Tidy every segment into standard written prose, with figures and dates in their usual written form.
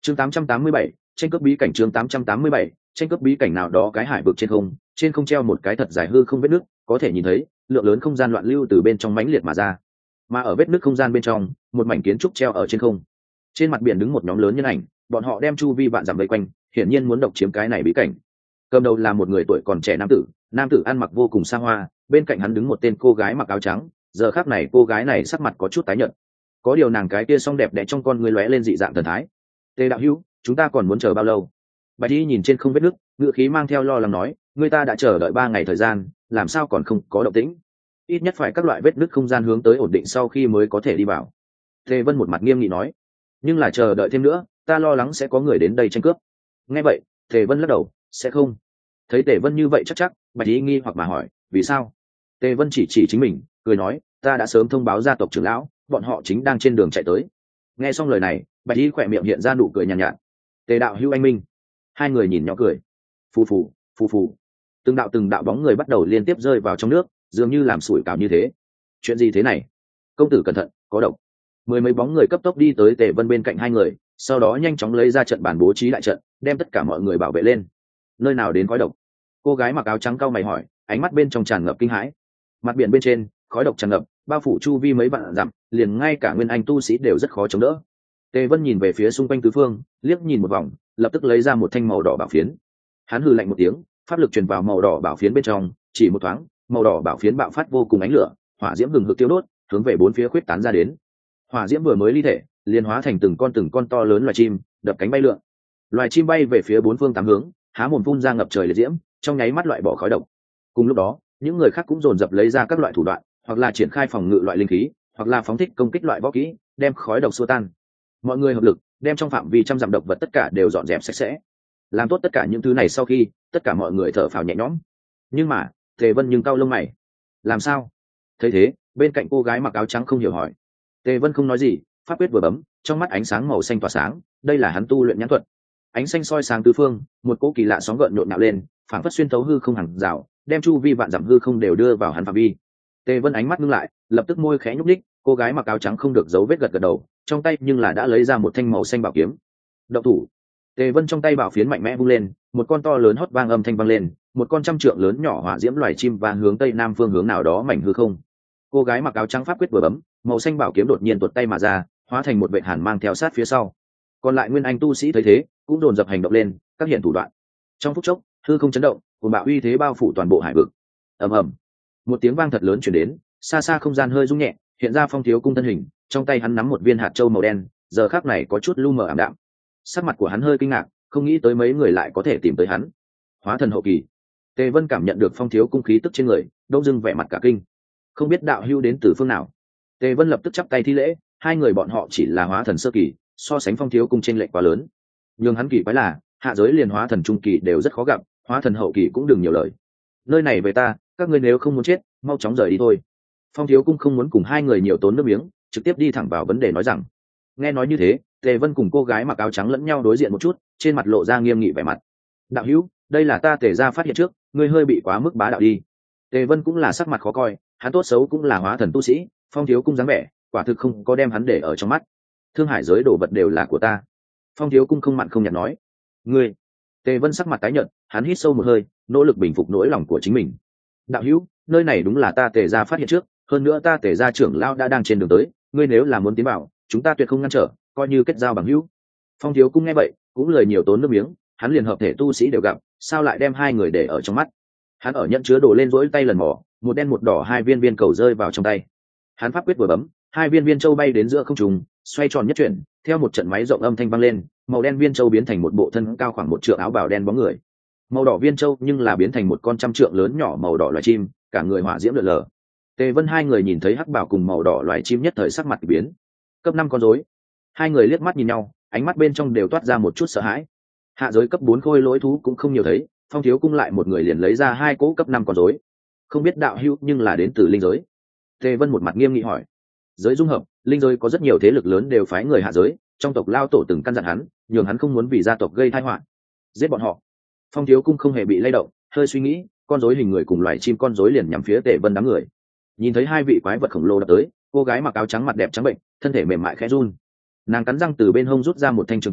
chương 887, tranh cướp bí cảnh. chương 887, tranh cướp bí cảnh. Nào đó cái hải vực trên không treo một cái thật dài hư không vết nước, có thể nhìn thấy lượng lớn không gian loạn lưu từ bên trong mãnh liệt mà ra. Mà ở vết nước không gian bên trong, một mảnh kiến trúc treo ở trên không. Trên mặt biển đứng một nhóm lớn nhân ảnh, bọn họ đem chu vi vạn dặm vây quanh, hiển nhiên muốn độc chiếm cái này bí cảnh. Cầm đầu là một người tuổi còn trẻ nam tử ăn mặc vô cùng xa hoa, bên cạnh hắn đứng một tên cô gái mặc áo trắng. Giờ khắc này cô gái này sắc mặt có chút tái nhợt, có điều nàng cái kia song đẹp đẽ trong con ngươi lóe lên dị dạng thần thái. Tề đạo hữu, chúng ta còn muốn chờ bao lâu? Bạch Y nhìn trên không vết nứt, ngựa khí mang theo lo lắng nói, người ta đã chờ đợi 3 ngày thời gian, làm sao còn không có động tĩnh? Ít nhất phải các loại vết nứt không gian hướng tới ổn định sau khi mới có thể đi vào. Tề Vân một mặt nghiêm nghị nói, nhưng là chờ đợi thêm nữa, ta lo lắng sẽ có người đến đây tranh cướp. Nghe vậy, Tề Vân lắc đầu, sẽ không. Thấy Tề Vân như vậy chắc, Bạch Y nghi hoặc mà hỏi, vì sao? Tề Vân chỉ chính mình, cười nói, ta đã sớm thông báo gia tộc trưởng lão, bọn họ chính đang trên đường chạy tới. Nghe xong lời này, Bạch Y khỏe miệng hiện ra nụ cười nhàn nhạt. Tề đạo hữu anh minh. Hai người nhìn nhỏ cười. Phù phù. Từng đạo bóng người bắt đầu liên tiếp rơi vào trong nước, dường như làm sủi cảo như thế. Chuyện gì thế này? Công tử cẩn thận, có độc. Mười mấy bóng người cấp tốc đi tới Tề Vân bên cạnh hai người, sau đó nhanh chóng lấy ra trận bàn bố trí đại trận, đem tất cả mọi người bảo vệ lên. Nơi nào đến khói độc? Cô gái mặc áo trắng cau mày hỏi, ánh mắt bên trong tràn ngập kinh hãi. Mặt biển bên trên, khói độc tràn ngập, bao phủ chu vi mấy vạn dặm, liền ngay cả nguyên anh tu sĩ đều rất khó chống đỡ. Tề Vân nhìn về phía xung quanh tứ phương, liếc nhìn một vòng, lập tức lấy ra một thanh màu đỏ bảo phiến. Hắn hừ lạnh một tiếng, pháp lực truyền vào màu đỏ bảo phiến bên trong, chỉ một thoáng, màu đỏ bảo phiến bạo phát vô cùng ánh lửa, hỏa diễm hừng hực tiêu đốt, hướng về bốn phía khuyết tán ra đến. Hỏa diễm vừa mới ly thể, liền hóa thành từng con to lớn loài chim, đập cánh bay lượn. Loài chim bay về phía bốn phương tám hướng, há mồm phun ra ngập trời liệt diễm, trong nháy mắt loại bỏ khói độc. Cùng lúc đó, những người khác cũng dồn dập lấy ra các loại thủ đoạn, hoặc là triển khai phòng ngự loại linh khí, hoặc là phóng thích công kích loại võ kỹ, đem khói độc xua tan. Mọi người hợp lực, đem trong phạm vi trăm dặm độc vật tất cả đều dọn dẹp sạch sẽ. Làm tốt tất cả những thứ này sau khi, tất cả mọi người thở phào nhẹ nhõm. Nhưng mà, Tề Vân nhưng cau lông mày. Làm sao? Thấy thế, bên cạnh cô gái mặc áo trắng không hiểu hỏi. Tề Vân không nói gì, pháp quyết vừa bấm, trong mắt ánh sáng màu xanh tỏa sáng, đây là hắn tu luyện nhãn thuật. Ánh xanh soi sáng tứ phương, một cỗ kỳ lạ sóng gợn nhộn nhạo lên, phảng phất xuyên thấu hư không hàng rào, đem chu vi vạn dặm hư không đều đưa vào hắn phạm vi. Tề Vân ánh mắt ngưng lại, lập tức môi khẽ nhúc nhích, cô gái mặc áo trắng không được giấu vết gật đầu, trong tay nhưng là đã lấy ra một thanh màu xanh bảo kiếm. Động thủ. Tề Vân trong tay bảo phiến mạnh mẽ vung lên, một con to lớn hót vang âm thanh vang lên, một con trăm trượng lớn nhỏ hỏa diễm loài chim vang hướng tây nam phương hướng nào đó mảnh hư không. Cô gái mặc áo trắng pháp quyết vừa bấm, màu xanh bảo kiếm đột nhiên tuột tay mà ra, hóa thành một vệt hàn mang theo sát phía sau. Còn lại nguyên anh tu sĩ thấy thế, cũng dồn dập hành động lên, các hiện thủ đoạn. Trong phút chốc, hư không chấn động, cuồng bạo uy thế bao phủ toàn bộ hải vực. Ầm ầm, một tiếng vang thật lớn truyền đến, xa xa không gian hơi rung nhẹ, hiện ra Phong Thiếu Cung thân hình, trong tay hắn nắm một viên hạt châu màu đen, giờ khắc này có chút lu mờ ảm đạm. Sắc mặt của hắn hơi kinh ngạc, không nghĩ tới mấy người lại có thể tìm tới hắn. Hóa thần hậu kỳ. Tề Vân cảm nhận được Phong Thiếu Cung khí tức trên người, đông dưng vẻ mặt cả kinh. Không biết đạo hữu đến từ phương nào. Tề Vân lập tức chắp tay thi lễ, hai người bọn họ chỉ là hóa thần sơ kỳ, so sánh Phong Thiếu Cung chênh lệch quá lớn. Nhưng hắn kỳ quái là, hạ giới liền hóa thần trung kỳ đều rất khó gặp, hóa thần hậu kỳ cũng đừng nhiều lời. Nơi này về ta, các ngươi nếu không muốn chết, mau chóng rời đi thôi. Phong Thiếu Cung không muốn cùng hai người nhiều tốn nước miếng, trực tiếp đi thẳng vào vấn đề nói rằng. Nghe nói như thế, Tề Vân cùng cô gái mặc áo trắng lẫn nhau đối diện một chút, trên mặt lộ ra nghiêm nghị vẻ mặt. Đạo hữu, đây là ta Tề gia phát hiện trước, ngươi hơi bị quá mức bá đạo đi. Tề Vân cũng là sắc mặt khó coi, hắn tốt xấu cũng là hóa thần tu sĩ, Phong Thiếu Cung dáng vẻ, quả thực không có đem hắn để ở trong mắt. Thương hải giới đồ vật đều là của ta. Phong Thiếu Cung không mặn không nhạt nói. Ngươi. Tề Vân sắc mặt tái nhợt, hắn hít sâu một hơi, nỗ lực bình phục nỗi lòng của chính mình. Đạo hữu, nơi này đúng là ta Tề gia phát hiện trước, hơn nữa ta Tề gia trưởng lão đã đang trên đường tới, ngươi nếu là muốn tiến vào, chúng ta tuyệt không ngăn trở, coi như kết giao bằng hữu. Phong Thiếu Cung nghe vậy, cũng lời nhiều tốn nước miếng, hắn liền hợp thể tu sĩ đều gặp, sao lại đem hai người để ở trong mắt. Hắn ở nhận chứa đồ lên rỗi tay lần mò, một đen một đỏ hai viên viên cầu rơi vào trong tay. Hắn pháp quyết vừa bấm, hai viên viên châu bay đến giữa không trung, xoay tròn nhất chuyển, theo một trận máy rộng âm thanh vang lên, màu đen viên châu biến thành một bộ thân cao khoảng 1 trượng áo bào đen bóng người. Màu đỏ viên châu nhưng là biến thành một con trăm trượng lớn nhỏ màu đỏ loài chim, cả người hỏa diễm lượn lờ. Tề Vân hai người nhìn thấy hắc bảo cùng màu đỏ loài chim nhất thời sắc mặt biến. Cấp 5 con rối. Hai người liếc mắt nhìn nhau, ánh mắt bên trong đều toát ra một chút sợ hãi. Hạ giới cấp 4 khôi lỗi thú cũng không nhiều thấy, Phong Thiếu Cung lại một người liền lấy ra 2 cỗ cấp 5 con rối. Không biết đạo hữu nhưng là đến từ linh giới. Tề Vân một mặt nghiêm nghị hỏi. Giới dung hợp, linh giới có rất nhiều thế lực lớn đều phái người hạ giới, trong tộc lao tổ từng căn dặn hắn, nhường hắn không muốn vì gia tộc gây tai họa, giết bọn họ. Phong Thiếu Cung không hề bị lay động, hơi suy nghĩ, con rối hình người cùng loài chim con rối liền nhắm phía Tề Vân đám người. Nhìn thấy hai vị quái vật khổng lồ đập tới, cô gái mặc áo trắng mặt đẹp trắng bệnh, thân thể mềm mại khẽ run. Nàng cắn răng từ bên hông rút ra một thanh trường kiếm,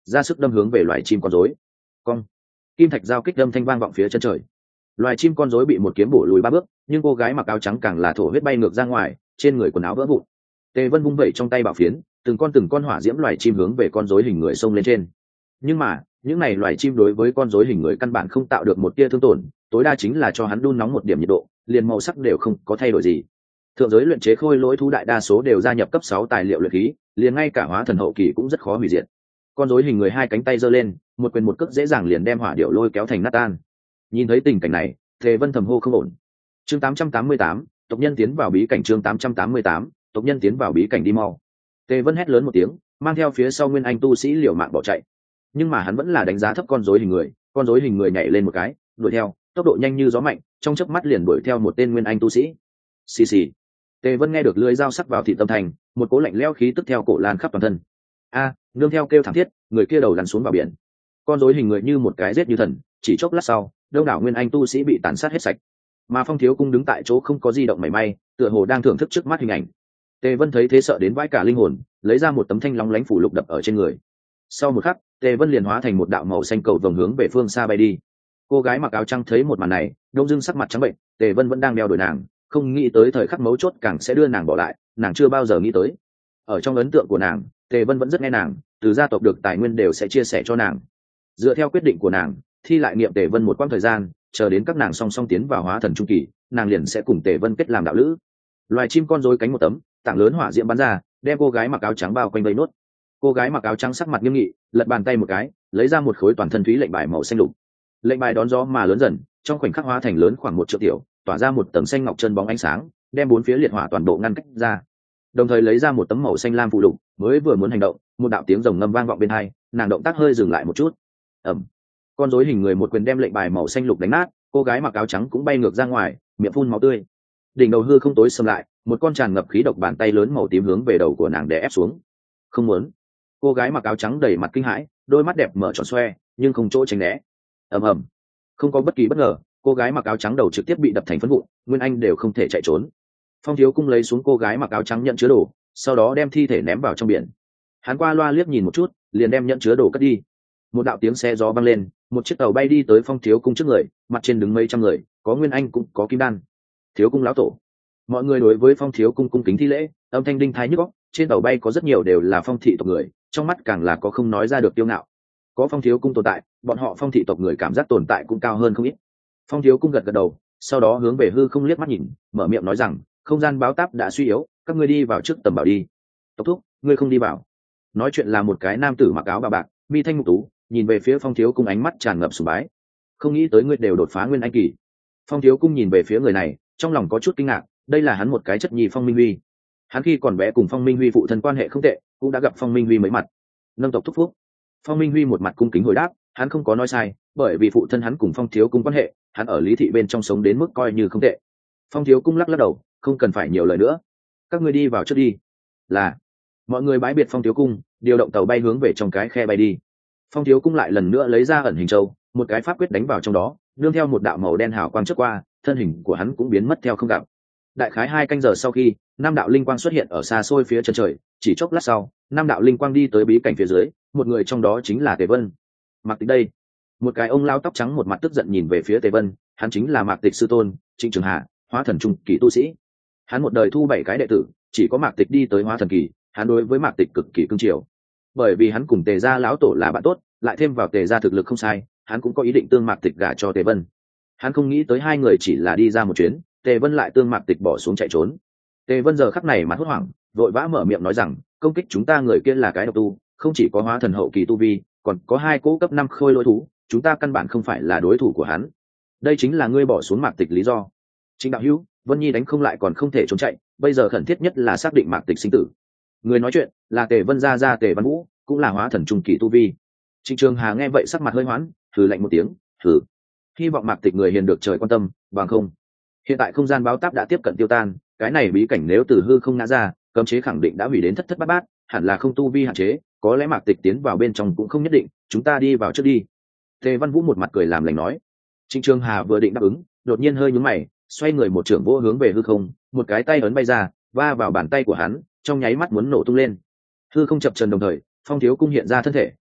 ra sức đâm hướng về loài chim con rối. Cong, kim thạch giao kích đâm thanh vang vọng phía chân trời. Loài chim con rối bị một kiếm bổ lùi 3 bước, nhưng cô gái mặc áo trắng càng là thổ huyết bay ngược ra ngoài, trên người quần áo vỡ vụn. Tề Vân vung vẩy trong tay bảo phiến, từng con hỏa diễm loài chim hướng về con rối hình người xông lên trên. Nhưng mà những này loài chim đối với con rối hình người căn bản không tạo được một tia thương tổn, tối đa chính là cho hắn đun nóng một điểm nhiệt độ, liền màu sắc đều không có thay đổi gì. Thượng giới luyện chế khôi lỗi thú đại đa số đều gia nhập cấp 6 tài liệu luyện khí, liền ngay cả hóa thần hậu kỳ cũng rất khó hủy diệt. Con rối hình người hai cánh tay giơ lên, một quyền một cước dễ dàng liền đem hỏa điệu lôi kéo thành nát tan. Nhìn thấy tình cảnh này, Tề Vân thầm hô không ổn. Chương 888, tộc nhân tiến vào bí cảnh. Chương 888, tộc nhân tiến vào bí cảnh, đi mau. Tề Vân hét lớn một tiếng, mang theo phía sau nguyên anh tu sĩ liều mạng bỏ chạy. Nhưng mà hắn vẫn là đánh giá thấp con rối hình người nhảy lên một cái, đuổi theo, tốc độ nhanh như gió mạnh, trong chớp mắt liền đuổi theo một tên nguyên anh tu sĩ. Xì xì. Tề Vân nghe được lưỡi dao sắc vào thịt tâm thành, một cỗ lạnh lẽo khí tức theo cổ lan khắp toàn thân. Nương theo kêu thảm thiết, người kia đầu lăn xuống vào biển. Con rối hình người như một cái giết như thần, chỉ chốc lát sau, đông đảo nguyên anh tu sĩ bị tàn sát hết sạch. Mà Phong Thiếu Cung đứng tại chỗ không có di động mảy may, tựa hồ đang thưởng thức trước mắt hình ảnh. Tề Vân thấy thế sợ đến vãi cả linh hồn, lấy ra một tấm thanh long lánh phủ lục đập ở trên người. Sau một khắc, Tề Vân liền hóa thành một đạo màu xanh cầu vồng hướng về phương xa bay đi. Cô gái mặc áo trắng thấy một màn này, đông dưng sắc mặt trắng bệnh. Tề Vân vẫn đang đeo đuổi nàng, không nghĩ tới thời khắc mấu chốt càng sẽ đưa nàng bỏ lại, nàng chưa bao giờ nghĩ tới. Ở trong ấn tượng của nàng, Tề Vân vẫn rất nghe nàng, từ gia tộc được tài nguyên đều sẽ chia sẻ cho nàng. Dựa theo quyết định của nàng, thi lại nghiệm Tề Vân một quãng thời gian, chờ đến các nàng song song tiến vào hóa thần trung kỳ, nàng liền sẽ cùng Tề Vân kết làm đạo lữ. Loài chim con rối cánh một tấm, tảng lớn hỏa diễm bắn ra, đem cô gái mặc áo trắng bao quanh vây nốt. Cô gái mặc áo trắng sắc mặt nghiêm nghị, lật bàn tay một cái, lấy ra một khối toàn thân thúy lệnh bài màu xanh lục. Lệnh bài đón gió mà lớn dần, trong khoảnh khắc hóa thành lớn khoảng 1 triệu tiểu, tỏa ra một tầng xanh ngọc chân bóng ánh sáng, đem 4 phía liệt hỏa toàn bộ ngăn cách ra. Đồng thời lấy ra một tấm màu xanh lam phụ lục, mới vừa muốn hành động, một đạo tiếng rồng ngâm vang vọng bên tai, nàng động tác hơi dừng lại một chút. Ầm. Con rối hình người một quyền đem lệnh bài màu xanh lục đánh nát, cô gái mặc áo trắng cũng bay ngược ra ngoài, miệng phun máu tươi. Đỉnh đầu hư không tối sầm lại, một con tràn ngập khí độc bàn tay lớn màu tím hướng về đầu của nàng đè ép xuống. Không muốn. Cô gái mặc áo trắng đầy mặt kinh hãi, đôi mắt đẹp mở tròn xoe, nhưng không chỗ tránh né. Ầm ầm. Không có bất kỳ bất ngờ, cô gái mặc áo trắng đầu trực tiếp bị đập thành phấn vụn, nguyên anh đều không thể chạy trốn. Phong Thiếu Cung lấy xuống cô gái mặc áo trắng nhận chứa đồ, sau đó đem thi thể ném vào trong biển. Hắn qua loa liếc nhìn một chút, liền đem nhận chứa đồ cất đi. Một đạo tiếng xe gió vang lên, một chiếc tàu bay đi tới Phong Thiếu Cung trước người, mặt trên đứng mấy trăm người, có nguyên anh cũng có kim đan. Thiếu Cung lão tổ. Mọi người đối với Phong Thiếu Cung cung kính thi lễ, âm thanh đinh thái nhức óc. Trên tàu bay có rất nhiều đều là Phong thị tộc người, trong mắt càng là có không nói ra được tiêu ngạo. Có Phong Thiếu Cung tồn tại, bọn họ Phong thị tộc người cảm giác tồn tại cũng cao hơn không ít. Phong Thiếu Cung gật gật đầu, sau đó hướng về hư không liếc mắt nhìn, mở miệng nói rằng, không gian báo táp đã suy yếu, các ngươi đi vào trước tầm bảo đi. Tộc thúc, ngươi không đi vào. Nói chuyện là một cái nam tử mặc áo bà bạc, mi thanh mục tú, nhìn về phía Phong Thiếu Cung ánh mắt tràn ngập sùng bái. Không nghĩ tới ngươi đều đột phá nguyên anh kỳ. Phong Thiếu Cung nhìn về phía người này, trong lòng có chút kinh ngạc, đây là hắn một cái chất nhi Phong Minh Huy. Hắn khi còn bé cùng Phong Minh Huy phụ thân quan hệ không tệ, cũng đã gặp Phong Minh Huy mấy mặt. Nâng tộc thúc phúc. Phong Minh Huy một mặt cung kính hồi đáp, hắn không có nói sai, bởi vì phụ thân hắn cùng Phong Thiếu Cung quan hệ, hắn ở Lý thị bên trong sống đến mức coi như không tệ. Phong Thiếu Cung lắc lắc đầu, không cần phải nhiều lời nữa, các ngươi đi vào trước đi. Là. Mọi người bái biệt Phong Thiếu Cung, điều động tàu bay hướng về trong cái khe bay đi. Phong Thiếu Cung lại lần nữa lấy ra ẩn hình châu, một cái pháp quyết đánh vào trong đó, nương theo một đạo màu đen hào quang chớp qua, thân hình của hắn cũng biến mất theo không gặp. Đại khái 2 canh giờ sau khi, 5 đạo linh quang xuất hiện ở xa xôi phía chân trời, chỉ chốc lát sau, 5 đạo linh quang đi tới bí cảnh phía dưới, một người trong đó chính là Tề Vân. Mạc Tịch đây. Một cái ông lao tóc trắng một mặt tức giận nhìn về phía Tề Vân, hắn chính là Mạc Tịch sư tôn, Trịnh Trường Hà, hóa thần trung kỳ tu sĩ. Hắn một đời thu 7 cái đệ tử, chỉ có Mạc Tịch đi tới hóa thần kỳ, hắn đối với Mạc Tịch cực kỳ cưng chiều. Bởi vì hắn cùng Tề gia lão tổ là bạn tốt, lại thêm vào Tề gia thực lực không sai, hắn cũng có ý định tương Mạc Tịch gả cho Tề Vân. Hắn không nghĩ tới hai người chỉ là đi ra một chuyến, Tề Vân lại tương Mạc Tịch bỏ xuống chạy trốn. Tề Vân giờ khắc này mặt hốt hoảng, vội vã mở miệng nói rằng, công kích chúng ta người kia là cái độc tu, không chỉ có hóa thần hậu kỳ tu vi, còn có 2 cỗ cấp 5 khôi lỗi thú, chúng ta căn bản không phải là đối thủ của hắn. Đây chính là ngươi bỏ xuống Mạc Tịch lý do. Trịnh đạo hữu, Vân Nhi đánh không lại còn không thể trốn chạy, bây giờ khẩn thiết nhất là xác định Mạc Tịch sinh tử. Người nói chuyện là Tề Vân gia Tề Văn Vũ, cũng là hóa thần trung kỳ tu vi. Trịnh Trường Hà nghe vậy sắc mặt hơi hoãn, hừ lạnh một tiếng, hừ. Hy vọng Mạc Tịch người hiền được trời quan tâm, bằng không. Hiện tại không gian báo táp đã tiếp cận tiêu tan, cái này bí cảnh nếu từ hư không ngã ra, cấm chế khẳng định đã hủy đến thất thất bát bát, hẳn là không tu vi hạn chế, có lẽ Mạc Tịch tiến vào bên trong cũng không nhất định, chúng ta đi vào trước đi. Tề Văn Vũ một mặt cười làm lành nói. Trịnh Trường Hà vừa định đáp ứng, đột nhiên hơi nhướng mày, xoay người một trưởng vỗ hướng về hư không, một cái tay ấn bay ra, va vào bàn tay của hắn, trong nháy mắt muốn nổ tung lên. Hư không chập chờn đồng thời, Phong Thiếu Cung hiện ra thân thể,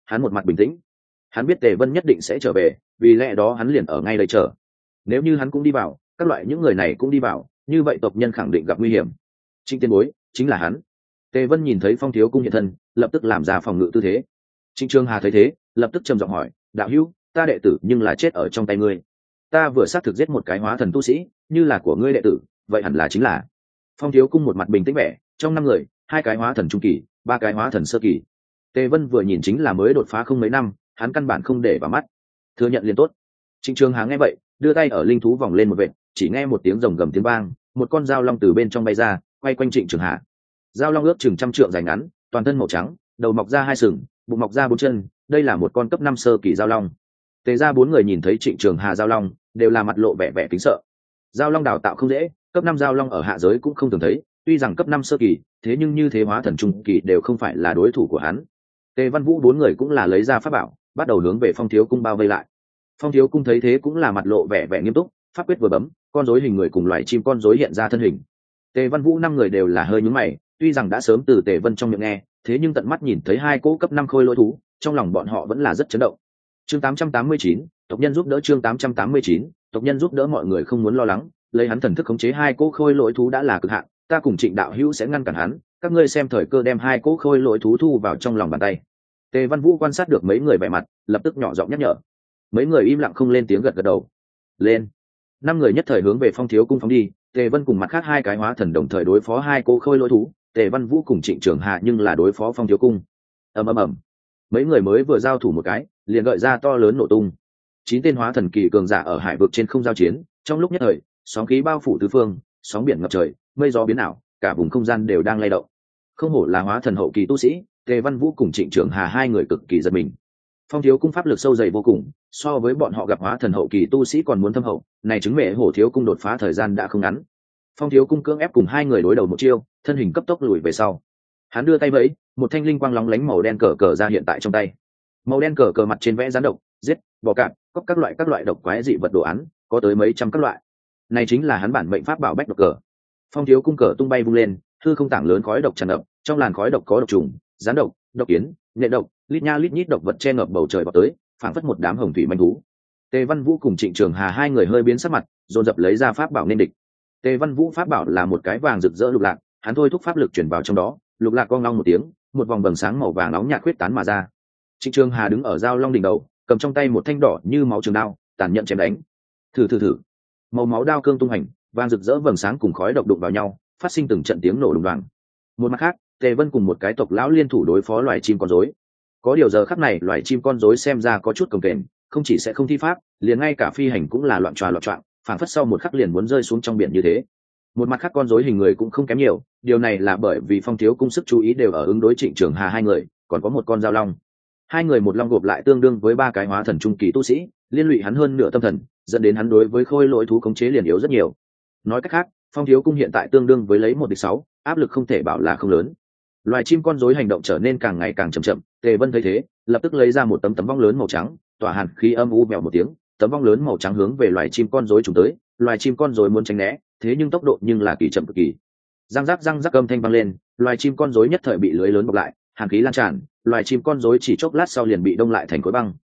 hắn một mặt bình tĩnh. Hắn biết Tề Vân nhất định sẽ trở về, vì lẽ đó hắn liền ở ngay đây chờ. Nếu như hắn cũng đi vào, các loại những người này cũng đi vào, như vậy tộc nhân khẳng định gặp nguy hiểm. Trịnh Tiên Bối chính là hắn. Tề Vân nhìn thấy Phong Thiếu Cung hiện thân, lập tức làm ra phòng ngự tư thế. Trịnh Trường Hà thấy thế, lập tức trầm giọng hỏi: đạo hữu, ta đệ tử nhưng là chết ở trong tay ngươi. Ta vừa xác thực giết một cái hóa thần tu sĩ, như là của ngươi đệ tử, vậy hẳn là chính là. Phong Thiếu Cung một mặt bình tĩnh vẻ, trong 5 người, 2 cái hóa thần trung kỳ, 3 cái hóa thần sơ kỳ. Tề Vân vừa nhìn chính là mới đột phá không mấy năm, hắn căn bản không để vào mắt. Thừa nhận liền tốt. Trịnh Trường Hà nghe vậy, đưa tay ở linh thú vòng lên một vệt, chỉ nghe một tiếng rồng gầm tiếng vang, một con dao long từ bên trong bay ra, quay quanh Trịnh Trường Hà. Dao long ước chừng 100 trượng dài ngắn, toàn thân màu trắng, đầu mọc ra 2 sừng, bụng mọc ra 4 chân, đây là một con cấp 5 sơ kỳ dao long. Tề ra 4 người nhìn thấy Trịnh Trường Hà dao long, đều là mặt lộ vẻ vẻ kính sợ. Dao long đào tạo không dễ, cấp 5 dao long ở hạ giới cũng không thường thấy, tuy rằng cấp 5 sơ kỳ, thế nhưng như thế hóa thần trung kỳ đều không phải là đối thủ của hắn. Tề Văn Vũ 4 người cũng là lấy ra pháp bảo, bắt đầu hướng về Phong Thiếu Cung bao vây lại. Phong Thiếu Cung thấy thế cũng là mặt lộ vẻ vẻ nghiêm túc, pháp quyết vừa bấm, con rối hình người cùng loài chim con rối hiện ra thân hình. Tề Văn Vũ 5 người đều là hơi nhướng mày, tuy rằng đã sớm từ Tề Vân trong miệng nghe, thế nhưng tận mắt nhìn thấy 2 cỗ cấp 5 khôi lỗi thú, trong lòng bọn họ vẫn là rất chấn động. Chương 889, tộc nhân giúp đỡ. Chương 889, tộc nhân giúp đỡ. Mọi người không muốn lo lắng, lấy hắn thần thức khống chế 2 cỗ khôi lỗi thú đã là cực hạn, ta cùng Trịnh đạo hữu sẽ ngăn cản hắn, các ngươi xem thời cơ đem 2 cỗ khôi lỗi thú thu vào trong lòng bàn tay. Tề Văn Vũ quan sát được mấy người vẻ mặt, lập tức nhỏ giọng nhắc nhở. Mấy người im lặng không lên tiếng, gật gật đầu. Lên. 5 người nhất thời hướng về Phong Thiếu Cung phóng đi. Tề Vân cùng mặt khác 2 cái hóa thần đồng thời đối phó 2 cô khôi lỗi thú, Tề Văn Vũ cùng Trịnh Trường Hà nhưng là đối phó Phong Thiếu Cung. Ầm ầm ầm. Mấy người mới vừa giao thủ một cái, liền gợi ra to lớn nổ tung. 9 tên hóa thần kỳ cường giả ở hải vực trên không giao chiến, trong lúc nhất thời, sóng khí bao phủ tứ phương, sóng biển ngập trời, mây gió biến ảo, cả vùng không gian đều đang lay động. Không hổ là hóa thần hậu kỳ tu sĩ, Tề Văn Vũ cùng Trịnh Trường Hà 2 người cực kỳ giật mình. Phong Thiếu Cung pháp lực sâu dày vô cùng, so với bọn họ gặp hóa thần hậu kỳ tu sĩ còn muốn thâm hậu, này chứng mẹ Hổ Thiếu Cung đột phá thời gian đã không ngắn. Phong Thiếu Cung cưỡng ép cùng 2 người đối đầu một chiêu, thân hình cấp tốc lùi về sau. Hắn đưa tay vẫy, một thanh linh quang lóng lánh màu đen cờ cờ ra hiện tại trong tay. Màu đen cờ cờ mặt trên vẽ rắn độc, giết, bò cạp, cóc các loại độc quái dị vật đồ án, có tới mấy trăm các loại. Này chính là hắn bản mệnh pháp bảo bách độc cờ. Phong Thiếu Cung cờ tung bay vung lên, hư không tảng lớn khói độc tràn ngập, trong làn khói độc có độc trùng, rắn độc, độc kiến, nhện độc, lít nha lít nhít độc vật che ngập bầu trời vào tới, phảng phất một đám hồng thủy manh thú. Tề Văn Vũ cùng Trịnh Trường Hà 2 người hơi biến sắc mặt, dồn dập lấy ra pháp bảo nên địch. Tề Văn Vũ pháp bảo là một cái vàng rực rỡ lục lạc, hắn thôi thúc pháp lực chuyển vào trong đó, lục lạc cong long một tiếng, một vòng vầng sáng màu vàng nóng nhạt khuyết tán mà ra. Trịnh Trường Hà đứng ở giao long đỉnh đầu, cầm trong tay một thanh đỏ như máu trường đao, tàn nhẫn chém đánh. Thử. Màu máu đao cương tung hành, vàng rực rỡ vầng sáng cùng khói độc đụng vào nhau, phát sinh từng trận tiếng nổ đùng đoàng. Một mặt khác, Tề Vân cùng một cái tộc lão liên thủ đối phó loài chim con rối. Có điều giờ khắc này loài chim con rối xem ra có chút cồng kềnh, không chỉ sẽ không thi pháp, liền ngay cả phi hành cũng là loạn choạng, phảng phất sau một khắc liền muốn rơi xuống trong biển như thế. Một mặt khác con rối hình người cũng không kém nhiều, điều này là bởi vì Phong Thiếu Cung sức chú ý đều ở ứng đối Trịnh Trường Hà 2 người, còn có một con dao long. 2 người một long gộp lại tương đương với 3 cái hóa thần trung kỳ tu sĩ, liên lụy hắn hơn nửa tâm thần, dẫn đến hắn đối với khôi lỗi thú khống chế liền yếu rất nhiều. Nói cách khác, Phong Thiếu Cung hiện tại tương đương với lấy 1 địch 6, áp lực không thể bảo là không lớn. Loài chim con rối hành động trở nên càng ngày càng chậm. Tề Vân thấy thế, lập tức lấy ra một tấm vong lớn màu trắng, tỏa hàn khí âm u vèo một tiếng, tấm vong lớn màu trắng hướng về loài chim con rối trùng tới. Loài chim con rối muốn tránh né, thế nhưng tốc độ nhưng là kỳ chậm cực kỳ. Răng rắc âm thanh vang lên, loài chim con rối nhất thời bị lưới lớn bọc lại, hàn khí lan tràn, loài chim con rối chỉ chốc lát sau liền bị đông lại thành khối băng.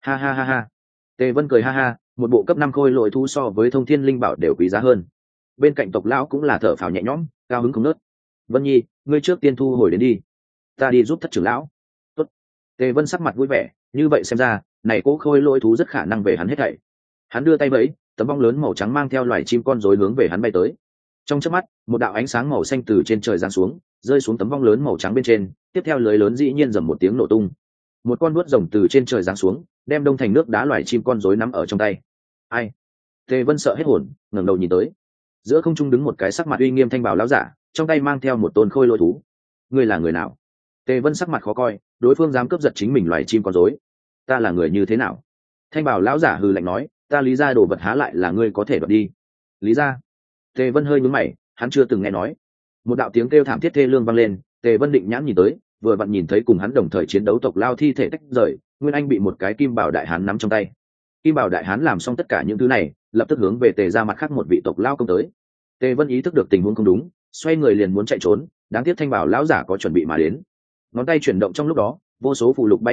Ha. Tề Vân cười ha, một bộ cấp 5 khôi lỗi thú so với Thông Thiên Linh Bảo đều quý giá hơn. Bên cạnh tộc lão cũng là thở phào nhẹ nhõm, cao hứng không nớt. Vân Nhi, ngươi trước tiên thu hồi đến đi, ta đi giúp thất trưởng lão. Tốt. Tề Vân sắc mặt vui vẻ, như vậy xem ra, này cố khôi lỗi thú rất khả năng về hắn hết thảy. Hắn đưa tay vẫy, tấm vong lớn màu trắng mang theo loài chim con rối hướng về hắn bay tới. Trong chớp mắt, một đạo ánh sáng màu xanh từ trên trời giáng xuống, rơi xuống tấm vong lớn màu trắng bên trên, tiếp theo lưới lớn dĩ nhiên rầm một tiếng nổ tung. Một con vuốt rồng từ trên trời giáng xuống, đem đông thành nước đá loài chim con rối nắm ở trong tay. Ai? Tề Vân sợ hết hồn, ngẩng đầu nhìn tới. Giữa không trung đứng một cái sắc mặt uy nghiêm thanh bào lão giả, trong tay mang theo một tôn khôi lỗi thú. Ngươi là người nào? Tề Vân sắc mặt khó coi, đối phương dám cướp giật chính mình loài chim con rối, ta là người như thế nào? Thanh bào lão giả hừ lạnh nói, ta Lý gia đồ vật há lại là ngươi có thể đoạt đi? Lý gia? Tề Vân hơi nhướng mày, hắn chưa từng nghe nói. Một đạo tiếng kêu thảm thiết thê lương vang lên, Tề Vân định nhãn nhìn tới, vừa vặn nhìn thấy cùng hắn đồng thời chiến đấu tộc lao thi thể tách rời, Nguyên Anh bị một cái kim bảo đại hán nắm trong tay. Kim bảo đại hán làm xong tất cả những thứ này, lập tức hướng về Tề ra mặt khác một vị tộc lao công tới. Tề Vân ý thức được tình huống không đúng, xoay người liền muốn chạy trốn, đáng tiếc thanh bảo lão giả có chuẩn bị mà đến. Ngón tay chuyển động trong lúc đó, vô số phù lục bay tán loạn,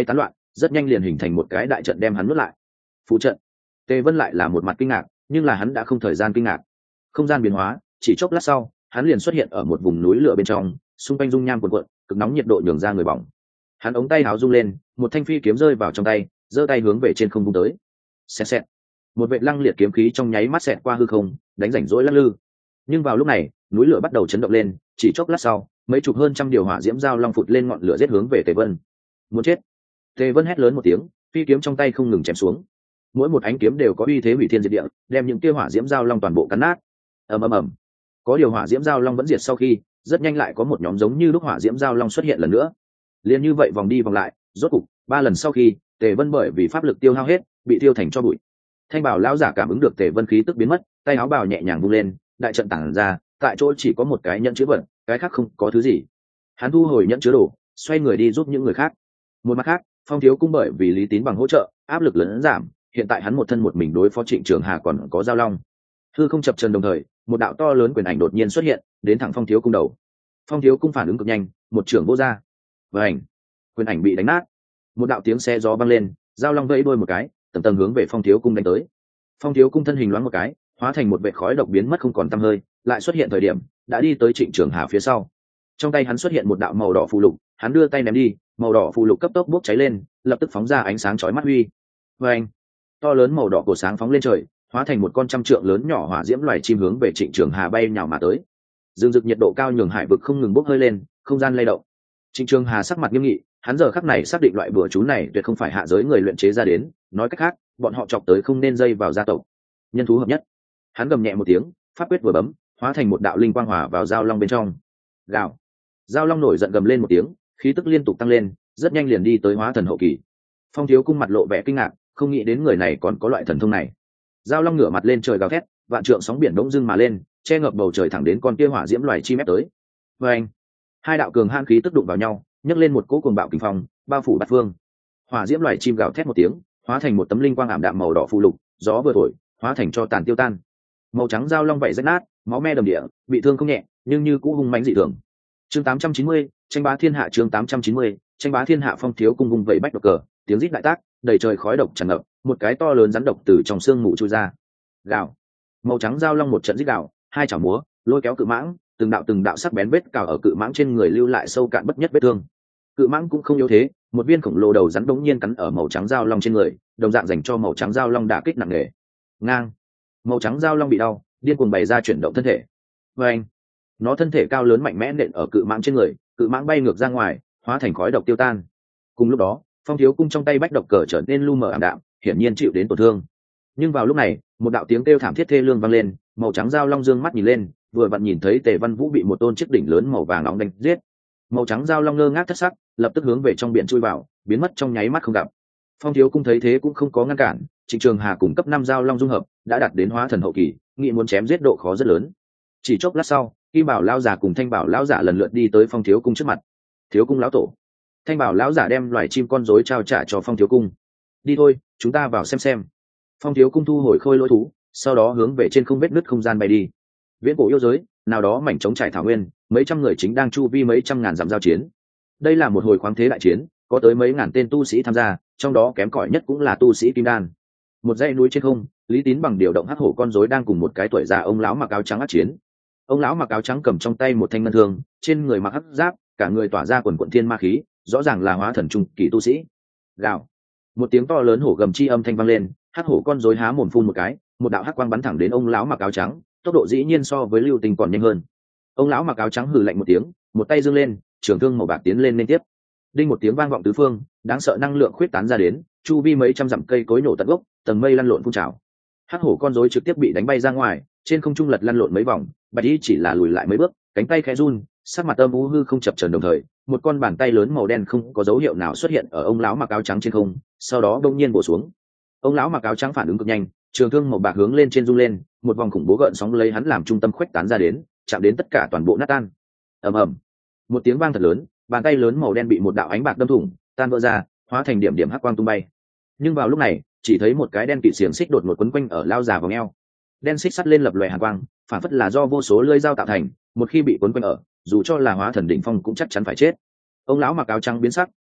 rất nhanh liền hình thành một cái đại trận đem hắn nuốt lại. Phụ trận. Tề Vân lại là một mặt kinh ngạc, nhưng là hắn đã không thời gian kinh ngạc. Không gian biến hóa, chỉ chốc lát sau, hắn liền xuất hiện ở một vùng núi lửa bên trong, xung quanh dung nham cuộn cuộn, cực nóng nhiệt độ nhường ra người bỏng. Hắn ống tay áo rung lên, một thanh phi kiếm rơi vào trong tay, giơ tay hướng về trên không vung tới. Xẹt xẹt. Một vệt lăng liệt kiếm khí trong nháy mắt xẹt qua hư không, đánh rảnh rỗi lắc lư. Nhưng vào lúc này, núi lửa bắt đầu chấn động lên, chỉ chốc lát sau, mấy chục hơn trăm điều hỏa diễm giao long phụt lên ngọn lửa giết hướng về Tề Vân. Muốn chết. Tề Vân hét lớn một tiếng, phi kiếm trong tay không ngừng chém xuống. Mỗi một ánh kiếm đều có uy thế hủy thiên diệt địa, đem những kia hỏa diễm giao long toàn bộ cắn nát. Ầm ầm ầm. Có điều hỏa diễm giao long vẫn diệt sau khi, rất nhanh lại có một nhóm giống như lúc hỏa diễm giao long xuất hiện lần nữa. Liên như vậy vòng đi vòng lại, rốt cục 3 lần sau khi, Tề Vân bởi vì pháp lực tiêu hao hết, bị tiêu thành tro bụi. Thanh bảo lão giả cảm ứng được Tề Vân khí tức biến mất, tay áo bào nhẹ nhàng vung lên, đại trận tản ra, tại chỗ chỉ có một cái nhẫn chứa vật, cái khác không có thứ gì. Hắn thu hồi nhẫn chứa đồ, xoay người đi giúp những người khác. Một mặt khác, Phong Thiếu Cung bởi vì Lý Tín bằng hỗ trợ, áp lực lớn giảm, hiện tại hắn một thân một mình đối phó Trịnh Trường Hà còn có giao long. Hư không chập chờn đồng thời, một đạo to lớn quyền ảnh đột nhiên xuất hiện, đến thẳng Phong Thiếu Cung đầu. Phong Thiếu Cung phản ứng cực nhanh, một trưởng vô ra. Vành, quyền ảnh bị đánh nát. Một đạo tiếng xe gió vang lên, giao long vẫy đuôi một cái, tầng tầng hướng về Phong Thiếu Cung đánh tới. Phong Thiếu Cung thân hình loáng một cái, hóa thành một vệt khói độc biến mất không còn tăm hơi, lại xuất hiện thời điểm đã đi tới Trịnh Trường Hà phía sau. Trong tay hắn xuất hiện một đạo màu đỏ phù lục, hắn đưa tay ném đi, màu đỏ phù lục cấp tốc bốc cháy lên, lập tức phóng ra ánh sáng chói mắt huy. Vâng, to lớn màu đỏ cổ sáng phóng lên trời, hóa thành một con trăm trượng lớn nhỏ hỏa diễm loài chim hướng về Trịnh Trường Hà bay nhào mà tới. Dương rực nhiệt độ cao nhường hải vực không ngừng bốc hơi lên, không gian lay động. Trịnh Trường Hà sắc mặt nghiêm nghị, hắn giờ khắc này xác định loại bùa chú này tuyệt không phải hạ giới người luyện chế ra đến, nói cách khác, bọn họ chọc tới không nên dây vào gia tộc. Nhân thú hợp nhất. Hắn gầm nhẹ một tiếng, pháp quyết vừa bấm, hóa thành một đạo linh quang hỏa vào giao long bên trong. Gào. Giao long nổi giận gầm lên một tiếng, khí tức liên tục tăng lên, rất nhanh liền đi tới hóa thần hậu kỳ. Phong Thiếu Cung mặt lộ vẻ kinh ngạc, không nghĩ đến người này còn có loại thần thông này. Giao long ngửa mặt lên trời gào thét, vạn trượng sóng biển bỗng dưng mà lên, che ngập bầu trời thẳng đến con kia hỏa diễm loài chim ép tới. Vâng. Hai đạo cường han khí tức đụng vào nhau, nhấc lên một cỗ cuồng bạo kinh phong, bao phủ bát phương. Hỏa diễm loài chim gào thét một tiếng, hóa thành một tấm linh quang ảm đạm màu đỏ phù lục, gió vừa thổi, hóa thành cho tàn tiêu tan. Màu trắng giao long vảy rách nát, máu me đầm địa, bị thương không nhẹ, nhưng như cũ hung mãnh dị thường. Chương 890, tranh bá thiên hạ. Chương 890, tranh bá thiên hạ. Phong Thiếu Cung vùng vẫy bách độc cờ, tiếng rít đại tác, đầy trời khói độc tràn ngập, một cái to lớn rắn độc từ trong xương mù chui ra. Gào. Màu trắng giao long một trận rít gào, hai chảo múa, lôi kéo cự mãng, từng đạo sắc bén vết cào ở cự mãng trên người lưu lại sâu cạn bất nhất vết thương. Cự mãng cũng không yếu thế, một viên khổng lồ đầu rắn đống nhiên cắn ở màu trắng giao long trên người, đồng dạng dành cho màu trắng giao long đả kích nặng nề. Ngang. Màu trắng giao long bị đau, điên cuồng bày ra chuyển động thân thể. Và anh, nó thân thể cao lớn mạnh mẽ nện ở cự mãng trên người, cự mãng bay ngược ra ngoài, hóa thành khói độc tiêu tan. Cùng lúc đó, Phong Thiếu Cung trong tay bách độc cờ trở nên lu mờ ảm đạm, hiển nhiên chịu đến tổn thương. Nhưng vào lúc này, một đạo tiếng kêu thảm thiết thê lương vang lên, màu trắng giao long dương mắt nhìn lên, vừa vặn nhìn thấy Tề Văn Vũ bị một tôn chiếc đỉnh lớn màu vàng nóng đánh giết. Màu trắng giao long ngơ ngác thất sắc, lập tức hướng về trong biển chui vào, biến mất trong nháy mắt không gặp. Phong Thiếu Cung thấy thế cũng không có ngăn cản, Trịnh Trường Hà cùng cấp 5 giao long dung hợp, đã đạt đến hóa thần hậu kỳ, nghĩ muốn chém giết độ khó rất lớn. Chỉ chốc lát sau, Kim Bảo lão giả cùng Thanh Bảo lão giả lần lượt đi tới Phong Thiếu Cung trước mặt. Thiếu Cung lão tổ. Thanh Bảo lão giả đem loài chim con rối trao trả cho Phong Thiếu Cung. Đi thôi, chúng ta vào xem. Phong Thiếu Cung thu hồi khôi lỗi thú, sau đó hướng về trên không vết nứt không gian bay đi. Viễn cổ yêu giới, nào đó mảnh trống trải thảo nguyên, mấy trăm người chính đang chu vi mấy trăm ngàn dặm giao chiến. Đây là một hồi khoáng thế đại chiến, có tới mấy ngàn tên tu sĩ tham gia, trong đó kém cỏi nhất cũng là tu sĩ kim đan. Một dãy núi trên không, Lý Tín bằng điều động hắc hổ con rối đang cùng một cái tuổi già ông lão mặc áo trắng ác chiến. Ông lão mặc áo trắng cầm trong tay một thanh ngân thương, trên người mặc hắc giáp, cả người tỏa ra quần quần thiên ma khí, rõ ràng là hóa thần trung kỳ tu sĩ. Gào. Một tiếng to lớn hổ gầm chi âm thanh vang lên, hắc hổ con rối há mồm phun một cái, một đạo hắc quang bắn thẳng đến ông lão mặc áo trắng, tốc độ dĩ nhiên so với lưu tình còn nhanh hơn. Ông lão mặc áo trắng hừ lạnh một tiếng, một tay giương lên, trường thương màu bạc tiến lên liên tiếp. Đinh một tiếng vang vọng tứ phương, đáng sợ năng lượng khuyết tán ra đến, chu vi mấy trăm dặm cây cối nổ tận gốc, tầng mây lăn lộn phun trào. Hắc hổ con rối trực tiếp bị đánh bay ra ngoài, trên không trung lật lăn lộn mấy vòng, bạch y chỉ là lùi lại mấy bước, cánh tay khẽ run, sắc mặt âm u hư không chập chờn đồng thời, một con bàn tay lớn màu đen không có dấu hiệu nào xuất hiện ở ông lão mặc áo trắng trên không, sau đó đột nhiên bổ xuống. Ông lão mặc áo trắng phản ứng cực nhanh, trường thương màu bạc hướng lên trên rung lên, một vòng khủng bố gợn sóng lấy hắn làm trung tâm khuếch tán ra đến, chạm đến tất cả toàn bộ nát tan. Ầm ầm, một tiếng vang thật lớn, bàn tay lớn màu đen bị một đạo ánh bạc đâm thủng, tan vỡ ra, hóa thành điểm điểm hắc quang tung bay. Nhưng vào lúc này, chỉ thấy một cái đen kịt xiềng xích đột ngột quấn quanh ở lao già vòng eo. Đen xích sắt lên lập lòe hàn quang, phản phất là do vô số lưỡi dao tạo thành, một khi bị quấn quanh ở, dù cho là hóa thần đỉnh phong cũng chắc chắn phải chết. Ông lão mặc áo trắng biến sắc,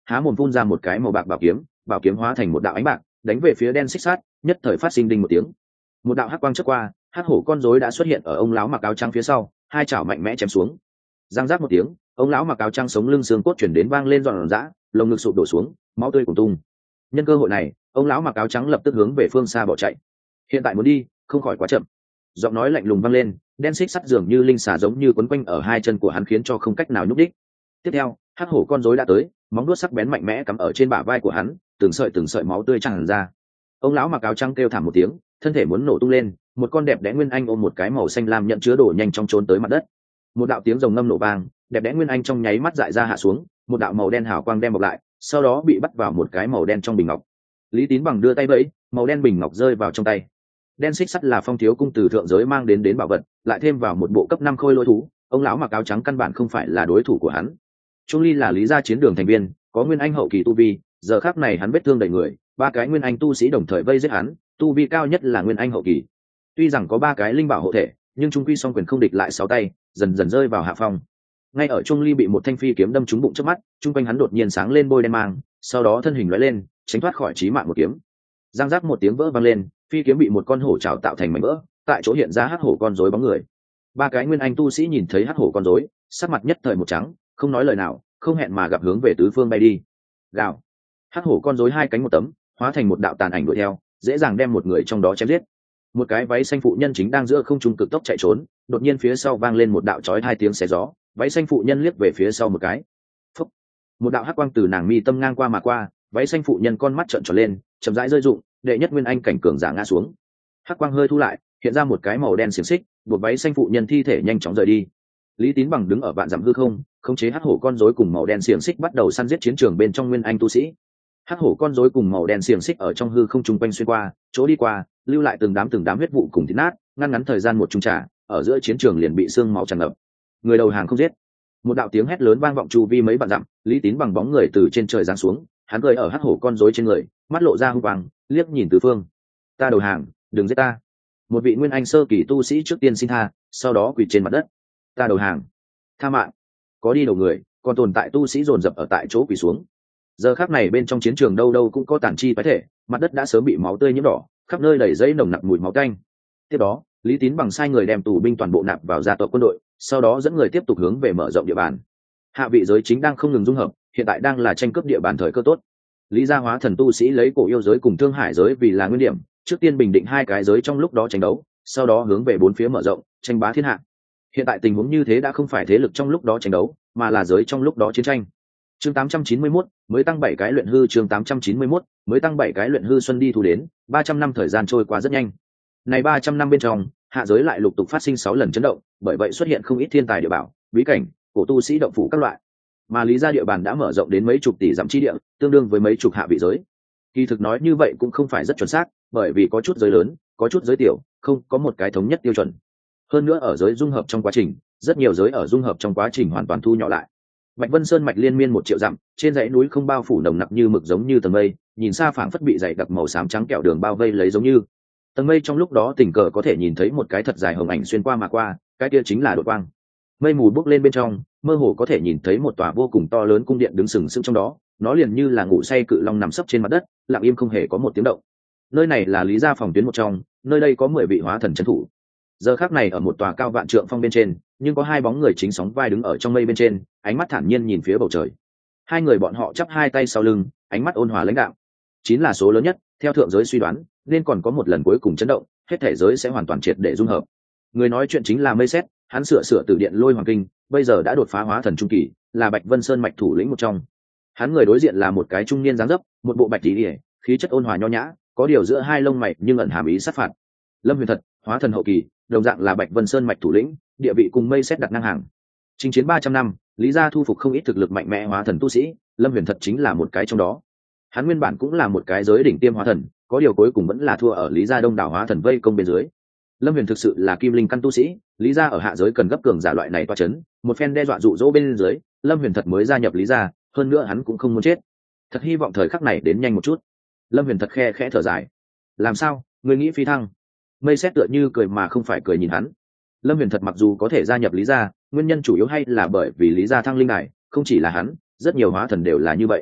há mồm phun ra một cái màu bạc bảo kiếm hóa thành một đạo ánh bạc đánh về phía đen xích sắt, nhất thời phát sinh đinh một tiếng. Một đạo hắc quang chớp qua, hắc hổ con rối đã xuất hiện ở ông lão mặc áo trắng phía sau, hai chảo mạnh mẽ chém xuống. Giang giác một tiếng, ông lão mặc áo trắng sống lưng xương cốt chuyển đến vang lên giòn giã, lồng ngực sụp đổ xuống, máu tươi cùng tung. Nhân cơ hội này, ông lão mặc áo trắng lập tức hướng về phương xa bỏ chạy. Hiện tại muốn đi, không khỏi quá chậm. Giọng nói lạnh lùng vang lên, đen xích sắt dường như linh xà giống như quấn quanh ở hai chân của hắn khiến cho không cách nào nhúc đích. Tiếp theo, hắc hổ con rối đã tới, móng vuốt sắc bén mạnh mẽ cắm ở trên bả vai của hắn, từng sợi máu tươi tràn ra. Ông lão mặc áo trắng kêu thảm một tiếng, thân thể muốn nổ tung lên, một con đẹp đẽ nguyên anh ôm một cái màu xanh lam nhận chứa đồ nhanh chóng trốn tới mặt đất. Một đạo tiếng rồng ngâm nổ vang, đẹp đẽ nguyên anh trong nháy mắt dại ra hạ xuống, một đạo màu đen hào quang đem bọc lại, sau đó bị bắt vào một cái màu đen trong bình ngọc. Lý Tín Bằng đưa tay vẫy, màu đen bình ngọc rơi vào trong tay. Đen xích sắt là Phong thiếu cung từ thượng giới mang đến bảo vật, lại thêm vào một bộ cấp 5 khôi lôi thú, ông lão mặc áo trắng căn bản không phải là đối thủ của hắn. Trung Ly là Lý gia chiến đường thành viên, có nguyên anh hậu kỳ tu vi, giờ khắc này hắn vết thương đầy người, ba cái nguyên anh tu sĩ đồng thời vây giết hắn, tu vi cao nhất là nguyên anh hậu kỳ. Tuy rằng có ba cái linh bảo hộ thể, nhưng trung quy song quyền không địch lại 6 tay, dần dần rơi vào hạ phong. Ngay ở Trung Ly bị một thanh phi kiếm đâm trúng bụng trước mắt, trung quanh hắn đột nhiên sáng lên bôi đen mang, sau đó thân hình lóe lên, tránh thoát khỏi chí mạng một kiếm. Giang giác một tiếng vỡ vang lên, phi kiếm bị một con hổ trảo tạo thành mảnh vỡ, tại chỗ hiện ra hắc hổ con rối bóng người. Ba cái nguyên anh tu sĩ nhìn thấy hắc hổ con rối, sắc mặt nhất thời một trắng, không nói lời nào, không hẹn mà gặp hướng về tứ phương bay đi. Gào. Hắc hổ con rối hai cánh một tấm, hóa thành một đạo tàn ảnh đuổi theo, dễ dàng đem một người trong đó chém giết. Một cái váy xanh phụ nhân chính đang giữa không trung cực tốc chạy trốn, đột nhiên phía sau vang lên một đạo chói hai tiếng xé gió, váy xanh phụ nhân liếc về phía sau một cái. Phúc. Một đạo hắc quang từ nàng mi tâm ngang qua mà qua, váy xanh phụ nhân con mắt trợn tròn lên, chậm rãi rơi rụng, đệ nhất nguyên anh cảnh cường giả ngã xuống. Hắc quang hơi thu lại, hiện ra một cái màu đen xiềng xích, buộc váy xanh phụ nhân thi thể nhanh chóng rời đi. Lý Tín Bằng đứng ở vạn dặm hư không, khống chế hắc hổ con rối cùng màu đen xiềng xích bắt đầu săn giết chiến trường bên trong nguyên anh tu sĩ. Hắc hổ con rối cùng màu đen xiềng xích ở trong hư không trung quanh xuyên qua, chỗ đi qua, lưu lại từng đám huyết vụ cùng thịt nát, ngăn ngắn thời gian một chung trà, ở giữa chiến trường liền bị xương máu tràn ngập. Người đầu hàng không giết. Một đạo tiếng hét lớn vang vọng chu vi mấy vạn dặm, Lý Tín Bằng bóng người từ trên trời giáng xuống, hắn cười ở hắc hổ con rối trên người, mắt lộ ra hung quang, liếc nhìn tứ phương. Ta đầu hàng, đừng giết ta. Một vị nguyên anh sơ kỳ tu sĩ trước tiên xin tha, sau đó quỳ trên mặt đất. Ta đầu hàng, tha mạng. Có đi đầu người, còn tồn tại tu sĩ dồn dập ở tại chỗ quỳ xuống. Giờ khắc này bên trong chiến trường đâu đâu cũng có tàn chi phái thể, mặt đất đã sớm bị máu tươi nhiễm đỏ, khắp nơi đầy dây nồng nặc mùi máu tanh. Tiếp đó, Lý Tín Bằng sai người đem tù binh toàn bộ nạp vào gia tộc quân đội, sau đó dẫn người tiếp tục hướng về mở rộng địa bàn. Hạ vị giới chính đang không ngừng dung hợp, hiện tại đang là tranh cướp địa bàn thời cơ tốt. Lý gia hóa thần tu sĩ lấy cổ yêu giới cùng thương hải giới vì là nguyên điểm, trước tiên bình định hai cái giới trong lúc đó tranh đấu, sau đó hướng về bốn phía mở rộng, tranh bá thiên hạ. Hiện tại tình huống như thế đã không phải thế lực trong lúc đó tranh đấu, mà là giới trong lúc đó chiến tranh. Chương 891, mới tăng 7 cái luyện hư. Chương 891, mới tăng 7 cái luyện hư. Xuân đi thu đến, 300 năm thời gian trôi qua rất nhanh. Này 300 năm bên trong, hạ giới lại lục tục phát sinh 6 lần chấn động, bởi vậy xuất hiện không ít thiên tài địa bảo, bí cảnh, cổ tu sĩ động phủ các loại. Mà Lý gia địa bàn đã mở rộng đến mấy chục tỷ dặm chi địa, tương đương với mấy chục hạ vị giới. Kỳ thực nói như vậy cũng không phải rất chuẩn xác, bởi vì có chút giới lớn, có chút giới tiểu, không có một cái thống nhất tiêu chuẩn. Hơn nữa ở giới dung hợp trong quá trình, rất nhiều giới ở dung hợp trong quá trình hoàn toàn thu nhỏ lại. Bạch Vân Sơn mạch liên miên 1 triệu dặm, trên dãy núi không bao phủ nồng nặc như mực giống như tầng mây, nhìn xa phảng phất bị dày đặc màu xám trắng kẹo đường bao vây lấy giống như. Tầng mây trong lúc đó tình cờ có thể nhìn thấy một cái thật dài hồng ảnh xuyên qua mà qua, cái kia chính là đột quang. Mây mù bốc lên bên trong, mơ hồ có thể nhìn thấy một tòa vô cùng to lớn cung điện đứng sừng sững trong đó, nó liền như là ngủ say cự long nằm sấp trên mặt đất, lặng im không hề có một tiếng động. Nơi này là Lý gia phòng tuyến một trong, nơi đây có 10 vị hóa thần trấn thủ. Giờ khắc này ở một tòa cao vạn trượng phong bên trên, nhưng có 2 bóng người chính sóng vai đứng ở trong mây bên trên, ánh mắt thản nhiên nhìn phía bầu trời. 2 người bọn họ chắp 2 tay sau lưng, ánh mắt ôn hòa lãnh đạm. 9 là số lớn nhất, theo thượng giới suy đoán, nên còn có một lần cuối cùng chấn động, hết thể giới sẽ hoàn toàn triệt để dung hợp. Người nói chuyện chính là Mây Sét, hắn sửa từ điện lôi hoàng kinh, bây giờ đã đột phá hóa thần trung kỳ, là Bạch Vân Sơn mạch thủ lĩnh một trong. Hắn người đối diện là một cái trung niên dáng dấp, một bộ bạch tí, khí chất ôn hòa nho nhã, có điều giữa 2 lông mày nhưng ẩn hàm ý sát phạt. Lâm Huyền Thật, hóa thần hậu kỳ, đồng dạng là Bạch Vân Sơn mạch thủ lĩnh, địa vị cùng Mây Sét đặt ngang hàng. Chinh chiến 300 năm, Lý gia thu phục không ít thực lực mạnh mẽ hóa thần tu sĩ, Lâm Huyền Thật chính là một cái trong đó. Hắn nguyên bản cũng là một cái giới đỉnh tiêm hóa thần, có điều cuối cùng vẫn là thua ở Lý gia đông đảo hóa thần vây công bên dưới. Lâm Huyền thực sự là kim linh căn tu sĩ, Lý gia ở hạ giới cần gấp cường giả loại này toa chấn, một phen đe dọa dụ dỗ bên dưới, Lâm Huyền Thật mới gia nhập Lý gia, hơn nữa hắn cũng không muốn chết. Thật hy vọng thời khắc này đến nhanh một chút. Lâm Huyền Thật khe khẽ thở dài. Làm sao, ngươi nghĩ phi thăng? Mây Sét tựa như cười mà không phải cười nhìn hắn. Lâm Huyền Thật mặc dù có thể gia nhập Lý gia, nguyên nhân chủ yếu hay là bởi vì Lý gia thăng linh đài, không chỉ là hắn, rất nhiều hóa thần đều là như vậy.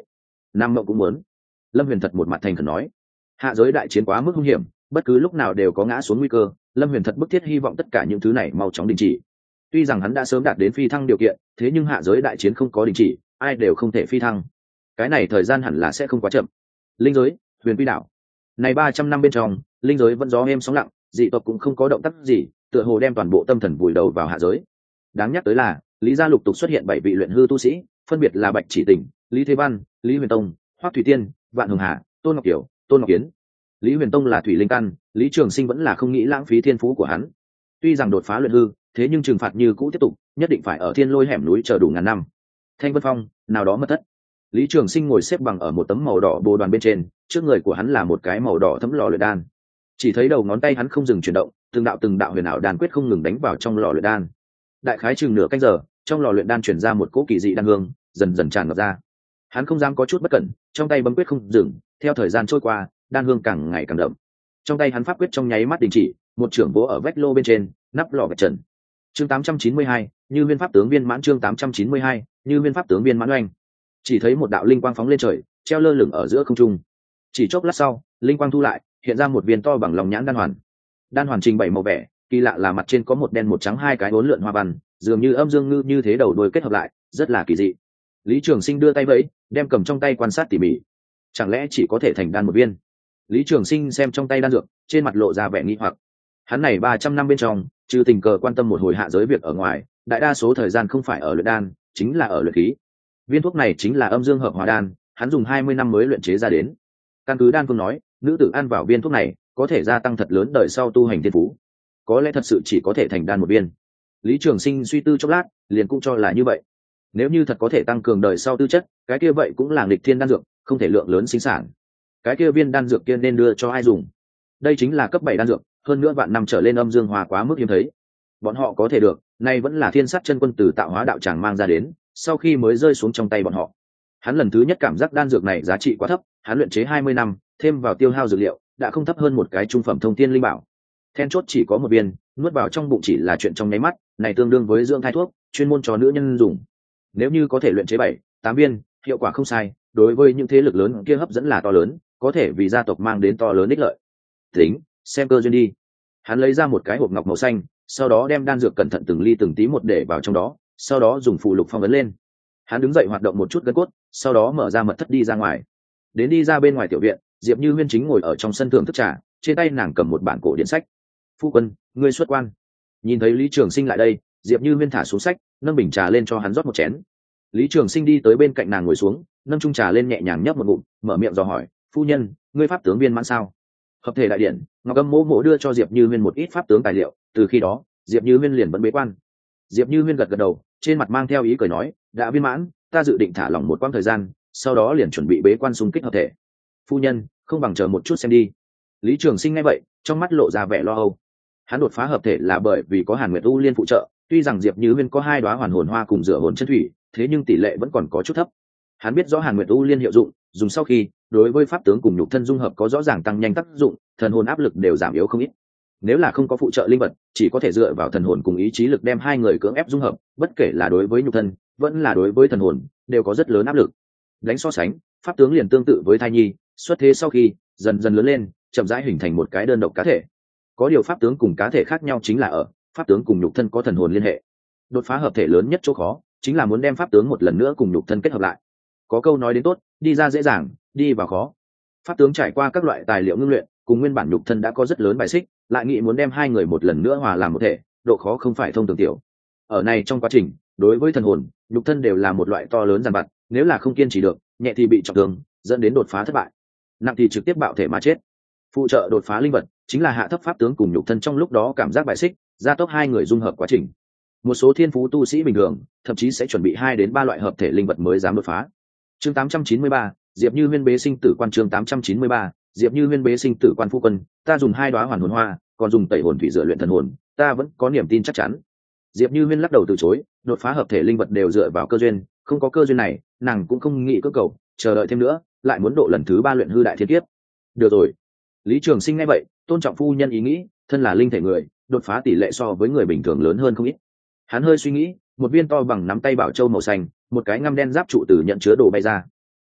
nam mộng cũng muốn. Lâm Huyền Thật một mặt thành khẩn nói. Hạ giới đại chiến quá mức hung hiểm, bất cứ lúc nào đều có ngã xuống nguy cơ. Lâm Huyền Thật bức thiết hy vọng tất cả những thứ này mau chóng đình chỉ. Tuy rằng hắn đã sớm đạt đến phi thăng điều kiện, thế nhưng hạ giới đại chiến không có đình chỉ, ai đều không thể phi thăng. Cái này thời gian hẳn là sẽ không quá chậm. Linh giới, Huyền Quy đảo. Này 300 năm bên trong, linh giới vẫn gió êm sóng lặng, dị tộc cũng không có động tác gì, tựa hồ đem toàn bộ tâm thần vùi đầu vào hạ giới. Đáng nhắc tới là, Lý gia lục tục xuất hiện 7 vị luyện hư tu sĩ, phân biệt là Bạch Chỉ Tỉnh, Lý Thế Văn, Lý Huyền Tông, Hoắc Thủy Tiên, Vạn Hường Hà, Tôn Ngọc Kiều, Tôn Ngọc Kiến. Lý Huyền Tông là thủy linh căn, Lý Trường Sinh vẫn là không nghĩ lãng phí thiên phú của hắn. Tuy rằng đột phá luyện hư, thế nhưng trừng phạt như cũ tiếp tục, nhất định phải ở Thiên Lôi hẻm núi chờ đủ ngàn năm. Thanh Vân Phong, nào đó mất thất. Lý Trường Sinh ngồi xếp bằng ở một tấm màu đỏ bồ đoàn bên trên, trước người của hắn là một cái màu đỏ thấm lò luyện đan. Chỉ thấy đầu ngón tay hắn không dừng chuyển động, từng đạo huyền ảo đan quyết không ngừng đánh vào trong lò luyện đan. Đại khái chừng nửa canh giờ, trong lò luyện đan truyền ra một cỗ kỳ dị đan hương, dần dần tràn ngập ra. Hắn không dám có chút bất cẩn, trong tay bấm quyết không dừng, theo thời gian trôi qua, đan hương càng ngày càng đậm. Trong tay hắn pháp quyết trong nháy mắt đình chỉ, một trưởng vỗ ở vách lô bên trên, nắp lò vạch trần. Chương 892, Như Nguyên pháp tướng viên mãn. Chương 892, Như Nguyên pháp tướng viên mãn oanh. Chỉ thấy một đạo linh quang phóng lên trời, treo lơ lửng ở giữa không trung. Chỉ chốc lát sau, linh quang thu lại, hiện ra một viên to bằng lòng nhãn đan hoàn. Đan hoàn trình bày màu vẻ, kỳ lạ là mặt trên có một đen một trắng hai cái uốn lượn hoa văn, dường như âm dương ngư như thế đầu đuôi kết hợp lại, rất là kỳ dị. Lý Trường Sinh đưa tay vẫy, đem cầm trong tay quan sát tỉ mỉ. Chẳng lẽ chỉ có thể thành đan một viên? Lý Trường Sinh xem trong tay đan dược, trên mặt lộ ra vẻ nghi hoặc. Hắn này 300 năm bên trong, trừ tình cờ quan tâm một hồi hạ giới việc ở ngoài, đại đa số thời gian không phải ở luyện đan, chính là ở luyện khí. Viên thuốc này chính là âm dương hợp hòa đan, hắn dùng 20 năm mới luyện chế ra đến. Căn cứ đan phương nói, nữ tử ăn vào viên thuốc này, có thể gia tăng thật lớn đời sau tu hành thiên phú. Có lẽ thật sự chỉ có thể thành đan một viên. Lý Trường Sinh suy tư chốc lát, liền cũng cho là như vậy. Nếu như thật có thể tăng cường đời sau tư chất, cái kia vậy cũng là nghịch thiên đan dược, không thể lượng lớn sinh sản. Cái kia viên đan dược kia nên đưa cho ai dùng? Đây chính là cấp 7 đan dược, hơn nữa vạn năm trở lên âm dương hòa quá mức hiếm thấy. Bọn họ có thể được, nay vẫn là Thiên Sát chân quân từ Tạo Hóa đạo tràng mang ra đến, sau khi mới rơi xuống trong tay bọn họ. Hắn lần thứ nhất cảm giác đan dược này giá trị quá thấp, hắn luyện chế 20 năm, thêm vào tiêu hao dược liệu, đã không thấp hơn một cái trung phẩm thông thiên linh bảo. Then chốt chỉ có một viên, nuốt vào trong bụng chỉ là chuyện trong nháy mắt, này tương đương với dưỡng thai thuốc, chuyên môn cho nữ nhân dùng. Nếu như có thể luyện chế 7, 8 viên, hiệu quả không sai, đối với những thế lực lớn kia hấp dẫn là to lớn, có thể vì gia tộc mang đến to lớn ích lợi. Tính, xem cơ duyên đi. Hắn lấy ra một cái hộp ngọc màu xanh, sau đó đem đan dược cẩn thận từng ly từng tí một để vào trong đó, sau đó dùng phù lục phong ấn lên. Hắn đứng dậy hoạt động một chút gân cốt, sau đó mở ra mật thất đi ra ngoài. Đến đi ra bên ngoài tiểu viện, Diệp Như Huyên chính ngồi ở trong sân thưởng thức trà, trên tay nàng cầm một bản cổ điển sách. Phu quân, ngươi xuất quan. Nhìn thấy Lý Trường Sinh lại đây, Diệp Như Huyên thả xuống sách, nâng bình trà lên cho hắn rót một chén. Lý Trường Sinh đi tới bên cạnh nàng ngồi xuống, nâng chung trà lên nhẹ nhàng nhấp một ngụm, mở miệng dò hỏi, phu nhân, ngươi pháp tướng viên mãn sao? Hợp thể đại điện, Ngọc Âm mỗ mỗ đưa cho Diệp Như Huyên một ít pháp tướng tài liệu, từ khi đó, Diệp Như Huyên liền vẫn bế quan. Diệp Như Huyên gật gật đầu, trên mặt mang theo ý cười nói, đã viên mãn, ta dự định thả lỏng một quãng thời gian, sau đó liền chuẩn bị bế quan xung kích hợp thể. Phu nhân, không bằng chờ một chút xem đi. Lý Trường Sinh nghe vậy, trong mắt lộ ra vẻ lo âu. Hắn đột phá hợp thể là bởi vì có Hàn Nguyệt U Liên phụ trợ, tuy rằng Diệp Như Huyên có 2 đóa hoàn hồn hoa cùng rửa hồn chân thủy, thế nhưng tỷ lệ vẫn còn có chút thấp. Hắn biết rõ Hàn Nguyệt U Liên hiệu dụng, dùng sau khi, đối với pháp tướng cùng nhục thân dung hợp có rõ ràng tăng nhanh tác dụng, thần hồn áp lực đều giảm yếu không ít. Nếu là không có phụ trợ linh vật, chỉ có thể dựa vào thần hồn cùng ý chí lực đem hai người cưỡng ép dung hợp, bất kể là đối với nhục thân, vẫn là đối với thần hồn, đều có rất lớn áp lực. Đánh so sánh, pháp tướng liền tương tự với thai nhi, xuất thế sau khi dần dần lớn lên, chậm rãi hình thành một cái đơn độc cá thể. Có điều pháp tướng cùng cá thể khác nhau chính là ở pháp tướng cùng nhục thân có thần hồn liên hệ. Đột phá hợp thể lớn nhất chỗ khó chính là muốn đem pháp tướng một lần nữa cùng nhục thân kết hợp lại. Có câu nói đến tốt, đi ra dễ dàng, đi vào khó. Pháp tướng trải qua các loại tài liệu ngưng luyện, cùng nguyên bản nhục thân đã có rất lớn bài xích, lại nghĩ muốn đem hai người một lần nữa hòa làm một thể, độ khó không phải thông thường tiểu. Ở này trong quá trình, đối với thần hồn, nhục thân đều là một loại to lớn giàn vặt, nếu là không kiên trì được, nhẹ thì bị trọng thương, dẫn đến đột phá thất bại, nặng thì trực tiếp bạo thể mà chết. Phụ trợ đột phá linh vật chính là hạ thấp pháp tướng cùng nhục thân trong lúc đó cảm giác bài xích, gia tốc hai người dung hợp quá trình. Một số thiên phú tu sĩ bình thường, thậm chí sẽ chuẩn bị 2 đến 3 loại hợp thể linh vật mới dám đột phá. Chương 893, Diệp Như Huyên bế sinh tử quan. Chương 893, Diệp Như Huyên bế sinh tử quan. Phu quân, ta dùng 2 đóa hoàn hồn hoa, còn dùng tẩy hồn thủy rửa luyện thần hồn, ta vẫn có niềm tin chắc chắn. Diệp Như Huyên lắc đầu từ chối, đột phá hợp thể linh vật đều dựa vào cơ duyên, không có cơ duyên này, nàng cũng không nghĩ cưỡng cầu, chờ đợi thêm nữa, lại muốn độ lần thứ 3 luyện hư đại thiên kiếp. Được rồi. Lý Trường Sinh nghe vậy, tôn trọng phu nhân ý nghĩ, thân là linh thể người, đột phá tỷ lệ so với người bình thường lớn hơn không ít. Hắn hơi suy nghĩ, một viên to bằng nắm tay bảo châu màu xanh, một cái ngăm đen giáp trụ từ nhận chứa đồ bay ra.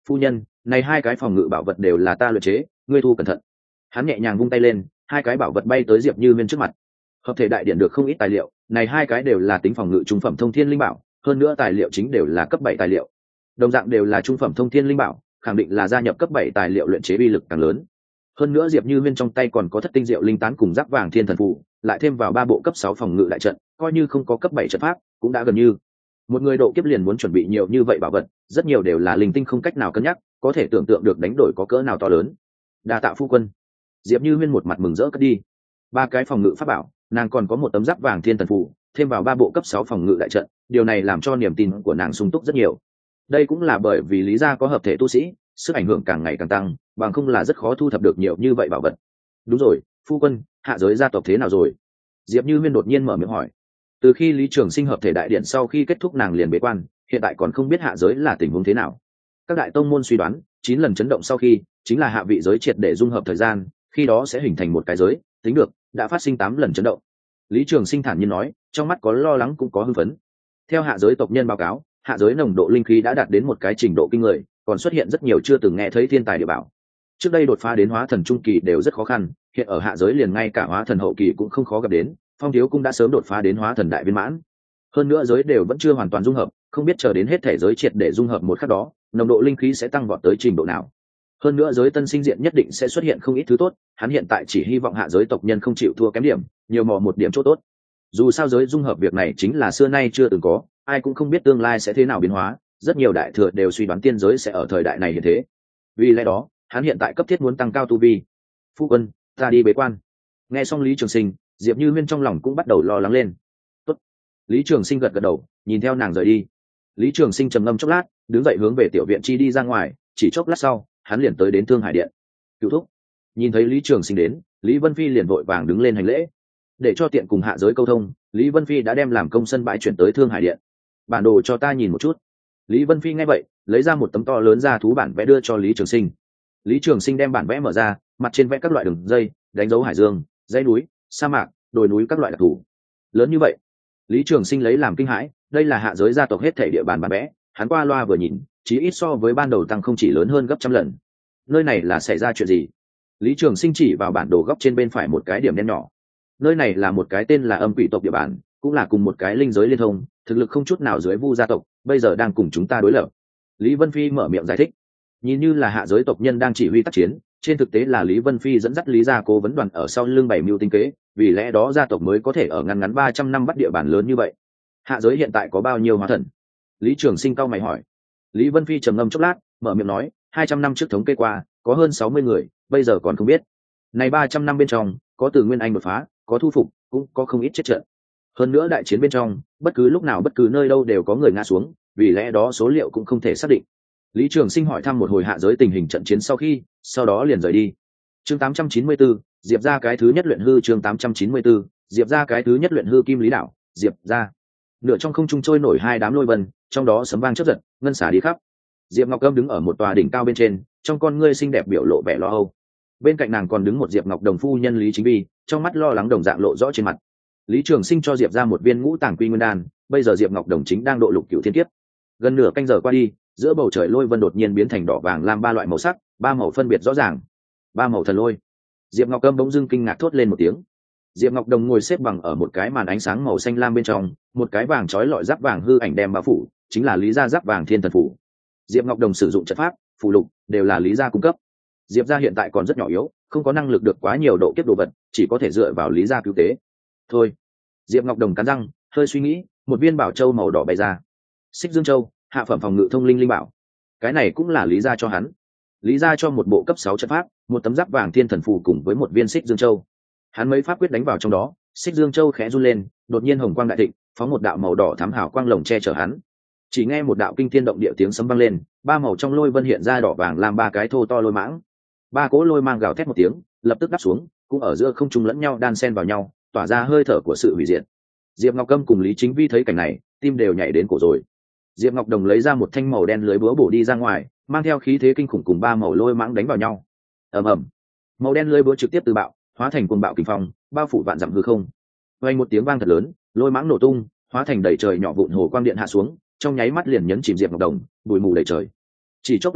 Phu nhân, này hai cái phòng ngự bảo vật đều là ta luyện chế, ngươi thu cẩn thận. Hắn nhẹ nhàng vung tay lên, hai cái bảo vật bay tới Diệp Như Viên trước mặt. Hợp thể đại điện được không ít tài liệu, này hai cái đều là tính phòng ngự trung phẩm thông thiên linh bảo, hơn nữa tài liệu chính đều là cấp 7 tài liệu. Đồng dạng đều là trung phẩm thông thiên linh bảo, khẳng định là gia nhập cấp 7 tài liệu luyện chế uy lực càng lớn. Hơn nữa Diệp Như Viên trong tay còn có thất tinh diệu linh tán cùng giáp vàng thiên thần phù, lại thêm vào 3 bộ cấp 6 phòng ngự đại trận, coi như không có cấp 7 trận pháp, cũng đã gần như. Một người độ kiếp liền muốn chuẩn bị nhiều như vậy bảo vật, rất nhiều đều là linh tinh không cách nào cân nhắc, có thể tưởng tượng được đánh đổi có cỡ nào to lớn. Đa tạ phu quân. Diệp Như Viên một mặt mừng rỡ cất đi. 3 cái phòng ngự pháp bảo, nàng còn có một tấm giáp vàng thiên thần phù, thêm vào 3 bộ cấp 6 phòng ngự đại trận, điều này làm cho niềm tin của nàng sung túc rất nhiều. Đây cũng là bởi vì Lý gia có hợp thể tu sĩ, sức ảnh hưởng càng ngày càng tăng, bằng không là rất khó thu thập được nhiều như vậy bảo vật. Đúng rồi, phu quân, hạ giới gia tộc thế nào rồi? Diệp Như Viên đột nhiên mở miệng hỏi. Từ khi Lý Trường Sinh hợp thể đại điện sau khi kết thúc nàng liền bế quan, hiện tại còn không biết hạ giới là tình huống thế nào. Các đại tông môn suy đoán, 9 lần chấn động sau khi, chính là hạ vị giới triệt để dung hợp thời gian, khi đó sẽ hình thành một cái giới, tính được, đã phát sinh 8 lần chấn động. Lý Trường Sinh thản nhiên nói, trong mắt có lo lắng cũng có hưng phấn. Theo hạ giới tộc nhân báo cáo, hạ giới nồng độ linh khí đã đạt đến một cái trình độ kinh người, còn xuất hiện rất nhiều chưa từng nghe thấy thiên tài địa bảo. Trước đây đột phá đến hóa thần trung kỳ đều rất khó khăn, hiện ở hạ giới liền ngay cả hóa thần hậu kỳ cũng không khó gặp đến, Phong Thiếu cũng đã sớm đột phá đến hóa thần đại viên mãn. Hơn nữa giới đều vẫn chưa hoàn toàn dung hợp, không biết chờ đến hết thể giới triệt để dung hợp một khắc đó, nồng độ linh khí sẽ tăng vọt tới trình độ nào. Hơn nữa giới tân sinh diện nhất định sẽ xuất hiện không ít thứ tốt, hắn hiện tại chỉ hy vọng hạ giới tộc nhân không chịu thua kém điểm, nhiều mò một điểm chỗ tốt. Dù sao giới dung hợp việc này chính là xưa nay chưa từng có, ai cũng không biết tương lai sẽ thế nào biến hóa, rất nhiều đại thừa đều suy đoán tiên giới sẽ ở thời đại này hiện thế. Vì lẽ đó, hắn hiện tại cấp thiết muốn tăng cao tu vi. Phu quân, ta đi bế quan. Nghe xong Lý Trường Sinh, Diệp Như Huyên trong lòng cũng bắt đầu lo lắng lên. Tốt. Lý Trường Sinh gật gật đầu, nhìn theo nàng rời đi. Lý Trường Sinh trầm ngâm chốc lát, đứng dậy hướng về tiểu viện chi đi ra ngoài, chỉ chốc lát sau, hắn liền tới đến Thương Hải Điện. Cửu thúc. Nhìn thấy Lý Trường Sinh đến, Lý Vân Phi liền vội vàng đứng lên hành lễ. Để cho tiện cùng hạ giới câu thông, Lý Vân Phi đã đem làm công sân bãi chuyển tới Thương Hải Điện. Bản đồ cho ta nhìn một chút. Lý Vân Phi nghe vậy, lấy ra một tấm to lớn ra thú bản vẽ đưa cho Lý Trường Sinh. Lý Trường Sinh đem bản vẽ mở ra, mặt trên vẽ các loại đường dây, đánh dấu hải dương, dãy núi, sa mạc, đồi núi các loại đặc thù. Lớn như vậy, Lý Trường Sinh lấy làm kinh hãi, đây là hạ giới gia tộc hết thảy địa bàn bản vẽ, hắn qua loa vừa nhìn, chỉ ít so với ban đầu tăng không chỉ lớn hơn gấp trăm lần. Nơi này là xảy ra chuyện gì? Lý Trường Sinh chỉ vào bản đồ góc trên bên phải một cái điểm đen nhỏ. Nơi này là một cái tên là Âm Quỷ tộc địa bàn, cũng là cùng một cái linh giới liên thông, thực lực không chút nào dưới Vu gia tộc, bây giờ đang cùng chúng ta đối lập. Lý Vân Phi mở miệng giải thích. Nhìn như là hạ giới tộc nhân đang chỉ huy tác chiến, trên thực tế là Lý Vân Phi dẫn dắt Lý gia cố vấn đoàn ở sau lưng bày mưu tinh kế, vì lẽ đó gia tộc mới có thể ở ngăn ngắn 300 năm bắt địa bàn lớn như vậy. Hạ giới hiện tại có bao nhiêu hóa thần? Lý Trường Sinh cau mày hỏi. Lý Vân Phi trầm ngâm chốc lát, mở miệng nói, 200 năm trước thống kê qua, có hơn 60 người, bây giờ còn không biết. Này 300 năm bên trong, có từ Nguyên Anh đột phá, có thu phục, cũng có không ít chết trận. Hơn nữa đại chiến bên trong, bất cứ lúc nào bất cứ nơi đâu đều có người ngã xuống, vì lẽ đó số liệu cũng không thể xác định. Lý Trường Sinh hỏi thăm một hồi hạ giới tình hình trận chiến sau đó liền rời đi. Chương 894, Diệp gia cái thứ nhất luyện hư. Chương 894, Diệp gia cái thứ nhất luyện hư Kim Lý Đảo, Diệp gia. Nửa trong không trung trôi nổi hai đám lôi vân, trong đó sấm vang chớp giật, ngân xả đi khắp. Diệp Ngọc Âm đứng ở một tòa đỉnh cao bên trên, trong con ngươi xinh đẹp biểu lộ vẻ lo âu. Bên cạnh nàng còn đứng một Diệp Ngọc Đồng phu nhân Lý Chính Vi, trong mắt lo lắng đồng dạng lộ rõ trên mặt. Lý Trường Sinh cho Diệp gia một viên ngũ tàng quy nguyên đan, bây giờ Diệp Ngọc Đồng chính đang độ lục cửu thiên kiếp. Gần nửa canh giờ qua đi, giữa bầu trời lôi vân đột nhiên biến thành đỏ vàng lam 3 loại màu sắc, 3 màu phân biệt rõ ràng. 3 màu thần lôi. Diệp Ngọc Âm bỗng dưng kinh ngạc thốt lên một tiếng. Diệp Ngọc Đồng ngồi xếp bằng ở một cái màn ánh sáng màu xanh lam bên trong, một cái vàng chói lọi giáp vàng hư ảnh đem bao phủ, chính là Lý gia giáp vàng thiên thần phủ. Diệp Ngọc Đồng sử dụng trận pháp, phù lục đều là Lý gia cung cấp. Diệp gia hiện tại còn rất nhỏ yếu, không có năng lực được quá nhiều độ kiếp đồ vật, chỉ có thể dựa vào Lý gia cứu tế. Thôi. Diệp Ngọc Đồng cắn răng, hơi suy nghĩ, một viên bảo châu màu đỏ bay ra. Xích Dương Châu, hạ phẩm phòng ngự thông linh linh bảo. Cái này cũng là Lý gia cho hắn. Lý gia cho một bộ cấp 6 trận pháp, một tấm giáp vàng thiên thần phù cùng với một viên Xích Dương Châu. Hắn mấy pháp quyết đánh vào trong đó, Xích Dương Châu khẽ run lên, đột nhiên hồng quang đại thịnh, phóng một đạo màu đỏ thắm hào quang lồng che chở hắn. Chỉ nghe một đạo kinh thiên động địa tiếng sấm vang lên, 3 màu trong lôi vân hiện ra đỏ vàng làm 3 cái thô to lôi mãng. 3 cỗ lôi mang gào thét một tiếng, lập tức đáp xuống, cũng ở giữa không trung lẫn nhau đan xen vào nhau, tỏa ra hơi thở của sự hủy diệt. Diệp Ngọc Câm cùng Lý Chính Vi thấy cảnh này, tim đều nhảy đến cổ rồi. Diệp Ngọc Đồng lấy ra một thanh màu đen lưới búa bổ đi ra ngoài, mang theo khí thế kinh khủng cùng 3 màu lôi mãng đánh vào nhau. Ầm ầm. Màu đen lưới búa trực tiếp từ bạo, hóa thành cuồng bạo kình phong, bao phủ vạn dặm hư không. Vang một tiếng vang thật lớn, lôi mãng nổ tung, hóa thành đầy trời nhỏ vụn hồ quang điện hạ xuống, trong nháy mắt liền nhấn chìm Diệp Ngọc Đồng, bụi mù đầy trời. Chỉ chốc lát sau,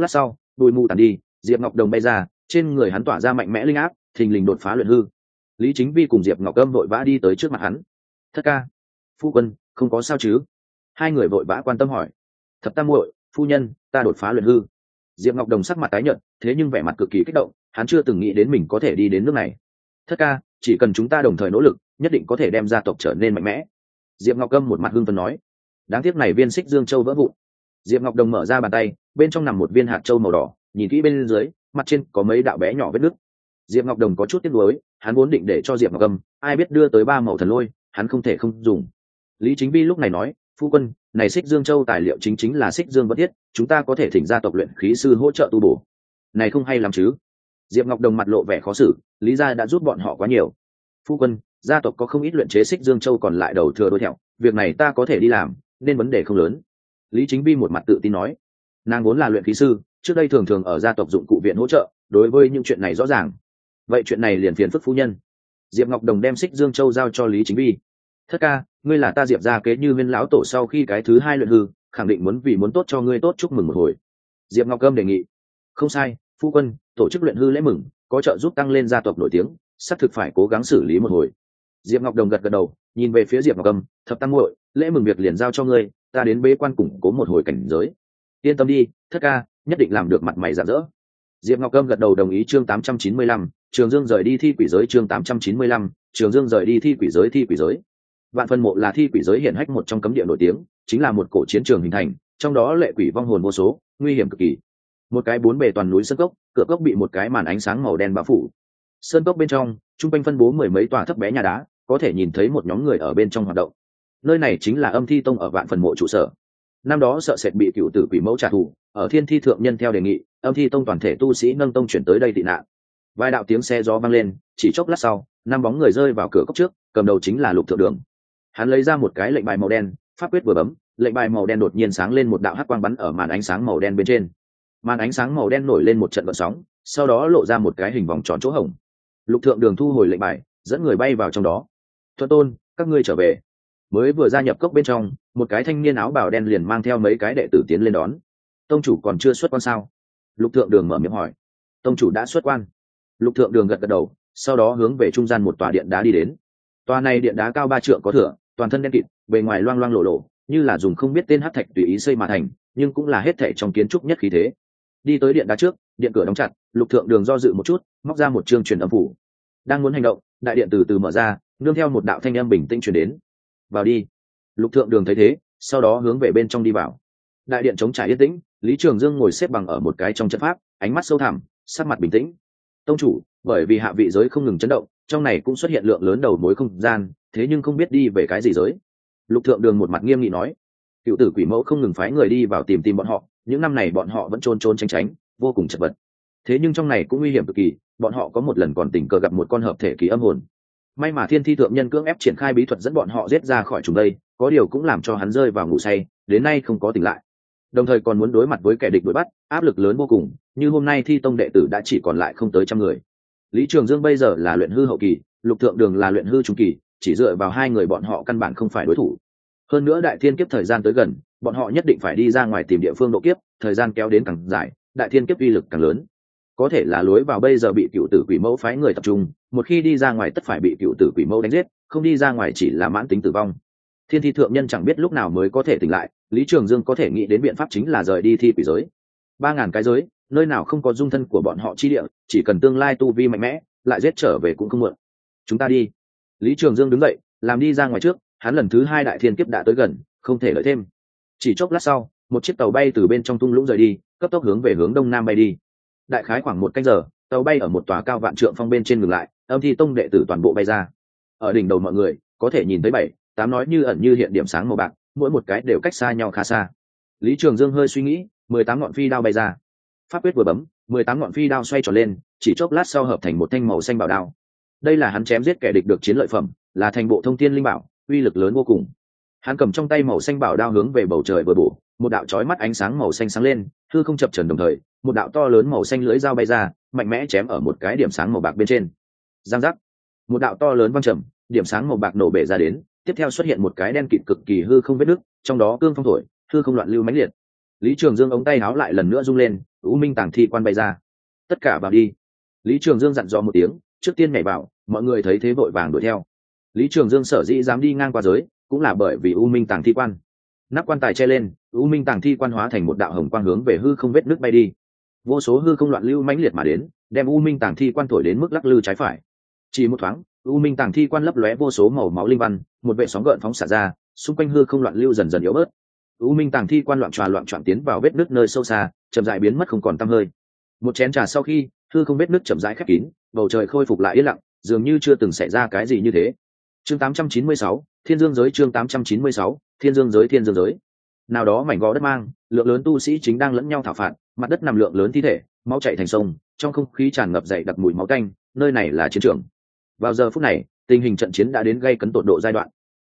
bụi mù tàn đi, Diệp Ngọc Đồng bay ra, trên người hắn tỏa ra mạnh mẽ linh áp, thình lình đột phá luyện hư. Lý Chính Vi cùng Diệp Ngọc Âm vội vã đi tới trước mặt hắn. Thất ca, phu quân, không có sao chứ? Hai người vội vã quan tâm hỏi. Thập tam muội, phu nhân, ta đột phá luyện hư. Diệp Ngọc Đồng sắc mặt tái nhợt, thế nhưng vẻ mặt cực kỳ kích động, hắn chưa từng nghĩ đến mình có thể đi đến nước này. Thất ca, chỉ cần chúng ta đồng thời nỗ lực, nhất định có thể đem gia tộc trở nên mạnh mẽ. Diệp Ngọc Âm một mặt hưng phấn nói. Đáng tiếc này viên xích dương châu vỡ vụn. Diệp Ngọc Đồng mở ra bàn tay, bên trong nằm một viên hạt châu màu đỏ, nhìn kỹ bên dưới, mặt trên có mấy đạo bé nhỏ vết nứt. Diệp Ngọc Đồng có chút tiếc nuối, hắn vốn định để cho Diệp Ngọc Âm, ai biết đưa tới ba mẩu thần lôi, hắn không thể không dùng. Lý Chính Vi lúc này nói, phu quân, này xích dương châu tài liệu chính là xích dương bất thiết, chúng ta có thể thỉnh gia tộc luyện khí sư hỗ trợ tu bổ. Này không hay lắm chứ? Diệp Ngọc Đồng mặt lộ vẻ khó xử, lý gia đã giúp bọn họ quá nhiều. Phu quân, gia tộc có không ít luyện chế xích dương châu còn lại đầu thừa đôi thẹo, việc này ta có thể đi làm, nên vấn đề không lớn. Lý Chính Vi một mặt tự tin nói, nàng vốn là luyện khí sư, trước đây thường thường ở gia tộc dụng cụ viện hỗ trợ, đối với những chuyện này rõ ràng. Vậy chuyện này liền phiền phức phu nhân. Diệp Ngọc Đồng đem xích dương châu giao cho Lý Chính Vi. Thất ca, ngươi là ta Diệp gia kế như Nguyên lão tổ sau khi cái thứ hai luyện hư, khẳng định muốn tốt cho ngươi tốt chúc mừng một hồi. Diệp Ngọc Âm đề nghị. Không sai, phu quân, tổ chức luyện hư lễ mừng, có trợ giúp tăng lên gia tộc nổi tiếng, sắp thực phải cố gắng xử lý một hồi. Diệp Ngọc Đồng gật gật đầu, nhìn về phía Diệp Ngọc Âm, thập tam muội, lễ mừng việc liền giao cho ngươi, ta đến bế quan củng cố một hồi cảnh giới. Yên tâm đi, thất ca, nhất định làm được mặt mày rạng rỡ. Diệp Ngọc Âm gật đầu đồng ý. Chương 895, Trường Dương rời đi thi quỷ giới. Chương 895, Trường Dương rời đi thi quỷ giới. Thi quỷ giới, Vạn Phân Mộ là thi quỷ giới hiển hách một trong cấm địa nổi tiếng, chính là một cổ chiến trường hình thành, trong đó lệ quỷ vong hồn vô số, nguy hiểm cực kỳ. Một cái bốn bề toàn núi sơn cốc, cửa cốc bị một cái màn ánh sáng màu đen bao phủ. Sơn cốc bên trong, trung quanh phân bố mười mấy tòa thấp bé nhà đá, có thể nhìn thấy một nhóm người ở bên trong hoạt động. Nơi này chính là Âm Thi Tông ở Vạn Phần Mộ trụ sở. Năm đó sợ sệt bị cựu tử quỷ mẫu trả thù, ở Thiên Thi thượng nhân theo đề nghị, Âm Thi Tông toàn thể tu sĩ nâng tông chuyển tới đây tị nạn. Vài đạo tiếng xe gió vang lên, chỉ chốc lát sau, năm bóng người rơi vào cửa cốc trước, cầm đầu chính là Lục Thượng Đường. Hắn lấy ra một cái lệnh bài màu đen, pháp quyết vừa bấm, lệnh bài màu đen đột nhiên sáng lên, một đạo hắc quang bắn ở màn ánh sáng màu đen bên trên. Màn ánh sáng màu đen nổi lên một trận gợn sóng, sau đó lộ ra một cái hình vòng tròn chỗ hổng. Lục Thượng Đường thu hồi lệnh bài, dẫn người bay vào trong đó. Thuận Tôn, các ngươi trở về. Mới vừa gia nhập cốc bên trong, một cái thanh niên áo bào đen liền mang theo mấy cái đệ tử tiến lên đón. Tông chủ còn chưa xuất quan sao? Lục Thượng Đường mở miệng hỏi. Tông chủ đã xuất quan. Lục Thượng Đường gật gật đầu, sau đó hướng về trung gian một tòa điện đá đi đến. Tòa này điện đá cao 3 trượng có thửa, toàn thân đen kịt, bề ngoài loang loang lổ lổ, như là dùng không biết tên hắc thạch tùy ý xây mà thành, nhưng cũng là hết thảy trong kiến trúc nhất khí thế. Đi tới điện đá trước, điện cửa đóng chặt, Lục Thượng Đường do dự một chút, móc ra một chương truyền âm phủ. Đang muốn hành động, đại điện từ từ mở ra, nương theo một đạo thanh âm bình tĩnh truyền đến. Vào đi. Lục Thượng Đường thấy thế, sau đó hướng về bên trong đi vào. Đại điện trống trải yên tĩnh, Lý Trường Dương ngồi xếp bằng ở một cái trong trận pháp, ánh mắt sâu thẳm, sắc mặt bình tĩnh. Tông chủ, bởi vì hạ vị giới không ngừng chấn động, trong này cũng xuất hiện lượng lớn đầu mối không gian, thế nhưng không biết đi về cái gì giới. Lục Thượng Đường một mặt nghiêm nghị nói. Cựu tử quỷ mẫu không ngừng phái người đi vào tìm bọn họ, những năm này bọn họ vẫn trôn tránh tránh, vô cùng chật vật. Thế nhưng trong này cũng nguy hiểm cực kỳ, bọn họ có một lần còn tình cờ gặp một con hợp thể kỳ âm hồn. May mà Thiên Thi thượng nhân cưỡng ép triển khai bí thuật dẫn bọn họ giết ra khỏi chúng đây, có điều cũng làm cho hắn rơi vào ngủ say, đến nay không có tỉnh lại. Đồng thời còn muốn đối mặt với kẻ địch đuổi bắt, áp lực lớn vô cùng, như hôm nay Thi tông đệ tử đã chỉ còn lại không tới 100 người. Lý Trường Dương bây giờ là luyện hư hậu kỳ, Lục Thượng Đường là luyện hư trung kỳ, chỉ dựa vào hai người bọn họ căn bản không phải đối thủ. Hơn nữa đại thiên kiếp thời gian tới gần, bọn họ nhất định phải đi ra ngoài tìm địa phương độ kiếp, thời gian kéo đến càng dài, đại thiên kiếp uy lực càng lớn. Có thể là lối vào bây giờ bị cựu tử quỷ mẫu phái người tập trung, một khi đi ra ngoài tất phải bị cựu tử quỷ mẫu đánh giết, không đi ra ngoài chỉ là mãn tính tử vong. Thiên Thi thượng nhân chẳng biết lúc nào mới có thể tỉnh lại, Lý Trường Dương có thể nghĩ đến biện pháp chính là rời đi thi quỷ giới. 3000 cái giới, nơi nào không có dung thân của bọn họ chi địa, chỉ cần tương lai tu vi mạnh mẽ, lại giết trở về cũng không muộn. Chúng ta đi. Lý Trường Dương đứng dậy, làm đi ra ngoài trước, hắn lần thứ 2 đại thiên kiếp đã tới gần, không thể lợi thêm. Chỉ chốc lát sau, một chiếc tàu bay từ bên trong thung lũng rời đi, cấp tốc hướng về hướng đông nam bay đi. Đại khái khoảng 1 canh giờ, tàu bay ở một tòa cao vạn trượng phong bên trên ngừng lại, Âm Thi tông đệ tử toàn bộ bay ra. Ở đỉnh đầu mọi người, có thể nhìn thấy 7, 8 nói như ẩn như hiện điểm sáng màu bạc, mỗi một cái đều cách xa nhau khá xa. Lý Trường Dương hơi suy nghĩ, 18 ngọn phi đao bay ra. Pháp quyết vừa bấm, 18 ngọn phi đao xoay tròn lên, chỉ chốc lát sau hợp thành một thanh màu xanh bảo đao. Đây là hắn chém giết kẻ địch được chiến lợi phẩm, là thành bộ thông thiên linh bảo, uy lực lớn vô cùng. Hắn cầm trong tay màu xanh bảo đao hướng về bầu trời vừa bổ, một đạo chói mắt ánh sáng màu xanh sáng lên, hư không chập chờn đồng thời, một đạo to lớn màu xanh lưỡi dao bay ra, mạnh mẽ chém ở một cái điểm sáng màu bạc bên trên. Giang giác, một đạo to lớn vang trầm, điểm sáng màu bạc nổ bể ra đến, tiếp theo xuất hiện một cái đen kịt cực kỳ hư không vết nứt, trong đó cương phong thổi, hư không loạn lưu mãnh liệt. Lý Trường Dương ống tay áo lại lần nữa rung lên, u minh tàng thi quan bay ra. Tất cả vào đi. Lý Trường Dương dặn dò một tiếng, trước tiên nhảy vào, mọi người thấy thế vội vàng đuổi theo. Lý Trường Dương sở dĩ dám đi ngang qua giới cũng là bởi vì u minh tàng thi quan. Nắp quan tài che lên, u minh tàng thi quan hóa thành một đạo hồng quang hướng về hư không vết nước bay đi. Vô số hư không loạn lưu mãnh liệt mà đến, đem u minh tàng thi quan thổi đến mức lắc lư trái phải. Chỉ một thoáng, u minh tàng thi quan lấp lóe vô số màu máu linh văn, một vệ sóng gợn phóng xạ ra, xung quanh hư không loạn lưu dần dần yếu bớt. U minh tàng thi quan loạn choạng tiến vào vết nước nơi sâu xa, chậm rãi biến mất không còn tăm hơi. Một chén trà sau khi, hư không vết nước chậm rãi khép kín, bầu trời khôi phục lại yên lặng, dường như chưa từng xảy ra cái gì như thế. Chương 896, Thiên Dương giới. Chương 896, Thiên Dương giới. Thiên Dương giới. Nào đó mảnh gò đất mang, lượng lớn tu sĩ chính đang lẫn nhau thảo phạt, mặt đất nằm lượng lớn thi thể, máu chảy thành sông, trong không khí tràn ngập dậy đặc mùi máu tanh, nơi này là chiến trường. Vào giờ phút này, tình hình trận chiến đã đến gây cấn tột độ giai đoạn.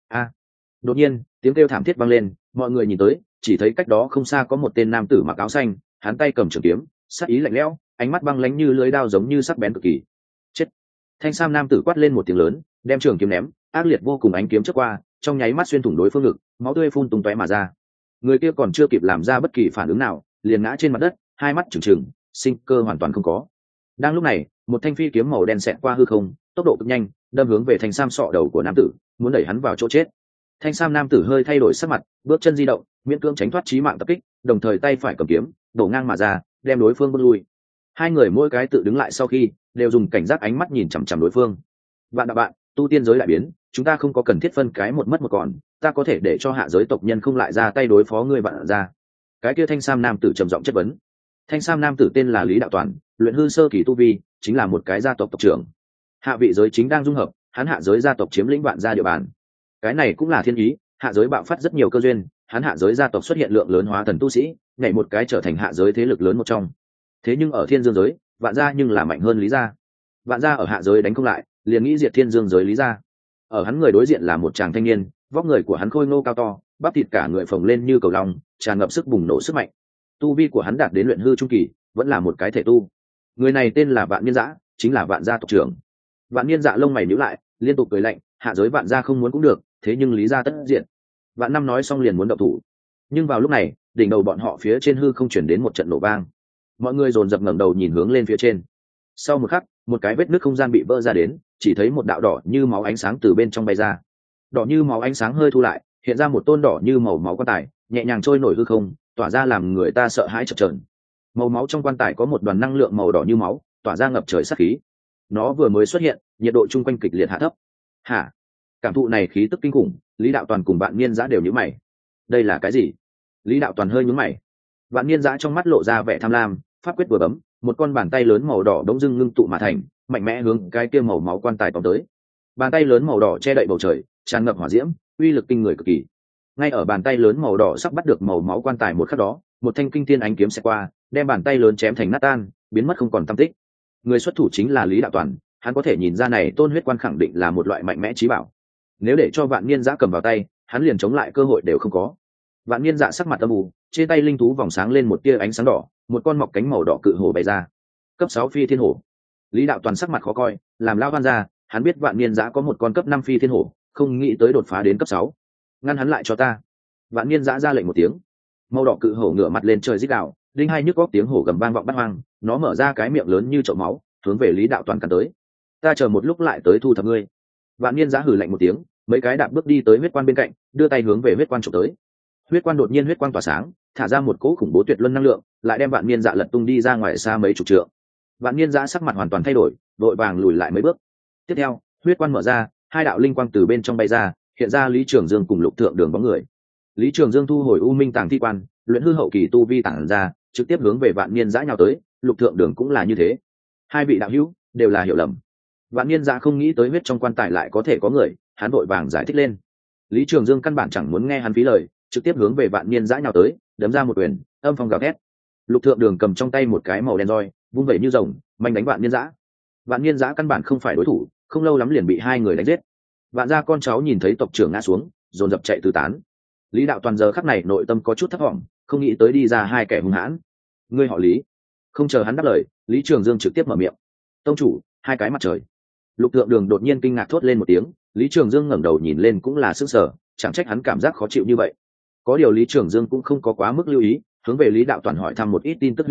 Đột nhiên, tiếng kêu thảm thiết vang lên, mọi người nhìn tới, chỉ thấy cách đó không xa có một tên nam tử mặc áo xanh, hắn tay cầm trường kiếm, sắc ý lạnh lẽo, ánh mắt băng lãnh như lưỡi dao giống như sắc bén cực kỳ. Chết! Thanh sam nam tử quát lên một tiếng lớn, đem trường kiếm ném, ác liệt vô cùng ánh kiếm chớp qua, trong nháy mắt xuyên thủng đối phương ngực, máu tươi phun tung tóe mà ra. Người kia còn chưa kịp làm ra bất kỳ phản ứng nào, liền ngã trên mặt đất, hai mắt trừng trừng, sinh cơ hoàn toàn không có. Đang lúc này, một thanh phi kiếm màu đen xẹt qua hư không, tốc độ cực nhanh, đâm hướng về thanh sam sọ đầu của nam tử, muốn đẩy hắn vào chỗ chết. Thanh sam nam tử hơi thay đổi sắc mặt, bước chân di động, miễn cưỡng tránh thoát chí mạng tập kích, đồng thời tay phải cầm kiếm, đổ ngang mà ra, đem đối phương bước lui. Hai người mỗi cái tự đứng lại sau khi, đều dùng cảnh giác ánh mắt nhìn chằm chằm đối phương. Bạn đạo bạn, tu tiên giới đại biến, chúng ta không có cần thiết phân cái một mất một còn, ta có thể để cho hạ giới tộc nhân không lại ra tay đối phó ngươi bạn ra. Cái kia thanh sam nam tử trầm giọng chất vấn. Thanh sam nam tử tên là Lý Đạo Toàn, luyện hư sơ kỳ tu vi, chính là một cái gia tộc tộc trưởng. Hạ vị giới chính đang dung hợp, hắn hạ giới gia tộc chiếm lĩnh vạn gia địa bàn. Cái này cũng là thiên ý, hạ giới bạo phát rất nhiều cơ duyên, hắn hạ giới gia tộc xuất hiện lượng lớn hóa thần tu sĩ, nhảy một cái trở thành hạ giới thế lực lớn một trong. Thế nhưng ở Thiên Dương giới, vạn gia nhưng là mạnh hơn Lý gia. Vạn gia ở hạ giới đánh không lại, liền nghĩ diệt Thiên Dương giới Lý gia. Ở hắn người đối diện là một chàng thanh niên, vóc người của hắn khôi ngô cao to, bắp thịt cả người phồng lên như cầu long, tràn ngập sức bùng nổ sức mạnh. Tu vi của hắn đạt đến luyện hư trung kỳ, vẫn là một cái thể tu. Người này tên là Vạn Niên Dã, chính là Vạn gia tộc trưởng. Vạn Niên Dạ lông mày nhíu lại, liên tục cười lạnh, hạ giới Vạn gia không muốn cũng được, thế nhưng Lý gia tất diện. Vạn Năm nói xong liền muốn động thủ, nhưng vào lúc này, đỉnh đầu bọn họ phía trên hư không chuyển đến một trận nổ vang. Mọi người dồn dập ngẩng đầu nhìn hướng lên phía trên. Sau một khắc, một cái vết nứt không gian bị vỡ ra đến, chỉ thấy một đạo đỏ như máu ánh sáng từ bên trong bay ra. Đỏ như máu ánh sáng hơi thu lại, hiện ra một tôn đỏ như màu máu quan tài, nhẹ nhàng trôi nổi hư không, tỏa ra làm người ta sợ hãi chập chờn. Màu máu trong quan tài có một đoàn năng lượng màu đỏ như máu, tỏa ra ngập trời sát khí. Nó vừa mới xuất hiện, nhiệt độ chung quanh kịch liệt hạ thấp. Hả? Cảm thụ này khí tức kinh khủng, Lý Đạo Toàn cùng Vạn Niên Dã đều nhíu mày. Đây là cái gì? Lý Đạo Toàn hơi nhướng mày. Vạn Niên Dã trong mắt lộ ra vẻ tham lam, pháp quyết vừa bấm, một con bàn tay lớn màu đỏ đống dưng ngưng tụ mà thành, mạnh mẽ hướng cái kia màu máu quan tài tóm tới. Bàn tay lớn màu đỏ che đậy bầu trời, tràn ngập hỏa diễm, uy lực kinh người cực kỳ. Ngay ở bàn tay lớn màu đỏ sắp bắt được màu máu quan tài một khắc đó, một thanh kinh thiên ánh kiếm sẽ qua, đem bàn tay lớn chém thành nát tan, biến mất không còn tăm tích. Người xuất thủ chính là Lý Đạo Toàn, hắn có thể nhìn ra này tôn huyết quan khẳng định là một loại mạnh mẽ chí bảo. Nếu để cho Vạn Niên Dã cầm vào tay, hắn liền chống lại cơ hội đều không có. Vạn Niên Dạ sắc mặt âm u, trên tay linh thú vòng sáng lên một tia ánh sáng đỏ, một con mọc cánh màu đỏ cự hổ bay ra. Cấp 6 phi thiên hổ. Lý Đạo Toàn sắc mặt khó coi, làm lao van ra, hắn biết Vạn Niên Dã có một con cấp 5 phi thiên hổ, không nghĩ tới đột phá đến cấp 6. Ngăn hắn lại cho ta. Vạn Niên Dã ra lệnh một tiếng. Màu đỏ cự hổ ngửa mặt lên trời rít gào, đinh hai nhức góc tiếng hổ gầm vang vọng bát hoang, nó mở ra cái miệng lớn như chậu máu, hướng về Lý Đạo Toàn cắn tới. Ta chờ một lúc lại tới thu thập ngươi. Vạn Niên Dã hừ lạnh một tiếng, mấy cái đạp bước đi tới huyết quan bên cạnh, đưa tay hướng về huyết quan chụp tới. Huyết quan đột nhiên huyết quang tỏa sáng, thả ra một cỗ khủng bố tuyệt luân năng lượng, lại đem Vạn Niên Dạ lật tung đi ra ngoài xa mấy chục trượng. Vạn Niên Dạ sắc mặt hoàn toàn thay đổi, vội vàng lùi lại mấy bước. Tiếp theo, huyết quan mở ra, hai đạo linh quang từ bên trong bay ra, hiện ra Lý Trường Dương cùng Lục Thượng Đường bóng người. Lý Trường Dương thu hồi U Minh Tàng thi quan, luyện hư hậu kỳ tu vi tản ra, trực tiếp hướng về Vạn Niên Dã nhào tới, Lục Thượng Đường cũng là như thế. Hai vị đạo hữu đều là hiểu lầm. Vạn Niên Dã không nghĩ tới huyết trong quan tài lại có thể có người, hắn vội vàng giải thích lên. Lý Trường Dương căn bản chẳng muốn nghe hắn phí lời, trực tiếp hướng về Vạn Niên Dã nhào tới, đấm ra một quyền, âm phong gào thét. Lục Thượng Đường cầm trong tay một cái màu đen roi, vung vẩy như rồng, mạnh đánh Vạn Niên Dã. Vạn Niên Dã căn bản không phải đối thủ, không lâu lắm liền bị hai người đánh giết. Vạn gia con cháu nhìn thấy tộc trưởng ngã xuống, dồn dập chạy tứ tán. Lý Đạo Toàn giờ khắc này nội tâm có chút thất vọng, không nghĩ tới đi ra hai kẻ hung hãn. Ngươi họ Lý? Không chờ hắn đáp lời, Lý Trường Dương trực tiếp mở miệng. Tông chủ, hai cái mặt trời. Lục Thượng Đường đột nhiên kinh ngạc thốt lên một tiếng, Lý Trường Dương ngẩng đầu nhìn lên cũng là sững sờ, chẳng trách hắn cảm giác khó chịu như vậy. Có điều Lý Trường Dương cũng không có quá mức lưu ý, hướng về Lý Đạo Toàn hỏi thăm một ít tin tức hữu dụng,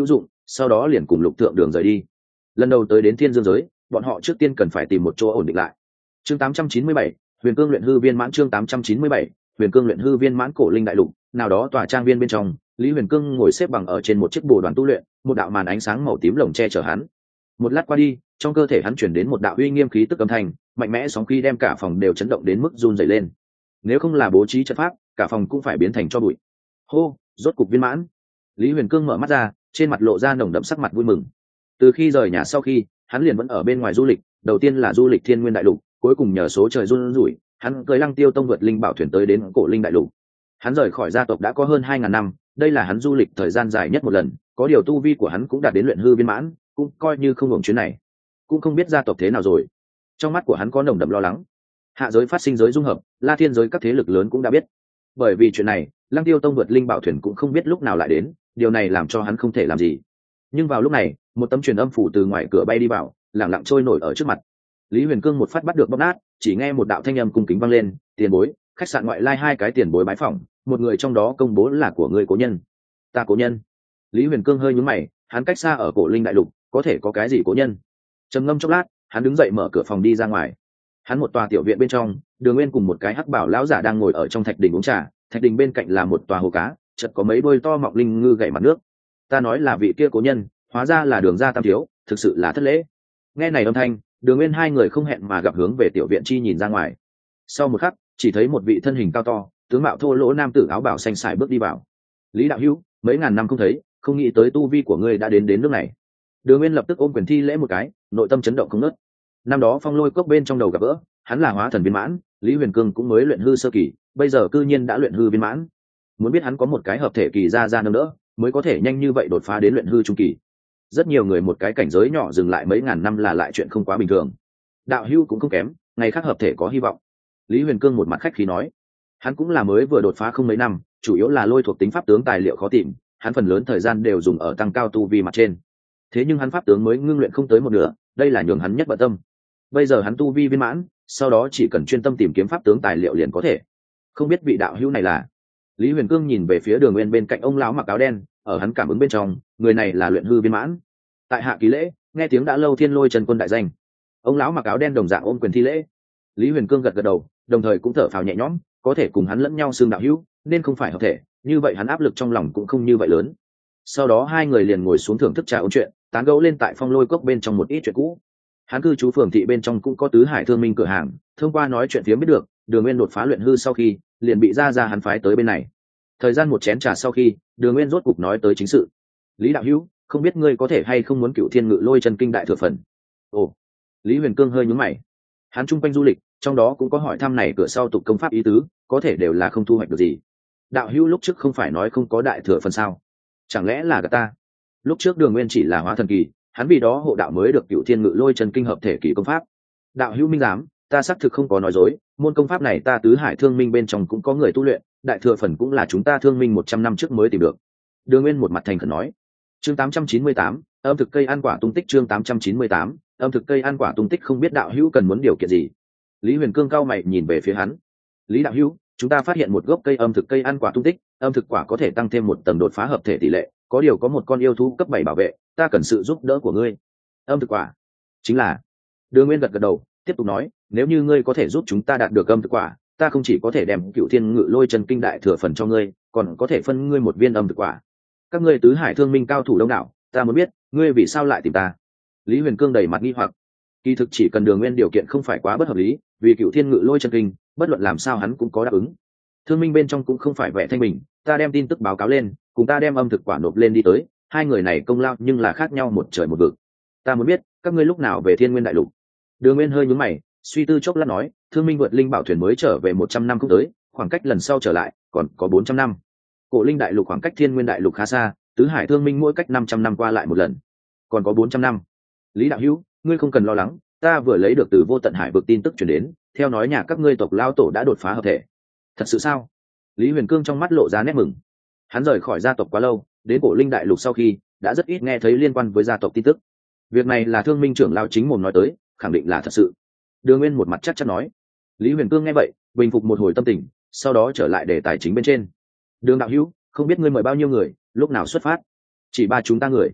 sau đó liền cùng Lục Thượng Đường rời đi. Lần đầu tới đến Thiên Dương giới, bọn họ trước tiên cần phải tìm một chỗ ổn định lại. Chương 897, Huyền Cương luyện hư viên mãn. Chương 897, Huyền Cương luyện hư viên mãn. Cổ Linh đại lục, nào đó tòa trang viên bên trong, Lý Huyền Cương ngồi xếp bằng ở trên một chiếc bồ đoàn tu luyện, một đạo màn ánh sáng màu tím lồng che chở hắn. Một lát qua đi, trong cơ thể hắn chuyển đến một đạo uy nghiêm khí tức âm thanh, mạnh mẽ sóng khí đem cả phòng đều chấn động đến mức run rẩy lên. Nếu không là bố trí trận pháp, cả phòng cũng phải biến thành tro bụi. Hô, rốt cục viên mãn. Lý Huyền Cương mở mắt ra, trên mặt lộ ra nồng đậm sắc mặt vui mừng. Từ khi rời nhà sau khi, hắn liền vẫn ở bên ngoài du lịch, đầu tiên là du lịch Thiên Nguyên đại lục, cuối cùng nhờ số trời run rủi, hắn cưỡi Lăng Tiêu Tông vượt linh bảo thuyền tới đến Cổ Linh đại lục. Hắn rời khỏi gia tộc đã có hơn 2000 năm, đây là hắn du lịch thời gian dài nhất một lần, có điều tu vi của hắn cũng đạt đến luyện hư viên mãn, cũng coi như không hưởng chuyến này. Cũng không biết gia tộc thế nào rồi. Trong mắt của hắn có nồng đậm lo lắng. Hạ giới phát sinh giới dung hợp, La Thiên giới các thế lực lớn cũng đã biết. Bởi vì chuyện này, Lăng Tiêu Tông vượt linh bảo thuyền cũng không biết lúc nào lại đến, điều này làm cho hắn không thể làm gì. Nhưng vào lúc này, một tấm truyền âm phủ từ ngoài cửa bay đi vào, lẳng lặng trôi nổi ở trước mặt. Lý Huyền Cương một phát bắt được bóp nát, chỉ nghe một đạo thanh âm cung kính vang lên, "Tiền bối, khách sạn ngoại lai 2 cái tiền bối bái phỏng, một người trong đó công bố là của người cố nhân." "Ta cố nhân?" Lý Huyền Cương hơi nhướng mày, hắn cách xa ở Cổ Linh đại lục, có thể có cái gì cố nhân? Trầm ngâm chốc lát, hắn đứng dậy mở cửa phòng đi ra ngoài. Hắn một tòa tiểu viện bên trong, Đường Nguyên cùng một cái hắc bảo lão giả đang ngồi ở trong thạch đình uống trà, thạch đình bên cạnh là một tòa hồ cá, chợt có mấy đôi to mọng linh ngư gảy mặt nước. "Ta nói là vị kia cố nhân, hóa ra là Đường gia tam thiếu, thực sự là thất lễ." Nghe này âm thanh, Đường Nguyên hai người không hẹn mà gặp hướng về tiểu viện chi nhìn ra ngoài. Sau một khắc, chỉ thấy một vị thân hình cao to, tướng mạo thô lỗ nam tử áo bào xanh xài bước đi vào. "Lý đạo hữu, mấy ngàn năm không thấy, không nghĩ tới tu vi của ngươi đã đến nước này." Đường Nguyên lập tức ôm quyền thi lễ một cái, nội tâm chấn động không ngớt. Năm đó Phong Lôi Cốc bên trong đầu gặp gỡ, hắn là hóa thần viên mãn, Lý Huyền Cương cũng mới luyện hư sơ kỳ, bây giờ cư nhiên đã luyện hư viên mãn. Muốn biết hắn có một cái hợp thể kỳ ra nâng đỡ, mới có thể nhanh như vậy đột phá đến luyện hư trung kỳ. Rất nhiều người một cái cảnh giới nhỏ dừng lại mấy ngàn năm là lại chuyện không quá bình thường. Đạo hữu cũng không kém, ngày khác hợp thể có hy vọng. Lý Huyền Cương một mặt khách khí nói. Hắn cũng là mới vừa đột phá không mấy năm, chủ yếu là lôi thuộc tính pháp tướng tài liệu khó tìm, hắn phần lớn thời gian đều dùng ở tăng cao tu vi mặt trên. Thế nhưng hắn pháp tướng mới ngưng luyện không tới một nửa, đây là nhường hắn nhất bận tâm. Bây giờ hắn tu vi viên mãn, sau đó chỉ cần chuyên tâm tìm kiếm pháp tướng tài liệu liền có thể. Không biết vị đạo hữu này là? Lý Huyền Cương nhìn về phía Đường Nguyên bên cạnh ông lão mặc áo đen, ở hắn cảm ứng bên trong, người này là luyện hư viên mãn. Tại hạ ký lễ, nghe tiếng đã lâu Thiên Lôi Chân Quân đại danh. Ông lão mặc áo đen đồng dạng ôm quyền thi lễ. Lý Huyền Cương gật gật đầu, đồng thời cũng thở phào nhẹ nhõm, có thể cùng hắn lẫn nhau xương đạo hữu, nên không phải hợp thể, như vậy hắn áp lực trong lòng cũng không như vậy lớn. Sau đó hai người liền ngồi xuống thưởng thức trà ôn chuyện, tán gẫu lên tại Phong Lôi Cốc bên trong một ít chuyện cũ. Hắn cư trú phường thị bên trong cũng có Tứ Hải Thương Minh cửa hàng, thông qua nói chuyện phía biết được, Đường Nguyên đột phá luyện hư sau khi, liền bị ra hắn phái tới bên này. Thời gian một chén trà sau khi, Đường Nguyên rốt cục nói tới chính sự. "Lý đạo hữu, không biết ngươi có thể hay không muốn Cựu Thiên Ngự Lôi Chân Kinh đại thừa phần?" Ồ. Lý Huyền Cương hơi nhướng mày. Hắn chung quanh du lịch, trong đó cũng có hỏi thăm này cửa sau tục công pháp ý tứ, có thể đều là không thu hoạch được gì. Đạo hữu lúc trước không phải nói không có đại thừa phần sao? Chẳng lẽ là gạt ta? Lúc trước Đường Nguyên chỉ là hóa thần kỳ, hắn vì đó hộ đạo mới được Cựu Thiên Ngự Lôi Chân Kinh hợp thể kỳ công pháp. Đạo hữu minh giám, ta xác thực không có nói dối, môn công pháp này ta Tứ Hải Thương Minh bên trong cũng có người tu luyện, đại thừa phần cũng là chúng ta Thương Minh 100 năm trước mới tìm được. Đường Nguyên một mặt thành khẩn nói. Chương 898, âm thực cây ăn quả tung tích. Chương 898, âm thực cây ăn quả tung tích. Không biết đạo hữu cần muốn điều kiện gì? Lý Huyền Cương cao mày nhìn về phía hắn. Lý đạo hữu, chúng ta phát hiện một gốc cây âm thực cây ăn quả tung tích, âm thực quả có thể tăng thêm một tầng đột phá hợp thể tỷ lệ, có điều có một con yêu thú cấp 7 bảo vệ, ta cần sự giúp đỡ của ngươi. Âm thực quả? Chính là. Đường Nguyên gật gật đầu, tiếp tục nói, nếu như ngươi có thể giúp chúng ta đạt được âm thực quả, ta không chỉ có thể đem Cựu Thiên Ngự Lôi Chân Kinh đại thừa phần cho ngươi, còn có thể phân ngươi một viên âm thực quả. Các ngươi Tứ Hải Thương Minh cao thủ đông đảo, ta muốn biết, ngươi vì sao lại tìm ta? Lý Huyền Cương đầy mặt nghi hoặc. Kỳ thực chỉ cần Đường Nguyên điều kiện không phải quá bất hợp lý, vì Cựu Thiên Ngự Lôi Chân Kinh, bất luận làm sao hắn cũng có đáp ứng. Thương Minh bên trong cũng không phải vẻ thanh bình, ta đem tin tức báo cáo lên, cùng ta đem âm thực quả nộp lên đi tới, hai người này công lao nhưng là khác nhau một trời một vực. Ta muốn biết, các ngươi lúc nào về Thiên Nguyên đại lục? Đường Nguyên hơi nhướng mày, suy tư chốc lát nói, Thương Minh vượt linh bảo thuyền mới trở về 100 năm không tới, khoảng cách lần sau trở lại còn có 400 năm. Cổ Linh đại lục khoảng cách Thiên Nguyên đại lục khá xa, Tứ Hải Thương Minh mỗi cách 500 năm qua lại một lần, còn có 400 năm. Lý đạo hữu, ngươi không cần lo lắng, ta vừa lấy được từ Vô Tận Hải vực tin tức truyền đến, theo nói nhà các ngươi tộc lao tổ đã đột phá hợp thể. Thật sự sao? Lý Huyền Cương trong mắt lộ ra nét mừng. Hắn rời khỏi gia tộc quá lâu, đến Cổ Linh đại lục sau khi, đã rất ít nghe thấy liên quan với gia tộc tin tức. Việc này là Thương Minh trưởng lao chính mồm nói tới, khẳng định là thật sự. Đường Nguyên một mặt chắc chắn nói. Lý Huyền Cương nghe vậy, bình phục một hồi tâm tình, sau đó trở lại đề tài chính bên trên. Đường đạo hữu, không biết ngươi mời bao nhiêu người, lúc nào xuất phát? Chỉ 3 chúng ta người.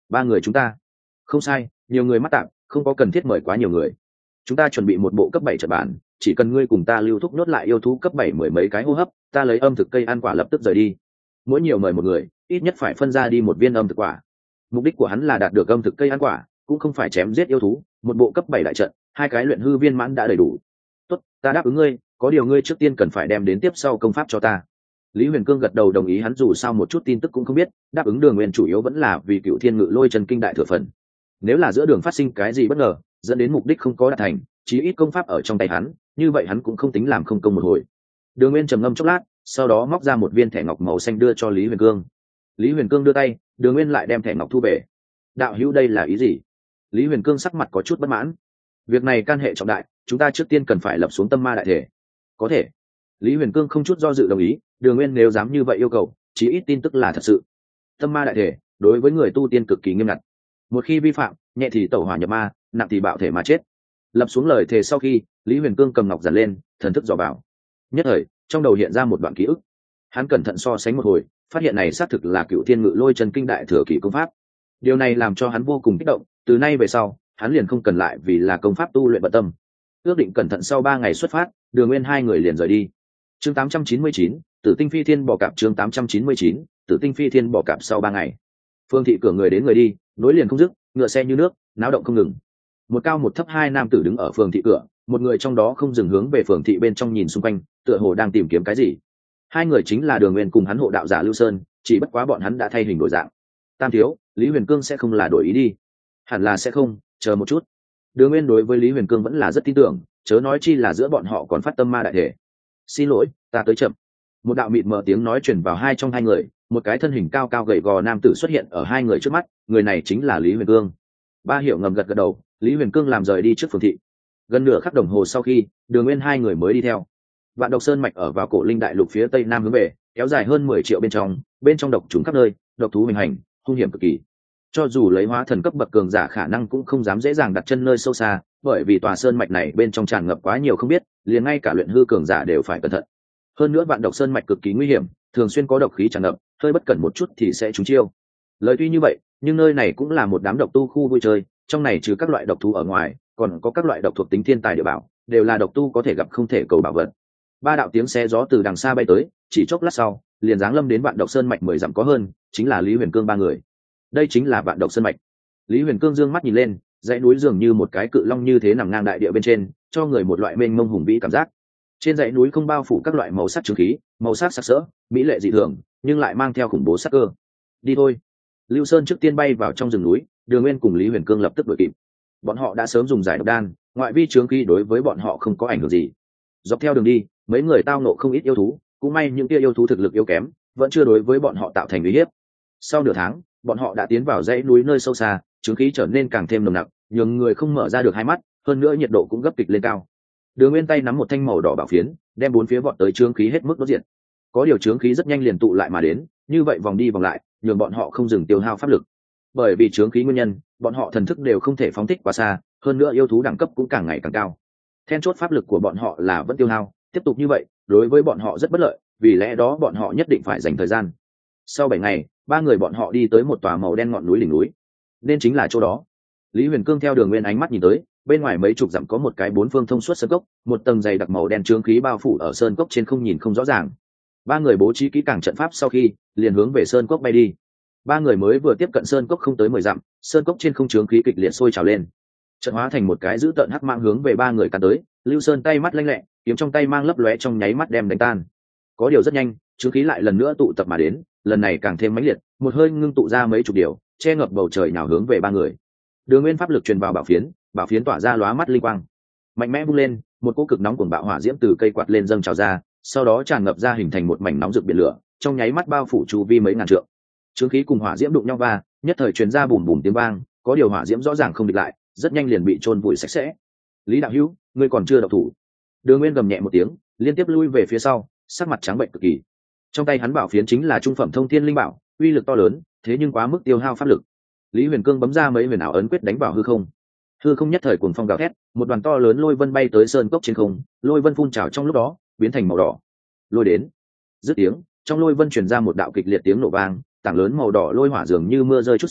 Ba người chúng ta. Không sai, nhiều người mắc tạm, không có cần thiết mời quá nhiều người. Chúng ta chuẩn bị một bộ cấp 7 trận bản, chỉ cần ngươi cùng ta lưu thúc nốt lại yêu thú cấp 7 mười mấy cái hô hấp, ta lấy âm thực cây ăn quả lập tức rời đi. Mỗi nhiều mời một người, ít nhất phải phân ra đi một viên âm thực quả. Mục đích của hắn là đạt được âm thực cây ăn quả, cũng không phải chém giết yêu thú. Một bộ cấp 7 đại trận, hai cái luyện hư viên mãn đã đầy đủ. Tốt, ta đáp ứng ngươi, có điều ngươi trước tiên cần phải đem đến tiếp sau công pháp cho ta. Lý Huyền Cương gật đầu đồng ý, hắn dù sao một chút tin tức cũng không biết, đáp ứng Đường Nguyên chủ yếu vẫn là vì Cựu Thiên Ngự Lôi Chân Kinh đại thừa phần. Nếu là giữa đường phát sinh cái gì bất ngờ, dẫn đến mục đích không có đạt thành, chí ít công pháp ở trong tay hắn, như vậy hắn cũng không tính làm không công một hồi. Đường Nguyên trầm ngâm chốc lát, sau đó móc ra một viên thẻ ngọc màu xanh đưa cho Lý Huyền Cương. Lý Huyền Cương đưa tay, Đường Nguyên lại đem thẻ ngọc thu về. Đạo hữu đây là ý gì? Lý Huyền Cương sắc mặt có chút bất mãn. Việc này can hệ trọng đại, chúng ta trước tiên cần phải lập xuống tâm ma đại thể. Có thể. Lý Huyền Cương không chút do dự đồng ý, Đường Nguyên nếu dám như vậy yêu cầu, chí ít tin tức là thật sự. Tâm ma đại thể, đối với người tu tiên cực kỳ nghiêm ngặt. Một khi vi phạm, nhẹ thì tẩu hỏa nhập ma, nặng thì bạo thể mà chết. Lập xuống lời thề sau khi, Lý Huyền Cương cầm ngọc giản lên, thần thức dò vào. Nhất thời, trong đầu hiện ra một đoạn ký ức. Hắn cẩn thận so sánh một hồi, phát hiện này xác thực là Cựu Thiên Ngự Lôi Chân Kinh đại thừa kỳ công pháp. Điều này làm cho hắn vô cùng kích động, từ nay về sau, hắn liền không cần lại vì là công pháp tu luyện bận tâm. Ước định cẩn thận sau 3 ngày xuất phát, Đường Nguyên hai người liền rời đi. Chương 899, Tử Tinh Phi Thiên bò cạp. Chương 899, Tử Tinh Phi Thiên bò cạp. Sau 3 ngày, phương thị cửa người đến người đi, nối liền không dứt, ngựa xe như nước, náo động không ngừng. Một cao một thấp hai nam tử đứng ở phường thị cửa, một người trong đó không dừng hướng về phường thị bên trong nhìn xung quanh, tựa hồ đang tìm kiếm cái gì. Hai người chính là Đường Nguyên cùng hắn hộ đạo giả Lưu Sơn, chỉ bất quá bọn hắn đã thay hình đổi dạng. Tam thiếu, Lý Huyền Cương sẽ không là đổi ý đi? Hẳn là sẽ không, chờ một chút. Đường Nguyên đối với Lý Huyền Cương vẫn là rất tin tưởng, chớ nói chi là giữa bọn họ còn phát tâm ma đại thể. Xin lỗi, ta tới chậm. Một đạo mịt mờ tiếng nói truyền vào trong hai người, một cái thân hình cao cao gầy gò nam tử xuất hiện ở hai người trước mắt, người này chính là Lý Huyền Cương. Ba hiểu ngầm gật gật đầu, Lý Huyền Cương làm rời đi trước phường thị. Gần nửa khắc đồng hồ sau khi, Đường Nguyên hai người mới đi theo. Vạn Độc Sơn mạch ở vào Cổ Linh đại lục phía tây nam hướng về, kéo dài hơn 10 triệu bên trong độc trùng khắp nơi, độc thú hoành hành, hung hiểm cực kỳ. Cho dù lấy hóa thần cấp bậc cường giả khả năng cũng không dám dễ dàng đặt chân nơi sâu xa, bởi vì tòa sơn mạch này bên trong tràn ngập quá nhiều không biết, liền ngay cả luyện hư cường giả đều phải cẩn thận. Hơn nữa Vạn Độc Sơn mạch cực kỳ nguy hiểm, thường xuyên có độc khí tràn ngập, hơi bất cẩn một chút thì sẽ trúng chiêu. Lời tuy như vậy, nhưng nơi này cũng là một đám độc tu khu vui chơi, trong này trừ các loại độc thú ở ngoài, còn có các loại độc thuộc tính thiên tài địa bảo, đều là độc tu có thể gặp không thể cầu bảo vật. Ba đạo tiếng xe gió từ đằng xa bay tới, chỉ chốc lát sau, liền giáng lâm đến Vạn Độc Sơn mạch 10 dặm có hơn, chính là Lý Huyền Cương ba người. Đây chính là Vạn Độc Sơn mạch. Lý Huyền Cương dương mắt nhìn lên, dãy núi dường như một cái cự long như thế nằm ngang đại địa bên trên, cho người một loại mênh mông hùng vĩ cảm giác. Trên dãy núi không bao phủ các loại màu sắc trướng khí, màu sắc sặc sỡ, mỹ lệ dị thường, nhưng lại mang theo khủng bố sắc cơ. Đi thôi. Lưu Sơn trước tiên bay vào trong rừng núi, Đường Nguyên cùng Lý Huyền Cương lập tức đuổi kịp. Bọn họ đã sớm dùng giải độc đan, ngoại vi trướng khí đối với bọn họ không có ảnh hưởng gì. Dọc theo đường đi, mấy người tao nộ không ít yêu thú, cũng may những kia yêu thú thực lực yếu kém, vẫn chưa đối với bọn họ tạo thành uy hiếp. Sau nửa tháng, bọn họ đã tiến vào dãy núi nơi sâu xa, trướng khí trở nên càng thêm nồng nặc, nhường người không mở ra được hai mắt, hơn nữa nhiệt độ cũng gấp kịch lên cao. Đường Nguyên tay nắm một thanh màu đỏ bảo phiến, đem bốn phía vọt tới trướng khí hết mức đốt diệt. Có điều trướng khí rất nhanh liền tụ lại mà đến, như vậy vòng đi vòng lại, nhường bọn họ không dừng tiêu hao pháp lực. Bởi vì trướng khí nguyên nhân, bọn họ thần thức đều không thể phóng thích quá xa, hơn nữa yêu thú đẳng cấp cũng càng ngày càng cao. Then chốt pháp lực của bọn họ là vẫn tiêu hao, tiếp tục như vậy, đối với bọn họ rất bất lợi, vì lẽ đó bọn họ nhất định phải dành thời gian. Sau 7 ngày, ba người bọn họ đi tới một tòa màu đen ngọn núi đỉnh núi, nên chính là chỗ đó. Lý Huyền Cương theo Đường Nguyên ánh mắt nhìn tới, bên ngoài mấy chục dặm có một cái bốn phương thông suốt sơn cốc, một tầng dày đặc màu đen trướng khí bao phủ ở sơn cốc trên không nhìn không rõ ràng. Ba người bố trí kỹ càng trận pháp sau khi, liền hướng về sơn cốc bay đi. Ba người mới vừa tiếp cận sơn cốc không tới 10 dặm, sơn cốc trên không trướng khí kịch liệt sôi trào lên, chợt hóa thành một cái dữ tợn hắc mang hướng về ba người cắn tới. Lưu Sơn tay mắt lanh lẹ, kiếm trong tay mang lấp lóe trong nháy mắt đem đánh tan. Có điều rất nhanh, trướng khí lại lần nữa tụ tập mà đến, lần này càng thêm mãnh liệt, một hơi ngưng tụ ra mấy chục điều, che ngập bầu trời nào hướng về ba người. Đường Nguyên pháp lực truyền vào bảo phiến tỏa ra lóa mắt linh quang, mạnh mẽ bung lên, một cỗ cực nóng cuồng bạo hỏa diễm từ cây quạt lên dâng trào ra, sau đó tràn ngập ra hình thành một mảnh nóng rực biển lửa, trong nháy mắt bao phủ chu vi mấy ngàn trượng. Trướng khí cùng hỏa diễm đụng nhau va, nhất thời truyền ra bùm bùm tiếng vang, có điều hỏa diễm rõ ràng không địch lại, rất nhanh liền bị chôn vùi sạch sẽ. Lý đạo hữu, ngươi còn chưa động thủ? Đường Nguyên gầm nhẹ một tiếng, liên tiếp lui về phía sau, sắc mặt trắng bệnh cực kỳ. Trong tay hắn bảo phiến chính là trung phẩm thông thiên linh bảo, uy lực to lớn, thế nhưng quá mức tiêu hao pháp lực. Lý Huyền Cương bấm ra mấy huyền ảo ấn quyết đánh vào hư không. Hư không nhất thời cuồng phong gào thét, một đoàn to lớn lôi vân bay tới sơn cốc trên không, lôi vân phun trào trong lúc đó, biến thành màu đỏ. Lôi đến. Dứt tiếng, trong lôi vân truyền ra một đạo kịch liệt tiếng nổ vang, tảng lớn màu đỏ lôi hỏa dường như mưa rơi chút xuống,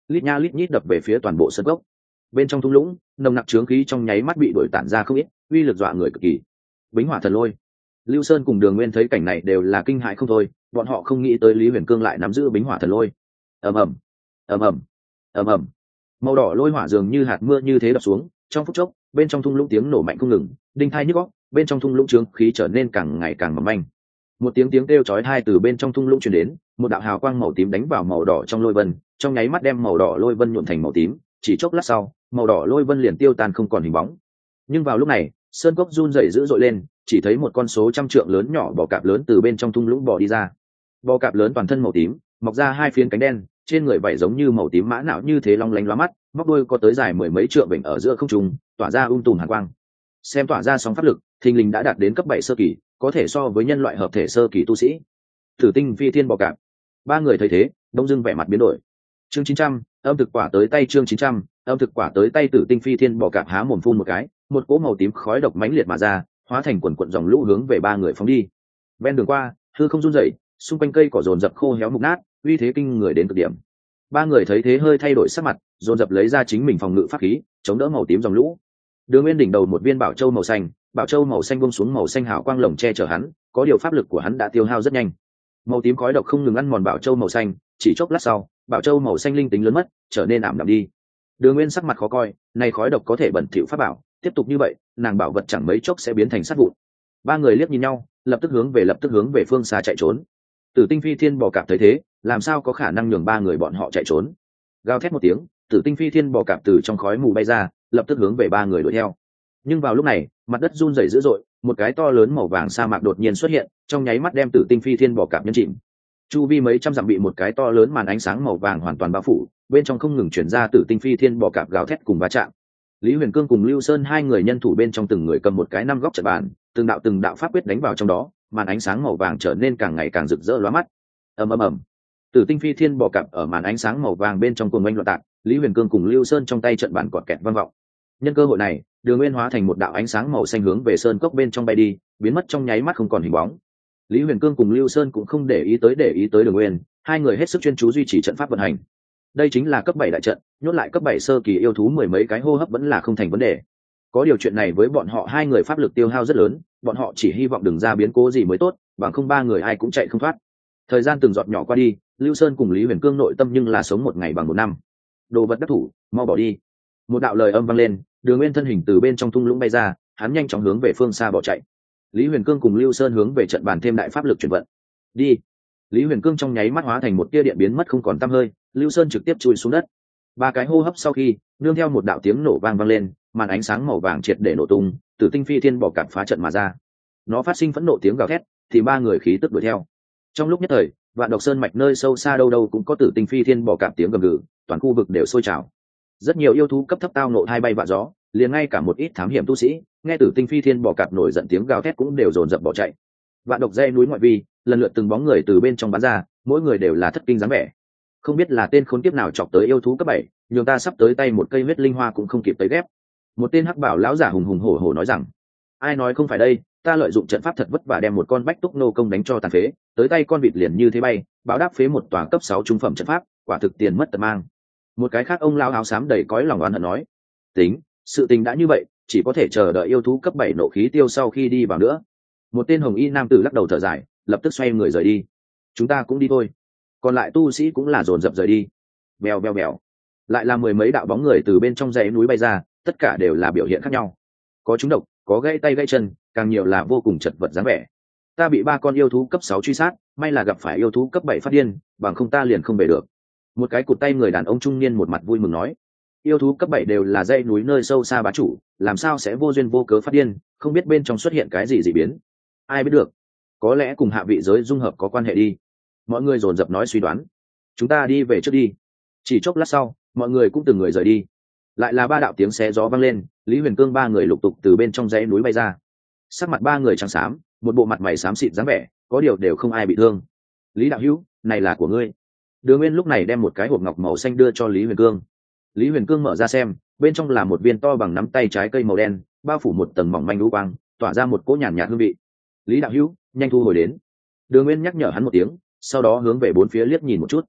lít nha lít nhít đập về phía toàn bộ sân cốc. Bên trong thung lũng nồng nặc trướng khí trong nháy mắt bị đổi tản ra không ít, uy lực dọa người cực kỳ. Bính hỏa thần lôi. Lưu Sơn cùng Đường Nguyên thấy cảnh này đều là kinh hãi không thôi, bọn họ không nghĩ tới Lý Huyền Cương lại nắm giữ bính hỏa thần lôi. ầm ầm ầm ầm ầm ầm, màu đỏ lôi hỏa dường như hạt mưa như thế đập xuống, trong phút chốc bên trong thung lũng tiếng nổ mạnh không ngừng, đinh thai nhức óc, bên trong thung lũng trướng khí trở nên càng ngày càng mỏng manh. Một tiếng kêu chói tai từ bên trong thung lũng truyền đến, một đạo hào quang màu tím đánh vào màu đỏ trong lôi vân, trong nháy mắt đem màu đỏ lôi vân nhuộm thành màu tím, chỉ chốc lát sau màu đỏ lôi vân liền tiêu tan không còn hình bóng. Nhưng vào lúc này sơn cốc run rẩy dữ dội lên, chỉ thấy một con số trăm trượng lớn nhỏ bò cạp lớn từ bên trong thung lũng bò đi ra. Bò cạp lớn toàn thân màu tím, mọc ra hai phiến cánh đen, trên người vảy giống như màu tím mã não như thế long lánh lóa mắt, móc đuôi có tới dài mười mấy trượng vểnh ở giữa không trung, tỏa ra tùm hàn quang. Xem tỏa ra sóng pháp lực, thình lình đã đạt đến cấp 7 sơ kỳ, có thể so với nhân loại hợp thể sơ kỳ tu sĩ. Thử tinh phi thiên bò cạp. Ba người thấy thế đông dưng vẻ mặt biến đổi. Chương 900, âm thực quả tới tay. Chương 900, âm thực quả tới tay. Tử tinh phi thiên bò cạp há mồm phun một cái, một cỗ màu tím khói độc mãnh liệt mà ra, hóa thành quần quần dòng lũ hướng về ba người phóng đi. Ven đường qua hư không run rẩy, xung quanh cây cỏ dồn dập khô héo mục nát, uy thế kinh người đến cực điểm. Ba người thấy thế hơi thay đổi sắc mặt, dồn dập lấy ra chính mình phòng ngự pháp khí chống đỡ màu tím dòng lũ. Đường Nguyên đỉnh đầu một viên bảo châu màu xanh buông xuống màu xanh hào quang lồng che chở hắn, có điều pháp lực của hắn đã tiêu hao rất nhanh. Màu tím khói độc không ngừng ăn mòn bảo châu màu xanh, chỉ chốc lát sau bảo châu màu xanh linh tính lớn mất, trở nên ảm đạm đi. Đường Nguyên sắc mặt khó coi, này khói độc có thể bẩn thỉu pháp bảo, tiếp tục như vậy nàng bảo vật chẳng mấy chốc sẽ biến thành sát vụn. Ba người liếc nhìn nhau, lập tức hướng về phương xa chạy trốn. Tử tinh phi thiên bò cạp thấy thế làm sao có khả năng nhường ba người bọn họ chạy trốn. Gào thét một tiếng, tử tinh phi thiên bò cạp từ trong khói mù bay ra, lập tức hướng về ba người đuổi theo. Nhưng vào lúc này mặt đất run rẩy dữ dội, một cái to lớn màu vàng sa mạc đột nhiên xuất hiện, trong nháy mắt đem tử tinh phi thiên bò cạp nhấn chìm. Chu vi mấy trăm dặm bị một cái to lớn màn ánh sáng màu vàng hoàn toàn bao phủ, bên trong không ngừng chuyển ra tử tinh phi thiên bò cạp gào thét cùng va chạm. Lý Huyền Cương cùng Lưu Sơn hai người nhân thủ bên trong, từng người cầm một cái năm góc trận bàn, từng đạo pháp quyết đánh vào trong đó, màn ánh sáng màu vàng trở nên càng ngày càng rực rỡ lóa mắt. Ầm ầm ầm, tử tinh phi thiên bò cạp ở màn ánh sáng màu vàng bên trong cuồng oanh loạn tạc, Lý Huyền Cương cùng Lưu Sơn trong tay trận bàn cọt kẹt vang vọng. Nhân cơ hội này, Đường Nguyên hóa thành một đạo ánh sáng màu xanh hướng về sơn cốc bên trong bay đi, biến mất trong nháy mắt không còn hình bóng. Lý Huyền Cương cùng Lưu Sơn cũng không để ý tới Đường Nguyên, hai người hết sức chuyên chú duy trì trận pháp vận hành. Đây chính là cấp 7 đại trận, nhốt lại cấp 7 sơ kỳ yêu thú mười mấy cái hô hấp vẫn là không thành vấn đề. Có điều chuyện này với bọn họ hai người pháp lực tiêu hao rất lớn, bọn họ chỉ hy vọng đừng ra biến cố gì mới tốt, bằng không ba người ai cũng chạy không thoát. Thời gian từng giọt nhỏ qua đi, Lưu Sơn cùng Lý Huyền Cương nội tâm nhưng là sống một ngày bằng một năm. Đồ vật đắc thủ, mau bỏ đi. Một đạo lời âm vang lên, Đường Nguyên thân hình từ bên trong thung lũng bay ra, hắn nhanh chóng hướng về phương xa bỏ chạy. Lý Huyền Cương cùng Lưu Sơn hướng về trận bàn thêm đại pháp lực chuyển vận. Đi. Lý Huyền Cương trong nháy mắt hóa thành một tia điện biến mất không còn tăm hơi, Lưu Sơn trực tiếp chui xuống đất. Ba cái hô hấp sau khi, nương theo một đạo tiếng nổ vang lên, màn ánh sáng màu vàng triệt để nổ tung, tử tinh phi thiên bò cạp phá trận mà ra. Nó phát sinh phẫn nộ tiếng gào thét, thì ba người khí tức đuổi theo. Trong lúc nhất thời, Vạn Độc Sơn mạch nơi sâu xa đâu đâu cũng có tử tinh phi thiên bò cạp tiếng gầm gừ, toàn khu vực đều sôi trào. Rất nhiều yêu thú cấp thấp tao nộ hai bay vạ gió, liền ngay cả một ít thám hiểm tu sĩ nghe tử tinh phi thiên bò cạp nổi giận tiếng gào thét cũng đều dồn dập bỏ chạy. Vạn Độc dãy núi ngoại vi, lần lượt từng bóng người từ bên trong bắn ra, mỗi người đều là thất kinh dáng vẻ. Không biết là tên khốn kiếp nào chọc tới yêu thú cấp 7, nhường ta sắp tới tay một cây huyết linh hoa cũng không kịp tới ghép. Một tên hắc bảo lão giả hùng hùng hổ hổ nói rằng, ai nói không phải đây, ta lợi dụng trận pháp thật vất vả đem một con bách túc nô công đánh cho tàn phế, tới tay con vịt liền như thế bay, báo đáp phế một tòa cấp 6 trung phẩm trận pháp, quả thực tiền mất tật mang. Một cái khác ông lão áo xám đầy cõi lòng oán hận nói, tính, sự tình đã như vậy, chỉ có thể chờ đợi yêu thú cấp 7 nộ khí tiêu sau khi đi vào nữa. Một tên hồng y nam tử lắc đầu thở dài, lập tức xoay người rời đi. Chúng ta cũng đi thôi. Còn lại tu sĩ cũng là dồn dập rời đi. Bèo bèo bèo, lại là mười mấy đạo bóng người từ bên trong dãy núi bay ra, tất cả đều là biểu hiện khác nhau. Có trúng độc, có gãy tay gãy chân, càng nhiều là vô cùng chật vật dáng vẻ. Ta bị ba con yêu thú cấp 6 truy sát, may là gặp phải yêu thú cấp 7 phát điên, bằng không ta liền không về được. Một cái cụt tay người đàn ông trung niên một mặt vui mừng nói, yêu thú cấp 7 đều là dãy núi nơi sâu xa bá chủ, làm sao sẽ vô duyên vô cớ phát điên, không biết bên trong xuất hiện cái gì dị biến. Ai biết được, có lẽ cùng hạ vị giới dung hợp có quan hệ đi. Mọi người dồn dập nói suy đoán. Chúng ta đi về trước đi. Chỉ chốc lát sau, mọi người cũng từng người rời đi. Lại là ba đạo tiếng xé gió vang lên, Lý Huyền Cương ba người lục tục từ bên trong dãy núi bay ra. Sắc mặt ba người trắng xám, một bộ mặt mày xám xịt dáng vẻ, có điều đều không ai bị thương. Lý đạo hữu, này là của ngươi. Đường Nguyên lúc này đem một cái hộp ngọc màu xanh đưa cho Lý Huyền Cương. Lý Huyền Cương mở ra xem, bên trong là một viên to bằng nắm tay trái cây màu đen, bao phủ một tầng mỏng manh lũ quang, tỏa ra một cỗ nhàn nhạt hương vị. Lý đạo hữu, nhanh thu hồi đến. Đường Nguyên nhắc nhở hắn một tiếng, sau đó hướng về bốn phía liếc nhìn một chút.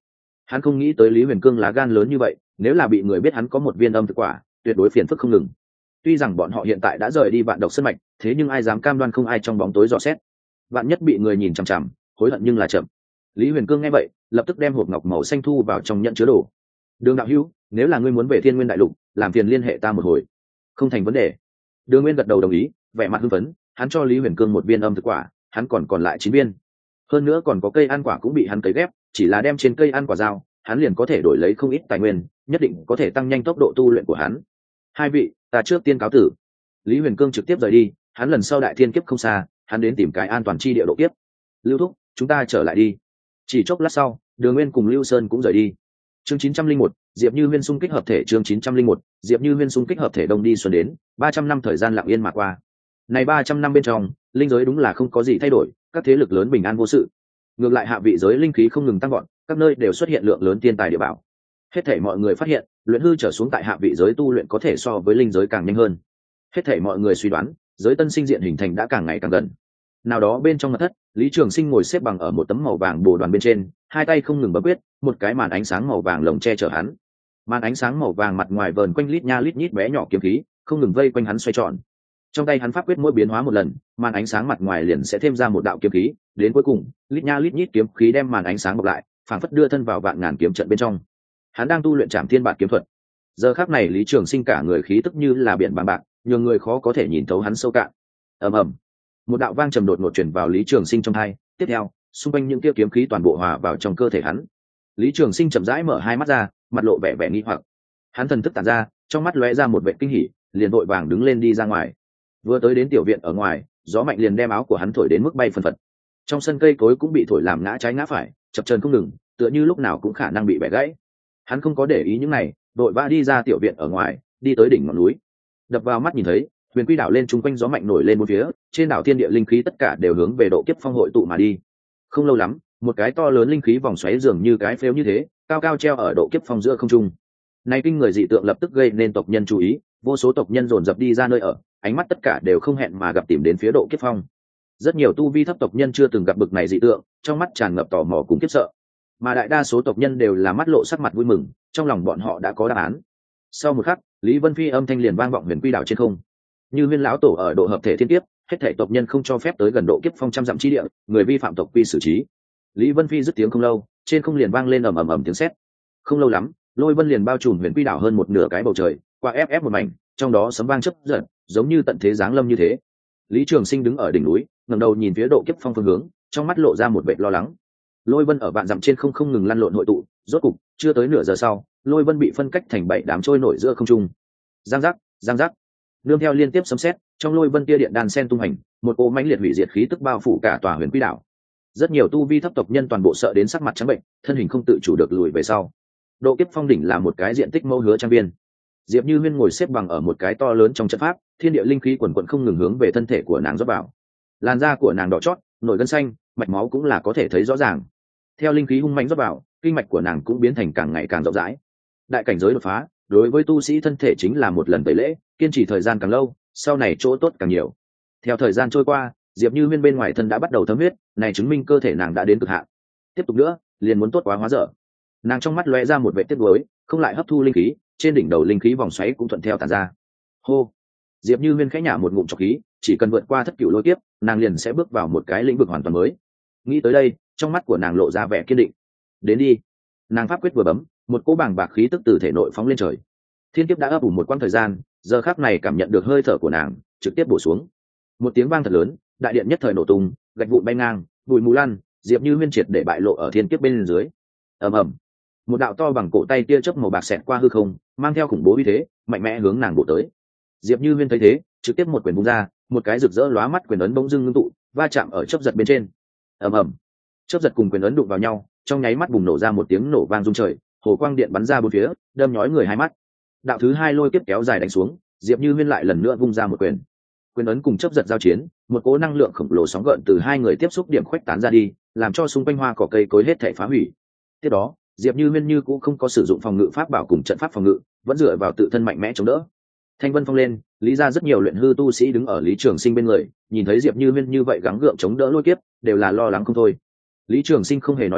Hắn không nghĩ tới Lý Huyền Cương lá gan lớn như vậy, nếu là bị người biết hắn có một viên âm thực quả, tuyệt đối phiền phức không ngừng. Tuy rằng bọn họ hiện tại đã rời đi vạn độc sơn mạch, thế nhưng ai dám cam đoan không ai trong bóng tối dò xét. Vạn nhất bị người nhìn chằm chằm, hối hận nhưng là chậm. Lý Huyền Cương nghe vậy, lập tức đem hộp ngọc màu xanh thu vào trong nhận chứa đồ. Đường đạo hữu, nếu là ngươi muốn về Thiên Nguyên đại lục, làm phiền liên hệ ta một hồi. Không thành vấn đề. Đường Nguyên gật đầu đồng ý, vẻ mặt hưng phấn, hắn cho Lý Huyền Cương một viên âm thực quả, hắn còn lại 9 viên. Hơn nữa còn có cây ăn quả cũng bị hắn cấy ghép, chỉ là đem trên cây ăn quả giao, hắn liền có thể đổi lấy không ít tài nguyên, nhất định có thể tăng nhanh tốc độ tu luyện của hắn. Hai vị, ta trước tiên cáo tử. Lý Huyền Cương trực tiếp rời đi, hắn lần sau đại thiên kiếp không xa, hắn đến tìm cái an toàn chi địa độ kiếp. Lưu thúc, chúng ta trở lại đi. Chỉ chốc lát sau, Đường Nguyên cùng Lưu Sơn cũng rời đi. Chương 901, Diệp Như Huyên xung kích hợp thể. Chương 901, Diệp Như Huyên xung kích hợp thể. Đông đi xuân đến, 300 năm thời gian lặng yên mà qua. Này 300 năm bên trong, linh giới đúng là không có gì thay đổi, các thế lực lớn bình an vô sự. Ngược lại hạ vị giới linh khí không ngừng tăng vọt, các nơi đều xuất hiện lượng lớn tiên tài địa bảo. Hết thảy mọi người phát hiện, luyện hư trở xuống tại hạ vị giới tu luyện có thể so với linh giới càng nhanh hơn. Hết thảy mọi người suy đoán, giới tân sinh diện hình thành đã càng ngày càng gần. Nào đó bên trong mật thất, Lý Trường Sinh ngồi xếp bằng ở một tấm màu vàng bồ đoàn bên trên, hai tay không ngừng bấm quyết, một cái màn ánh sáng màu vàng lồng che chở hắn. Màn ánh sáng màu vàng mặt ngoài vờn quanh lít nha lít nhít bé nhỏ kiếm khí, không ngừng vây quanh hắn xoay tròn. Trong tay hắn pháp quyết mỗi biến hóa một lần, màn ánh sáng mặt ngoài liền sẽ thêm ra một đạo kiếm khí, đến cuối cùng, lít nha lít nhít kiếm khí đem màn ánh sáng bọc lại, phảng phất đưa thân vào vạn ngàn kiếm trận bên trong. Hắn đang tu luyện Trảm Thiên Bạt kiếm thuật. Giờ khắc này Lý Trường Sinh cả người khí tức như là biển bàng bạc, nhường người khó có thể nhìn thấu hắn sâu cạn. Ầm ầm, một đạo vang trầm đột ngột truyền vào Lý Trường Sinh trong tai, tiếp theo, xung quanh những kia kiếm khí toàn bộ hòa vào trong cơ thể hắn. Lý Trường Sinh chậm rãi mở hai mắt ra, mặt lộ vẻ vẻ nghi hoặc. Hắn thần thức tản ra, trong mắt lóe ra một vẻ kinh hỉ, liền vội vàng đứng lên đi ra ngoài. Vừa tới đến tiểu viện ở ngoài, gió mạnh liền đem áo của hắn thổi đến mức bay phần phật. Trong sân cây cối cũng bị thổi làm ngã trái ngã phải, chập chờn không ngừng, tựa như lúc nào cũng khả năng bị bẻ gãy. Hắn không có để ý những này, đội vã đi ra tiểu viện ở ngoài, đi tới đỉnh ngọn núi. Đập vào mắt nhìn thấy, Huyền Quy đảo lên chung quanh gió mạnh nổi lên bốn phía, trên đảo thiên địa linh khí tất cả đều hướng về độ kiếp phong hội tụ mà đi. Không lâu lắm, một cái to lớn linh khí vòng xoáy dường như cái phếu như thế, cao cao treo ở độ kiếp phong giữa không trung. Này kinh người dị tượng lập tức gây nên tộc nhân chú ý, vô số tộc nhân dồn dập đi ra nơi ở, ánh mắt tất cả đều không hẹn mà gặp tìm đến phía độ kiếp phong. Rất nhiều tu vi thấp tộc nhân chưa từng gặp bực này dị tượng, trong mắt tràn ngập tò mò cùng khiếp sợ, mà đại đa số tộc nhân đều là mắt lộ sắc mặt vui mừng, trong lòng bọn họ đã có đáp án. Sau một khắc, Lý Vân Phi âm thanh liền vang vọng Huyền Quy đảo trên không. Như Huyên lão tổ ở độ hợp thể thiên kiếp, hết thảy tộc nhân không cho phép tới gần độ kiếp phong trăm dặm chi địa, người vi phạm tộc quy xử trí. Lý Vân Phi dứt tiếng không lâu, trên không liền vang lên ầm ầm ầm tiếng sét. Không lâu lắm, lôi vân liền bao trùm Huyền Quy đảo hơn một nửa cái bầu trời, qua ép một mảnh, trong đó sấm vang chớp giật, giống như tận thế giáng lâm như thế. Lý Trường Sinh đứng ở đỉnh núi, ngẩng đầu nhìn phía độ kiếp phong phương hướng, trong mắt lộ ra một vẻ lo lắng. Lôi vân ở vạn dặm trên không ngừng lăn lộn hội tụ, rốt cục chưa tới nửa giờ sau, lôi vân bị phân cách thành 7 đám trôi nổi giữa không trung. Giang giác, giang giác. Nương theo liên tiếp sấm sét, trong lôi vân tia điện đan sen tung hành, một cỗ mãnh liệt hủy diệt khí tức bao phủ cả tòa Huyền Quy đảo. Rất nhiều tu vi thấp tộc nhân toàn bộ sợ đến sắc mặt trắng bệnh, thân hình không tự chủ được lùi về sau. Độ kiếp phong đỉnh là một cái diện tích mẫu hứa trang viên. Diệp Như Huyên ngồi xếp bằng ở một cái to lớn trong trận pháp, thiên địa linh khí quần quần không ngừng hướng về thân thể của nàng rót vào. Làn da của nàng đỏ chót, nổi gân xanh, mạch máu cũng là có thể thấy rõ ràng. Theo linh khí hung mạnh rót vào, kinh mạch của nàng cũng biến thành càng ngày càng rộng rãi. Đại cảnh giới đột phá, đối với tu sĩ thân thể chính là một lần tẩy lễ, kiên trì thời gian càng lâu, sau này chỗ tốt càng nhiều. Theo thời gian trôi qua, Diệp Như Huyên bên ngoài thân đã bắt đầu thấm huyết, này chứng minh cơ thể nàng đã đến cực hạn. Tiếp tục nữa, liền muốn tốt quá hóa dở. Nàng trong mắt lóe ra một vẻ tiếc nuối, không lại hấp thu linh khí, trên đỉnh đầu linh khí vòng xoáy cũng thuận theo tản ra. Hô. Diệp Như Huyên khẽ nhả một ngụm trọc khí, chỉ cần vượt qua thất cửu lôi kiếp, nàng liền sẽ bước vào một cái lĩnh vực hoàn toàn mới. Nghĩ tới đây, trong mắt của nàng lộ ra vẻ kiên định. Đến đi. Nàng pháp quyết vừa bấm, một cỗ bàng bạc khí tức từ thể nội phóng lên trời. Thiên kiếp đã ấp ủ một quãng thời gian, giờ khắc này cảm nhận được hơi thở của nàng, trực tiếp bổ xuống. Một tiếng vang thật lớn, đại điện nhất thời nổ tung, gạch vụn bay ngang, bụi mù lan, Diệp Như Huyên triệt để bại lộ ở thiên kiếp bên dưới. Ầm ầm. Một đạo to bằng cổ tay tia chớp màu bạc xẹt qua hư không, mang theo khủng bố uy thế, mạnh mẽ hướng nàng bổ tới. Diệp Như Huyên thấy thế, trực tiếp một quyền vung ra, một cái rực rỡ lóa mắt quyền ấn bỗng dưng ngưng tụ, va chạm ở chớp giật bên trên. Ầm ầm. Chớp giật cùng quyền ấn đụng vào nhau, trong nháy mắt bùng nổ ra một tiếng nổ vang rung trời, hồ quang điện bắn ra bốn phía, đâm nhói người hai mắt. Đạo thứ hai lôi kiếp kéo dài đánh xuống, Diệp Như Huyên lại lần nữa vung ra một quyền. Quyền ấn cùng chớp giật giao chiến, một cỗ năng lượng khổng lồ sóng gợn từ hai người tiếp xúc điểm khuếch tán ra đi, làm cho xung quanh hoa cỏ cây cối hết thảy phá hủy. Tiếp đó, Diệp Như Huyên như cũng không có sử dụng phòng ngự pháp bảo cùng trận pháp phòng ngự, vẫn dựa vào tự thân mạnh mẽ chống đỡ. Thanh vân phong lên, lý ra rất nhiều luyện hư tu sĩ đứng ở Lý Trường Sinh bên người, nhìn thấy Diệp Như Huyên như vậy gắng gượng chống đỡ lôi kiếp, đều là lo lắng không thôi. Lý Trường Sinh không hề nói gì,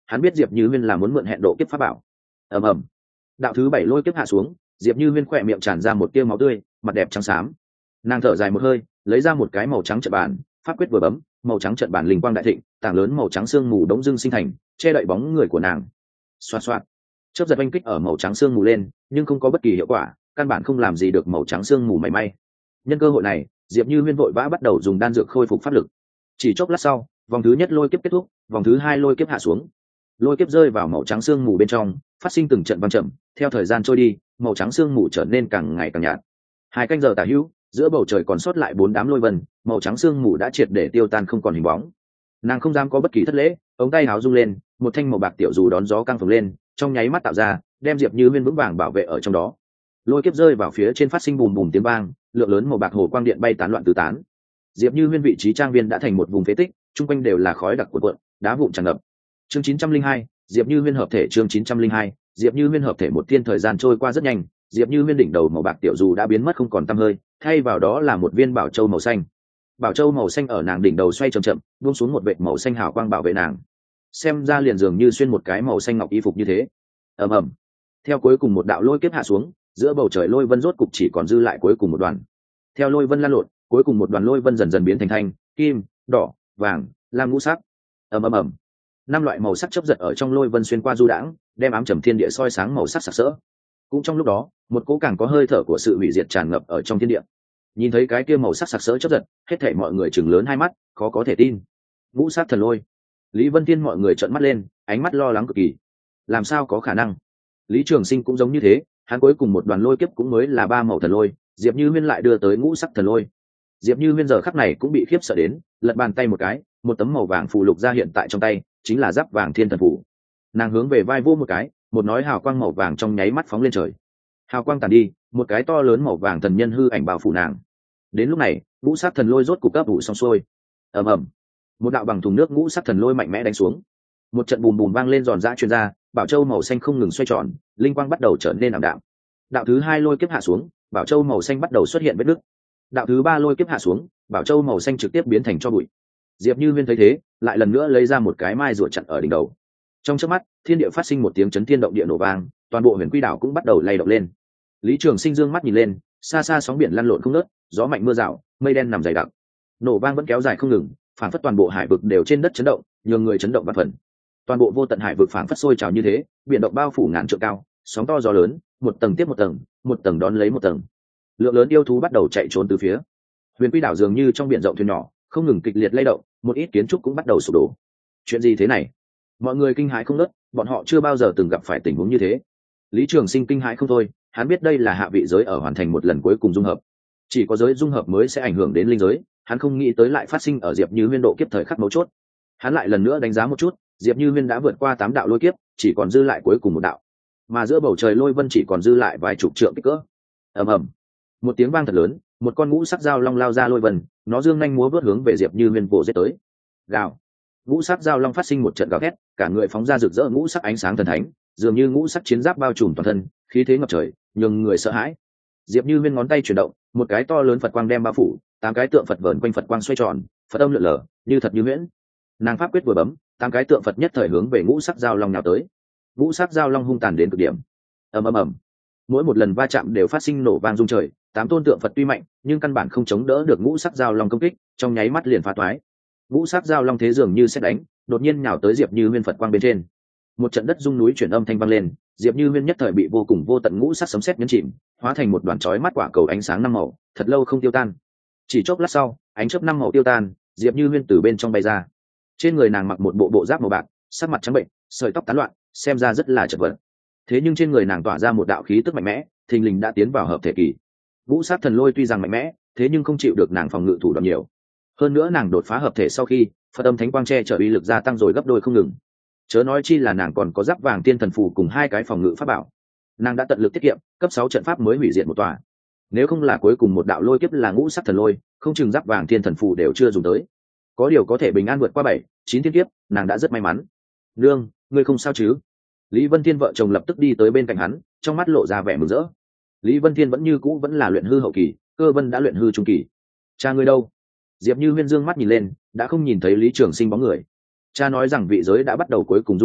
hắn biết diệp như huyên là muốn mượn hẹn độ kiếp pháp bảo. ầm ầm, đạo thứ 7 lôi kiếp hạ xuống, diệp như huyên khỏe miệng tràn ra một tia máu tươi, mặt đẹp trắng xám. Nàng thở dài một hơi, lấy ra một cái màu trắng trận bàn, pháp quyết vừa bấm, màu trắng trận bàn linh quang đại thịnh, tảng lớn màu trắng sương mù đống dưng sinh thành, che đậy bóng người của nàng. Xoạt xoạt, chớp giật oanh kích ở màu trắng sương mù lên, nhưng không có bất kỳ hiệu quả, căn bản không làm gì được màu trắng sương mù mảy may. Nhân cơ hội này, diệp như huyên vội vã bắt đầu dùng đan dược khôi phục pháp lực. Chỉ chốc lát sau, vòng thứ nhất lôi kiếp kết thúc, vòng thứ 2 lôi kiếp hạ xuống. Lôi kiếp rơi vào màu trắng sương mù bên trong, phát sinh từng trận vang chậm, theo thời gian trôi đi, màu trắng sương mù trở nên càng ngày càng nhạt. 2 canh giờ tả hữu, giữa bầu trời còn sót lại 4 đám lôi vân, màu trắng sương mù đã triệt để tiêu tan không còn hình bóng. Nàng không dám có bất kỳ thất lễ, ống tay áo rung lên, một thanh màu bạc tiểu dù đón gió căng phồng lên, trong nháy mắt tạo ra, đem diệp như huyên vững vàng bảo vệ ở trong đó. Lôi kiếp rơi vào phía trên phát sinh bùm bùm tiếng vang, lượng lớn màu bạc hồ quang điện bay tán loạn tứ tán. Diệp như huyên vị trí trang viên đã thành một vùng phế tích, chung quanh đều là khói đặc cuộn cuộn, đá vụn tràn ngập. Chương 902, Diệp như huyên hợp thể. Chương 902, Diệp như huyên hợp thể. Một thiên thời gian trôi qua rất nhanh, Diệp như huyên đỉnh đầu màu bạc tiểu dù đã biến mất không còn tăm hơi, thay vào đó là một viên bảo châu màu xanh. Bảo châu màu xanh ở nàng đỉnh đầu xoay chậm chậm, buông xuống một vệt màu xanh hào quang bảo vệ nàng. Xem ra liền dường như xuyên một cái màu xanh ngọc y phục như thế. ầm ầm, theo cuối cùng một đạo lôi kiếp hạ xuống, giữa bầu trời lôi vân rốt cục chỉ còn dư lại cuối cùng một đoàn. Theo lôi vân lan lộn, cuối cùng một đoàn lôi vân dần dần biến thành thanh, kim, đỏ, vàng, lam ngũ sắc. ầm ầm ầm, 5 loại màu sắc chớp giật ở trong lôi vân xuyên qua du đãng, đem ám trầm thiên địa soi sáng màu sắc sặc sỡ. Cũng trong lúc đó, một cỗ càng có hơi thở của sự hủy diệt tràn ngập ở trong thiên địa. Nhìn thấy cái kia màu sắc sặc sỡ chớp giật, hết thảy mọi người chừng lớn hai mắt, khó có thể tin. Ngũ sắc thần lôi. Lý Vân Thiên mọi người trợn mắt lên, ánh mắt lo lắng cực kỳ. Làm sao có khả năng? Lý Trường Sinh cũng giống như thế, hắn cuối cùng một đoàn lôi kiếp cũng mới là 3 màu thần lôi, Diệp Như Huyên lại đưa tới ngũ sắc thần lôi. Diệp Như Huyên giờ khắc này cũng bị khiếp sợ đến, lật bàn tay một cái, một tấm màu vàng phù lục ra hiện tại trong tay, chính là giáp vàng thiên thần phù. Nàng hướng về vai vô một cái, một nói hào quang màu vàng trong nháy mắt phóng lên trời. Hào quang tàn đi, một cái to lớn màu vàng thần nhân hư ảnh bao phủ nàng. Đến lúc này, ngũ sắc thần lôi rốt cục cấp vụ xong xuôi. ầm ầm, một đạo bằng thùng nước ngũ sắc thần lôi mạnh mẽ đánh xuống. Một trận bùm bùm vang lên giòn giã truyền ra, bảo châu màu xanh không ngừng xoay tròn, linh quang bắt đầu trở nên ảm đạm. Đạo thứ 2 lôi kiếp hạ xuống, bảo châu màu xanh bắt đầu xuất hiện vết nứt. Đạo thứ 3 lôi kiếp hạ xuống, bảo châu màu xanh trực tiếp biến thành tro bụi. Diệp Như Huyên thấy thế, lại lần nữa lấy ra một cái mai rùa chặn ở đỉnh đầu. Trong chớp mắt, thiên địa phát sinh một tiếng chấn thiên động địa nổ vang, toàn bộ Huyền Quy đảo cũng bắt đầu lay động lên. Lý Trường Sinh dương mắt nhìn lên, xa xa sóng biển lăn lộn không ngớt, gió mạnh mưa rào, mây đen nằm dày đặc. Nổ vang vẫn kéo dài không ngừng, phảng phất toàn bộ hải vực đều trên đất chấn động, nhường người chấn động vạn phần. Toàn bộ vô tận hải vực phảng phất sôi trào như thế, biển động bao phủ ngàn trượng cao, sóng to gió lớn, một tầng tiếp một tầng, một tầng đón lấy một tầng. Lượng lớn yêu thú bắt đầu chạy trốn từ phía. Huyền Quy đảo dường như trong biển rộng thuyền nhỏ, không ngừng kịch liệt lay động, một ít kiến trúc cũng bắt đầu sụp đổ. Chuyện gì thế này? Mọi người kinh hãi không ngớt, bọn họ chưa bao giờ từng gặp phải tình huống như thế. Lý Trường Sinh kinh hãi không thôi, hắn biết đây là hạ vị giới ở hoàn thành một lần cuối cùng dung hợp. Chỉ có giới dung hợp mới sẽ ảnh hưởng đến linh giới, hắn không nghĩ tới lại phát sinh ở Diệp Như Huyên độ kiếp thời khắc mấu chốt. Hắn lại lần nữa đánh giá một chút, Diệp Như Huyên đã vượt qua 8 đạo lôi kiếp, chỉ còn dư lại cuối cùng một đạo. Mà giữa bầu trời lôi vân chỉ còn dư lại vài chục trượng kích cỡ. Ầm ầm, một tiếng vang thật lớn, một con ngũ sắc dao long lao ra lôi vân, nó dương nhanh múa vớt hướng về Diệp Như Huyên vồ giết tới. Gào. Ngũ sắc dao long phát sinh một trận gào thét, cả người phóng ra rực rỡ ngũ sắc ánh sáng thần thánh, dường như ngũ sắc chiến giáp bao trùm toàn thân, khí thế ngập trời, nhường người sợ hãi. Diệp Như Huyên ngón tay chuyển động, một cái to lớn Phật quang đem bao phủ, 8 cái tượng Phật vờn quanh Phật quang xoay tròn, Phật âm lượn lờ, như thật như huyễn. Nàng pháp quyết vừa bấm, 8 cái tượng Phật nhất thời hướng về ngũ sắc dao long nhào tới. Ngũ sắc dao long hung tàn đến cực điểm. Ầm ầm ầm. Mỗi một lần va chạm đều phát sinh nổ vang rung trời, 8 tôn tượng Phật tuy mạnh, nhưng căn bản không chống đỡ được ngũ sắc dao long công kích, trong nháy mắt liền phá toái. Ngũ sắc dao long thế dường như sét đánh, đột nhiên nhào tới Diệp Như Huyên Phật quang bên trên. Một trận đất rung núi chuyển âm thanh vang lên, Diệp Như Huyên nhất thời bị vô cùng vô tận ngũ sắc sấm sét nhấn chìm, hóa thành một đoàn chói mắt quả cầu ánh sáng 5 màu, thật lâu không tiêu tan. Chỉ chốc lát sau, ánh chớp 5 màu tiêu tan, Diệp Như Huyên từ bên trong bay ra. Trên người nàng mặc một bộ bộ giáp màu bạc, sắc mặt trắng bệnh, sợi tóc tán loạn, xem ra rất là chật vật. Thế nhưng trên người nàng tỏa ra một đạo khí tức mạnh mẽ, thình lình đã tiến vào hợp thể kỳ. Vũ sát thần lôi tuy rằng mạnh mẽ, thế nhưng không chịu được nàng phòng ngự thủ đoạn nhiều. Hơn nữa nàng đột phá hợp thể sau khi, Phật âm thánh quang che chở uy lực gia tăng rồi gấp đôi không ngừng. Chớ nói chi là nàng còn có giáp vàng tiên thần phù cùng 2 cái phòng ngự pháp bảo. Nàng đã tận lực tiết kiệm, cấp 6 trận pháp mới hủy diệt một tòa. Nếu không là cuối cùng một đạo lôi kiếp là ngũ sắc thần lôi, không chừng giáp vàng tiên thần phù đều chưa dùng tới. Có điều có thể bình an vượt qua 7, 9 thiên kiếp, nàng đã rất may mắn. Nương, ngươi không sao chứ? Lý Vân Thiên vợ chồng lập tức đi tới bên cạnh hắn, trong mắt lộ ra vẻ mừng rỡ. Lý Vân Thiên vẫn như cũ vẫn là luyện hư hậu kỳ, Cơ Vân đã luyện hư trung kỳ. Cha ngươi đâu? Diệp Như Huyên dương mắt nhìn lên, đã không nhìn thấy Lý Trường Sinh bóng người. Cha nói rằng vị giới đã bắt đầu cuối cùng dung hợp,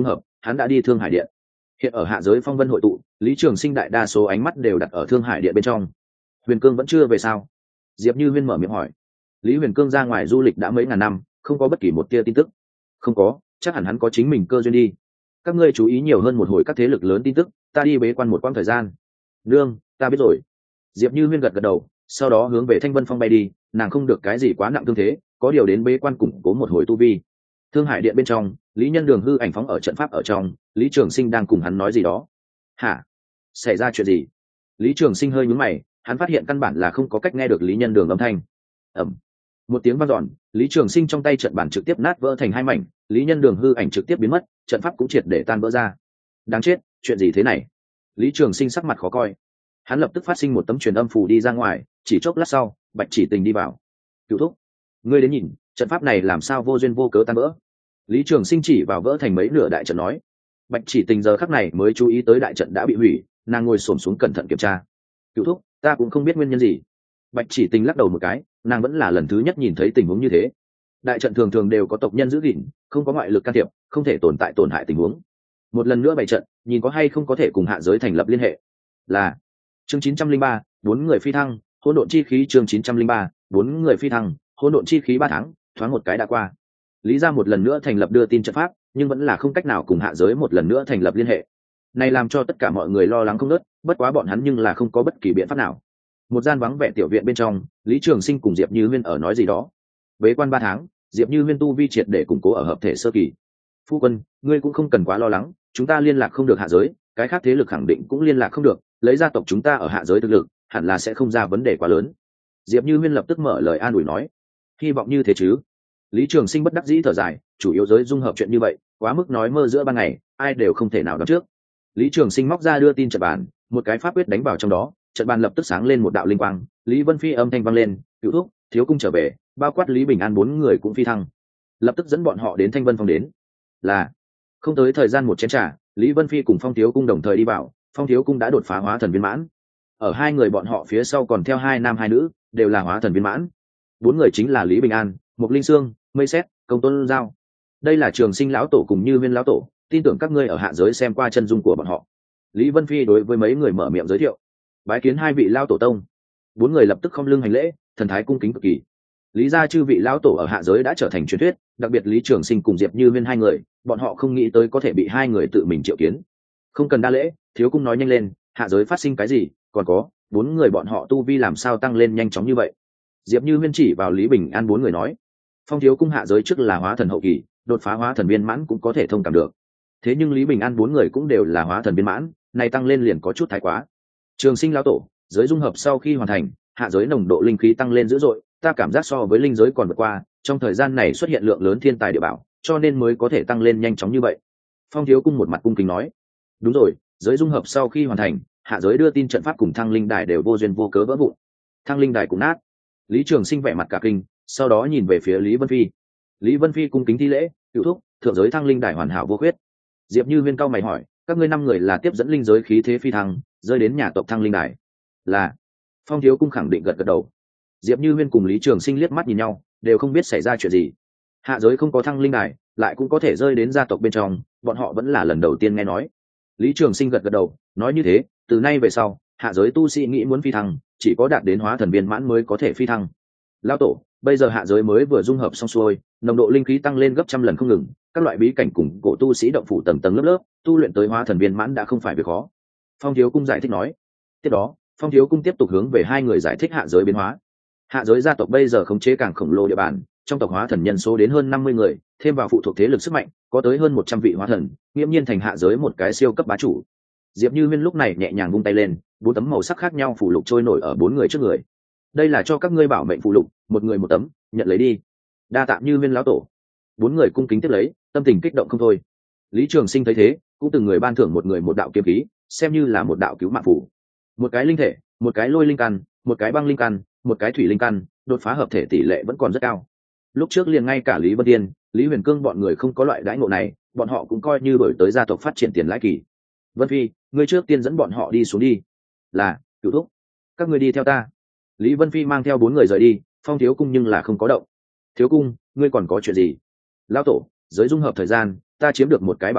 hắn đã đi Thương Hải Điện. Hiện ở hạ giới phong vân hội tụ, Lý Trường Sinh đại đa số ánh mắt đều đặt ở Thương Hải Điện bên trong. Huyền Cương vẫn chưa về sao? Diệp Như Huyên mở miệng hỏi. Lý Huyền Cương ra ngoài du lịch đã mấy ngàn năm, không có bất kỳ một tia tin tức. Không có, chắc hẳn hắn có chính mình cơ duyên đi. Các ngươi chú ý nhiều hơn một hồi các thế lực lớn tin tức, ta đi bế quan một quãng thời gian. Nương, ta biết rồi. Diệp Như Huyên gật gật đầu, sau đó hướng về Thanh Vân Phong bay đi. Nàng không được cái gì quá nặng thương thế, có điều đến bế quan củng cố một hồi tu vi. Thương Hải Điện bên trong, Lý Nhân Đường hư ảnh phóng ở trận pháp ở trong, Lý Trường Sinh đang cùng hắn nói gì đó. Hả? Xảy ra chuyện gì? Lý Trường Sinh hơi nhướng mày, hắn phát hiện căn bản là không có cách nghe được Lý Nhân Đường âm thanh. Ầm. Một tiếng vang dọn, Lý Trường Sinh trong tay trận bản trực tiếp nát vỡ thành hai mảnh, Lý Nhân Đường hư ảnh trực tiếp biến mất, trận pháp cũng triệt để tan vỡ ra. Đáng chết, chuyện gì thế này? Lý Trường Sinh sắc mặt khó coi. Hắn lập tức phát sinh một tấm truyền âm phù đi ra ngoài, chỉ chốc lát sau, Bạch Chỉ Tình đi vào. Cửu thúc, ngươi đến nhìn, trận pháp này làm sao vô duyên vô cớ tan vỡ? Lý Trường Sinh chỉ vào vỡ thành mấy nửa đại trận nói. Bạch Chỉ Tình giờ khắc này mới chú ý tới đại trận đã bị hủy, nàng ngồi xổm xuống cẩn thận kiểm tra. Cửu thúc, ta cũng không biết nguyên nhân gì. Bạch Chỉ Tình lắc đầu một cái, nàng vẫn là lần thứ nhất nhìn thấy tình huống như thế. Đại trận thường thường đều có tộc nhân giữ gìn, không có ngoại lực can thiệp, không thể tồn tại tổn hại tình huống. Một lần nữa bày trận, nhìn có hay không có thể cùng hạ giới thành lập liên hệ. Là chương 903, 4 người phi thăng, hỗn độn chi khí chương 903, 4 người phi thăng, hỗn độn chi khí 3 tháng, thoáng một cái đã qua. Lý gia một lần nữa thành lập đưa tin trận pháp, nhưng vẫn là không cách nào cùng hạ giới một lần nữa thành lập liên hệ. Này làm cho tất cả mọi người lo lắng không ngớt, bất quá bọn hắn nhưng là không có bất kỳ biện pháp nào. Một gian vắng vẻ tiểu viện bên trong, Lý Trường Sinh cùng Diệp Như Huyên ở nói gì đó. Bế quan 3 tháng, Diệp Như Huyên tu vi triệt để củng cố ở hợp thể sơ kỳ. Phu quân, ngươi cũng không cần quá lo lắng, chúng ta liên lạc không được hạ giới, cái khác thế lực khẳng định cũng liên lạc không được, lấy gia tộc chúng ta ở hạ giới thực lực, hẳn là sẽ không ra vấn đề quá lớn. Diệp Như Huyên lập tức mở lời an ủi nói. Hy vọng như thế chứ. Lý Trường Sinh bất đắc dĩ thở dài, chủ yếu giới dung hợp chuyện như vậy, quá mức nói mơ giữa ban ngày, ai đều không thể nào đoán trước. Lý Trường Sinh móc ra đưa tin trận bàn, một cái pháp quyết đánh vào trong đó, trận bàn lập tức sáng lên một đạo linh quang. Lý Vân Phi âm thanh vang lên, "Cửu thúc, thiếu cung trở về, bao quát Lý Bình An 4 người cũng phi thăng." Lập tức dẫn bọn họ đến Thanh Vân Phong đến. Là không tới thời gian một chén trà, Lý Vân Phi cùng Phong Thiếu cung đồng thời đi vào. Phong Thiếu cung đã đột phá hóa thần viên mãn. Ở hai người bọn họ phía sau còn theo 2 nam 2 nữ, đều là hóa thần viên mãn. 4 người chính là Lý Bình An, Mục Linh Sương, Mây Sét, Công Tôn Giao. đây là Trường Sinh lão tổ cùng Như Viên lão tổ, tin tưởng các ngươi ở hạ giới xem qua chân dung của bọn họ. Lý Vân Phi đối với mấy người mở miệng giới thiệu. Bái kiến 2 vị lão tổ tông. 4 người lập tức không lưng hành lễ, thần thái cung kính cực kỳ. Lý gia chư vị lão tổ ở hạ giới đã trở thành truyền thuyết, đặc biệt Lý Trường Sinh cùng Diệp Như Viên 2 người, bọn họ không nghĩ tới có thể bị 2 người tự mình triệu kiến. Không cần đa lễ, thiếu cung nói nhanh lên, hạ giới phát sinh cái gì, còn có 4 người bọn họ tu vi làm sao tăng lên nhanh chóng như vậy. Diệp Như Viên chỉ vào Lý Bình An 4 người nói. Phong thiếu cung hạ giới trước là hóa thần hậu kỳ, đột phá hóa thần viên mãn cũng có thể thông cảm được. Thế nhưng Lý Bình An 4 người cũng đều là hóa thần viên mãn, này tăng lên liền có chút thái quá. Trường Sinh lão tổ, giới dung hợp sau khi hoàn thành, hạ giới nồng độ linh khí tăng lên dữ dội, ta cảm giác so với linh giới còn vượt qua, trong thời gian này xuất hiện lượng lớn thiên tài địa bảo, cho nên mới có thể tăng lên nhanh chóng như vậy. Phong thiếu cung một mặt cung kính nói. Đúng rồi, giới dung hợp sau khi hoàn thành, hạ giới đưa tin trận pháp cùng thăng linh đài đều vô duyên vô cớ vỡ vụn. Thăng linh đài cũng nát. Lý Trường Sinh vẻ mặt cả kinh, sau đó nhìn về phía Lý Vân Phi. Lý Vân Phi cung kính thi lễ, cửu thúc, thượng giới thăng linh đài hoàn hảo vô khuyết. Diệp Như Viên cao mày hỏi, các ngươi 5 người là tiếp dẫn linh giới khí thế phi thăng, rơi đến nhà tộc thăng linh đài? Là. Phong thiếu cung khẳng định gật gật đầu. Diệp Như Viên cùng Lý Trường Sinh liếc mắt nhìn nhau, đều không biết xảy ra chuyện gì. Hạ giới không có thăng linh đài, lại cũng có thể rơi đến gia tộc bên trong, bọn họ vẫn là lần đầu tiên nghe nói. Lý Trường Sinh gật gật đầu, nói như thế, từ nay về sau, hạ giới tu sĩ nghĩ muốn phi thăng, chỉ có đạt đến hóa thần viên mãn mới có thể phi thăng. Lão tổ, bây giờ hạ giới mới vừa dung hợp xong xuôi, nồng độ linh khí tăng lên gấp trăm lần không ngừng, các loại bí cảnh cùng cổ tu sĩ động phủ tầng tầng lớp lớp, tu luyện tới hóa thần viên mãn đã không phải việc khó. Phong thiếu cung giải thích nói. Tiếp đó, Phong thiếu cung tiếp tục hướng về 2 người giải thích hạ giới biến hóa. Hạ giới gia tộc bây giờ khống chế càng khổng lồ địa bàn, trong tộc hóa thần nhân số đến hơn 50 người, thêm vào phụ thuộc thế lực sức mạnh, có tới hơn 100 vị hóa thần, nghiêm nhiên thành hạ giới một cái siêu cấp bá chủ. Diệp Như Viên lúc này nhẹ nhàng vung tay lên, 4 tấm màu sắc khác nhau phù lục trôi nổi ở 4 người trước người. Đây là cho các ngươi bảo mệnh phù lục, một người một tấm, nhận lấy đi. Đa tạ Như Viên lão tổ. 4 người cung kính tiếp lấy, tâm tình kích động không thôi. Lý Trường Sinh thấy thế, cũng từng người ban thưởng một người một đạo kiếm khí, xem như là một đạo cứu mạng phù. Một cái linh thể, một cái lôi linh căn, một cái băng linh căn, một cái thủy linh căn, đột phá hợp thể tỷ lệ vẫn còn rất cao. Lúc trước liền ngay cả Lý Vân Tiên, Lý Huyền Cương bọn người không có loại đãi ngộ này, bọn họ cũng coi như đổi tới gia tộc phát triển tiền lãi kỳ. Vân Phi, ngươi trước tiên dẫn bọn họ đi xuống đi. Là, cửu thúc. Các ngươi đi theo ta. Lý Vân Phi mang theo 4 người rời đi, Phong thiếu cung nhưng là không có động. Thiếu cung, ngươi còn có chuyện gì? Lão tổ, giới dung hợp thời gian, ta chiếm được một cái bảo vật,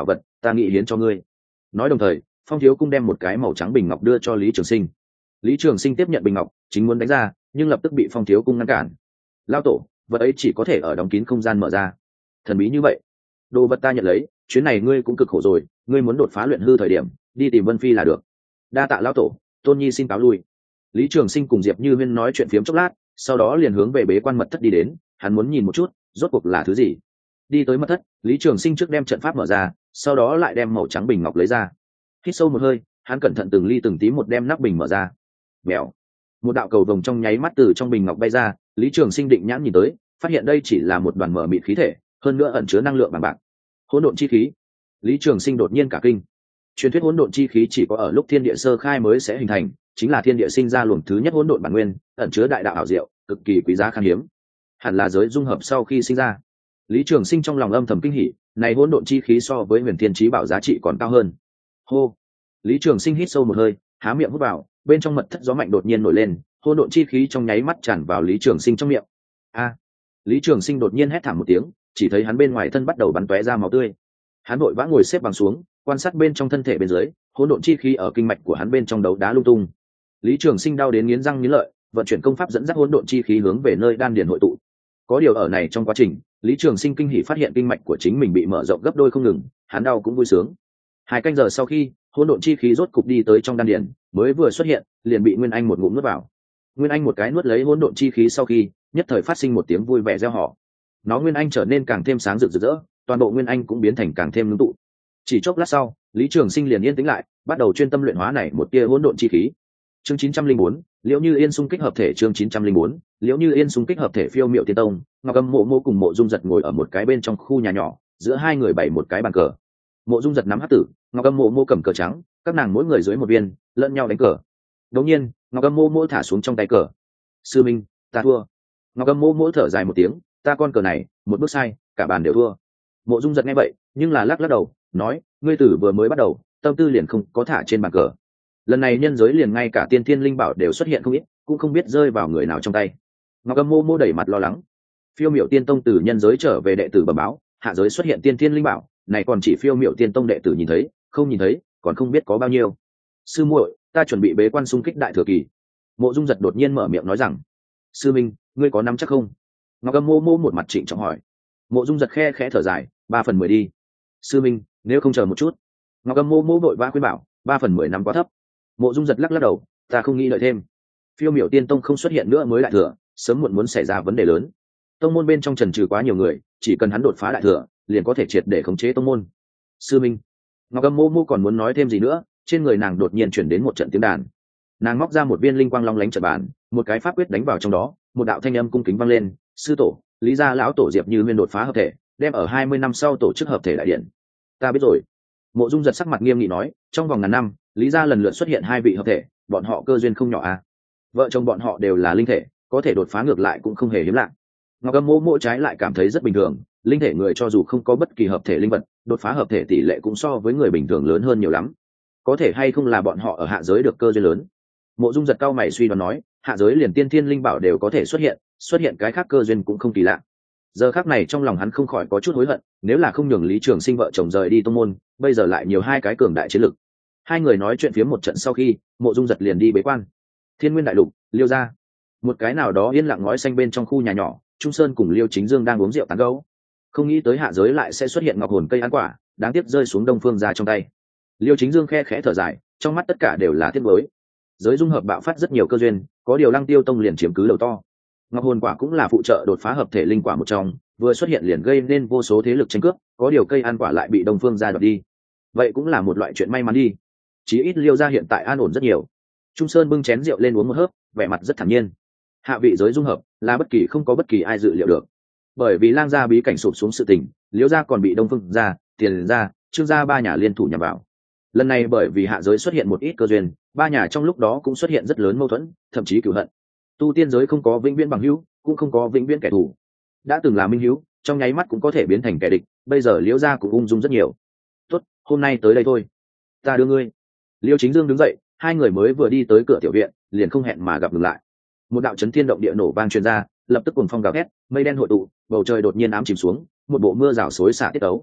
ta nghĩ hiến cho ngươi. Nói đồng thời, Phong Thiếu Cung đem một cái màu trắng bình ngọc đưa cho Lý Trường Sinh. Lý Trường Sinh tiếp nhận bình ngọc, chính muốn đánh ra, nhưng lập tức bị Phong Thiếu Cung ngăn cản. Lao tổ, vật ấy chỉ có thể ở đóng kín không gian mở ra. Thần bí như vậy, đồ vật ta nhận lấy, chuyến này ngươi cũng cực khổ rồi, ngươi muốn đột phá luyện hư thời điểm, đi tìm Vân Phi là được. Đa tạ lão tổ, Tôn Nhi xin cáo lui. Lý Trường Sinh cùng Diệp Như Huyên nói chuyện phiếm chốc lát, sau đó liền hướng về bế quan mật thất đi đến, hắn muốn nhìn một chút, rốt cuộc là thứ gì. Đi tới mật thất, Lý Trường Sinh trước đem trận pháp mở ra, sau đó lại đem màu trắng bình ngọc lấy ra. Hít sâu một hơi, hắn cẩn thận từng ly từng tí một đem nắp bình mở ra. Mèo, một đạo cầu vồng trong nháy mắt từ trong bình ngọc bay ra. Lý Trường Sinh định nhãn nhìn tới, phát hiện đây chỉ là một đoàn mờ mịt khí thể, hơn nữa ẩn chứa năng lượng bằng bạc. Hỗn độn chi khí. Lý Trường Sinh đột nhiên cả kinh. Truyền thuyết hỗn độn chi khí chỉ có ở lúc thiên địa sơ khai mới sẽ hình thành, chính là thiên địa sinh ra luồng thứ nhất hỗn độn bản nguyên, ẩn chứa đại đạo ảo diệu, cực kỳ quý giá khan hiếm. Hẳn là giới dung hợp sau khi sinh ra. Lý Trường Sinh trong lòng âm thầm kinh hỉ, này hỗn độn chi khí so với huyền thiên chí bảo giá trị còn cao hơn. Hô. Lý Trường Sinh hít sâu một hơi, há miệng hút vào, bên trong mật thất gió mạnh đột nhiên nổi lên, hỗn độn chi khí trong nháy mắt tràn vào Lý Trường Sinh trong miệng. A! Lý Trường Sinh đột nhiên hét thảm một tiếng, chỉ thấy hắn bên ngoài thân bắt đầu bắn tóe ra máu tươi. Hắn vội vã ngồi xếp bằng xuống, quan sát bên trong thân thể bên dưới, hỗn độn chi khí ở kinh mạch của hắn bên trong đấu đá lung tung. Lý Trường Sinh đau đến nghiến răng nghiến lợi, vận chuyển công pháp dẫn dắt hỗn độn chi khí hướng về nơi đan điền hội tụ. Có điều ở này trong quá trình, Lý Trường Sinh kinh hỉ phát hiện kinh mạch của chính mình bị mở rộng gấp đôi không ngừng, hắn đau cũng vui sướng. 2 canh giờ sau khi, hỗn độn chi khí rốt cục đi tới trong đan điền, mới vừa xuất hiện, liền bị Nguyên Anh một ngụm nuốt vào. Nguyên Anh một cái nuốt lấy hỗn độn chi khí sau khi, nhất thời phát sinh một tiếng vui vẻ reo hò. Nó Nguyên Anh trở nên càng thêm sáng rực rỡ, toàn bộ Nguyên Anh cũng biến thành càng thêm ngưng tụ. Chỉ chốc lát sau, Lý Trường Sinh liền yên tĩnh lại, bắt đầu chuyên tâm luyện hóa này một tia hỗn độn chi khí. Chương 904, Liễu Như Yên xung kích hợp thể. Chương 904, Liễu Như Yên xung kích hợp thể. Phiêu Miệu Tiên Tông, Ngọc Âm Mộ Mộ cùng Mộ Dung Giật ngồi ở một cái bên trong khu nhà nhỏ, giữa hai người bày một cái bàn cờ. Mộ Dung Giật nắm hắc tử, Ngọc Âm Mộ Mộ cầm cờ trắng, các nàng mỗi người dưới một viên, lẫn nhau đánh cờ. Đột nhiên, Ngọc Âm Mộ Mộ thả xuống trong tay cờ. Sư minh, ta thua. Ngọc Âm Mộ Mộ thở dài một tiếng, ta con cờ này, một bước sai, cả bàn đều thua. Mộ Dung Giật nghe vậy, nhưng là lắc lắc đầu, nói, ngươi tử vừa mới bắt đầu, tâm tư liền không có thả trên bàn cờ. Lần này nhân giới liền ngay cả tiên thiên linh bảo đều xuất hiện không ít, cũng không biết rơi vào người nào trong tay. Ngọc Âm Mô Mô đẩy mặt lo lắng. Phiêu Miểu Tiên Tông từ nhân giới trở về đệ tử bẩm báo, hạ giới xuất hiện tiên thiên linh bảo, này còn chỉ Phiêu Miểu Tiên Tông đệ tử nhìn thấy, không nhìn thấy, còn không biết có bao nhiêu. Sư muội, ta chuẩn bị bế quan xung kích đại thừa kỳ. Mộ Dung Giật đột nhiên mở miệng nói rằng, sư minh, ngươi có nắm chắc không? Ngọc Âm Mô Mô một mặt trịnh trọng hỏi. Mộ Dung Giật khe khẽ thở dài, 3/10 đi. Sư minh, nếu không chờ một chút. Ngọc Âm Mô Mô vội vã khuyên bảo, 3/10 năm quá thấp. Mộ Dung Giật lắc lắc đầu, ta không nghĩ đợi thêm. Phiêu Miểu Tiên Tông không xuất hiện nữa mới đại thừa, sớm muộn muốn xảy ra vấn đề lớn. Tông môn bên trong trần trừ quá nhiều người, chỉ cần hắn đột phá đại thừa, liền có thể triệt để khống chế tông môn. Sư minh. Ngọc Âm Mô Mô còn muốn nói thêm gì nữa, trên người nàng đột nhiên chuyển đến một trận tiếng đàn. Nàng móc ra một viên linh quang long lánh trận bàn, một cái pháp quyết đánh vào trong đó, một đạo thanh âm cung kính vang lên, sư tổ, Lý gia lão tổ Diệp Như Huyên đột phá hợp thể, đem ở 20 năm sau tổ chức hợp thể đại điện. Ta biết rồi. Mộ Dung Giật sắc mặt nghiêm nghị nói, trong vòng ngàn năm, Lý gia lần lượt xuất hiện 2 vị hợp thể, bọn họ cơ duyên không nhỏ à? Vợ chồng bọn họ đều là linh thể, có thể đột phá ngược lại cũng không hề hiếm lạ. Ngọc Âm Mộ Mộ trái lại cảm thấy rất bình thường, linh thể người cho dù không có bất kỳ hợp thể linh vật, đột phá hợp thể tỷ lệ cũng so với người bình thường lớn hơn nhiều lắm. Có thể hay không là bọn họ ở hạ giới được cơ duyên lớn? Mộ Dung Giật cao mày suy đoán nói, hạ giới liền tiên thiên linh bảo đều có thể xuất hiện cái khác cơ duyên cũng không kỳ lạ. Giờ khắc này trong lòng hắn không khỏi có chút hối hận, nếu là không nhường Lý Trường Sinh vợ chồng rời đi tông môn, bây giờ lại nhiều 2 cái cường đại chiến lực. Hai người nói chuyện phía một trận sau khi, Mộ Dung Giật liền đi bế quan. Thiên Nguyên đại lục, Liêu gia, một cái nào đó yên lặng ngói xanh bên trong khu nhà nhỏ, Trung Sơn cùng Liêu Chính Dương đang uống rượu tán gẫu. Không nghĩ tới hạ giới lại sẽ xuất hiện ngọc hồn cây ăn quả, đáng tiếc rơi xuống Đông Phương gia trong tay. Liêu Chính Dương khe khẽ thở dài, trong mắt tất cả đều là tiếc nuối. Giới dung hợp bạo phát rất nhiều cơ duyên, có điều Lăng Tiêu Tông liền chiếm cứ đầu to. Ngọc hồn quả cũng là phụ trợ đột phá hợp thể linh quả một trong, vừa xuất hiện liền gây nên vô số thế lực tranh cướp, có điều cây ăn quả lại bị Đông Phương gia đoạt đi. Vậy cũng là một loại chuyện may mắn đi. Chí ít Liêu gia hiện tại an ổn rất nhiều. Trung Sơn bưng chén rượu lên uống một hớp, vẻ mặt rất thản nhiên. Hạ vị giới dung hợp là không có bất kỳ ai dự liệu được. Bởi vì Lang gia bí cảnh sụp xuống sự tình, Liêu gia còn bị Đông Phương gia, Tiền gia, Trương gia 3 nhà liên thủ nhằm vào. Lần này bởi vì hạ giới xuất hiện một ít cơ duyên, 3 nhà trong lúc đó cũng xuất hiện rất lớn mâu thuẫn, thậm chí cừu hận. Tu tiên giới không có vĩnh viễn bằng hữu, cũng không có vĩnh viễn kẻ thù. Đã từng là minh hữu, trong nháy mắt cũng có thể biến thành kẻ địch, bây giờ Liễu gia cũng ung dung rất nhiều. Tốt, hôm nay tới đây thôi, ta đưa ngươi. Liêu Chính Dương đứng dậy, hai người mới vừa đi tới cửa tiểu viện, liền không hẹn mà gặp ngừng lại. Một đạo chấn thiên động địa nổ vang truyền ra, lập tức cuồng phong gào thét, mây đen hội tụ, bầu trời đột nhiên ám chìm xuống, một bộ mưa rào xối xả tiết tấu.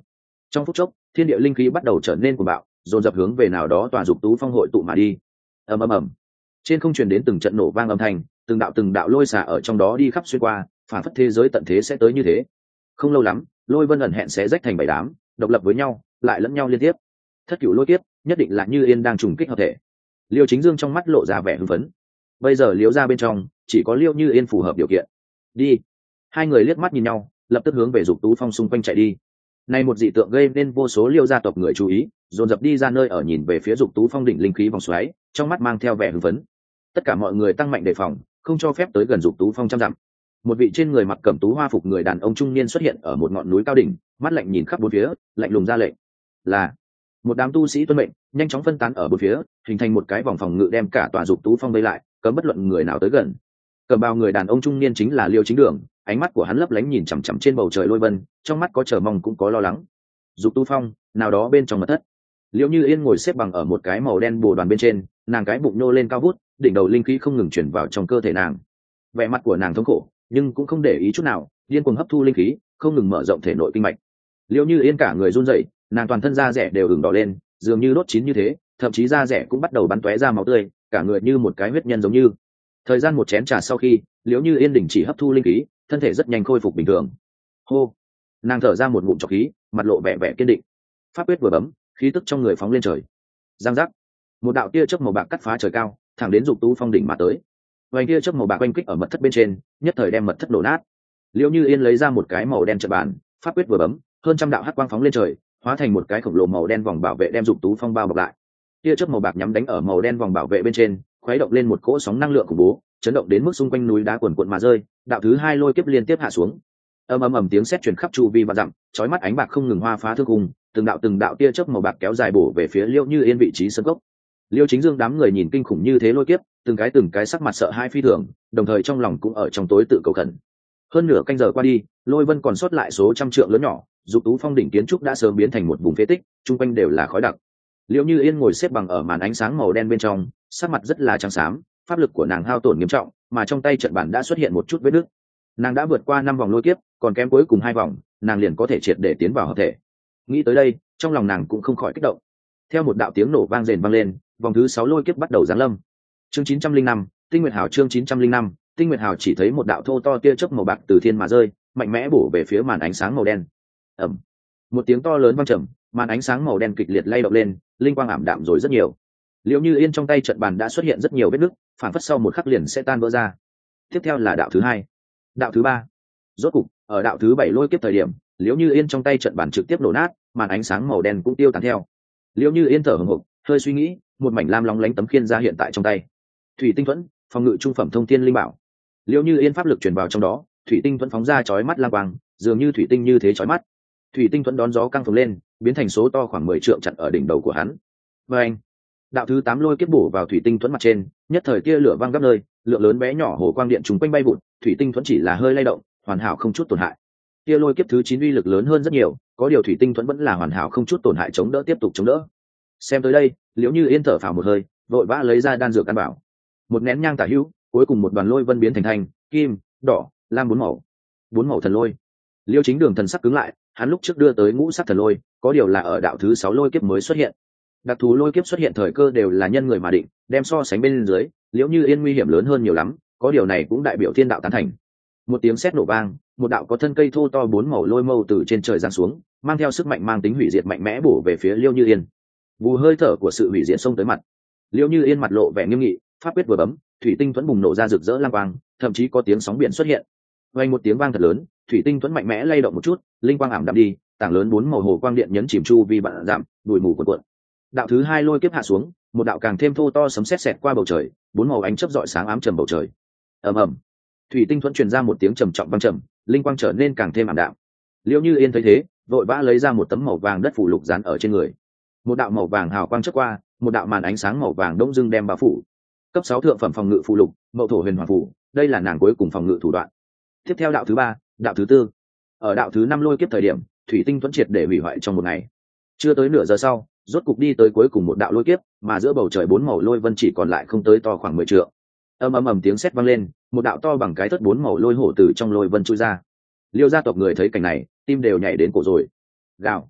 Trong phút chốc thiên địa linh khí bắt đầu trở nên cuồng bạo, dồn dập hướng về nào đó tòa dục tú phong hội tụ mà đi. Ầm ầm ầm, trên không truyền đến từng trận nổ vang âm thanh, từng đạo lôi xả ở trong đó đi khắp xuyên qua, phản phất thế giới tận thế sẽ tới như thế. Không lâu lắm lôi vân ẩn hẹn sẽ rách thành bảy đám, độc lập với nhau lại lẫn nhau liên tiếp. Thất cửu lôi kiếp nhất định là Như Yên đang trùng kích hợp thể. Liêu Chính Dương trong mắt lộ ra vẻ hưng phấn. Bây giờ Liêu ra bên trong chỉ có Liêu Như Yên phù hợp điều kiện. Đi. Hai người liếc mắt nhìn nhau, lập tức hướng về dục tú phong xung quanh chạy đi. Này một dị tượng gây nên vô số Liêu gia tộc người chú ý, dồn dập đi ra nơi ở nhìn về phía dục tú phong đỉnh linh khí vòng xoáy, trong mắt mang theo vẻ hưng phấn. Tất cả mọi người tăng mạnh đề phòng, không cho phép tới gần dục tú phong trăm dặm. Một vị trên người mặc cẩm tú hoa phục người đàn ông trung niên xuất hiện ở một ngọn núi cao đỉnh, mắt lạnh nhìn khắp bốn phía, lạnh lùng ra lệnh. Là một đám tu sĩ tuân mệnh, nhanh chóng phân tán ở bốn phía, hình thành một cái vòng phòng ngự đem cả tòa dục tú phong vây lại, cấm bất luận người nào tới gần. Cầm bao người đàn ông trung niên chính là Liêu Chính Đường, ánh mắt của hắn lấp lánh nhìn chằm chằm trên bầu trời lôi vân, trong mắt có chờ mong cũng có lo lắng. Dục tú phong nào đó bên trong mật thất, Liễu Như Yên ngồi xếp bằng ở một cái màu đen bồ đoàn bên trên, nàng cái bụng nô lên cao vút, đỉnh đầu linh khí không ngừng chuyển vào trong cơ thể nàng. Vẻ mặt của nàng thống khổ nhưng cũng không để ý chút nào, điên cuồng hấp thu linh khí, không ngừng mở rộng thể nội kinh mạch. Liễu Như Yên cả người run rẩy, nàng toàn thân da rẻ đều ửng đỏ lên, dường như đốt chín như thế, thậm chí da rẻ cũng bắt đầu bắn tóe ra máu tươi, cả người như một cái huyết nhân giống như. Thời gian một chén trà sau khi, Liễu Như Yên đình chỉ hấp thu linh khí, thân thể rất nhanh khôi phục bình thường. Hô, nàng thở ra một ngụm trọc khí, mặt lộ vẻ vẻ kiên định. Pháp quyết vừa bấm, khí tức trong người phóng lên trời. Giang giác, một đạo tia chớp màu bạc cắt phá trời cao, thẳng đến dục tú phong đỉnh mà tới. Vành tia chớp màu bạc quanh kích ở mật thất bên trên, nhất thời đem mật thất nổ nát. Liễu Như Yên lấy ra một cái màu đen trận bàn, pháp quyết vừa bấm, hơn trăm đạo hắc quang phóng lên trời, hóa thành một cái khổng lồ màu đen vòng bảo vệ đem dục tú phong bao bọc lại. Tia chớp màu bạc nhắm đánh ở màu đen vòng bảo vệ bên trên, khuấy động lên một cỗ sóng năng lượng khủng bố, chấn động đến mức xung quanh núi đá cuồn cuộn mà rơi. Đạo thứ hai lôi kiếp liên tiếp hạ xuống. Ầm ầm ầm tiếng sét truyền khắp chu vi và dặm, chói mắt ánh bạc không ngừng hoa phá thương cung, từng đạo tia chớp màu bạc kéo dài bổ về phía Liễu Như Yên vị trí sân gốc. Liêu Chính Dương đám người nhìn kinh khủng như thế lôi kiếp, từng cái sắc mặt sợ hãi phi thường, đồng thời trong lòng cũng ở trong tối tự cầu khẩn. Hơn nửa canh giờ qua đi, lôi vân còn sót lại số trăm trượng lớn nhỏ, dục tú phong đỉnh kiến trúc đã sớm biến thành một vùng phế tích, chung quanh đều là khói đặc. Liễu Như Yên ngồi xếp bằng ở màn ánh sáng màu đen bên trong, sắc mặt rất là trắng xám, pháp lực của nàng hao tổn nghiêm trọng, mà trong tay trận bản đã xuất hiện một chút vết nứt. Nàng đã vượt qua 5 vòng lôi kiếp, còn kém cuối cùng 2 vòng, nàng liền có thể triệt để tiến vào hợp thể. Nghĩ tới đây, trong lòng nàng cũng không khỏi kích động. Theo một đạo tiếng nổ vang rền vang lên, vòng thứ 6 lôi kiếp bắt đầu giáng lâm. Chương 905, Tinh Nguyệt Hào chương 905, Tinh Nguyệt Hào chỉ thấy một đạo thô to tia chớp màu bạc từ thiên mà rơi, mạnh mẽ bổ về phía màn ánh sáng màu đen. Ầm. Một tiếng to lớn vang trầm, màn ánh sáng màu đen kịch liệt lay động lên, linh quang ảm đạm rồi rất nhiều. Liễu Như Yên trong tay trận bàn đã xuất hiện rất nhiều vết nứt, phản phất sau một khắc liền sẽ tan vỡ ra. Tiếp theo là đạo thứ 2, đạo thứ 3. Rốt cục, ở đạo thứ 7 lôi kiếp thời điểm, Liễu Như Yên trong tay trận bàn trực tiếp nổ nát, màn ánh sáng màu đen cũng tiêu tán theo. Liễu Như Yên thở hổn hộc, hơi suy nghĩ, một mảnh lam lóng lánh tấm khiên ra hiện tại trong tay. Thủy tinh thuẫn, phòng ngự trung phẩm thông thiên linh bảo. Liễu Như Yên pháp lực truyền vào trong đó, thủy tinh thuẫn phóng ra chói mắt lam quang, dường như thủy tinh như thế chói mắt. Thủy tinh thuẫn đón gió căng phồng lên, biến thành số to khoảng 10 trượng chặn ở đỉnh đầu của hắn. Và anh, đạo thứ 8 lôi kiếp bổ vào thủy tinh thuẫn mặt trên, nhất thời tia lửa vang gấp nơi, lượng lớn bé nhỏ hồ quang điện trùng quanh bay vụt, thủy tinh thuẫn chỉ là hơi lay động, hoàn hảo không chút tổn hại. Tia lôi kiếp thứ 9 uy lực lớn hơn rất nhiều, có điều thủy tinh thuẫn vẫn là hoàn hảo không chút tổn hại chống đỡ tiếp tục chống đỡ. Xem tới đây, Liễu Như Yên thở phào một hơi, vội vã lấy ra đan dược căn bảo. Một nén nhang tả hữu, cuối cùng một đoàn lôi vân biến thành thanh, kim, đỏ, lam bốn màu thần lôi. Liêu Chính Đường thần sắc cứng lại, hắn lúc trước đưa tới ngũ sắc thần lôi, có điều là ở đạo thứ 6 lôi kiếp mới xuất hiện. Đặc thù lôi kiếp xuất hiện thời cơ đều là nhân người mà định, đem so sánh bên dưới, Liễu Như Yên nguy hiểm lớn hơn nhiều lắm, có điều này cũng đại biểu thiên đạo tán thành. Một tiếng sét nổ vang, một đạo có thân cây thô to 4 màu lôi mâu từ trên trời giáng xuống, mang theo sức mạnh mang tính hủy diệt mạnh mẽ bổ về phía Liêu Như Yên. Vù hơi thở của sự hủy diệt xông tới mặt. Liêu Như Yên mặt lộ vẻ nghiêm nghị, pháp quyết vừa bấm, thủy tinh thuẫn bùng nổ ra rực rỡ lam quang, thậm chí có tiếng sóng biển xuất hiện. Vang một tiếng vang thật lớn, thủy tinh thuẫn mạnh mẽ lay động một chút, linh quang ảm đạm đi, tảng lớn 4 màu hồ quang điện nhấn chìm chu vi vạn dặm, bụi mù cuồn cuộn. Đạo thứ 2 lôi kiếp hạ xuống, một đạo càng thêm thô to sấm sét xẹt qua bầu trời, 4 màu ánh chớp rọi sáng ám trầm bầu trời. Ầm ầm, thủy tinh thuẫn truyền ra một tiếng trầm trọng vang trầm, linh quang trở nên càng thêm ảm đạm. Liễu Như Yên thấy thế, vội vã lấy ra một tấm màu vàng đất phủ lục dán ở trên người. Một đạo màu vàng hào quang chớp qua, một đạo màn ánh sáng màu vàng đông dưng đem bao phủ. Cấp 6 thượng phẩm phòng ngự phụ lục, Mậu Thổ Huyền Hoàng phủ, đây là nàng cuối cùng phòng ngự thủ đoạn. Tiếp theo đạo thứ 3, đạo thứ 4. Ở đạo thứ 5 lôi kiếp thời điểm, thủy tinh thuẫn triệt để hủy hoại trong một ngày. Chưa tới nửa giờ sau, rốt cục đi tới cuối cùng một đạo lôi kiếp, mà giữa bầu trời 4 màu lôi vân chỉ còn lại không tới to khoảng 10 trượng. Ầm ầm ầm tiếng sét vang lên, một đạo to bằng cái thớt 4 màu lôi hổ từ trong lôi vân chui ra. Liêu gia tộc người thấy cảnh này, tim đều nhảy đến cổ rồi. Gào.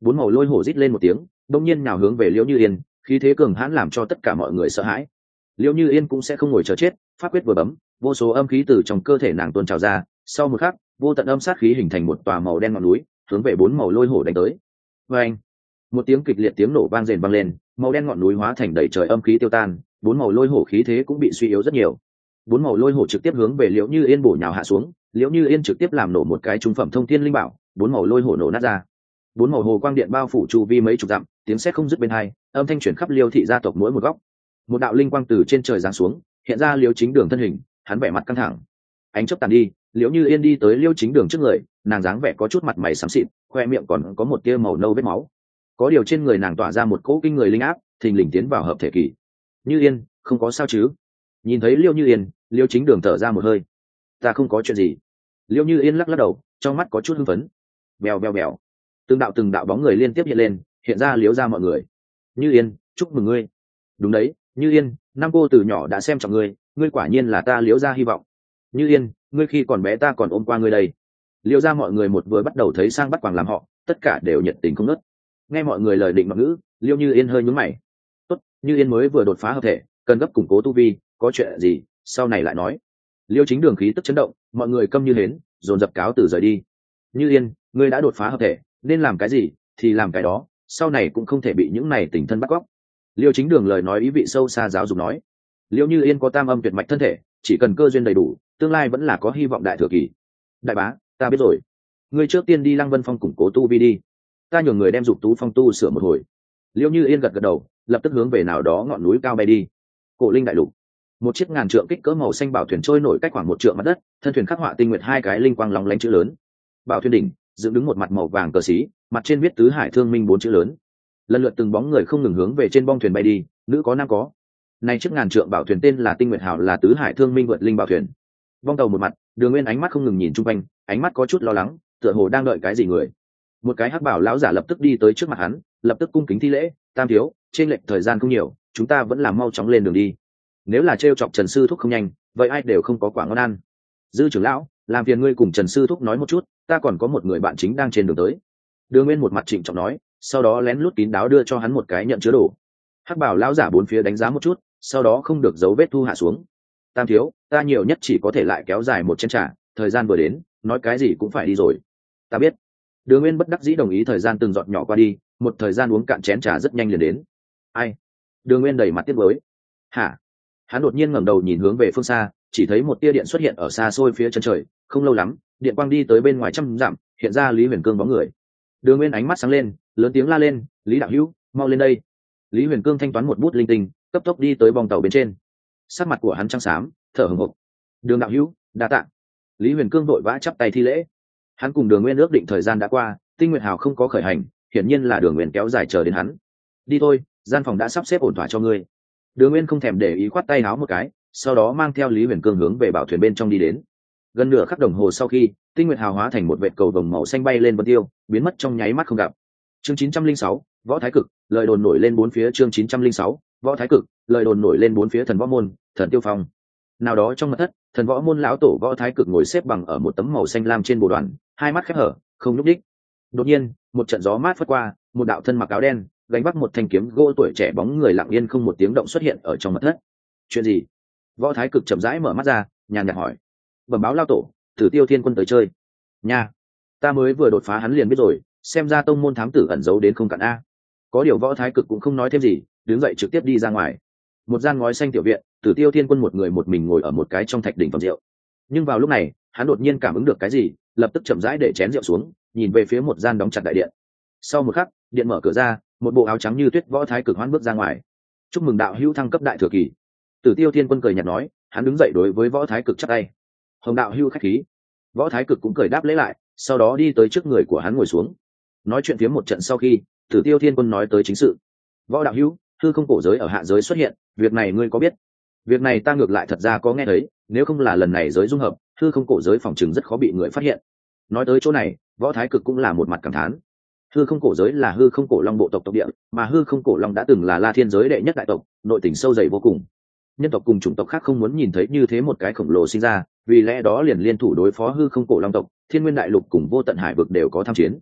Bốn màu lôi hổ rít lên một tiếng, đông nhiên nào hướng về Liễu Như Yên, khí thế cường hãn làm cho tất cả mọi người sợ hãi. Liễu Như Yên cũng sẽ không ngồi chờ chết, pháp quyết vừa bấm, vô số âm khí từ trong cơ thể nàng tuôn trào ra, sau một khắc, vô tận âm sát khí hình thành một tòa màu đen ngọn núi, hướng về bốn màu lôi hổ đánh tới. Và anh, một tiếng kịch liệt tiếng nổ vang rền vang lên, màu đen ngọn núi hóa thành đầy trời âm khí tiêu tan, bốn màu lôi hổ khí thế cũng bị suy yếu rất nhiều. Bốn màu lôi hổ trực tiếp hướng về Liễu Như Yên bổ nhào hạ xuống, Liễu Như Yên trực tiếp làm nổ một cái trung phẩm thông thiên linh bảo, bốn màu lôi hổ nổ nát ra. Bốn màu hồ quang điện bao phủ chu vi mấy chục dặm, tiếng sét không dứt bên hai, âm thanh chuyển khắp Liêu thị gia tộc mỗi một góc. Một đạo linh quang từ trên trời giáng xuống, hiện ra Liêu Chính Đường thân hình, hắn vẻ mặt căng thẳng. Ánh chớp tàn đi, Liễu Như Yên đi tới Liêu Chính Đường trước người, nàng dáng vẻ có chút mặt mày xám xịt, khoe miệng còn có một tia màu nâu vết máu. Có điều trên người nàng tỏa ra một cỗ kinh người linh áp, thình lình tiến vào hợp thể kỳ. Như Yên, không có sao chứ? Nhìn thấy Liêu Như Yên, Liêu Chính Đường thở ra một hơi. Ta không có chuyện gì. Liêu Như Yên lắc lắc đầu, trong mắt có chút hưng phấn. Bèo bèo bèo, từng đạo bóng người liên tiếp hiện lên, hiện ra Liếu ra mọi người. Như Yên, chúc mừng ngươi. Đúng đấy, Như Yên, năm cô từ nhỏ đã xem trọng ngươi, ngươi quả nhiên là ta Liếu ra hy vọng. Như Yên, ngươi khi còn bé ta còn ôm qua ngươi đây. Liêu ra mọi người một vừa bắt đầu thấy sang bắt quàng làm họ, tất cả đều nhiệt tình không ngớt. Nghe mọi người lời định mặc ngữ, Liêu Như Yên hơi nhướng mày. Tốt, Như Yên mới vừa đột phá hợp thể, cần gấp củng cố tu vi, có chuyện gì sau này lại nói. Liêu Chính Đường khí tức chấn động, mọi người câm như hến, dồn dập cáo từ rời đi. Như Yên, ngươi đã đột phá hợp thể, nên làm cái gì thì làm cái đó, sau này cũng không thể bị những này tình thân bắt cóc. Liêu Chính Đường lời nói ý vị sâu xa giáo dục nói. Liêu Như Yên có tam âm tuyệt mạch thân thể, chỉ cần cơ duyên đầy đủ, tương lai vẫn là có hy vọng đại thừa kỳ. Đại bá, ta biết rồi, ngươi trước tiên đi Lăng Vân Phong củng cố tu vi đi, ta nhường người đem Dục Tú Phong tu sửa một hồi. Liêu Như Yên gật gật đầu, lập tức hướng về nào đó ngọn núi cao bay đi. Cổ Linh đại lục, một chiếc ngàn trượng kích cỡ màu xanh bảo thuyền trôi nổi cách khoảng 1 trượng mặt đất, thân thuyền khắc họa tinh nguyệt hai cái linh quang lóng lánh chữ lớn. Bảo thuyền đỉnh dựng đứng một mặt màu vàng cờ xí, mặt trên viết Tứ Hải Thương Minh 4 chữ lớn. Lần lượt từng bóng người không ngừng hướng về trên bong thuyền bay đi, nữ có nam có. Này chiếc ngàn trượng bảo thuyền tên là Tinh Nguyệt Hào, là Tứ Hải Thương Minh vượt linh bảo thuyền. Bong tàu một mặt, Đường Nguyên ánh mắt không ngừng nhìn chung quanh, ánh mắt có chút lo lắng, tựa hồ đang đợi cái gì người. Một cái hắc bảo lão giả lập tức đi tới trước mặt hắn, lập tức cung kính thi lễ, Tam thiếu, trên lệch thời gian không nhiều, chúng ta vẫn là mau chóng lên đường đi. Nếu là trêu chọc Trần sư thúc không nhanh, vậy ai đều không có quả ngon ăn. Dư trưởng lão, làm phiền ngươi cùng Trần sư thúc nói một chút, ta còn có một người bạn chính đang trên đường tới. Đường Nguyên một mặt trịnh trọng nói, sau đó lén lút kín đáo đưa cho hắn một cái nhận chứa đồ. Hắc bảo lão giả bốn phía đánh giá một chút, sau đó không được dấu vết thu hạ xuống. Tam thiếu, ta nhiều nhất chỉ có thể lại kéo dài một chén trà, thời gian vừa đến, nói cái gì cũng phải đi rồi. Ta biết. Đường Nguyên bất đắc dĩ đồng ý, thời gian từng giọt nhỏ qua đi, một thời gian uống cạn chén trà rất nhanh liền đến. Ai? Đường Nguyên đầy mặt tiếc nuối. Hả? Hắn đột nhiên ngẩng đầu nhìn hướng về phương xa, chỉ thấy một tia điện xuất hiện ở xa xôi phía chân trời, không lâu lắm, điện quang đi tới bên ngoài trăm dặm, hiện ra Lý Huyền Cương bóng người. Đường Nguyên ánh mắt sáng lên, lớn tiếng la lên, Lý đạo hữu, mau lên đây. Lý Huyền Cương thanh toán một bút linh tinh, cấp tốc đi tới bong tàu bên trên. Sắc mặt của hắn trắng xám, thở hổn hộc. Đường đạo hữu, đa tạ. Lý Huyền Cương vội vã chắp tay thi lễ. Hắn cùng Đường Nguyên ước định thời gian đã qua, Tinh Nguyệt Hào không có khởi hành, hiển nhiên là Đường Nguyên kéo dài chờ đến hắn. Đi thôi, gian phòng đã sắp xếp ổn thỏa cho ngươi. Đường Nguyên không thèm để ý, khoát tay áo một cái, sau đó mang theo Lý Huyền Cương hướng về bảo thuyền bên trong đi đến. Gần nửa khắc đồng hồ sau khi, Tinh Nguyệt Hào hóa thành một vệt cầu vồng màu xanh bay lên vân tiêu, biến mất trong nháy mắt không gặp. Chương 906, Võ Thái Cực, lời đồn nổi lên bốn phía. Chương 906, Võ Thái Cực, lời đồn nổi lên bốn phía. Thần Võ môn, Thần Tiêu Phong. Nào đó trong mật thất, Thần Võ môn lão tổ Võ Thái Cực ngồi xếp bằng ở một tấm màu xanh lam trên bồ đoàn, hai mắt khép hở, không nhúc nhích. Đột nhiên, một trận gió mát phất qua, một đạo thân mặc áo đen, gánh vác một thanh kiếm gỗ tuổi trẻ bóng người lặng yên không một tiếng động xuất hiện ở trong mật thất. Chuyện gì? Võ Thái Cực chậm rãi mở mắt ra, nhàn nhạt hỏi. Bẩm báo lao tổ, Tử Tiêu Thiên Quân tới chơi. Nha, ta mới vừa đột phá hắn liền biết rồi, xem ra tông môn thám tử ẩn giấu đến không cạn a. Có điều Võ Thái Cực cũng không nói thêm gì, đứng dậy trực tiếp đi ra ngoài. Một gian ngói xanh tiểu viện, Tử Tiêu Thiên Quân một người một mình ngồi ở một cái trong thạch đỉnh phẩm rượu. Nhưng vào lúc này, hắn đột nhiên cảm ứng được cái gì, lập tức chậm rãi để chén rượu xuống, nhìn về phía một gian đóng chặt đại điện. Sau một khắc, điện mở cửa ra, một bộ áo trắng như tuyết Võ Thái Cực hoán bước ra ngoài. Chúc mừng đạo hữu thăng cấp đại thừa kỳ. Tử Tiêu Thiên Quân cười nhạt nói, hắn đứng dậy đối với Võ Thái Cực chắp tay. Hồng đạo hữu khách khí. Võ Thái Cực cũng cười đáp lễ lại, sau đó đi tới trước người của hắn ngồi xuống. Nói chuyện phía một trận sau khi, Tử Tiêu Thiên Quân nói tới chính sự. Võ đạo hữu, hư không cổ giới ở hạ giới xuất hiện, việc này ngươi có biết? Việc này ta ngược lại thật ra có nghe thấy, nếu không là lần này giới dung hợp, hư không cổ giới phòng chừng rất khó bị người phát hiện. Nói tới chỗ này, Võ Thái Cực cũng là một mặt cảm thán. Hư không cổ giới là hư không cổ long bộ tộc tộc địa, mà hư không cổ long đã từng là La Thiên giới đệ nhất đại tộc, nội tình sâu dày vô cùng. Nhân tộc cùng chủng tộc khác không muốn nhìn thấy như thế một cái khổng lồ sinh ra, vì lẽ đó liền liên thủ đối phó hư không cổ long tộc. Thiên Nguyên đại lục cùng vô tận hải vực đều có tham chiến.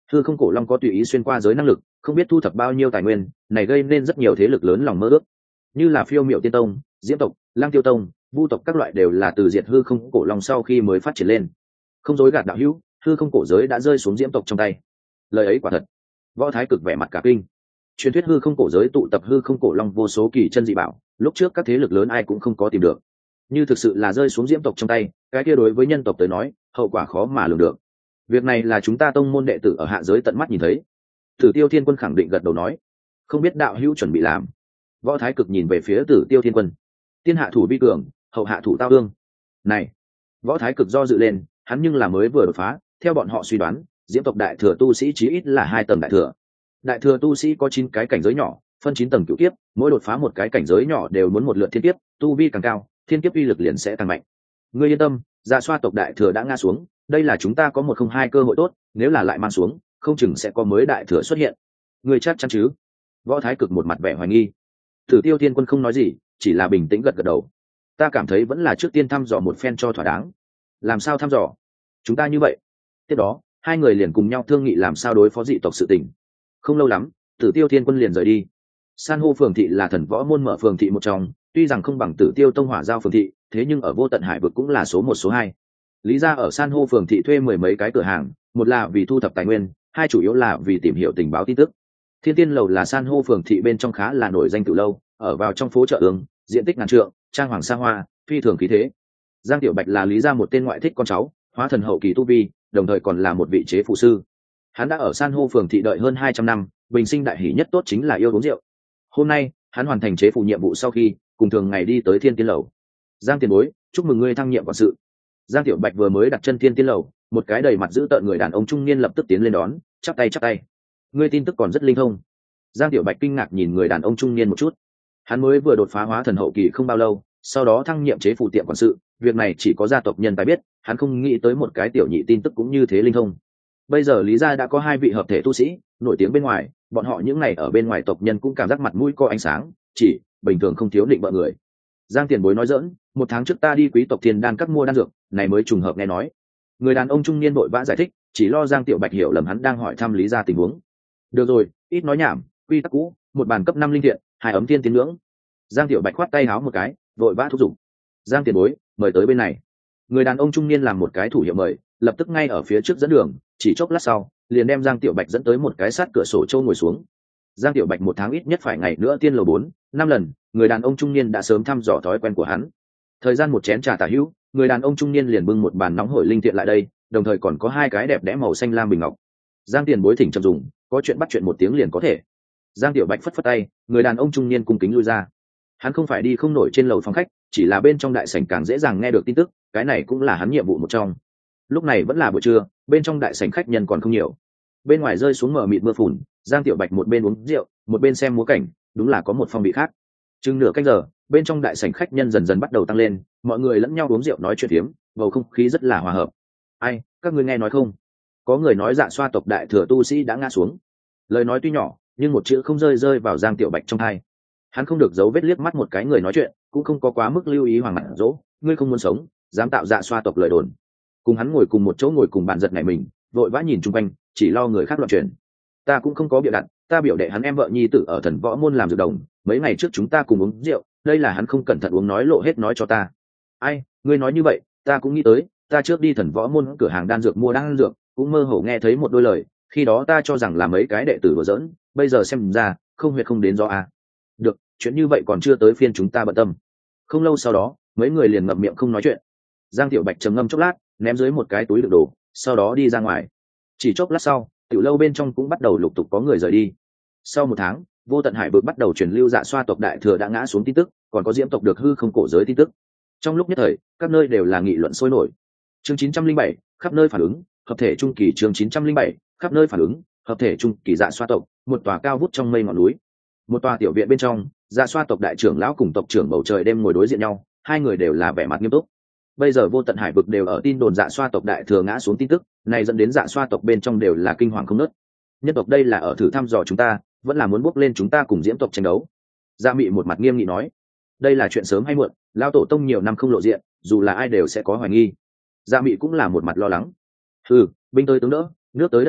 hư không cổ long có tùy ý xuyên qua giới năng lực, không biết thu thập bao nhiêu tài nguyên, này gây nên rất nhiều thế lực lớn lòng mơ ước, như là Phiêu Miệu Tiên Tông, Diễm tộc, Lang Tiêu Tông, Vu tộc các loại đều là từ diệt hư không cổ long sau khi mới phát triển lên. Không dối gạt đạo hữu, hư không cổ giới đã rơi xuống Diễm tộc trong tay. Lời ấy quả thật. Võ Thái Cực vẻ mặt cả kinh. Truyền thuyết hư không cổ giới tụ tập hư không cổ long vô số kỳ chân dị bảo, lúc trước các thế lực lớn ai cũng không có tìm được. Như thực sự là rơi xuống Diễm tộc trong tay, cái kia đối với nhân tộc tới nói, hậu quả khó mà lường được. Việc này là chúng ta tông môn đệ tử ở hạ giới tận mắt nhìn thấy. Tử Tiêu Thiên Quân khẳng định gật đầu nói, không biết đạo hữu chuẩn bị làm. Võ Thái Cực nhìn về phía Tử Tiêu Thiên Quân. Tiên hạ thủ vi cường, hậu hạ thủ tao ương. Này, Võ Thái Cực do dự lên, hắn nhưng là mới vừa đột phá, theo bọn họ suy đoán, Diễm tộc đại thừa tu sĩ chí ít là 2 tầng đại thừa. Đại thừa tu sĩ có 9 cái cảnh giới nhỏ, phân 9 tầng cửu kiếp, mỗi đột phá một cái cảnh giới nhỏ đều muốn một lượt thiên kiếp, tu vi càng cao, thiên kiếp uy lực liền sẽ càng mạnh. Ngươi yên tâm, Dạ Xoa tộc đại thừa đã ngã xuống, đây là chúng ta có 102 cơ hội tốt, nếu là lại mang xuống, không chừng sẽ có mới đại thừa xuất hiện. Ngươi chắc chắn chứ? Võ Thái Cực một mặt vẻ hoài nghi. Tử Tiêu Thiên Quân không nói gì, chỉ là bình tĩnh gật gật đầu. Ta cảm thấy vẫn là trước tiên thăm dò một phen cho thỏa đáng. Làm sao thăm dò? Chúng ta như vậy. Tiếp đó, hai người liền cùng nhau thương nghị làm sao đối phó dị tộc sự tình. Không lâu lắm, Tử Tiêu Thiên Quân liền rời đi. San hô phường thị là thần võ môn mở phường thị một trong, tuy rằng không bằng Tử Tiêu Tông Hỏa Giao phường thị, thế nhưng ở Vô Tận Hải vực cũng là số 1 số 2. Lý ra ở San hô phường thị thuê 10 mấy cái cửa hàng, một là vì thu thập tài nguyên, hai chủ yếu là vì tìm hiểu tình báo tin tức. Thiên Tiên lầu là San hô phường thị bên trong khá là nổi danh từ lâu, ở vào trong phố chợ ương, diện tích ngàn trượng, trang hoàng xa hoa, phi thường khí thế. Giang Tiểu Bạch là Lý ra một tên ngoại thích con cháu, hóa thần hậu kỳ tu vi, đồng thời còn là một vị chế phụ sư. Hắn đã ở San hô phường thị đợi hơn 200 năm, bình sinh đại hỷ nhất tốt chính là yêu uống rượu. Hôm nay, hắn hoàn thành chế phụ nhiệm vụ sau khi, cùng thường ngày đi tới Thiên Tiên lầu. Giang tiền bối, chúc mừng ngươi thăng nhiệm quản sự. Giang Tiểu Bạch vừa mới đặt chân Thiên Tiên lầu, một cái đầy mặt dữ tợn người đàn ông trung niên lập tức tiến lên đón, chắp tay. Ngươi tin tức còn rất linh thông. Giang Tiểu Bạch kinh ngạc nhìn người đàn ông trung niên một chút. Hắn mới vừa đột phá hóa thần hậu kỳ không bao lâu, sau đó thăng nhiệm chế phụ tiệm quản sự, việc này chỉ có gia tộc nhân tài biết, hắn không nghĩ tới một cái tiểu nhị tin tức cũng như thế linh thông. Bây giờ Lý gia đã có 2 vị hợp thể tu sĩ, nổi tiếng bên ngoài, bọn họ những ngày ở bên ngoài tộc nhân cũng cảm giác mặt mũi có ánh sáng, chỉ bình thường không thiếu định bợ người. Giang tiền bối nói giỡn, 1 tháng trước ta đi quý tộc Thiên Đan các mua đan dược, này mới trùng hợp nghe nói. Người đàn ông trung niên vội vã giải thích, chỉ lo Giang Tiểu Bạch hiểu lầm hắn đang hỏi thăm Lý gia tình huống. Được rồi, ít nói nhảm, quy tắc cũ, 1 bàn cấp 5 linh thiện, 2 ấm tiên tiến ngưỡng. Giang Tiểu Bạch khoát tay háo một cái, vội vã thúc giục. Giang tiền bối, mời tới bên này. Người đàn ông trung niên làm một cái thủ hiệu mời, lập tức ngay ở phía trước dẫn đường, chỉ chốc lát sau, liền đem Giang Tiểu Bạch dẫn tới một cái sát cửa sổ châu ngồi xuống. Giang Tiểu Bạch 1 tháng ít nhất phải ngày nữa tiên lầu 4, 5 lần, người đàn ông trung niên đã sớm thăm dò thói quen của hắn. Thời gian một chén trà tả hữu, người đàn ông trung niên liền bưng một bàn nóng hổi linh thiện lại đây, đồng thời còn có 2 cái đẹp đẽ màu xanh lam bình ngọc. Giang tiền bối thỉnh chậm dùng, có chuyện bắt chuyện một tiếng liền có thể. Giang Tiểu Bạch phất phất tay, người đàn ông trung niên cung kính lui ra. Hắn không phải đi không nổi trên lầu phòng khách, chỉ là bên trong đại sảnh càng dễ dàng nghe được tin tức, cái này cũng là hắn nhiệm vụ một trong. Lúc này vẫn là buổi trưa, bên trong đại sảnh khách nhân còn không nhiều. Bên ngoài rơi xuống mờ mịt mưa phùn, Giang Tiểu Bạch một bên uống rượu, một bên xem múa cảnh, đúng là có một phong vị khác. Chừng nửa canh giờ, bên trong đại sảnh khách nhân dần dần bắt đầu tăng lên, mọi người lẫn nhau uống rượu nói chuyện phiếm, bầu không khí rất là hòa hợp. Ai, các ngươi nghe nói không? Có người nói Dạ Xoa tộc đại thừa tu sĩ đã ngã xuống. Lời nói tuy nhỏ, nhưng một chữ không rơi vào Giang Tiểu Bạch trong tai. Hắn không được giấu vết liếc mắt một cái người nói chuyện, cũng không có quá mức lưu ý Hoàng Mặt Dỗ, ngươi không muốn sống, dám tạo Dạ Xoa tộc lời đồn. Cùng hắn ngồi cùng một chỗ ngồi cùng bàn giật này mình, vội vã nhìn chung quanh, chỉ lo người khác loạn truyền. Ta cũng không có bịa đặt, ta biểu đệ hắn em vợ nhi tử ở thần võ môn làm dược đồng, mấy ngày trước chúng ta cùng uống rượu, đây là hắn không cẩn thận uống nói lộ hết nói cho ta. Ai, ngươi nói như vậy, ta cũng nghĩ tới, ta trước đi thần võ môn cửa hàng đan dược mua đan dược, cũng mơ hồ nghe thấy một đôi lời, khi đó ta cho rằng là mấy cái đệ tử đùa giỡn, bây giờ xem ra, không huyệt không đến do a. Được, chuyện như vậy còn chưa tới phiên chúng ta bận tâm. Không lâu sau đó, mấy người liền ngậm miệng không nói chuyện. Giang Tiểu Bạch trầm ngâm chốc lát, ném dưới một cái túi đựng đồ, sau đó đi ra ngoài. Chỉ chốc lát sau, tiểu lâu bên trong cũng bắt đầu lục tục có người rời đi. Sau 1 tháng, Vô Tận Hải vực bắt đầu truyền lưu Dạ Xoa tộc đại thừa đã ngã xuống tin tức, còn có Diễm tộc được hư không cổ giới tin tức. Trong lúc nhất thời, các nơi đều là nghị luận sôi nổi. Chương 907, khắp nơi phản ứng, hợp thể trung kỳ. Chương 907, khắp nơi phản ứng, hợp thể trung kỳ. Dạ Xoa tộc, một tòa cao vút trong mây ngọn núi. Một tòa tiểu viện bên trong, Dạ Xoa tộc đại trưởng lão cùng tộc trưởng bầu trời đêm ngồi đối diện nhau, 2 người đều là vẻ mặt nghiêm túc. Bây giờ Vô Tận Hải vực đều ở tin đồn Dạ Xoa tộc đại thừa ngã xuống tin tức, này dẫn đến Dạ Xoa tộc bên trong đều là kinh hoàng không nớt. Nhân tộc đây là ở thử thăm dò chúng ta, vẫn là muốn bước lên chúng ta cùng Diễm tộc tranh đấu. Dạ Mị một mặt nghiêm nghị nói, đây là chuyện sớm hay muộn, lão tổ tông nhiều năm không lộ diện, dù là ai đều sẽ có hoài nghi. Dạ Mị cũng là một mặt lo lắng. Binh tới tướng đỡ, nước tới đất ngăn,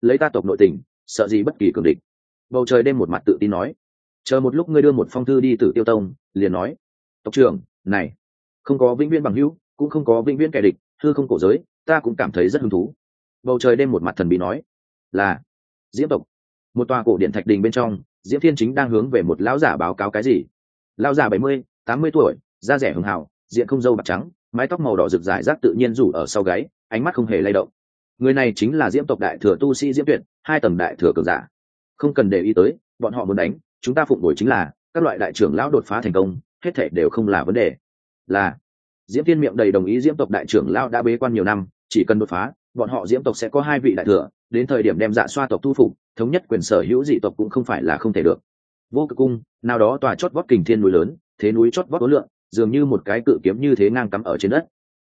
lấy ta tộc nội tình sợ gì bất kỳ cường địch. Bầu trời đêm một mặt tự tin nói. Chờ một lúc ngươi đưa một phong thư đi Tử Tiêu Tông, liền nói: tộc trưởng này, không có vĩnh viễn bằng hữu, cũng không có vĩnh viễn kẻ địch, hư không cổ giới ta cũng cảm thấy rất hứng thú. Bầu trời đêm một mặt thần bí nói. Là Diễm tộc. Một tòa cổ điện thạch đình bên trong, Diễm Thiên chính đang hướng về một lão giả báo cáo cái gì. Lão giả 70-80 tuổi, da rẻ hường hào, diện không râu bạc trắng, mái tóc màu đỏ rực rải rác tự nhiên rủ ở sau gáy, ánh mắt không hề lay động. Người này chính là Diễm tộc đại thừa tu sĩ Diễm Tuyệt, 2 tầng đại thừa cường giả. Không cần để ý tới, bọn họ muốn đánh, chúng ta phụng bồi chính là các loại đại trưởng lão đột phá thành công, hết thảy đều không là vấn đề. Là Diễm Thiên miệng đầy đồng ý. Diễm tộc đại trưởng lão đã bế quan nhiều năm, chỉ cần đột phá, bọn họ Diễm tộc sẽ có 2 vị đại thừa, đến thời điểm đem Dạ Xoa tộc thu phục, thống nhất quyền sở hữu dị tộc cũng không phải là không thể được. Vô Cực cung, nào đó tòa chót vót kình thiên núi lớn, thế núi chót vót tối lượng, dường như một cái cự kiếm như thế ngang cắm ở trên đất.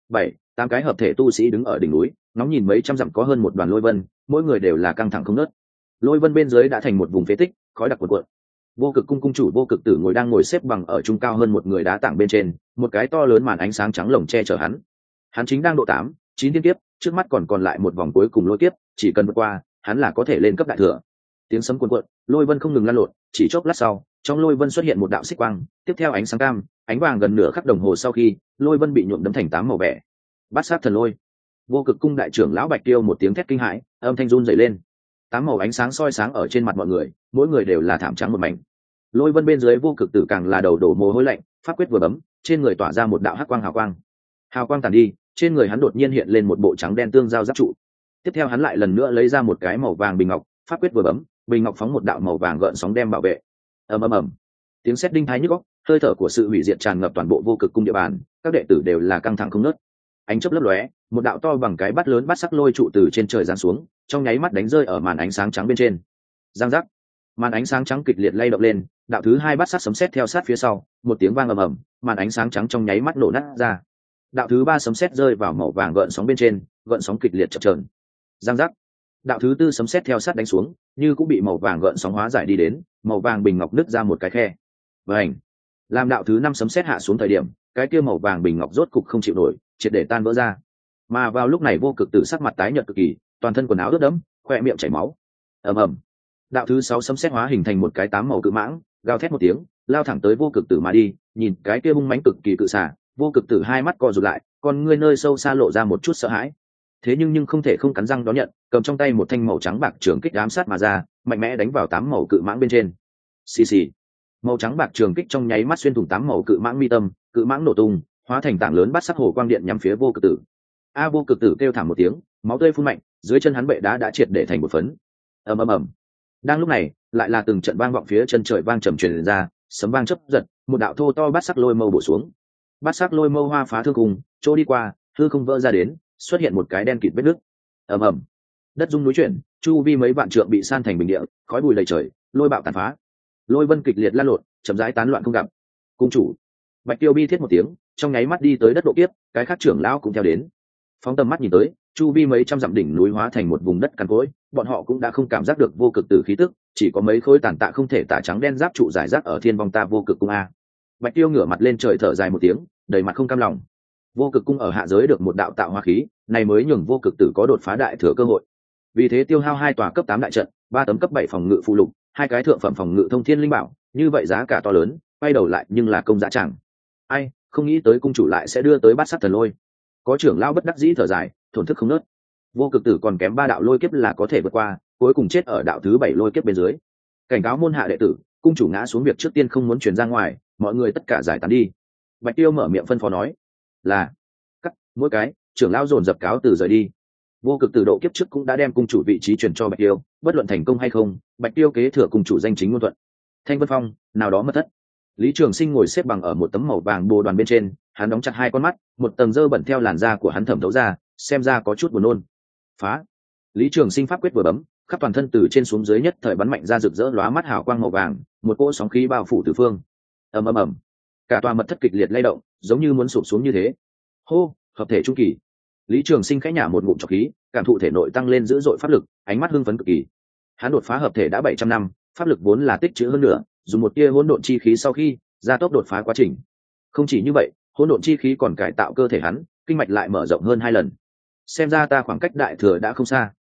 7-8 cái hợp thể tu sĩ đứng ở đỉnh núi, ngóng nhìn mấy trăm dặm có hơn một đoàn lôi vân, mỗi người đều là căng thẳng không ngớt. Lôi vân bên dưới đã thành một vùng phế tích, khói đặc cuồn cuộn. Vô Cực cung cung chủ Vô Cực Tử ngồi xếp bằng ở trung cao hơn một người đá tảng bên trên, một cái to lớn màn ánh sáng trắng lồng che chở hắn. Hắn chính đang độ 8-9 thiên kiếp, trước mắt còn lại một vòng cuối cùng lôi kiếp, chỉ cần vượt qua, hắn là có thể lên cấp đại thừa. Tiếng sấm cuồn cuộn, lôi vân không ngừng lan lộn, chỉ chốc lát sau, trong lôi vân xuất hiện một đạo xích quang, tiếp theo ánh sáng cam, ánh vàng gần nửa khắc đồng hồ sau khi, lôi vân bị nhuộm đẫm thành 8 màu vẻ. Bát sát thần lôi. Vô Cực cung đại trưởng lão Bạch Tiêu một tiếng thét kinh hãi, âm thanh run rẩy lên. 8 màu ánh sáng soi sáng ở trên mặt mọi người, mỗi người đều là thảm trắng một mảnh. Lôi vân bên dưới Vô Cực Tử càng là đầu đổ mồ hôi lạnh, pháp quyết vừa bấm, trên người tỏa ra một đạo hắc quang hào quang. Hào quang tàn đi, trên người hắn đột nhiên hiện lên một bộ trắng đen tương giao giáp trụ. Tiếp theo hắn lại lần nữa lấy ra một cái màu vàng bình ngọc, pháp quyết vừa bấm, bình ngọc phóng một đạo màu vàng gợn sóng đem bảo vệ. Ầm ầm ầm. Tiếng sét đinh thái nhức óc, hơi thở của sự hủy diệt tràn ngập toàn bộ Vô Cực cung địa bàn, các đệ tử đều là căng thẳng không ngớt. Ánh chớp lấp lóe, một đạo to bằng cái bát lớn bát sắc lôi trụ từ trên trời giáng xuống, trong nháy mắt đánh rơi ở màn ánh sáng trắng bên trên. Giang giác. Màn ánh sáng trắng kịch liệt lay động lên, đạo thứ 2 bát sắc sấm sét theo sát phía sau, một tiếng vang ầm ầm, màn ánh sáng trắng trong nháy mắt nổ nát ra. Đạo thứ 3 sấm sét rơi vào màu vàng gợn sóng bên trên, gợn sóng kịch liệt chập chờn. Giang giác. Đạo thứ 4 sấm sét theo sát đánh xuống, như cũng bị màu vàng gợn sóng hóa giải đi đến, màu vàng bình ngọc nứt ra một cái khe. Vành. Làm đạo thứ 5 sấm sét hạ xuống thời điểm, cái kia màu vàng bình ngọc rốt cục không chịu nổi, triệt để tan vỡ ra. Mà vào lúc này Vô Cực Tử sắc mặt tái nhợt cực kỳ, toàn thân quần áo ướt đẫm, khoe miệng chảy máu. Ầm ầm. Đạo thứ 6 sấm sét hóa hình thành một cái 8 màu cự mãng, gào thét một tiếng, lao thẳng tới Vô Cực Tử mà đi. Nhìn cái kia hung mãnh cực kỳ cự xà, Vô Cực Tử hai mắt co rụt lại, con ngươi nơi sâu xa lộ ra một chút sợ hãi. Thế nhưng không thể không cắn răng đón nhận, cầm trong tay một thanh màu trắng bạc trường kích ám sát mà ra, mạnh mẽ đánh vào 8 màu cự mãng bên trên. Xì xì. Màu trắng bạc trường kích trong nháy mắt xuyên thủng 8 màu cự mãng mi tâm, cự mãng nổ tung, hóa thành tảng lớn bát sắc hồ quang điện nhắm phía Vô Cực Tử. Vô Cực Tử kêu thảm một tiếng, máu tươi phun mạnh, dưới chân hắn bệ đá đã triệt để thành một phấn. Ầm ầm ầm. Đang lúc này, lại là từng trận vang vọng phía chân trời vang trầm truyền ra, sấm vang chớp giật, một đạo thô to bát sắc lôi mâu bổ xuống. Bát sắc lôi mâu hoa phá thương cùng, chỗ đi qua, hư không vỡ ra đến, xuất hiện một cái đen kịt vết nứt. Ầm ầm. Đất rung núi chuyển, chu vi mấy vạn trượng bị san thành bình địa, khói bụi đầy trời, lôi bạo tàn phá. Lôi vân kịch liệt lan lộn, chậm rãi tán loạn không gặp. Cung chủ. Bạch Tiêu bi thiết một tiếng, trong nháy mắt đi tới đất độ kiếp, cái khác trưởng lão cũng theo đến. Phóng tầm mắt nhìn tới, chu vi mấy trăm dặm đỉnh núi hóa thành một vùng đất cằn cỗi, bọn họ cũng đã không cảm giác được Vô Cực Tử khí tức, chỉ có mấy khối tàn tạ không thể tả trắng đen giáp trụ rải rác ở thiên vong ta Vô Cực cung a. Bạch Tiêu ngửa mặt lên trời thở dài một tiếng, đầy mặt không cam lòng. Vô Cực cung ở hạ giới được một đạo tạo hóa khí, này mới nhường Vô Cực Tử có đột phá đại thừa cơ hội. Vì thế tiêu hao 2 tòa cấp 8 đại trận, 3 tấm cấp 7 phòng ngự phụ lục, 2 cái thượng phẩm phòng ngự thông thiên linh bảo, như vậy giá cả to lớn, quay đầu lại nhưng là công giá chẳng. Ai, không nghĩ tới cung chủ lại sẽ đưa tới bát sát thần lôi. Có trưởng lão bất đắc dĩ thở dài, thổn thức không nớt. Vô Cực Tử còn kém 3 đạo lôi kiếp là có thể vượt qua, cuối cùng chết ở đạo thứ 7 lôi kiếp bên dưới. Cảnh cáo môn hạ đệ tử, cung chủ ngã xuống việc trước tiên không muốn truyền ra ngoài, mọi người tất cả giải tán đi. Bạch Tiêu mở miệng phân phó nói, là cắt mỗi cái trưởng lão dồn dập cáo từ rời đi. Vô Cực Tử độ kiếp trước cũng đã đem cung chủ vị trí truyền cho Bạch Tiêu, bất luận thành công hay không, Bạch Tiêu kế thừa cung chủ danh chính ngôn thuận. Thanh Vân Phong, nào đó mất thất. Lý Trường Sinh ngồi xếp bằng ở một tấm màu vàng bồ đoàn bên trên, hắn đóng chặt 2 con mắt, một tầng dơ bẩn theo làn da của hắn thẩm thấu ra, xem ra có chút buồn nôn. Phá! Lý Trường Sinh pháp quyết vừa bấm, khắp toàn thân từ trên xuống dưới nhất thời bắn mạnh ra rực rỡ lóa mắt hào quang màu vàng, một cỗ sóng khí bao phủ tứ phương. Ầm ầm ầm. Cả tòa mật thất kịch liệt lay động, giống như muốn sụp xuống như thế. Hô, hợp thể trung kỳ. Lý Trường Sinh khẽ nhả một ngụm trọc khí, cảm thụ thể nội tăng lên dữ dội pháp lực, ánh mắt hưng phấn cực kỳ. Hắn đột phá hợp thể đã 700 năm, pháp lực vốn là tích trữ hơn nữa, dùng một tia hỗn độn chi khí sau khi gia tốc đột phá quá trình. Không chỉ như vậy, hỗn độn chi khí còn cải tạo cơ thể hắn, kinh mạch lại mở rộng hơn 2 lần. Xem ra ta khoảng cách đại thừa đã không xa.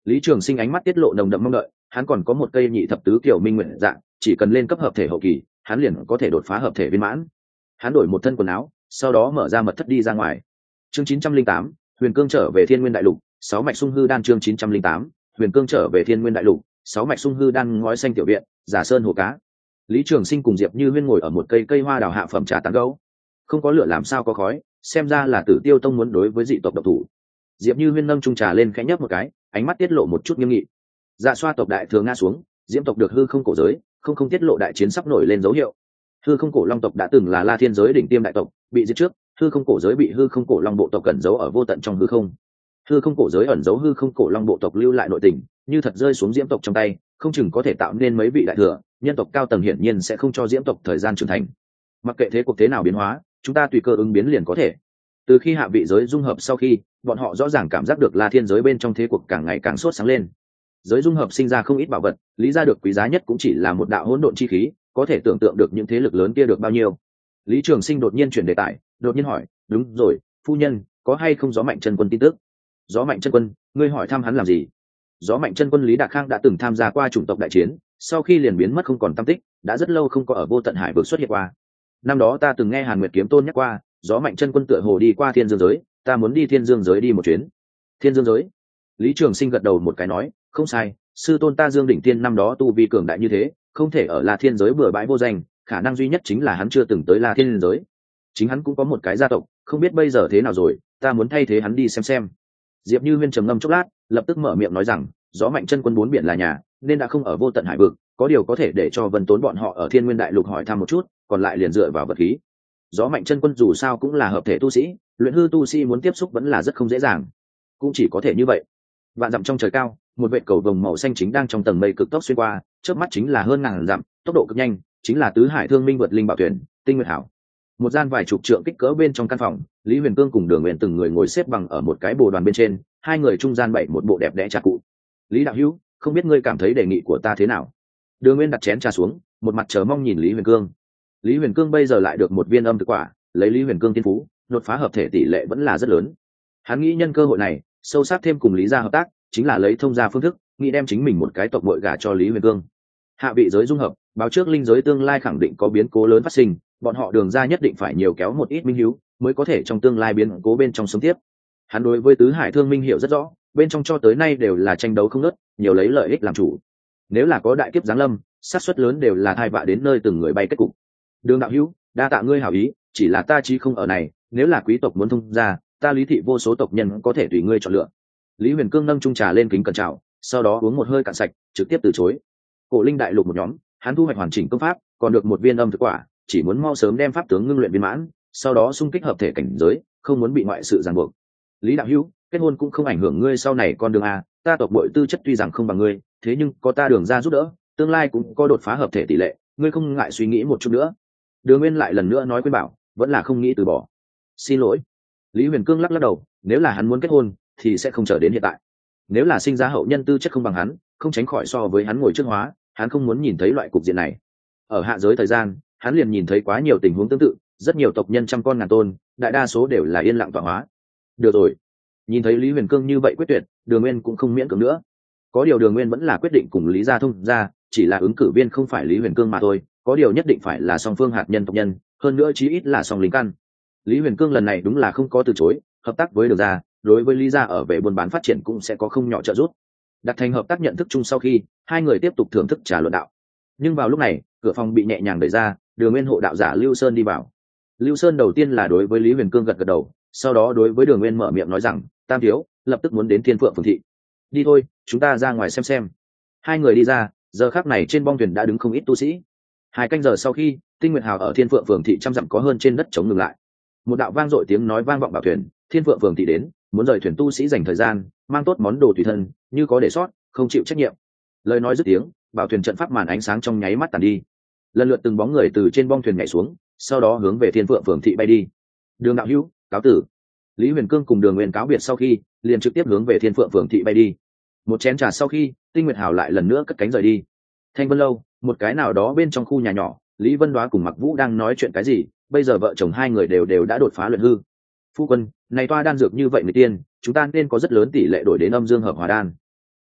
Lý Trường Sinh ánh mắt tiết lộ nồng đậm mong đợi, hắn còn có một cây nhị thập tứ kiểu minh nguyện dạng, chỉ cần lên cấp hợp thể hậu kỳ, hắn liền có thể đột phá hợp thể viên mãn. Hắn đổi một thân quần áo, sau đó mở ra mật thất đi ra ngoài. Chương 908, Huyền Cương trở về Thiên Nguyên Đại Lục, 6 mạch sung hư đan. Chương 908, Huyền Cương trở về Thiên Nguyên Đại Lục, 6 mạch sung hư đan. Ngói xanh tiểu viện, Giả Sơn hồ cá. Lý Trường Sinh cùng Diệp Như Huyên ngồi ở một cây hoa đào hạ phẩm trà tán gẫu. Không có lửa làm sao có khói, xem ra là Tử Tiêu tông muốn đối với dị tộc độc thủ. Diệp Như Huyên nâng chung trà lên khẽ nhấp một cái, ánh mắt tiết lộ một chút nghiêm nghị. Dạ xoa tộc đại thừa ngã xuống, diễm tộc được hư không cổ giới, không tiết lộ đại chiến sắp nổi lên dấu hiệu. Hư không cổ long tộc đã từng là La Thiên giới đỉnh tiêm đại tộc, bị giết trước, hư không cổ giới bị hư không cổ long bộ tộc cẩn giấu ở vô tận trong hư không. Hư không cổ giới ẩn giấu hư không cổ long bộ tộc lưu lại nội tình, như thật rơi xuống diễm tộc trong tay, không chừng có thể tạo nên mấy vị đại thừa, nhân tộc cao tầng hiển nhiên sẽ không cho diễm tộc thời gian trưởng thành. Mặc kệ thế cuộc thế nào biến hóa, chúng ta tùy cơ ứng biến liền có thể. Từ khi hạ vị giới dung hợp sau khi, bọn họ rõ ràng cảm giác được La Thiên giới bên trong thế cuộc càng ngày càng sốt sáng lên. Giới dung hợp sinh ra không ít bảo vật, lý ra được quý giá nhất cũng chỉ là một đạo hỗn độn chi khí, có thể tưởng tượng được những thế lực lớn kia được bao nhiêu. Lý Trường Sinh đột nhiên chuyển đề tài, đột nhiên hỏi, đúng rồi, phu nhân, có hay không Gió Mạnh Chân Quân tin tức? Gió Mạnh Chân Quân, ngươi hỏi thăm hắn làm gì? Gió Mạnh Chân Quân Lý Đạc Khang đã từng tham gia qua chủng tộc đại chiến, sau khi liền biến mất không còn tăm tích, đã rất lâu không có ở vô tận hải vực xuất hiện qua. Năm đó ta từng nghe Hàn Nguyệt Kiếm Tôn nhắc qua, Gió Mạnh Chân Quân tựa hồ đi qua Thiên Dương giới, ta muốn đi Thiên Dương giới đi một chuyến. Thiên Dương giới? Lý Trường Sinh gật đầu một cái nói, không sai, sư tôn ta Dương Đỉnh Thiên năm đó tu vi cường đại như thế, không thể ở La Thiên giới bừa bãi vô danh, khả năng duy nhất chính là hắn chưa từng tới La Thiên giới. Chính hắn cũng có một cái gia tộc, không biết bây giờ thế nào rồi, ta muốn thay thế hắn đi xem. Diệp Như Huyên trầm ngâm chốc lát, lập tức mở miệng nói rằng, Gió Mạnh Chân Quân bốn biển là nhà, nên đã không ở vô tận hải vực, có điều có thể để cho Vân Tốn bọn họ ở Thiên Nguyên Đại Lục hỏi thăm một chút, còn lại liền dựa vào vật khí. Gió Mạnh Chân Quân dù sao cũng là hợp thể tu sĩ, luyện hư tu sĩ muốn tiếp xúc vẫn là rất không dễ dàng, cũng chỉ có thể như vậy. Vạn dặm trong trời cao, một vệt cầu vồng màu xanh chính đang trong tầng mây cực tốc xuyên qua, chớp mắt chính là hơn ngàn dặm, tốc độ cực nhanh, chính là tứ hải thương minh vượt linh bảo thuyền, Tinh Nguyệt Hảo. Một gian vài chục trượng kích cỡ bên trong căn phòng, Lý Huyền Cương cùng Đường Nguyên từng người ngồi xếp bằng ở một cái bồ đoàn bên trên, hai người trung gian bày một bộ đẹp đẽ trà cụ. Lý đạo hữu, không biết ngươi cảm thấy đề nghị của ta thế nào? Đường Nguyên đặt chén trà xuống, một mặt chờ mong nhìn Lý Huyền Cương. Lý Huyền Cương bây giờ lại được một viên âm thực quả, lấy Lý Huyền Cương thiên phú, đột phá hợp thể tỷ lệ vẫn là rất lớn. Hắn nghĩ nhân cơ hội này, sâu sắc thêm cùng Lý gia hợp tác, chính là lấy thông gia phương thức, nghĩ đem chính mình một cái tộc muội gả cho Lý Huyền Cương. Hạ vị giới dung hợp, báo trước linh giới tương lai khẳng định có biến cố lớn phát sinh, bọn họ Đường gia nhất định phải nhiều kéo một ít minh hiếu, mới có thể trong tương lai biến cố bên trong sống tiếp. Hắn đối với tứ hải thương minh hiểu rất rõ, bên trong cho tới nay đều là tranh đấu không ngớt, nhiều lấy lợi ích làm chủ. Nếu là có đại kiếp giáng lâm, xác suất lớn đều là thai vạ đến nơi từng người bay kết cục. Đường đạo hữu, đa tạ ngươi hảo ý, chỉ là ta chí không ở này, nếu là quý tộc muốn thông gia, ta Lý thị vô số tộc nhân có thể tùy ngươi chọn lựa. Lý Huyền Cương nâng chung trà lên kính cẩn chào, sau đó uống một hơi cạn sạch, trực tiếp từ chối. Cổ linh đại lục một nhóm, hắn thu hoạch hoàn chỉnh công pháp, còn được một viên âm thực quả, chỉ muốn mau sớm đem pháp tướng ngưng luyện viên mãn, sau đó xung kích hợp thể cảnh giới, không muốn bị ngoại sự ràng buộc. Lý đạo hữu, kết hôn cũng không ảnh hưởng ngươi sau này con đường a, ta tộc bội tư chất tuy rằng không bằng ngươi, thế nhưng có ta Đường ra giúp đỡ, tương lai cũng có đột phá hợp thể tỷ lệ, ngươi không ngại suy nghĩ một chút nữa. Đường Nguyên lại lần nữa nói khuyên bảo, vẫn là không nghĩ từ bỏ. Xin lỗi. Lý Huyền Cương lắc đầu, nếu là hắn muốn kết hôn thì sẽ không chờ đến hiện tại. Nếu là sinh ra hậu nhân tư chất không bằng hắn, không tránh khỏi so với hắn ngồi trước hóa, hắn không muốn nhìn thấy loại cục diện này. Ở hạ giới thời gian, hắn liền nhìn thấy quá nhiều tình huống tương tự, rất nhiều tộc nhân trăm con ngàn tôn, đại đa số đều là yên lặng tọa hóa. Được rồi. Nhìn thấy Lý Huyền Cương như vậy quyết tuyệt, Đường Nguyên cũng không miễn cưỡng nữa. Có điều Đường Nguyên vẫn là quyết định cùng Lý gia thông gia, chỉ là ứng cử viên không phải Lý Huyền Cương mà thôi, có điều nhất định phải là song phương hạt nhân tộc nhân, hơn nữa chí ít là song lính căn. Lý Huyền Cương lần này đúng là không có từ chối, hợp tác với Đường gia, đối với Lý gia ở về buôn bán phát triển cũng sẽ có không nhỏ trợ giúp. Đặt thành hợp tác nhận thức chung sau khi, hai người tiếp tục thưởng thức trà luận đạo. Nhưng vào lúc này, cửa phòng bị nhẹ nhàng đẩy ra, Đường Nguyên hộ đạo giả Lưu Sơn đi vào. Lưu Sơn đầu tiên là đối với Lý Huyền Cương gật gật đầu, sau đó đối với Đường Nguyên mở miệng nói rằng, Tam thiếu, lập tức muốn đến Thiên Phượng Phường thị. Đi thôi, chúng ta ra ngoài xem. Hai người đi ra, giờ khắc này trên bong thuyền đã đứng không ít tu sĩ. 2 canh giờ sau khi, Tinh Nguyệt Hào ở Thiên Phượng Phường thị trăm dặm có hơn trên đất chống ngừng lại. Một đạo vang dội tiếng nói vang vọng bảo thuyền, Thiên Phượng Phường thị đến, muốn rời thuyền tu sĩ dành thời gian, mang tốt món đồ tùy thân, như có để sót, không chịu trách nhiệm. Lời nói dứt tiếng, bảo thuyền trận pháp màn ánh sáng trong nháy mắt tàn đi. Lần lượt từng bóng người từ trên bong thuyền nhảy xuống, sau đó hướng về Thiên Phượng Phường thị bay đi. Đường đạo hữu, cáo tử. Lý Huyền Cương cùng Đường Nguyên cáo biệt sau khi, liền trực tiếp hướng về Thiên Phượng Phường thị bay đi. Một chén trà sau khi, Tinh Nguyệt Hào lại lần nữa cất cánh rời đi. Thanh Vân lâu, một cái nào đó bên trong khu nhà nhỏ, Lý Vân Đoá cùng Mặc Vũ đang nói chuyện cái gì, bây giờ vợ chồng hai người đều đã đột phá luyện hư. Phu quân, này toa đan dược như vậy người tiên, chúng ta nên có rất lớn tỷ lệ đổi đến âm dương hợp hòa đan.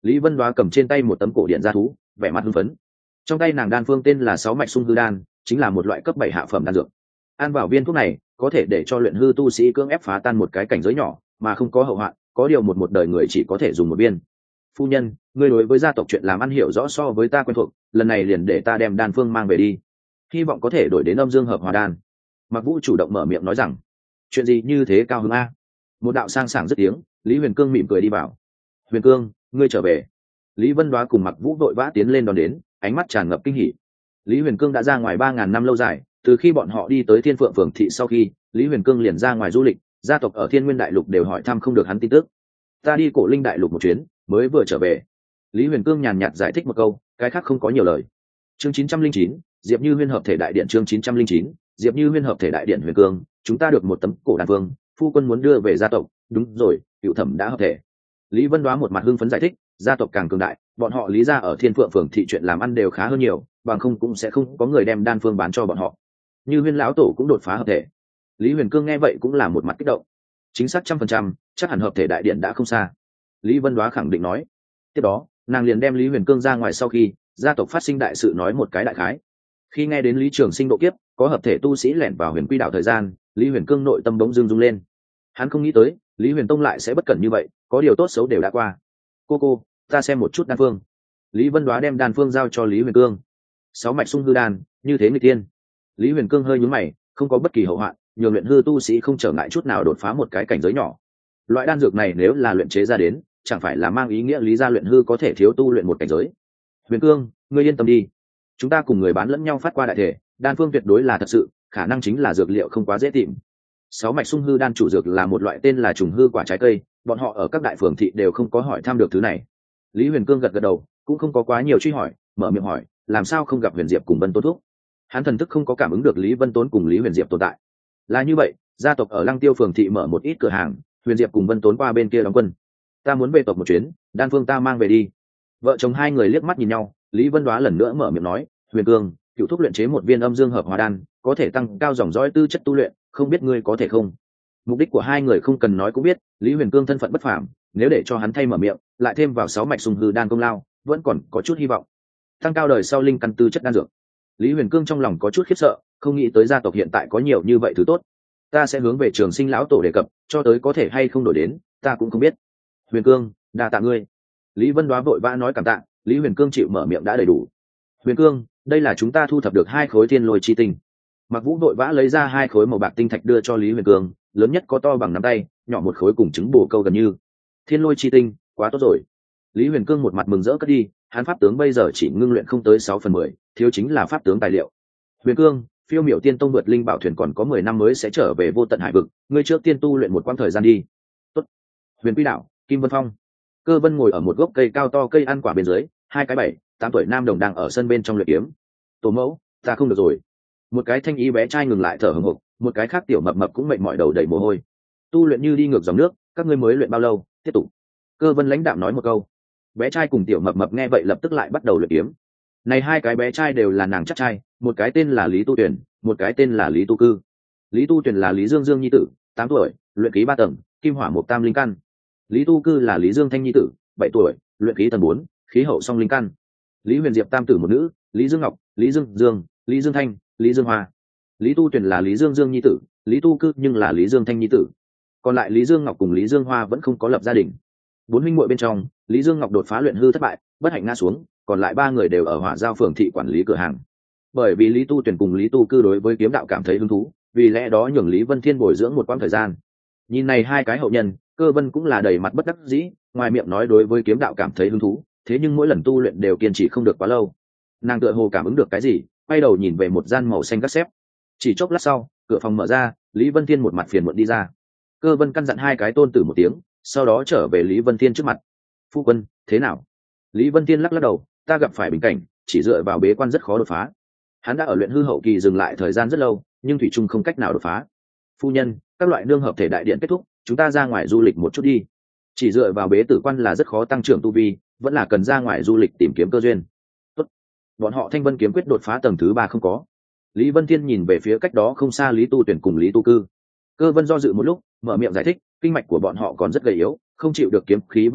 Lý Vân Đoá cầm trên tay một tấm cổ điện gia thú, vẻ mặt hưng phấn. Trong tay nàng đan phương tên là 6 mạch sung hư đan, chính là một loại cấp 7 hạ phẩm đan dược. Ăn vào viên thuốc này có thể để cho luyện hư tu sĩ cưỡng ép phá tan một cái cảnh giới nhỏ mà không có hậu hoạn, có điều một đời người chỉ có thể dùng một viên. Phu nhân, ngươi đối với gia tộc chuyện làm ăn hiểu rõ so với ta quen thuộc, lần này liền để ta đem đan phương mang về đi, hy vọng có thể đổi đến âm dương hợp hòa đan. Mặc Vũ chủ động mở miệng nói rằng, chuyện gì như thế Cao Hứng a? Một đạo sang sảng dứt tiếng, Lý Huyền Cương mỉm cười đi vào. Huyền Cương, ngươi trở về. Lý Vân Đoá cùng Mặc Vũ vội vã tiến lên đón đến, ánh mắt tràn ngập kinh hỉ. Lý Huyền Cương đã ra ngoài 3.000 năm lâu dài, từ khi bọn họ đi tới Thiên Phượng Phường thị sau khi, Lý Huyền Cương liền ra ngoài du lịch, gia tộc ở Thiên Nguyên Đại Lục đều hỏi thăm không được hắn tin tức. Ta đi Cổ Linh Đại Lục một chuyến, mới vừa trở về. Lý Huyền Cương nhàn nhạt giải thích một câu, cái khác không có nhiều lời. Chương 909, Diệp Như Huyên hợp thể đại điện. Chương 909, Diệp Như Huyên hợp thể đại điện. Huyền Cương, chúng ta được một tấm cổ đan phương, phu quân muốn đưa về gia tộc. Đúng rồi, Cựu Thẩm đã hợp thể. Lý Vân Đoá một mặt hưng phấn giải thích, gia tộc càng cường đại, bọn họ Lý gia ở Thiên Phượng Phường thị chuyện làm ăn đều khá hơn nhiều, bằng không cũng sẽ không có người đem đan phương bán cho bọn họ. Như Huyên lão tổ cũng đột phá hợp thể. Lý Huyền Cương nghe vậy cũng là một mặt kích động. Chính xác 100%, chắc hẳn hợp thể đại điện đã không xa. Lý Vân Đoá khẳng định nói. Tiếp đó, nàng liền đem Lý Huyền Cương ra ngoài sau khi gia tộc phát sinh đại sự nói một cái đại khái. Khi nghe đến Lý Trường Sinh độ kiếp có hợp thể tu sĩ lẻn vào Huyền Quy đảo thời gian, Lý Huyền Cương nội tâm bỗng dưng rung lên. Hắn không nghĩ tới Lý Huyền Tông lại sẽ bất cẩn như vậy, có điều tốt xấu đều đã qua. Cô, ta xem một chút đan phương. Lý Vân Đoá đem đan phương giao cho Lý Huyền Cương. 6 mạch sung hư đan, như thế người tiên. Lý Huyền Cương hơi nhún mày, không có bất kỳ hậu hoạn, nhiều luyện hư tu sĩ không trở ngại chút nào đột phá một cái cảnh giới nhỏ. Loại đan dược này nếu là luyện chế ra đến, chẳng phải là mang ý nghĩa Lý gia luyện hư có thể thiếu tu luyện một cảnh giới. Huyền Cương, ngươi yên tâm đi, chúng ta cùng người bán lẫn nhau phát qua đại thể, đan phương tuyệt đối là thật sự, khả năng chính là dược liệu không quá dễ tìm. 6 mạch sung hư đan chủ dược là một loại tên là trùng hư quả trái cây, bọn họ ở các đại phường thị đều không có hỏi thăm được thứ này. Lý Huyền Cương gật gật đầu, cũng không có quá nhiều truy hỏi, mở miệng hỏi, làm sao không gặp Huyền Diệp cùng Vân Tốn thuốc? Hắn thần thức không có cảm ứng được Lý Vân Tốn cùng Lý Huyền Diệp tồn tại. Là như vậy, gia tộc ở Lăng Tiêu phường thị mở một ít cửa hàng, Huyền Diệp cùng Vân Tốn qua bên kia đóng quân. Ta muốn về tộc một chuyến, đan phương ta mang về đi. Vợ chồng hai người liếc mắt nhìn nhau, Lý Vân Đoá lần nữa mở miệng nói, Huyền Cương, cựu thúc luyện chế một viên âm dương hợp hòa đan, có thể tăng cao dòng dõi tư chất tu luyện, không biết ngươi có thể không? Mục đích của hai người không cần nói cũng biết, Lý Huyền Cương thân phận bất phàm, nếu để cho hắn thay mở miệng, lại thêm vào 6 mạch sung hư đan công lao, vẫn còn có chút hy vọng. Tăng cao đời sau linh căn tư chất đan dược. Lý Huyền Cương trong lòng có chút khiếp sợ, không nghĩ tới gia tộc hiện tại có nhiều như vậy thứ tốt. Ta sẽ hướng về Trường Sinh lão tổ đề cập, cho tới có thể hay không đổi đến, ta cũng không biết. Huyền Cương, đa tạ ngươi. Lý Vân Đoá vội vã nói cảm tạ, Lý Huyền Cương chịu mở miệng đã đầy đủ. Huyền Cương, đây là chúng ta thu thập được 2 khối thiên lôi chi tinh. Mặc Vũ vội vã lấy ra 2 khối màu bạc tinh thạch đưa cho Lý Huyền Cương, lớn nhất có to bằng nắm tay, nhỏ một khối cùng trứng bồ câu gần như. Thiên lôi chi tinh, quá tốt rồi. Lý Huyền Cương một mặt mừng rỡ cất đi, hắn pháp tướng bây giờ chỉ ngưng luyện không tới 6/10, thiếu chính là pháp tướng tài liệu. Huyền Cương, Phiêu Miểu Tiên Tông vượt linh bảo thuyền còn có 10 năm mới sẽ trở về Vô Tận Hải vực, ngươi trước tiên tu luyện một quãng thời gian đi. Tốt. Huyền Quy Đạo, Kim Vân Phong. Cơ Vân ngồi ở một gốc cây cao to cây ăn quả bên dưới, 2 cái 7, 8 tuổi nam đồng đang ở sân bên trong luyện kiếm. Tổ mẫu, ta không được rồi. Một cái thanh ý bé trai ngừng lại thở hổn hộc, một cái khác tiểu mập mập cũng mệt mỏi đầu đầy mồ hôi. Tu luyện như đi ngược dòng nước, các ngươi mới luyện bao lâu, tiếp tục. Cơ Vân lãnh đạm nói một câu. Bé trai cùng tiểu mập mập nghe vậy lập tức lại bắt đầu luyện kiếm. Này 2 cái bé trai đều là nàng chắc trai, một cái tên là Lý Tu Tuyển, một cái tên là Lý Tu Cư. Lý Tu Tuyển là Lý Dương Dương nhi tử, 8 tuổi, luyện khí 3 tầng, kim hỏa một tam linh căn. Lý Tu Cư là Lý Dương Thanh nhi tử, 7 tuổi, luyện khí tầng 4, khí hậu song linh căn. Lý Huyền Diệp tam tử một nữ, Lý Dương Ngọc, Lý Dương Dương, Lý Dương Thanh, Lý Dương Hoa. Lý Tu Tuyển là Lý Dương Dương nhi tử, Lý Tu Cư nhưng là Lý Dương Thanh nhi tử. Còn lại Lý Dương Ngọc cùng Lý Dương Hoa vẫn không có lập gia đình. 4 huynh muội bên trong, Lý Dương Ngọc đột phá luyện hư thất bại, bất hạnh ngã xuống, còn lại 3 người đều ở Hỏa Giao phường thị quản lý cửa hàng. Bởi vì Lý Tu Tuyển cùng Lý Tu Cư đối với kiếm đạo cảm thấy hứng thú, vì lẽ đó nhường Lý Vân Thiên bồi dưỡng một quãng thời gian. Nhìn này 2 cái hậu nhân, Cơ Vân cũng là đầy mặt bất đắc dĩ, ngoài miệng nói đối với kiếm đạo cảm thấy hứng thú, thế nhưng mỗi lần tu luyện đều kiên trì không được quá lâu. Nàng tựa hồ cảm ứng được cái gì, quay đầu nhìn về một gian màu xanh gác xếp. Chỉ chốc lát sau, cửa phòng mở ra, Lý Vân Thiên một mặt phiền muộn đi ra. Cơ Vân căn dặn 2 cái tôn tử một tiếng, sau đó trở về Lý Vân Thiên trước mặt. Phu quân, thế nào? Lý Vân Thiên lắc lắc đầu, ta gặp phải bình cảnh, chỉ dựa vào bế quan rất khó đột phá. Hắn đã ở luyện hư hậu kỳ dừng lại thời gian rất lâu, nhưng thủy chung không cách nào đột phá. Phu nhân, các loại nương hợp thể đại điện kết thúc, chúng ta ra ngoài du lịch một chút đi. Chỉ dựa vào bế tử quan là rất khó tăng trưởng tu vi, vẫn là cần ra ngoài du lịch tìm kiếm cơ duyên. Tốt. Bọn họ Thanh Vân kiếm quyết đột phá tầng thứ 3 không có. Lý Vân Thiên nhìn về phía cách đó không xa Lý Tu Tuyển cùng Lý Tu Cư. Cơ Vân do dự một lúc, mở miệng giải thích, kinh mạch của bọn họ còn rất gầy yếu, không chịu được kiếm khí vẫn kích thích,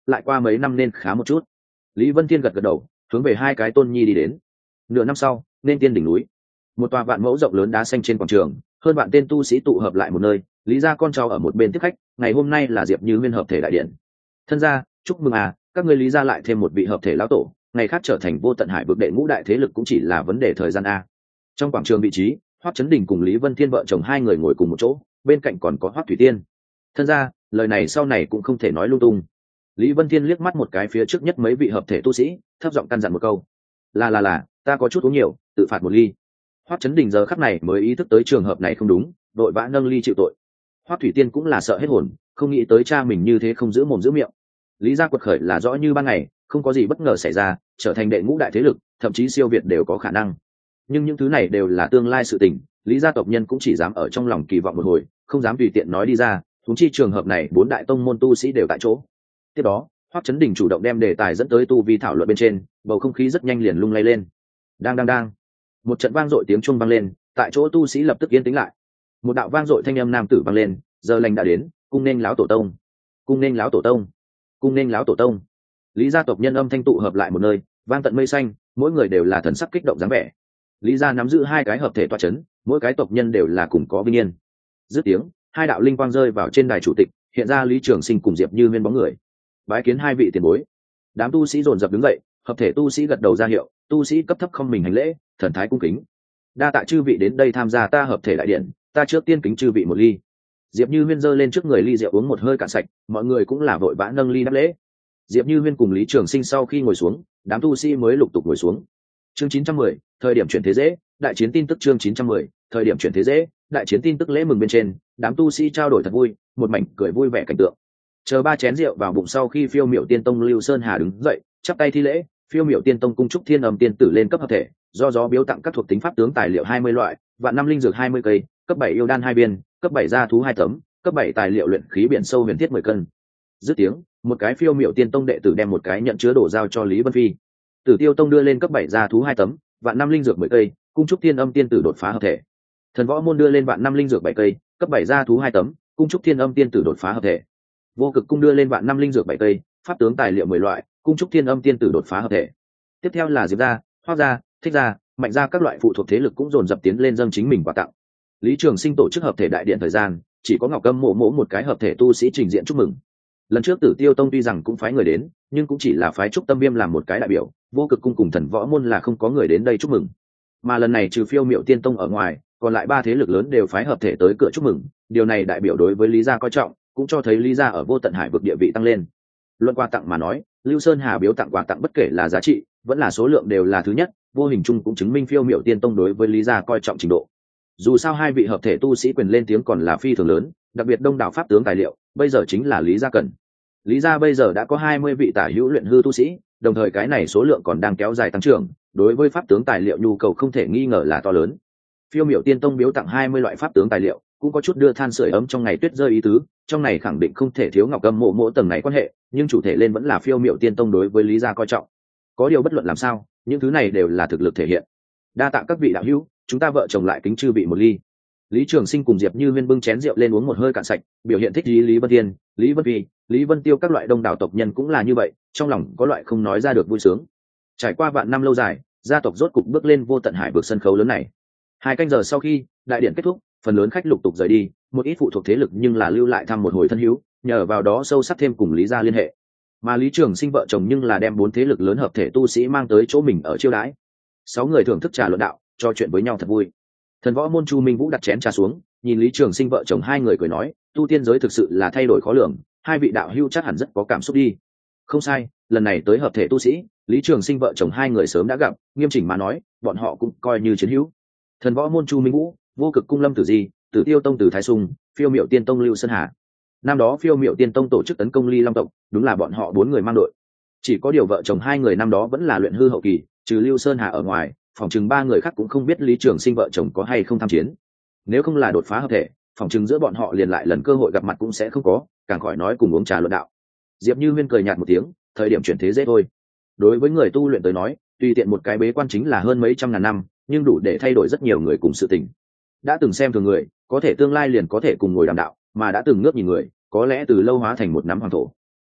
lại qua mấy năm nên khá một chút. Lý Vân Thiên gật gật đầu, hướng về hai cái tôn nhi đi đến. Nửa năm sau, nên tiên đỉnh núi, một tòa vạn mẫu rộng lớn đá xanh trên quảng trường, hơn vạn tên tu sĩ tụ hợp lại một nơi. Lý gia con cháu ở một bên tiếp khách, ngày hôm nay là Diệp Như Huyên hợp thể đại điện. Thân gia, chúc mừng à, các ngươi Lý gia lại thêm một vị hợp thể lão tổ, ngày khác trở thành vô tận hải vực đệ ngũ đại thế lực cũng chỉ là vấn đề thời gian a. Trong quảng trường vị trí, Hoắc Chấn Đình cùng Lý Vân Thiên vợ chồng hai người ngồi cùng một chỗ, bên cạnh còn có Hoắc Thủy Tiên. Thân gia, lời này sau này cũng không thể nói lung tung. Lý Vân Thiên liếc mắt một cái phía trước nhất mấy vị hợp thể tu sĩ, thấp giọng căn dặn một câu: là, ta có chút uống nhiều, tự phạt một ly. Hoắc Chấn Đình giờ khắc này mới ý thức tới trường hợp này không đúng, vội vã nâng ly chịu tội. Hoắc Thủy Tiên cũng là sợ hết hồn, không nghĩ tới cha mình như thế không giữ mồm giữ miệng. Lý gia quật khởi là rõ như ban ngày, không có gì bất ngờ xảy ra, trở thành đệ ngũ đại thế lực, thậm chí siêu việt đều có khả năng. Nhưng những thứ này đều là tương lai sự tình, Lý gia tộc nhân cũng chỉ dám ở trong lòng kỳ vọng một hồi, không dám tùy tiện nói đi ra. Huống chi trường hợp này bốn đại tông môn tu sĩ đều tại chỗ. Tiếp đó, Hoắc Chấn Đình chủ động đem đề tài dẫn tới tu vi thảo luận bên trên, bầu không khí rất nhanh liền lung lay lên. Đang, một trận vang dội tiếng chuông vang lên, tại chỗ tu sĩ lập tức yên tĩnh lại. Một đạo vang dội thanh âm nam tử vang lên: giờ lành đã đến, cung nên lão tổ tông, cung nên lão tổ tông, cung nên lão tổ tông. Lý gia tộc nhân âm thanh tụ hợp lại một nơi, vang tận mây xanh, mỗi người đều là thần sắc kích động dáng vẻ. Lý gia nắm giữ hai cái hợp thể tọa chấn, mỗi cái tộc nhân đều là cùng có vinh yên. Dứt tiếng, hai đạo linh quang rơi vào trên đài chủ tịch, hiện ra Lý Trường Sinh cùng Diệp Như Huyên bóng người. Bái kiến hai vị tiền bối. Đám tu sĩ dồn dập đứng dậy, hợp thể tu sĩ gật đầu ra hiệu, tu sĩ cấp thấp không mình hành lễ, thần thái cung kính. Đa tạ chư vị đến đây tham gia ta hợp thể đại điện, ta trước tiên kính chư vị một ly. Diệp Như Huyên giơ lên trước người ly rượu uống một hơi cạn sạch, mọi người cũng là vội vã nâng ly đáp lễ. Diệp Như Huyên cùng Lý Trường Sinh sau khi ngồi xuống, đám tu sĩ mới lục tục ngồi xuống. Chương 910, thời điểm chuyển thế dễ, đại chiến tin tức. Chương 910, thời điểm chuyển thế dễ, đại chiến tin tức. Lễ mừng bên trên, đám tu sĩ trao đổi thật vui, một mảnh cười vui vẻ cảnh tượng. Chờ ba chén rượu vào bụng sau khi Phiêu Miểu Tiên Tông Lưu Sơn Hà đứng dậy, chắp tay thi lễ. Phiêu Miểu Tiên Tông cung trúc Thiên Âm Tiên tử lên cấp hợp thể, do gió biếu tặng các thuộc tính pháp tướng tài liệu 20 loại, vạn năm linh dược 20 cây, cấp 7 yêu đan 2 viên, cấp 7 gia thú 2 tấm, cấp 7 tài liệu luyện khí biển sâu huyền thiết 10 cân. Dứt tiếng, một cái Phiêu Miểu Tiên Tông đệ tử đem một cái nhận chứa đổ giao cho Lý Vân Phi. Tử Tiêu Tông đưa lên cấp 7 gia thú 2 tấm, vạn năm linh dược 10 cây, cung trúc Thiên Âm Tiên tử đột phá hợp thể. Thần Võ môn đưa lên vạn năm linh dược 7 cây, cấp 7 gia thú 2 tấm, cung trúc Thiên Âm Tiên tử đột phá hợp thể. Vô Cực cung đưa lên vạn năm linh dược 7 cây, pháp tướng tài liệu 10 loại, cung trúc Thiên Âm Tiên tử đột phá hợp thể. Tiếp theo là Diệp gia, Hoắc gia, Thích gia, Mạnh gia các loại phụ thuộc thế lực cũng dồn dập tiến lên dâng chính mình quà tặng. Lý Trường Sinh tổ chức hợp thể đại điện thời gian, chỉ có Ngọc Âm mộ một cái hợp thể tu sĩ trình diện chúc mừng. Lần trước Tử Tiêu Tông tuy rằng cũng phái người đến, nhưng cũng chỉ là phái Trúc Tâm Viêm làm một cái đại biểu, Vô Cực cung cùng Thần Võ môn là không có người đến đây chúc mừng. Mà lần này trừ Phiêu Miểu Tiên Tông ở ngoài, còn lại ba thế lực lớn đều phái hợp thể tới cửa chúc mừng, điều này đại biểu đối với Lý gia coi trọng, cũng cho thấy Lý gia ở vô tận hải vực địa vị tăng lên. Luận quà tặng mà nói, Lưu Sơn Hà biếu tặng quà tặng bất kể là giá trị, vẫn là số lượng đều là thứ nhất, vô hình chung cũng chứng minh Phiêu Miểu Tiên Tông đối với Lý gia coi trọng trình độ. Dù sao hai vị hợp thể tu sĩ quyền lên tiếng còn là phi thường lớn, đặc biệt đông đảo pháp tướng tài liệu, bây giờ chính là Lý gia cần. Lý gia bây giờ đã có 20 vị tả hữu luyện hư tu sĩ, đồng thời cái này số lượng còn đang kéo dài tăng trưởng, đối với pháp tướng tài liệu nhu cầu không thể nghi ngờ là to lớn. Phiêu Miểu Tiên Tông biếu tặng 20 loại pháp tướng tài liệu, cũng có chút đưa than sưởi ấm trong ngày tuyết rơi ý tứ, trong này khẳng định không thể thiếu Ngọc Âm mộ tầng này quan hệ, nhưng chủ thể lên vẫn là Phiêu Miểu Tiên Tông đối với Lý gia coi trọng. Có điều bất luận làm sao, những thứ này đều là thực lực thể hiện. Đa tạ các vị đạo hữu, chúng ta vợ chồng lại kính chư vị một ly. Lý Trường Sinh cùng Diệp Như Huyên bưng chén rượu lên uống một hơi cạn sạch, biểu hiện thích Lý Vân Thiên, Lý Vân Phi, Lý Vân Tiêu các loại đông đảo tộc nhân cũng là như vậy, trong lòng có loại không nói ra được vui sướng. Trải qua vạn năm lâu dài, gia tộc rốt cục bước lên vô tận hải vực sân khấu lớn này. 2 canh giờ sau khi đại điện kết thúc, phần lớn khách lục tục rời đi, một ít phụ thuộc thế lực nhưng là lưu lại thăm một hồi thân hữu, nhờ vào đó sâu sắc thêm cùng Lý gia liên hệ. Mà Lý Trường Sinh vợ chồng nhưng là đem 4 thế lực lớn hợp thể tu sĩ mang tới chỗ mình ở chiêu đãi. 6 người thưởng thức trà luận đạo, trò chuyện với nhau thật vui. Thần Võ môn Chu Minh Vũ đặt chén trà xuống, nhìn Lý Trường Sinh vợ chồng hai người cười nói, tu tiên giới thực sự là thay đổi khó lường, hai vị đạo hữu chắc hẳn rất có cảm xúc đi. Không sai, lần này tới hợp thể tu sĩ, Lý Trường Sinh vợ chồng hai người sớm đã gặp, nghiêm chỉnh mà nói, bọn họ cũng coi như chiến hữu. Thần Võ môn Chu Minh Vũ, Vô Cực cung Lâm Tử Di, Tử Tiêu Tông Tử Thái Sung, Phiêu Miểu Tiên Tông Lưu Sơn Hà. Năm đó Phiêu Miểu Tiên Tông tổ chức tấn công Ly Long tộc, đúng là bọn họ 4 người mang đội. Chỉ có điều vợ chồng hai người năm đó vẫn là luyện hư hậu kỳ, trừ Lưu Sơn Hà ở ngoài, phòng chừng 3 người khác cũng không biết Lý Trường Sinh vợ chồng có hay không tham chiến. Nếu không là đột phá hợp thể, phòng chừng giữa bọn họ liền lại lần cơ hội gặp mặt cũng sẽ không có, càng khỏi nói cùng uống trà luận đạo. Diệp Như Huyên cười nhạt một tiếng, thời điểm chuyển thế dễ thôi. Đối với người tu luyện tới nói, tùy tiện một cái bế quan chính là hơn mấy trăm ngàn năm, nhưng đủ để thay đổi rất nhiều người cùng sự tình. Đã từng xem thường người, có thể tương lai liền có thể cùng ngồi đàm đạo, mà đã từng ngước nhìn người, có lẽ từ lâu hóa thành một nắm hoàng thổ.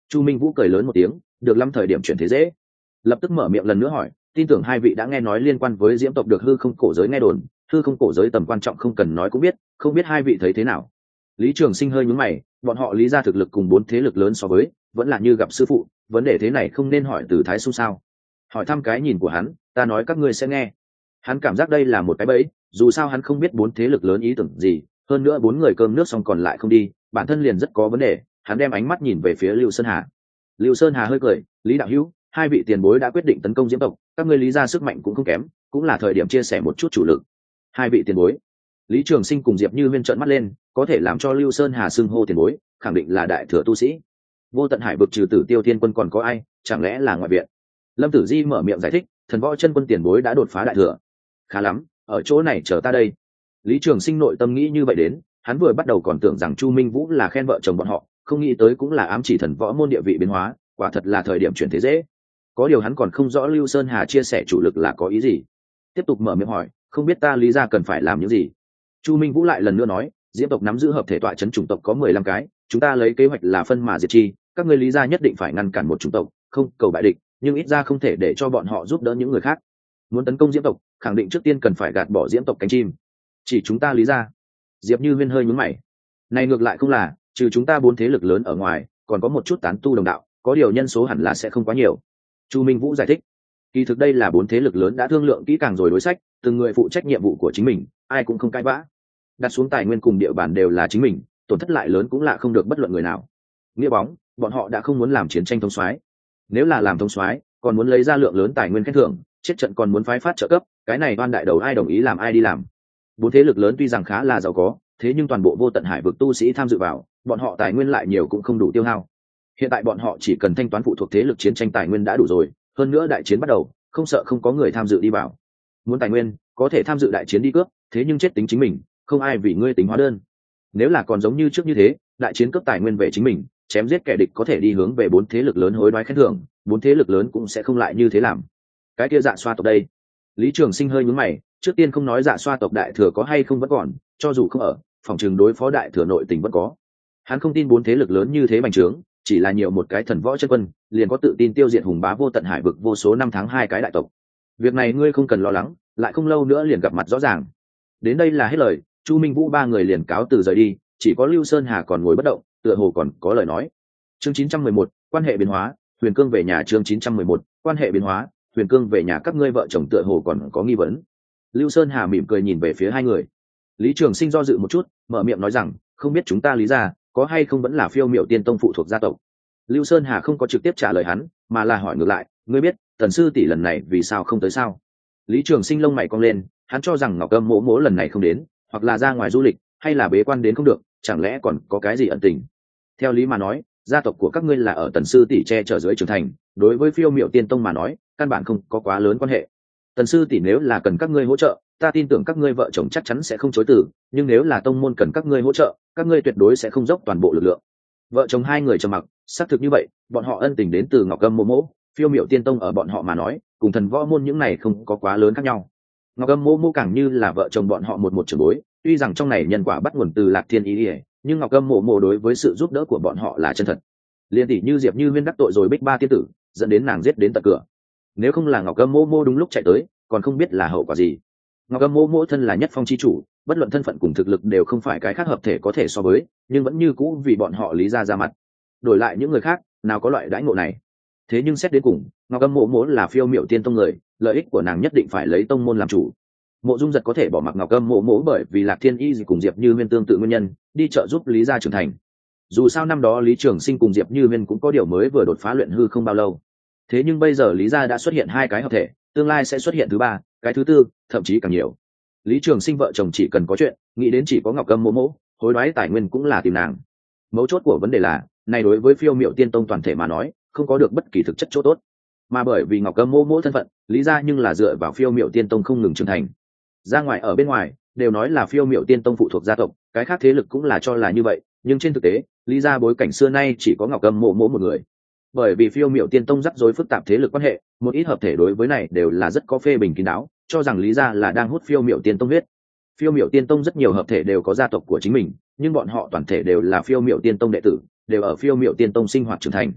Chu Minh Vũ cười lớn một tiếng, được lắm thời điểm chuyển thế dễ. Lập tức mở miệng lần nữa hỏi, tin tưởng hai vị đã nghe nói liên quan với diễm tộc được hư không cổ giới nghe đồn, hư không cổ giới tầm quan trọng không cần nói cũng biết, không biết hai vị thấy thế nào. Lý Trường Sinh hơi nhướng mày, bọn họ Lý gia thực lực cùng 4 thế lực lớn so với, vẫn là như gặp sư phụ, vấn đề thế này không nên hỏi từ Thái Xu sao? Hỏi thăm cái nhìn của hắn, ta nói các ngươi sẽ nghe. Hắn cảm giác đây là một cái bẫy, dù sao hắn không biết 4 thế lực lớn ý tưởng gì, hơn nữa 4 người cơm nước xong còn lại không đi, bản thân liền rất có vấn đề. Hắn đem ánh mắt nhìn về phía Lưu Sơn Hà. Lưu Sơn Hà hơi cười, Lý đạo hữu, hai vị tiền bối đã quyết định tấn công diễm tộc, các ngươi Lý gia sức mạnh cũng không kém, cũng là thời điểm chia sẻ một chút chủ lực. Hai vị tiền bối. Lý Trường Sinh cùng Diệp Như Huyên trợn mắt lên, có thể làm cho Lưu Sơn Hà xưng hô tiền bối, khẳng định là đại thừa tu sĩ. Vô Tận Hải vực trừ Tử Tiêu Thiên Quân còn có ai, chẳng lẽ là ngoại viện? Lâm Tử Di mở miệng giải thích, Thần Võ Chân Quân tiền bối đã đột phá đại thừa. Khá lắm, ở chỗ này chờ ta đây. Lý Trường Sinh nội tâm nghĩ như vậy đến, hắn vừa bắt đầu còn tưởng rằng Chu Minh Vũ là khen vợ chồng bọn họ, không nghĩ tới cũng là ám chỉ thần võ môn địa vị biến hóa, quả thật là thời điểm chuyển thế dễ. Có điều hắn còn không rõ Lưu Sơn Hà chia sẻ chủ lực là có ý gì. Tiếp tục mở miệng hỏi, không biết ta Lý gia cần phải làm những gì. Chu Minh Vũ lại lần nữa nói, diễm tộc nắm giữ hợp thể tọa chấn chủng tộc có 15 cái, chúng ta lấy kế hoạch là phân mà diệt chi, các ngươi Lý gia nhất định phải ngăn cản một chủng tộc, không cầu bại địch, nhưng ít ra không thể để cho bọn họ giúp đỡ những người khác. Muốn tấn công diễm tộc, khẳng định trước tiên cần phải gạt bỏ diễm tộc cánh chim. Chỉ chúng ta Lý gia. Diệp Như Huyên hơi nhướng mày. Này ngược lại không là, trừ chúng ta 4 thế lực lớn ở ngoài, còn có một chút tán tu đồng đạo, có điều nhân số hẳn là sẽ không quá nhiều. Chu Minh Vũ giải thích, kỳ thực đây là 4 thế lực lớn đã thương lượng kỹ càng rồi đối sách, từng người phụ trách nhiệm vụ của chính mình, ai cũng không cãi vã. Đặt xuống tài nguyên cùng địa bàn đều là chính mình, tổn thất lại lớn cũng là không được bất luận người nào. Nghĩa bóng, bọn họ đã không muốn làm chiến tranh thống soái. Nếu là làm thống soái, còn muốn lấy ra lượng lớn tài nguyên khen thưởng, chết trận còn muốn phái phát trợ cấp, cái này oan đại đầu ai đồng ý làm ai đi làm. 4 thế lực lớn tuy rằng khá là giàu có, thế nhưng toàn bộ Vô Tận Hải vực tu sĩ tham dự vào, bọn họ tài nguyên lại nhiều cũng không đủ tiêu hao. Hiện tại bọn họ chỉ cần thanh toán phụ thuộc thế lực chiến tranh tài nguyên đã đủ rồi, hơn nữa đại chiến bắt đầu, không sợ không có người tham dự đi vào. Muốn tài nguyên, có thể tham dự đại chiến đi cướp, thế nhưng chết tính chính mình, không ai vì ngươi tính hóa đơn. Nếu là còn giống như trước như thế, đại chiến cướp tài nguyên về chính mình, chém giết kẻ địch có thể đi hướng về 4 thế lực lớn hối đoái khen thưởng, 4 thế lực lớn cũng sẽ không lại như thế làm. Cái kia Dạ Xoa tộc đây? Lý Trường Sinh hơi nhướng mày, trước tiên không nói Dạ Xoa tộc đại thừa có hay không vẫn còn, cho dù không ở, phòng trường đối phó đại thừa nội tình vẫn có. Hắn không tin 4 thế lực lớn như thế bành trướng, chỉ là nhiều một cái thần võ chân quân, liền có tự tin tiêu diệt hùng bá Vô Tận Hải vực vô số năm tháng 2 cái đại tộc. Việc này ngươi không cần lo lắng, lại không lâu nữa liền gặp mặt rõ ràng. Đến đây là hết lời, Chu Minh Vũ ba người liền cáo từ rời đi, chỉ có Lưu Sơn Hà còn ngồi bất động, tựa hồ còn có lời nói. Chương 911, quan hệ biến hóa, Huyền Cương về nhà. Chương 911, quan hệ biến hóa, Huyền Cương về nhà. Các ngươi vợ chồng tựa hồ còn có nghi vấn. Lưu Sơn Hà mỉm cười nhìn về phía hai người. Lý Trường Sinh do dự một chút, mở miệng nói rằng, không biết chúng ta Lý gia có hay không vẫn là Phiêu Miểu Tiên Tông phụ thuộc gia tộc. Lưu Sơn Hà không có trực tiếp trả lời hắn, mà là hỏi ngược lại, ngươi biết Tần sư tỷ lần này vì sao không tới sao? Lý Trường Sinh lông mày cong lên, hắn cho rằng Ngọc Âm mỗ mỗ lần này không đến, hoặc là ra ngoài du lịch, hay là bế quan đến không được, chẳng lẽ còn có cái gì ẩn tình? Theo lý mà nói, gia tộc của các ngươi là ở Tần sư tỷ che chở dưới trưởng thành, đối với Phiêu Miểu Tiên Tông mà nói, căn bản không có quá lớn quan hệ. Tần sư tỷ nếu là cần các ngươi hỗ trợ, ta tin tưởng các ngươi vợ chồng chắc chắn sẽ không chối từ, nhưng nếu là tông môn cần các ngươi hỗ trợ, các ngươi tuyệt đối sẽ không dốc toàn bộ lực lượng. Vợ chồng hai người trầm mặc, xác thực như vậy, bọn họ ân tình đến từ Ngọc Âm mỗ mỗ, Phiêu Miểu Tiên Tông ở bọn họ mà nói, cùng thần võ môn những này không có quá lớn khác nhau. Ngọc Âm mỗ mỗ càng như là vợ chồng bọn họ một trưởng bối, tuy rằng trong này nhân quả bắt nguồn từ Lạc Thiên Ý, nhưng Ngọc Âm mỗ mỗ đối với sự giúp đỡ của bọn họ là chân thật. Liên tỷ như Diệp Như Huyên đắc tội rồi Bích Ba tiên tử, dẫn đến nàng giết đến tận cửa. Nếu không là Ngọc Âm mỗ mỗ đúng lúc chạy tới, còn không biết là hậu quả gì. Ngọc Âm mỗ mỗ thân là nhất phong chi chủ, bất luận thân phận cùng thực lực đều không phải cái khác hợp thể có thể so với, nhưng vẫn như cũ vì bọn họ Lý gia ra mặt. Đổi lại những người khác, nào có loại đãi ngộ này. Thế nhưng xét đến cùng, Ngọc Âm mỗ mỗ là Phiêu Miểu Tiên Tông người, lợi ích của nàng nhất định phải lấy tông môn làm chủ. Mộ Dung Giật có thể bỏ mặc Ngọc Âm mỗ mỗ bởi vì Lạc Thiên Y cùng Diệp Như Huyên tương tự nguyên nhân, đi trợ giúp Lý gia trưởng thành. Dù sao năm đó Lý Trường Sinh cùng Diệp Như Huyên cũng có điều mới vừa đột phá luyện hư không bao lâu. Thế nhưng bây giờ Lý gia đã xuất hiện 2 cái hợp thể, tương lai sẽ xuất hiện thứ 3, cái thứ 4, thậm chí càng nhiều. Lý Trường Sinh vợ chồng chỉ cần có chuyện, nghĩ đến chỉ có Ngọc Âm mỗ mỗ, hối đoái tài nguyên cũng là tìm nàng. Mấu chốt của vấn đề là, này đối với Phiêu Miểu Tiên Tông toàn thể mà nói, không có được bất kỳ thực chất chỗ tốt. Mà bởi vì Ngọc Âm mỗ mỗ thân phận, Lý gia nhưng là dựa vào Phiêu Miểu Tiên Tông không ngừng trưởng thành. Ra ngoài ở bên ngoài, đều nói là Phiêu Miểu Tiên Tông phụ thuộc gia tộc, cái khác thế lực cũng là cho là như vậy, nhưng trên thực tế, Lý gia bối cảnh xưa nay chỉ có Ngọc Âm mỗ mỗ một người. Bởi vì Phiêu Miểu Tiên Tông rắc rối phức tạp thế lực quan hệ, một ít hợp thể đối với này đều là rất có phê bình kín đáo, cho rằng Lý gia là đang hút Phiêu Miểu Tiên Tông huyết. Phiêu Miểu Tiên Tông rất nhiều hợp thể đều có gia tộc của chính mình, nhưng bọn họ toàn thể đều là Phiêu Miểu Tiên Tông đệ tử, đều ở Phiêu Miểu Tiên Tông sinh hoạt trưởng thành.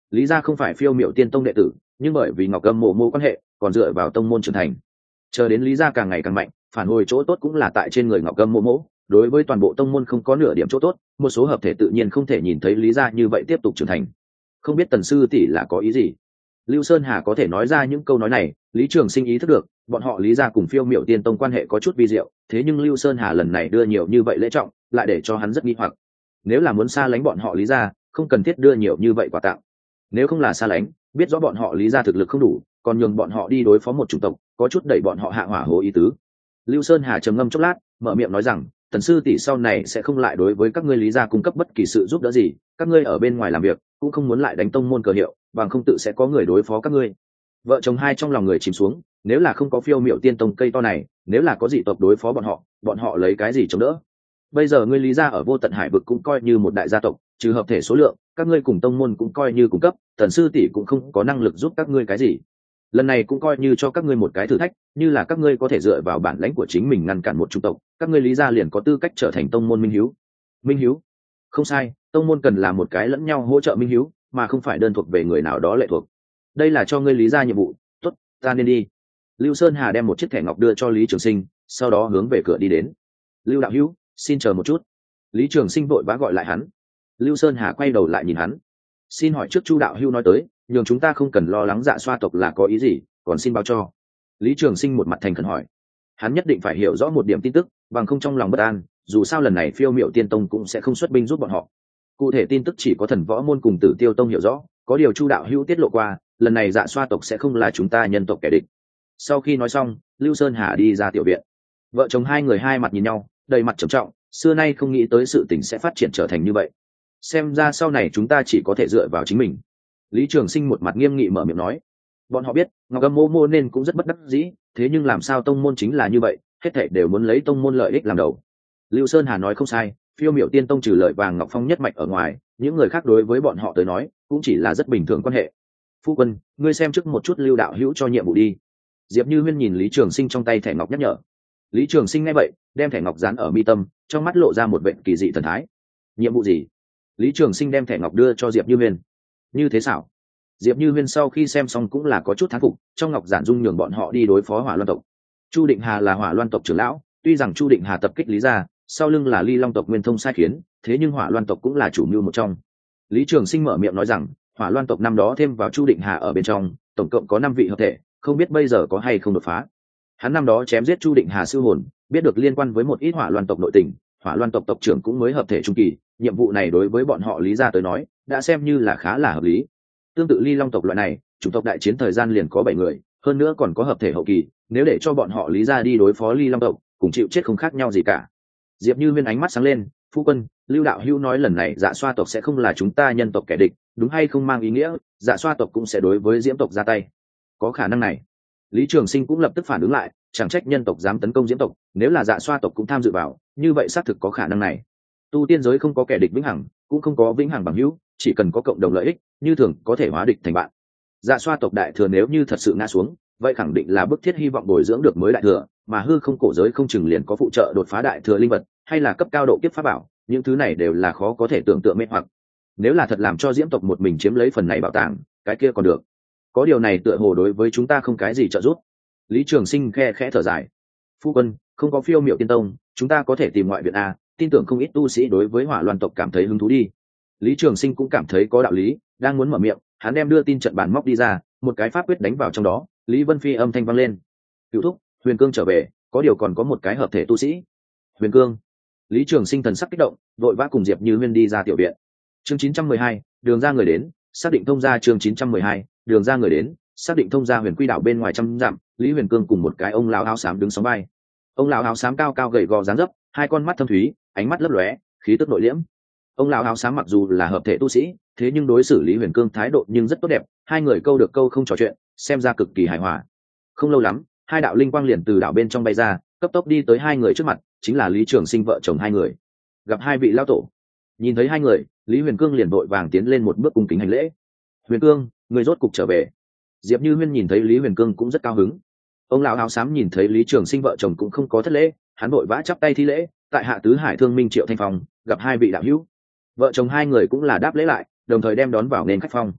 Lý gia không phải phiêu miểu tiên tông đệ tử, nhưng bởi vì Ngọc Âm mộ mộ quan hệ, còn dựa vào tông môn trưởng thành. Chờ đến Lý gia càng ngày càng mạnh, phản hồi chỗ tốt cũng là tại trên người Ngọc Âm mộ mộ. Đối với toàn bộ tông môn không có nửa điểm chỗ tốt, một số hợp thể tự nhiên không thể nhìn thấy Lý gia như vậy tiếp tục trưởng thành. Không biết Tần sư tỷ là có ý gì? Lưu Sơn Hà có thể nói ra những câu nói này, Lý Trường Sinh ý thức được, bọn họ Lý gia cùng phiêu miểu tiên tông quan hệ có chút vi diệu, thế nhưng Lưu Sơn Hà lần này đưa nhiều như vậy lễ trọng, lại để cho hắn rất nghi hoặc. Nếu là muốn xa lánh bọn họ Lý gia, không cần thiết đưa nhiều như vậy quà tặng. Nếu không là xa lánh, biết rõ bọn họ Lý gia thực lực không đủ, còn nhường bọn họ đi đối phó một chủng tộc, có chút đẩy bọn họ hạ hỏa hố ý tứ. Lưu Sơn Hà trầm ngâm chốc lát, mở miệng nói rằng, Tần sư tỷ sau này sẽ không lại đối với các ngươi Lý gia cung cấp bất kỳ sự giúp đỡ gì, các ngươi ở bên ngoài làm việc cũng không muốn lại đánh tông môn cờ hiệu, bằng không tự sẽ có người đối phó các ngươi. Vợ chồng hai trong lòng người chìm xuống, nếu là không có phiêu miểu tiên tông cây to này, nếu là có dị tộc đối phó bọn họ lấy cái gì chống đỡ? Bây giờ ngươi Lý gia ở vô tận hải vực cũng coi như một đại gia tộc, trừ hợp thể số lượng, các ngươi cùng tông môn cũng coi như cung cấp, Tần sư tỷ cũng không có năng lực giúp các ngươi cái gì. Lần này cũng coi như cho các ngươi một cái thử thách, như là các ngươi có thể dựa vào bản lãnh của chính mình ngăn cản một chủng tộc, các ngươi Lý gia liền có tư cách trở thành tông môn minh hiếu. Minh hiếu? Không sai, tông môn cần là một cái lẫn nhau hỗ trợ minh hiếu, mà không phải đơn thuộc về người nào đó lệ thuộc. Đây là cho ngươi Lý gia nhiệm vụ, tốt, ta nên đi. Lưu Sơn Hà đem một chiếc thẻ ngọc đưa cho Lý Trường Sinh, sau đó hướng về cửa đi đến. Lưu đạo hữu, xin chờ một chút. Lý Trường Sinh vội vã gọi lại hắn. Lưu Sơn Hà quay đầu lại nhìn hắn. Xin hỏi trước Chu đạo hữu nói tới, nhường chúng ta không cần lo lắng Dạ Xoa tộc là có ý gì, còn xin báo cho. Lý Trường Sinh một mặt thành khẩn hỏi. Hắn nhất định phải hiểu rõ một điểm tin tức, bằng không trong lòng bất an, dù sao lần này phiêu miểu tiên tông cũng sẽ không xuất binh giúp bọn họ. Cụ thể tin tức chỉ có Thần Võ môn cùng Tử Tiêu tông hiểu rõ, có điều Chu đạo hữu tiết lộ qua, lần này Dạ Xoa tộc sẽ không là chúng ta nhân tộc kẻ địch. Sau khi nói xong, Lưu Sơn Hà đi ra tiểu viện. Vợ chồng hai người hai mặt nhìn nhau, đầy mặt trầm trọng, xưa nay không nghĩ tới sự tình sẽ phát triển trở thành như vậy. Xem ra sau này chúng ta chỉ có thể dựa vào chính mình. Lý Trường Sinh một mặt nghiêm nghị mở miệng nói. Bọn họ biết Ngọc Âm mô mô nên cũng rất bất đắc dĩ, thế nhưng làm sao tông môn chính là như vậy, hết thảy đều muốn lấy tông môn lợi ích làm đầu. Lưu Sơn Hà nói không sai, phiêu miểu tiên tông trừ lợi vàng ngọc phong nhất mạch ở ngoài, những người khác đối với bọn họ tới nói cũng chỉ là rất bình thường quan hệ. Phu quân, ngươi xem trước một chút Lưu đạo hữu cho nhiệm vụ đi. Diệp Như Huyên nhìn Lý Trường Sinh trong tay thẻ ngọc nhắc nhở. Lý Trường Sinh nghe vậy, đem thẻ ngọc dán ở mi tâm, trong mắt lộ ra một vẻ kỳ dị thần thái. Nhiệm vụ gì? Lý Trường Sinh đem thẻ ngọc đưa cho Diệp Như Huyên. Như thế xảo. Diệp Như Huyên sau khi xem xong cũng là có chút thán phục, trong ngọc giản dung nhường bọn họ đi đối phó Hỏa Loan tộc. Chu Định Hà là Hỏa Loan tộc trưởng lão, tuy rằng Chu Định Hà tập kích Lý gia, sau lưng là Ly Long tộc Nguyên Thông sai khiến, thế nhưng Hỏa Loan tộc cũng là chủ mưu một trong. Lý Trường Sinh mở miệng nói rằng, Hỏa Loan tộc năm đó thêm vào Chu Định Hà ở bên trong, tổng cộng có 5 vị hợp thể, không biết bây giờ có hay không đột phá. Hắn năm đó chém giết Chu Định Hà sư hồn, biết được liên quan với một ít Hỏa Loan tộc nội tình, Hỏa Loan tộc tộc trưởng cũng mới hợp thể trung kỳ, nhiệm vụ này đối với bọn họ Lý gia tới nói, đã xem như là khá là hợp lý. Tương tự Ly Long tộc loại này, chủng tộc đại chiến thời gian liền có 7 người, hơn nữa còn có hợp thể hậu kỳ, nếu để cho bọn họ Lý gia đi đối phó Ly Long tộc, cùng chịu chết không khác nhau gì cả. Diệp Như Huyên ánh mắt sáng lên, phu quân, Lưu đạo hữu nói lần này Dạ Xoa tộc sẽ không là chúng ta nhân tộc kẻ địch, đúng hay không mang ý nghĩa Dạ Xoa tộc cũng sẽ đối với Diễm tộc ra tay? Có khả năng này. Lý Trường Sinh cũng lập tức phản ứng lại, chẳng trách nhân tộc dám tấn công Diễm tộc, nếu là Dạ Xoa tộc cũng tham dự vào, như vậy xác thực có khả năng này. Tu tiên giới không có kẻ địch vĩnh hằng, cũng không có vĩnh hằng bằng hữu, chỉ cần có cộng đồng lợi ích, như thường có thể hóa địch thành bạn. Dạ Xoa tộc đại thừa nếu như thật sự ngã xuống, vậy khẳng định là bức thiết hy vọng bồi dưỡng được mới đại thừa, mà hư không cổ giới không chừng liền có phụ trợ đột phá đại thừa linh vật, hay là cấp cao độ kiếp pháp bảo, những thứ này đều là khó có thể tưởng tượng mê hoặc. Nếu là thật làm cho Diễm tộc một mình chiếm lấy phần này bảo tàng, cái kia còn được. Có điều này tựa hồ đối với chúng ta không cái gì trợ giúp. Lý Trường Sinh khe khẽ thở dài. Phu quân, không có phiêu miểu tiên tông, chúng ta có thể tìm ngoại viện a, tin tưởng không ít tu sĩ đối với Hỏa Loan tộc cảm thấy hứng thú đi. Lý Trường Sinh cũng cảm thấy có đạo lý, đang muốn mở miệng, hắn đem đưa tin trận bàn móc đi ra, một cái pháp quyết đánh vào trong đó, Lý Vân Phi âm thanh vang lên. Cửu thúc, Huyền Cương trở về, có điều còn có một cái hợp thể tu sĩ. Huyền Cương. Lý Trường Sinh thần sắc kích động, vội vã cùng Diệp Như Huyên đi ra tiểu viện. Chương 912, đường ra người đến, xác định thông gia. Chương 912, đường ra người đến, xác định thông gia. Huyền Quy đảo bên ngoài trăm dặm, Lý Huyền Cương cùng một cái ông lão áo xám đứng sóng vai. Ông lão áo xám cao cao gầy gò dáng dấp, hai con mắt thâm thúy, ánh mắt lấp lóe, khí tức nội liễm. Ông lão áo xám mặc dù là hợp thể tu sĩ, thế nhưng đối xử Lý Huyền Cương thái độ nhưng rất tốt đẹp, hai người câu được câu không trò chuyện, xem ra cực kỳ hài hòa. Không lâu lắm, hai đạo linh quang liền từ đảo bên trong bay ra, cấp tốc đi tới hai người trước mặt, chính là Lý Trường Sinh vợ chồng hai người. Gặp hai vị lão tổ, nhìn thấy hai người, Lý Huyền Cương liền vội vàng tiến lên một bước cung kính hành lễ. Huyền Cương, người rốt cục trở về. Diệp Như Huyên nhìn thấy Lý Huyền Cương cũng rất cao hứng. Ông lão áo xám nhìn thấy Lý Trường Sinh vợ chồng cũng không có thất lễ, hắn vội vã chắp tay thi lễ, tại hạ tứ hải thương minh Triệu Thanh Phong, gặp hai vị đạo hữu. Vợ chồng hai người cũng là đáp lễ lại, đồng thời đem đón vào nên khách phong.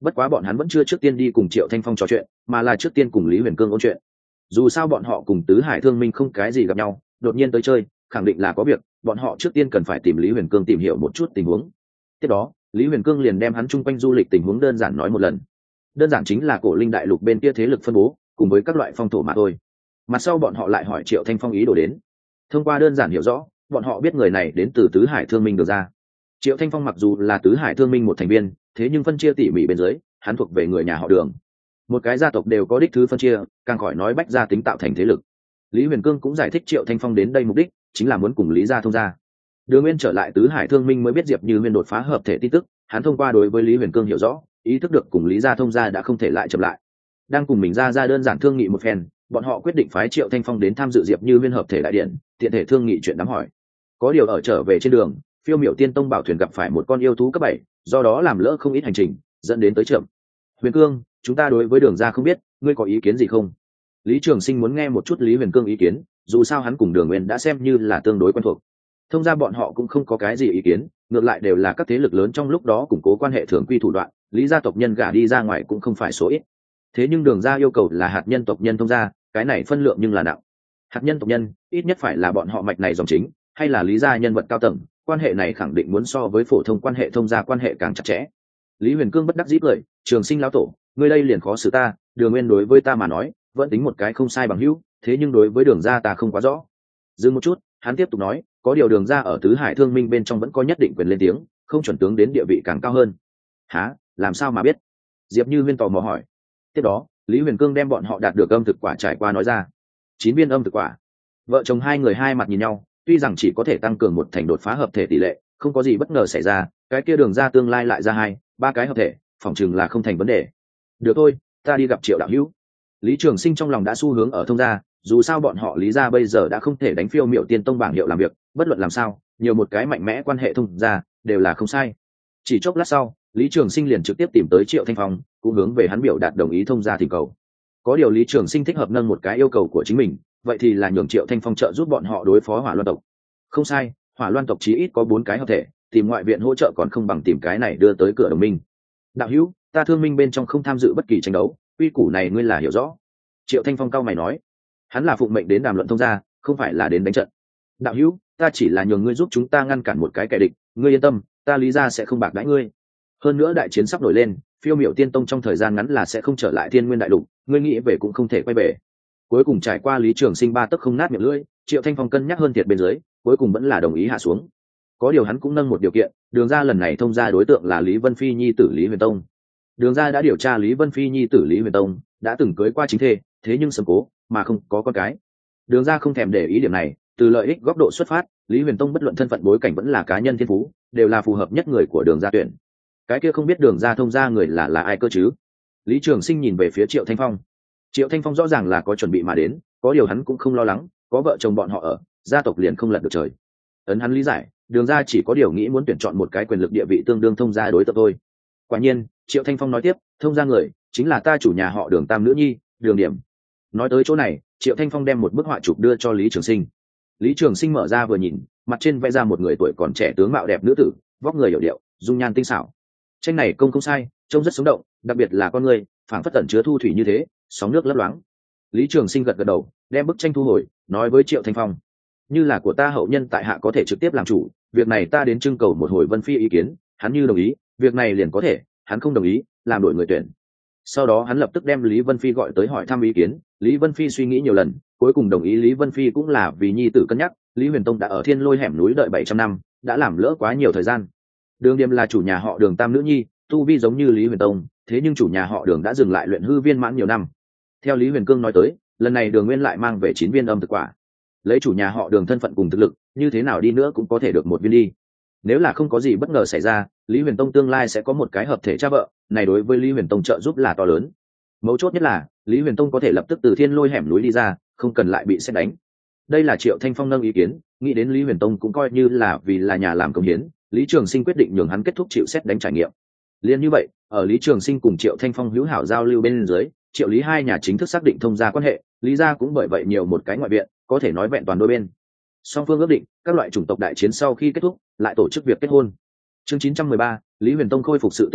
bất quá bọn hắn vẫn chưa trước tiên đi cùng Triệu Thanh Phong trò chuyện, mà là trước tiên cùng Lý Huyền Cương ôn chuyện. Dù sao bọn họ cùng Tứ Hải Thương Minh không cái gì gặp nhau, đột nhiên tới chơi, khẳng định là có việc, bọn họ trước tiên cần phải tìm Lý Huyền Cương tìm hiểu một chút tình huống. Tiếp đó, Lý Huyền Cương liền đem hắn chung quanh du lịch tình huống đơn giản nói một lần. Đơn giản chính là Cổ Linh đại lục bên kia thế lực phân bố, cùng với các loại phong thổ mà thôi. Mặt sau bọn họ lại hỏi Triệu Thanh Phong ý đồ đến. Thông qua đơn giản hiểu rõ, bọn họ biết người này đến từ Tứ Hải Thương Minh được ra. Triệu Thanh Phong mặc dù là Tứ Hải Thương Minh một thành viên, thế nhưng phân chia tỉ mỉ bên dưới, hắn thuộc về người nhà họ Đường. Một cái gia tộc đều có đích thứ phân chia, càng khỏi nói bách gia tính tạo thành thế lực. Lý Huyền Cương cũng giải thích Triệu Thanh Phong đến đây mục đích chính là muốn cùng Lý gia thông gia. Đường Nguyên trở lại Tứ Hải Thương Minh mới biết Diệp Như Huyên đột phá hợp thể tin tức, hắn thông qua đối với Lý Huyền Cương hiểu rõ, ý thức được cùng Lý gia thông gia đã không thể lại chậm lại. Đang cùng mình ra đơn giản thương nghị một phen, bọn họ quyết định phái Triệu Thanh Phong đến tham dự Diệp Như Huyên hợp thể đại điện, tiện thể thương nghị chuyện đám hỏi. Có điều ở trở về trên đường, Phiêu Miểu Tiên Tông bảo thuyền gặp phải một con yêu thú cấp 7, do đó làm lỡ không ít hành trình, dẫn đến tới chậm. Huyền Cương, chúng ta đối với Đường gia không biết, ngươi có ý kiến gì không? Lý Trường Sinh muốn nghe một chút Lý Huyền Cương ý kiến, dù sao hắn cùng Đường Nguyên đã xem như là tương đối quen thuộc. Thông ra bọn họ cũng không có cái gì ý kiến, ngược lại đều là các thế lực lớn trong lúc đó củng cố quan hệ thường quy thủ đoạn, Lý gia tộc nhân gả đi ra ngoài cũng không phải số ít. Thế nhưng Đường gia yêu cầu là hạt nhân tộc nhân thông gia, cái này phân lượng nhưng là nặng. Hạt nhân tộc nhân, ít nhất phải là bọn họ mạch này dòng chính, hay là Lý gia nhân vật cao tầng, quan hệ này khẳng định muốn so với phổ thông quan hệ thông gia quan hệ càng chặt chẽ. Lý Huyền Cương bất đắc dĩ cười, Trường Sinh lão tổ, ngươi đây liền khó xử ta, Đường Nguyên đối với ta mà nói, vẫn tính một cái không sai bằng hữu, thế nhưng đối với Đường gia ta không quá rõ. Dừng một chút, hắn tiếp tục nói, có điều Đường gia ở Tứ Hải Thương Minh bên trong vẫn có nhất định quyền lên tiếng, không chuẩn tướng đến địa vị càng cao hơn. Hả? Làm sao mà biết? Diệp Như Huyên tò mò hỏi. Tiếp đó, Lý Huyền Cương đem bọn họ đạt được âm thực quả trải qua nói ra. 9 viên âm thực quả. Vợ chồng hai người hai mặt nhìn nhau, tuy rằng chỉ có thể tăng cường một thành đột phá hợp thể tỷ lệ, không có gì bất ngờ xảy ra, cái kia Đường gia tương lai lại ra 2, 3 cái hợp thể, phỏng chừng là không thành vấn đề. Được thôi, ta đi gặp Triệu đạo hữu. Lý Trường Sinh trong lòng đã xu hướng ở thông gia, dù sao bọn họ Lý gia bây giờ đã không thể đánh Phiêu Miểu Tiên Tông bảng hiệu làm việc, bất luận làm sao, nhiều một cái mạnh mẽ quan hệ thông gia đều là không sai. Chỉ chốc lát sau, Lý Trường Sinh liền trực tiếp tìm tới Triệu Thanh Phong, cũng hướng về hắn biểu đạt đồng ý thông gia thỉnh cầu. Có điều Lý Trường Sinh thích hợp nâng một cái yêu cầu của chính mình, vậy thì là nhường Triệu Thanh Phong trợ giúp bọn họ đối phó Hỏa Loan tộc. Không sai, Hỏa Loan tộc chí ít có 4 cái hợp thể, tìm ngoại viện hỗ trợ còn không bằng tìm cái này đưa tới cửa đồng minh. Đạo hữu, ta Thương Minh bên trong không tham dự bất kỳ tranh đấu, quy củ này ngươi là hiểu rõ. Triệu Thanh Phong cao mày nói, hắn là phụng mệnh đến đàm luận thông gia, không phải là đến đánh trận. Đạo hữu, ta chỉ là nhường ngươi giúp chúng ta ngăn cản một cái kẻ địch, ngươi yên tâm, ta Lý gia sẽ không bạc đãi ngươi. Hơn nữa đại chiến sắp nổi lên, Phiêu Miểu Tiên Tông trong thời gian ngắn là sẽ không trở lại Thiên Nguyên đại lục, ngươi nghĩ về cũng không thể quay về. Cuối cùng trải qua Lý Trường Sinh ba tấc không nát miệng lưỡi, Triệu Thanh Phong cân nhắc hơn thiệt bên dưới, cuối cùng vẫn là đồng ý hạ xuống. Có điều hắn cũng nâng một điều kiện, Đường gia lần này thông gia đối tượng là Lý Vân Phi nhi tử Lý Huyền Tông. Đường gia đã điều tra Lý Vân Phi nhi tử Lý Huyền Tông đã từng cưới qua chính thê, thế nhưng sớm cố mà không có con cái. Đường gia không thèm để ý điểm này, từ lợi ích góc độ xuất phát, Lý Huyền Tông bất luận thân phận bối cảnh vẫn là cá nhân thiên phú, đều là phù hợp nhất người của Đường gia tuyển. Cái kia không biết Đường gia thông gia người là ai cơ chứ? Lý Trường Sinh nhìn về phía Triệu Thanh Phong. Triệu Thanh Phong rõ ràng là có chuẩn bị mà đến, có điều hắn cũng không lo lắng, có vợ chồng bọn họ ở, gia tộc liền không lật được trời. Ấn hắn lý giải, Đường gia chỉ có điều nghĩ muốn tuyển chọn một cái quyền lực địa vị tương đương thông gia đối tượng thôi. Quả nhiên, Triệu Thanh Phong nói tiếp, thông gia người chính là ta chủ nhà họ Đường tam nữ nhi, Đường Điểm. Nói tới chỗ này, Triệu Thanh Phong đem một bức họa chụp đưa cho Lý Trường Sinh. Lý Trường Sinh mở ra vừa nhìn, mặt trên vẽ ra một người tuổi còn trẻ tướng mạo đẹp nữ tử, vóc người hiểu điệu, dung nhan tinh xảo. Tranh này công không sai, trông rất sống động, đặc biệt là con người, phảng phất tẩn chứa thu thủy như thế, sóng nước lấp loáng. Lý Trường Sinh gật gật đầu, đem bức tranh thu hồi, nói với Triệu Thanh Phong: như là của ta hậu nhân tại hạ có thể trực tiếp làm chủ, việc này ta đến trưng cầu một hồi Vân Phi ý kiến, hắn như đồng ý, việc này liền có thể, hắn không đồng ý, làm đổi người tuyển. Sau đó hắn lập tức đem Lý Vân Phi gọi tới hỏi thăm ý kiến. Lý Vân Phi suy nghĩ nhiều lần, cuối cùng đồng ý. Lý Vân Phi cũng là vì nhi tử cân nhắc, Lý Huyền Tông đã ở Thiên Lôi hẻm núi đợi 700 năm, đã làm lỡ quá nhiều thời gian. Đường Điềm là chủ nhà họ Đường tam nữ nhi, tu vi giống như Lý Huyền Tông, thế nhưng chủ nhà họ Đường đã dừng lại luyện hư viên mãn nhiều năm. Theo Lý Huyền Cương nói tới, lần này Đường Nguyên lại mang về 9 viên âm thực quả. Lấy chủ nhà họ Đường thân phận cùng thực lực, như thế nào đi nữa cũng có thể được một viên đi. Nếu là không có gì bất ngờ xảy ra, Lý Huyền Tông tương lai sẽ có một cái hợp thể cha vợ, này đối với Lý Huyền Tông trợ giúp là to lớn. Mấu chốt nhất là Lý Huyền Tông có thể lập tức từ Thiên Lôi hẻm núi đi ra, không cần lại bị sét đánh. Đây là Triệu Thanh Phong nâng ý kiến, nghĩ đến Lý Huyền Tông cũng coi như là vì là nhà làm công hiến, Lý Trường Sinh quyết định nhường hắn kết thúc chịu sét đánh trải nghiệm. Liên như vậy, ở Lý Trường Sinh cùng Triệu Thanh Phong hữu hảo giao lưu bên dưới, Triệu Lý hai nhà chính thức xác định thông gia quan hệ, Lý gia cũng bởi vậy nhiều một cái ngoại viện, có thể nói vẹn toàn đôi bên. Song phương ước định, các loại chủng tộc đại chiến sau khi kết thúc, lại tổ chức việc kết hôn. Chương 913, Lý Huyền Tông khôi phục sự tự do,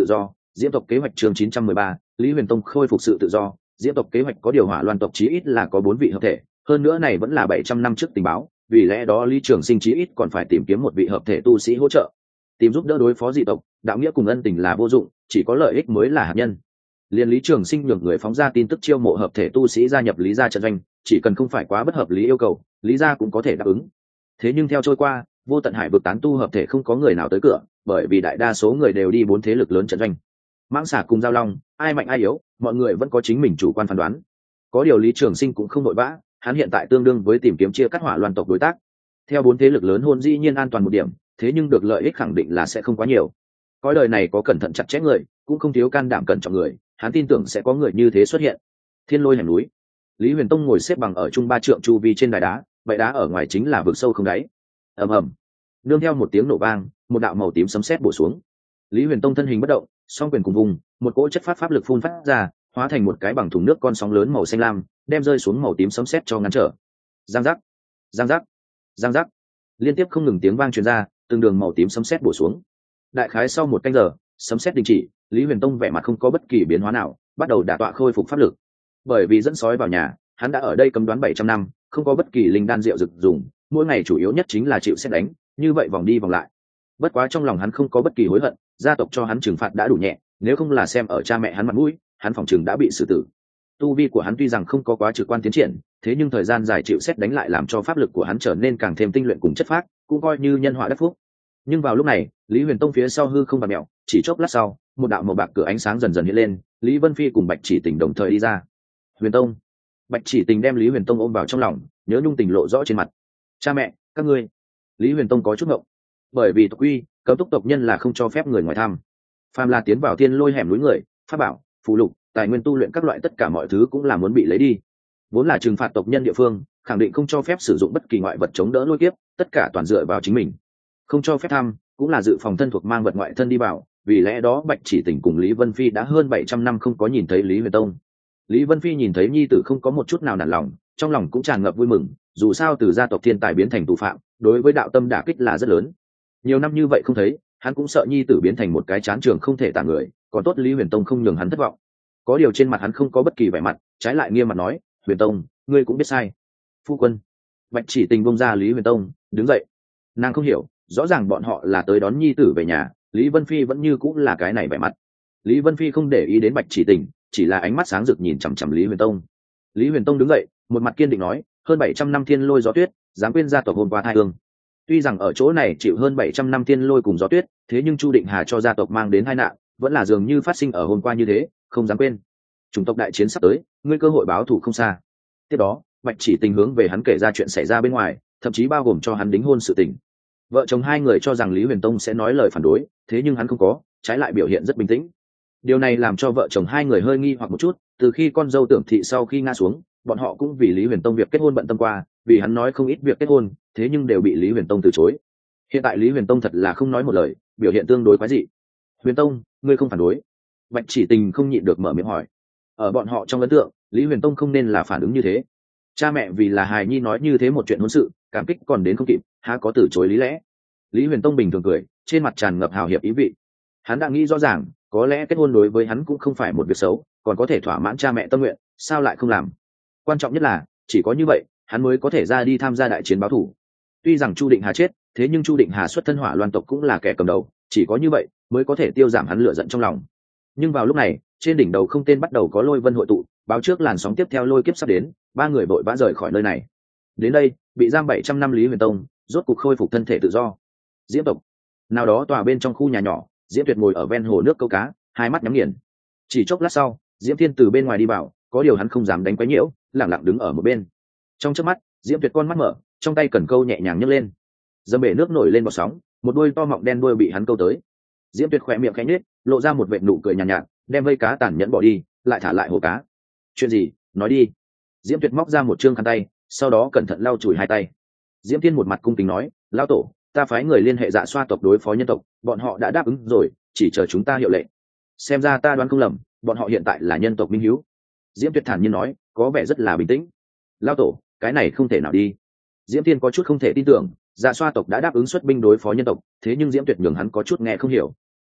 Diễm tộc kế hoạch chương 913, Lý Huyền Tông khôi phục sự tự do. Diễm tộc kế hoạch có điều Hỏa Loan tộc chí ít là có 4 vị hợp thể, hơn nữa này vẫn là 700 năm trước tình báo, vì lẽ đó Lý Trường Sinh chí ít còn phải tìm kiếm một vị hợp thể tu sĩ hỗ trợ, tìm giúp đỡ đối phó dị tộc. Đạo nghĩa cùng ân tình là vô dụng, chỉ có lợi ích mới là hạt nhân. Liên Lý Trường Sinh nhường người phóng ra tin tức chiêu mộ hợp thể tu sĩ gia nhập Lý gia trận doanh, chỉ cần không phải quá bất hợp lý yêu cầu, Lý gia cũng có thể đáp ứng. Thế nhưng theo trôi qua, vô tận hải vực tán tu hợp thể không có người nào tới cửa, bởi vì đại đa số người đều đi 4 thế lực lớn trận doanh. Mãng xà cùng giao long, ai mạnh ai yếu, mọi người vẫn có chính mình chủ quan phán đoán. Có điều Lý Trường Sinh cũng không vội vã, hắn hiện tại tương đương với tìm kiếm chia cắt Hỏa Loan tộc đối tác. Theo 4 thế lực lớn hôn dĩ nhiên an toàn một điểm, thế nhưng được lợi ích khẳng định là sẽ không quá nhiều. Cõi đời này có cẩn thận chặt chẽ người, cũng không thiếu can đảm cẩn trọng người, hắn tin tưởng sẽ có người như thế xuất hiện. Thiên Lôi hẻm núi, Lý Huyền Tông ngồi xếp bằng ở trung 3 trượng chu vi trên đài đá, vậy đá ở ngoài chính là vực sâu không đáy. Ầm ầm, nương theo một tiếng nổ vang, một đạo màu tím sấm sét bổ xuống. Lý Huyền Tông thân hình bất động, song quyền cùng vùng, một cỗ chất pháp lực phun phát ra, hóa thành một cái bằng thùng nước con sóng lớn màu xanh lam, đem rơi xuống màu tím sấm sét cho ngăn trở. Giang giác, giang giác, giang giác, liên tiếp không ngừng tiếng vang truyền ra, từng đường màu tím sấm sét bổ xuống. Đại khái sau 1 canh giờ, sấm sét đình chỉ, Lý Huyền Tông vẻ mặt không có bất kỳ biến hóa nào, bắt đầu đả tọa khôi phục pháp lực. Bởi vì dẫn sói vào nhà, hắn đã ở đây cấm đoán 700 năm, không có bất kỳ linh đan rượu dược dùng, mỗi ngày chủ yếu nhất chính là chịu sét đánh, như vậy vòng đi vòng lại. Bất quá trong lòng hắn không có bất kỳ hối hận, gia tộc cho hắn trừng phạt đã đủ nhẹ, nếu không là xem ở cha mẹ hắn mặt mũi, hắn phòng chừng đã bị xử tử. Tu vi của hắn tuy rằng không có quá trực quan tiến triển, thế nhưng thời gian dài chịu sét đánh lại làm cho pháp lực của hắn trở nên càng thêm tinh luyện cùng chất phác, cũng coi như nhân họa đắc phúc. Nhưng vào lúc này, Lý Huyền Tông phía sau hư không vặn mèo, chỉ chốc lát sau, một đạo màu bạc cửa ánh sáng dần dần hiện lên, Lý Vân Phi cùng Bạch Chỉ Tình đồng thời đi ra. Huyền Tông. Bạch Chỉ Tình đem Lý Huyền Tông ôm vào trong lòng, nhớ nhung tình lộ rõ trên mặt. Cha mẹ, các ngươi. Lý Huyền Tông có chút ngộng, bởi vì tộc quy, cấm túc tộc nhân là không cho phép người ngoài thăm. Phàm là tiến vào Thiên Lôi hẻm núi người, pháp bảo, phù lục, tài nguyên tu luyện các loại tất cả mọi thứ cũng là muốn bị lấy đi. Vốn là trừng phạt tộc nhân địa phương, khẳng định không cho phép sử dụng bất kỳ ngoại vật chống đỡ lôi kiếp, tất cả toàn dựa vào chính mình. Không cho phép thăm, cũng là dự phòng thân thuộc mang vật ngoại thân đi vào, vì lẽ đó Bạch Chỉ Tình cùng Lý Vân Phi đã hơn 700 năm không có nhìn thấy Lý Huyền Tông. Lý Vân Phi nhìn thấy nhi tử không có một chút nào nản lòng, trong lòng cũng tràn ngập vui mừng, dù sao từ gia tộc thiên tài biến thành tù phạm, đối với đạo tâm đả kích là rất lớn. Nhiều năm như vậy không thấy, hắn cũng sợ nhi tử biến thành một cái chán trường không thể tả người, còn tốt Lý Huyền Tông không nhường hắn thất vọng. Có điều trên mặt hắn không có bất kỳ vẻ mặt, trái lại nghiêm mặt nói, Huyền Tông, ngươi cũng biết sai. Phu quân. Bạch Chỉ Tình bông ra Lý Huyền Tông, đứng dậy. Nàng không hiểu, rõ ràng bọn họ là tới đón nhi tử về nhà, Lý Vân Phi vẫn như cũng là cái này vẻ mặt. Lý Vân Phi không để ý đến Bạch Chỉ Tình, chỉ là ánh mắt sáng rực nhìn chằm chằm Lý Huyền Tông. Lý Huyền Tông đứng dậy, một mặt kiên định nói, hơn 700 năm thiên lôi gió tuyết, dám quên gia tộc hôm qua thai hương. Tuy rằng ở chỗ này chịu hơn 700 năm thiên lôi cùng gió tuyết, thế nhưng Chu Định Hà cho gia tộc mang đến tai nạn, vẫn là dường như phát sinh ở hôm qua như thế, không dám quên. Chủng tộc đại chiến sắp tới, ngươi cơ hội báo thù không xa. Tiếp đó, Bạch Chỉ Tình hướng về hắn kể ra chuyện xảy ra bên ngoài, thậm chí bao gồm cho hắn đính hôn sự tình. Vợ chồng hai người cho rằng Lý Huyền Tông sẽ nói lời phản đối, thế nhưng hắn không có, trái lại biểu hiện rất bình tĩnh. Điều này làm cho vợ chồng hai người hơi nghi hoặc một chút, từ khi con dâu Tưởng Thị sau khi ngã xuống, bọn họ cũng vì Lý Huyền Tông việc kết hôn bận tâm qua, vì hắn nói không ít việc kết hôn, thế nhưng đều bị Lý Huyền Tông từ chối. Hiện tại Lý Huyền Tông thật là không nói một lời, biểu hiện tương đối quái dị. Huyền Tông, ngươi không phản đối? Bạch Chỉ Tình không nhịn được mở miệng hỏi. Ở bọn họ trong ấn tượng, Lý Huyền Tông không nên là phản ứng như thế. Cha mẹ vì là hài nhi nói như thế một chuyện hôn sự, cảm kích còn đến không kịp, há có từ chối lý lẽ. Lý Huyền Tông bình thường cười, trên mặt tràn ngập hào hiệp ý vị. Hắn đã nghĩ rõ ràng, có lẽ kết hôn đối với hắn cũng không phải một việc xấu, còn có thể thỏa mãn cha mẹ tâm nguyện, sao lại không làm? Quan trọng nhất là, chỉ có như vậy, hắn mới có thể ra đi tham gia đại chiến báo thù. Tuy rằng Chu Định Hà chết, thế nhưng Chu Định Hà xuất thân Hỏa Loan tộc cũng là kẻ cầm đầu, chỉ có như vậy mới có thể tiêu giảm hắn lửa giận trong lòng. Nhưng vào lúc này, trên đỉnh đầu không tên bắt đầu có lôi vân hội tụ, báo trước làn sóng tiếp theo lôi kiếp sắp đến, ba người vội vã rời khỏi nơi này. Đến đây, bị giam 700 năm Lý Huyền Tông rốt cục khôi phục thân thể tự do. Diễm tộc nào đó tòa bên trong khu nhà nhỏ, Diễm Tuyệt ngồi ở ven hồ nước câu cá, hai mắt nhắm nghiền. Chỉ chốc lát sau, Diễm Thiên từ bên ngoài đi vào, có điều hắn không dám đánh quấy nhiễu, lặng lặng đứng ở một bên. Trong chớp mắt, Diễm Tuyệt con mắt mở, trong tay cần câu nhẹ nhàng nhấc lên, dầm bể nước nổi lên bọt sóng, một đuôi to mọng đen đuôi bị hắn câu tới. Diễm Tuyệt khỏe miệng khẽ nhếch, lộ ra một vệt nụ cười nhàn nhạt, đem vây cá tàn nhẫn bỏ đi, lại thả lại hồ cá. Chuyện gì? Nói đi. Diễm Tuyệt móc ra một trương khăn tay, sau đó cẩn thận lau chùi hai tay. Diễm Thiên một mặt cung kính nói, lão tổ, ta phái người liên hệ Dạ Xoa tộc đối phó nhân tộc, bọn họ đã đáp ứng rồi, chỉ chờ chúng ta hiệu lệnh. Xem ra ta đoán không lầm, bọn họ hiện tại là nhân tộc minh hiếu. Diễm Tuyệt thản nhiên nói, có vẻ rất là bình tĩnh. Lão tổ, cái này không thể nào đi. Diễm Thiên có chút không thể tin tưởng, Dạ Xoa tộc đã đáp ứng xuất binh đối phó nhân tộc, thế nhưng Diễm Tuyệt nhường hắn có chút nghe không hiểu.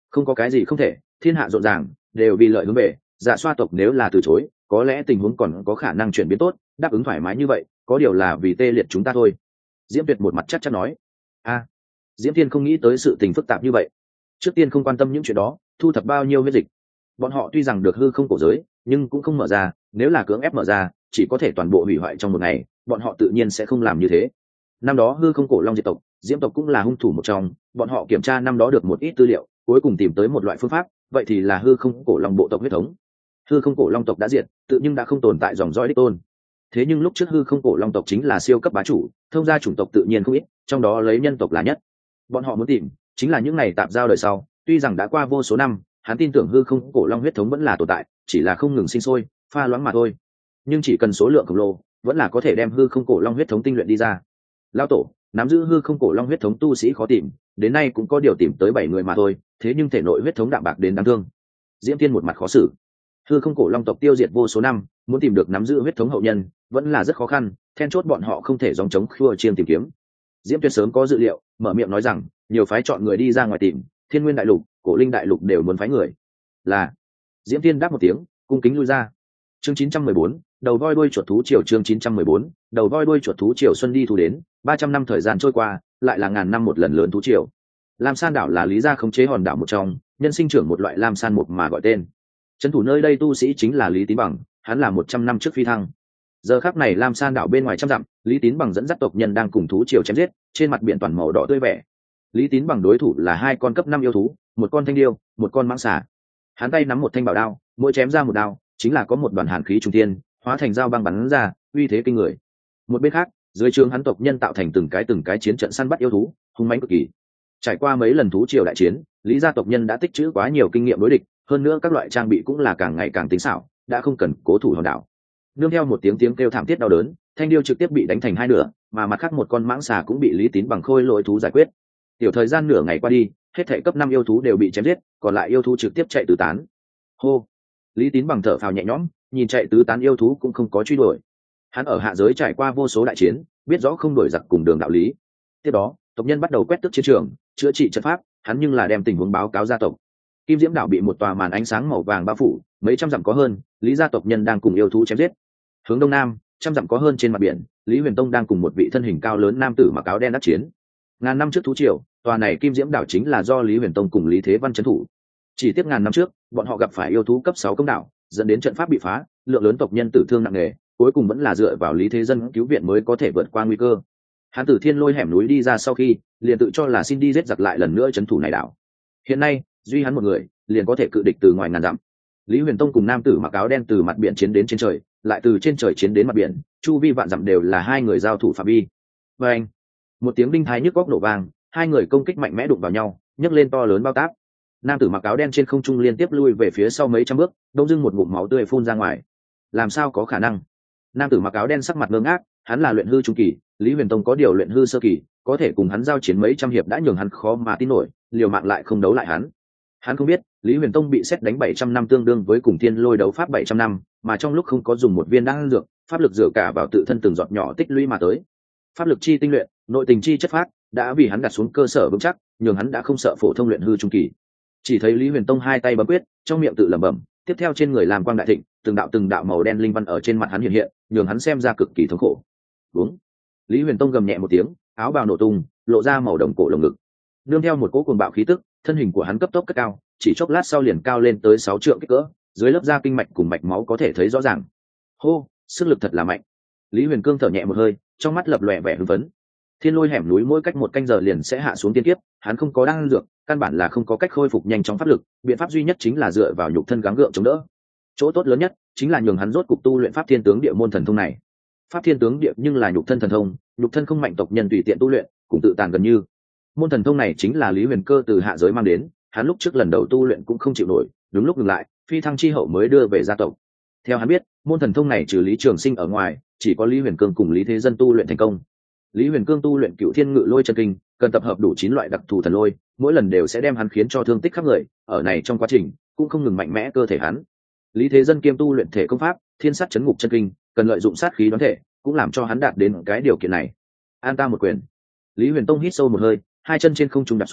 Không có cái gì không thể, thiên hạ rộn ràng đều vì lợi hướng về. Dạ xoa tộc nếu là từ chối, có lẽ tình huống còn có khả năng chuyển biến tốt, đáp ứng thoải mái như vậy có điều là vì tê liệt chúng ta thôi. Diễm Tuyệt một mặt chắc chắn nói. Diễm Thiên không nghĩ tới sự tình phức tạp như vậy. Trước tiên không quan tâm những chuyện đó, thu thập bao nhiêu huyết dịch. Bọn họ tuy rằng được hư không cổ giới, nhưng cũng không mở ra, nếu là cưỡng ép mở ra, chỉ có thể toàn bộ hủy hoại trong một ngày, bọn họ tự nhiên sẽ không làm như thế. Năm đó hư không cổ long diệt tộc, Diễm tộc cũng là hung thủ một trong, bọn họ kiểm tra năm đó được một ít tư liệu, cuối cùng tìm tới một loại phương pháp, vậy thì là hư không cổ long bộ tộc huyết thống. Hư không cổ long tộc đã diệt, tự nhưng đã không tồn tại dòng dõi đích tôn. Thế nhưng lúc trước hư không cổ long tộc chính là siêu cấp bá chủ, thông gia chủng tộc tự nhiên không ít, trong đó lấy nhân tộc là nhất. Bọn họ muốn tìm chính là những này tạp giao đời sau, tuy rằng đã qua vô số năm, hắn tin tưởng hư không cổ long huyết thống vẫn là tồn tại, chỉ là không ngừng sinh sôi pha loãng mà thôi. Nhưng chỉ cần số lượng khổng lồ, vẫn là có thể đem hư không cổ long huyết thống tinh luyện đi ra. Lão tổ, nắm giữ hư không cổ long huyết thống tu sĩ khó tìm, đến nay cũng có điều tìm tới 7 người mà thôi, thế nhưng thể nội huyết thống đạm bạc đến đáng thương. Diễm Thiên một mặt khó xử. Hư không cổ long tộc tiêu diệt vô số năm, muốn tìm được nắm giữ huyết thống hậu nhân vẫn là rất khó khăn, then chốt bọn họ không thể dòng chống khua chiêng tìm kiếm. Diễm Tuyệt sớm có dự liệu, mở miệng nói rằng nhiều phái chọn người đi ra ngoài tìm, Thiên Nguyên đại lục, Cổ Linh đại lục đều muốn phái người. Là. Diễm Thiên đáp một tiếng, cung kính lui ra. Chương 914, đầu voi đuôi chuột thú triều. Chương 914, đầu voi đuôi chuột thú triều. Xuân đi thu đến, 300 năm thời gian trôi qua, lại là ngàn năm một lần lớn thú triều. Lam San đảo là Lý gia khống chế hòn đảo một trong, nhân sinh trưởng một loại lam san mục mà gọi tên. Trấn thủ nơi đây tu sĩ chính là Lý Tín Bằng, hắn là 100 năm trước phi thăng. Giờ khắc này Lam San đảo bên ngoài trăm dặm, Lý Tín Bằng dẫn dắt tộc nhân đang cùng thú triều chém giết, trên mặt biển toàn màu đỏ tươi vẻ. Lý Tín Bằng đối thủ là 2 con cấp 5 yêu thú, một con thanh điêu, một con mãng xà. Hắn tay nắm một thanh bảo đao, mỗi chém ra một đao, chính là có một đoàn hàn khí trung thiên, hóa thành dao băng bắn ra, uy thế kinh người. Một bên khác, dưới trướng hắn tộc nhân tạo thành từng cái chiến trận săn bắt yêu thú, hung mãnh cực kỳ. Trải qua mấy lần thú triều đại chiến, Lý gia tộc nhân đã tích trữ quá nhiều kinh nghiệm đối địch, hơn nữa các loại trang bị cũng là càng ngày càng tinh xảo, đã không cần cố thủ hòn đảo. Nương theo một tiếng kêu thảm thiết đau đớn, thanh điêu trực tiếp bị đánh thành 2 nửa, mà mặt khác một con mãng xà cũng bị Lý Tín Bằng khôi lỗi thú giải quyết. Tiểu thời gian nửa ngày qua đi, hết thảy cấp 5 yêu thú đều bị chém giết, còn lại yêu thú trực tiếp chạy tứ tán. Hô. Lý Tín Bằng thở phào nhẹ nhõm, nhìn chạy tứ tán yêu thú cũng không có truy đuổi. Hắn ở hạ giới trải qua vô số đại chiến, biết rõ không đổi giặc cùng đường đạo lý. Tiếp đó, tộc nhân bắt đầu quét tước chiến trường, chữa trị trận pháp, hắn nhưng là đem tình huống báo cáo gia tộc. Kim Diễm đảo bị một tòa màn ánh sáng màu vàng bao phủ, mấy trăm dặm có hơn, Lý gia tộc nhân đang cùng yêu thú chém giết. Hướng đông nam, trăm dặm có hơn trên mặt biển, Lý Huyền Tông đang cùng một vị thân hình cao lớn nam tử mặc áo đen đắc chiến. Ngàn năm trước thú triều, tòa này Kim Diễm đảo chính là do Lý Huyền Tông cùng Lý Thế Văn trấn thủ. Chỉ tiếc ngàn năm trước, bọn họ gặp phải yêu thú cấp 6 công đảo, dẫn đến trận pháp bị phá, lượng lớn tộc nhân tử thương nặng nề, cuối cùng vẫn là dựa vào Lý Thế Dân cứu viện mới có thể vượt qua nguy cơ. Hắn từ Thiên Lôi hẻm núi đi ra sau khi, liền tự cho là xin đi giết giặc lại lần nữa trấn thủ này đảo. Hiện nay, duy hắn một người, liền có thể cự địch từ ngoài ngàn dặm. Lý Huyền Tông cùng nam tử mặc áo đen từ mặt biển chiến đến trên trời, lại từ trên trời chiến đến mặt biển, chu vi vạn dặm đều là 2 người giao thủ phạm vi. Và anh, một tiếng đinh thái nhức góc nổ vang, 2 người công kích mạnh mẽ đụng vào nhau, nhấc lên to lớn bao táp. Nam tử mặc áo đen trên không trung liên tiếp lui về phía sau mấy trăm bước, đông dưng một ngụm máu tươi phun ra ngoài. Làm sao có khả năng? Nam tử mặc áo đen sắc mặt ngơ ngác, hắn là luyện hư trung kỳ, Lý Huyền Tông có điều luyện hư sơ kỳ, có thể cùng hắn giao chiến mấy trăm hiệp đã nhường hắn khó mà tin nổi, liều mạng lại không đấu lại hắn. Hắn không biết, Lý Huyền Tông bị xét đánh 700 năm tương đương với cùng Thiên Lôi đấu pháp 700 năm, mà trong lúc không có dùng một viên đan dược, pháp lực dựa cả vào tự thân từng giọt nhỏ tích lũy mà tới. Pháp lực chi tinh luyện, nội tình chi chất phát, đã vì hắn đặt xuống cơ sở vững chắc, nhường hắn đã không sợ phổ thông luyện hư trung kỳ. Chỉ thấy Lý Huyền Tông 2 tay bấm quyết, trong miệng tự lẩm bẩm, tiếp theo trên người làm quang đại thịnh, từng đạo màu đen linh văn ở trên mặt hắn hiện hiện, nhường hắn xem ra cực kỳ thống khổ. Đúng. Lý Huyền Tông gầm nhẹ một tiếng, áo bào nổ tung, lộ ra màu đồng cổ lồng ngực. Nương theo một cỗ cuồng bạo khí tức, thân hình của hắn cấp tốc cất cao, chỉ chốc lát sau liền cao lên tới 6 trượng kích cỡ, dưới lớp da kinh mạch cùng mạch máu có thể thấy rõ ràng. Hô, sức lực thật là mạnh. Lý Huyền Cương thở nhẹ một hơi, trong mắt lập lòe vẻ hưng phấn. Thiên Lôi hẻm núi mỗi cách 1 canh giờ liền sẽ hạ xuống tiên kiếp, hắn không có đan dược, căn bản là không có cách khôi phục nhanh chóng pháp lực, biện pháp duy nhất chính là dựa vào nhục thân gắng gượng chống đỡ. Chỗ tốt lớn nhất chính là nhường hắn rốt cục tu luyện Pháp Thiên Tướng Địa môn thần thông này. Pháp Thiên Tướng Địa nhưng là nhục thân thần thông, nhục thân không mạnh tộc nhân tùy tiện tu luyện, cũng tự tàn gần như. Môn thần thông này chính là Lý Huyền Cơ từ hạ giới mang đến, hắn lúc trước lần đầu tu luyện cũng không chịu nổi, đúng lúc ngừng lại, phi thăng chi hậu mới đưa về gia tộc. Theo hắn biết, môn thần thông này trừ Lý Trường Sinh ở ngoài, chỉ có Lý Huyền Cương cùng Lý Thế Dân tu luyện thành công. Lý Huyền Cương tu luyện Cựu Thiên Ngự Lôi chân kinh, cần tập hợp đủ 9 loại đặc thù thần lôi, mỗi lần đều sẽ đem hắn khiến cho thương tích khắp người, ở này trong quá trình cũng không ngừng mạnh mẽ cơ thể hắn. Lý Thế Dân kiêm tu luyện thể công pháp, Thiên Sát Chấn Ngục chân kinh, cần lợi dụng sát khí đoán thể, cũng làm cho hắn đạt đến cái điều kiện này. An ta một quyền. Lý Huyền Tông hít sâu một hơi, 2 chân trên không trung đặt xuống,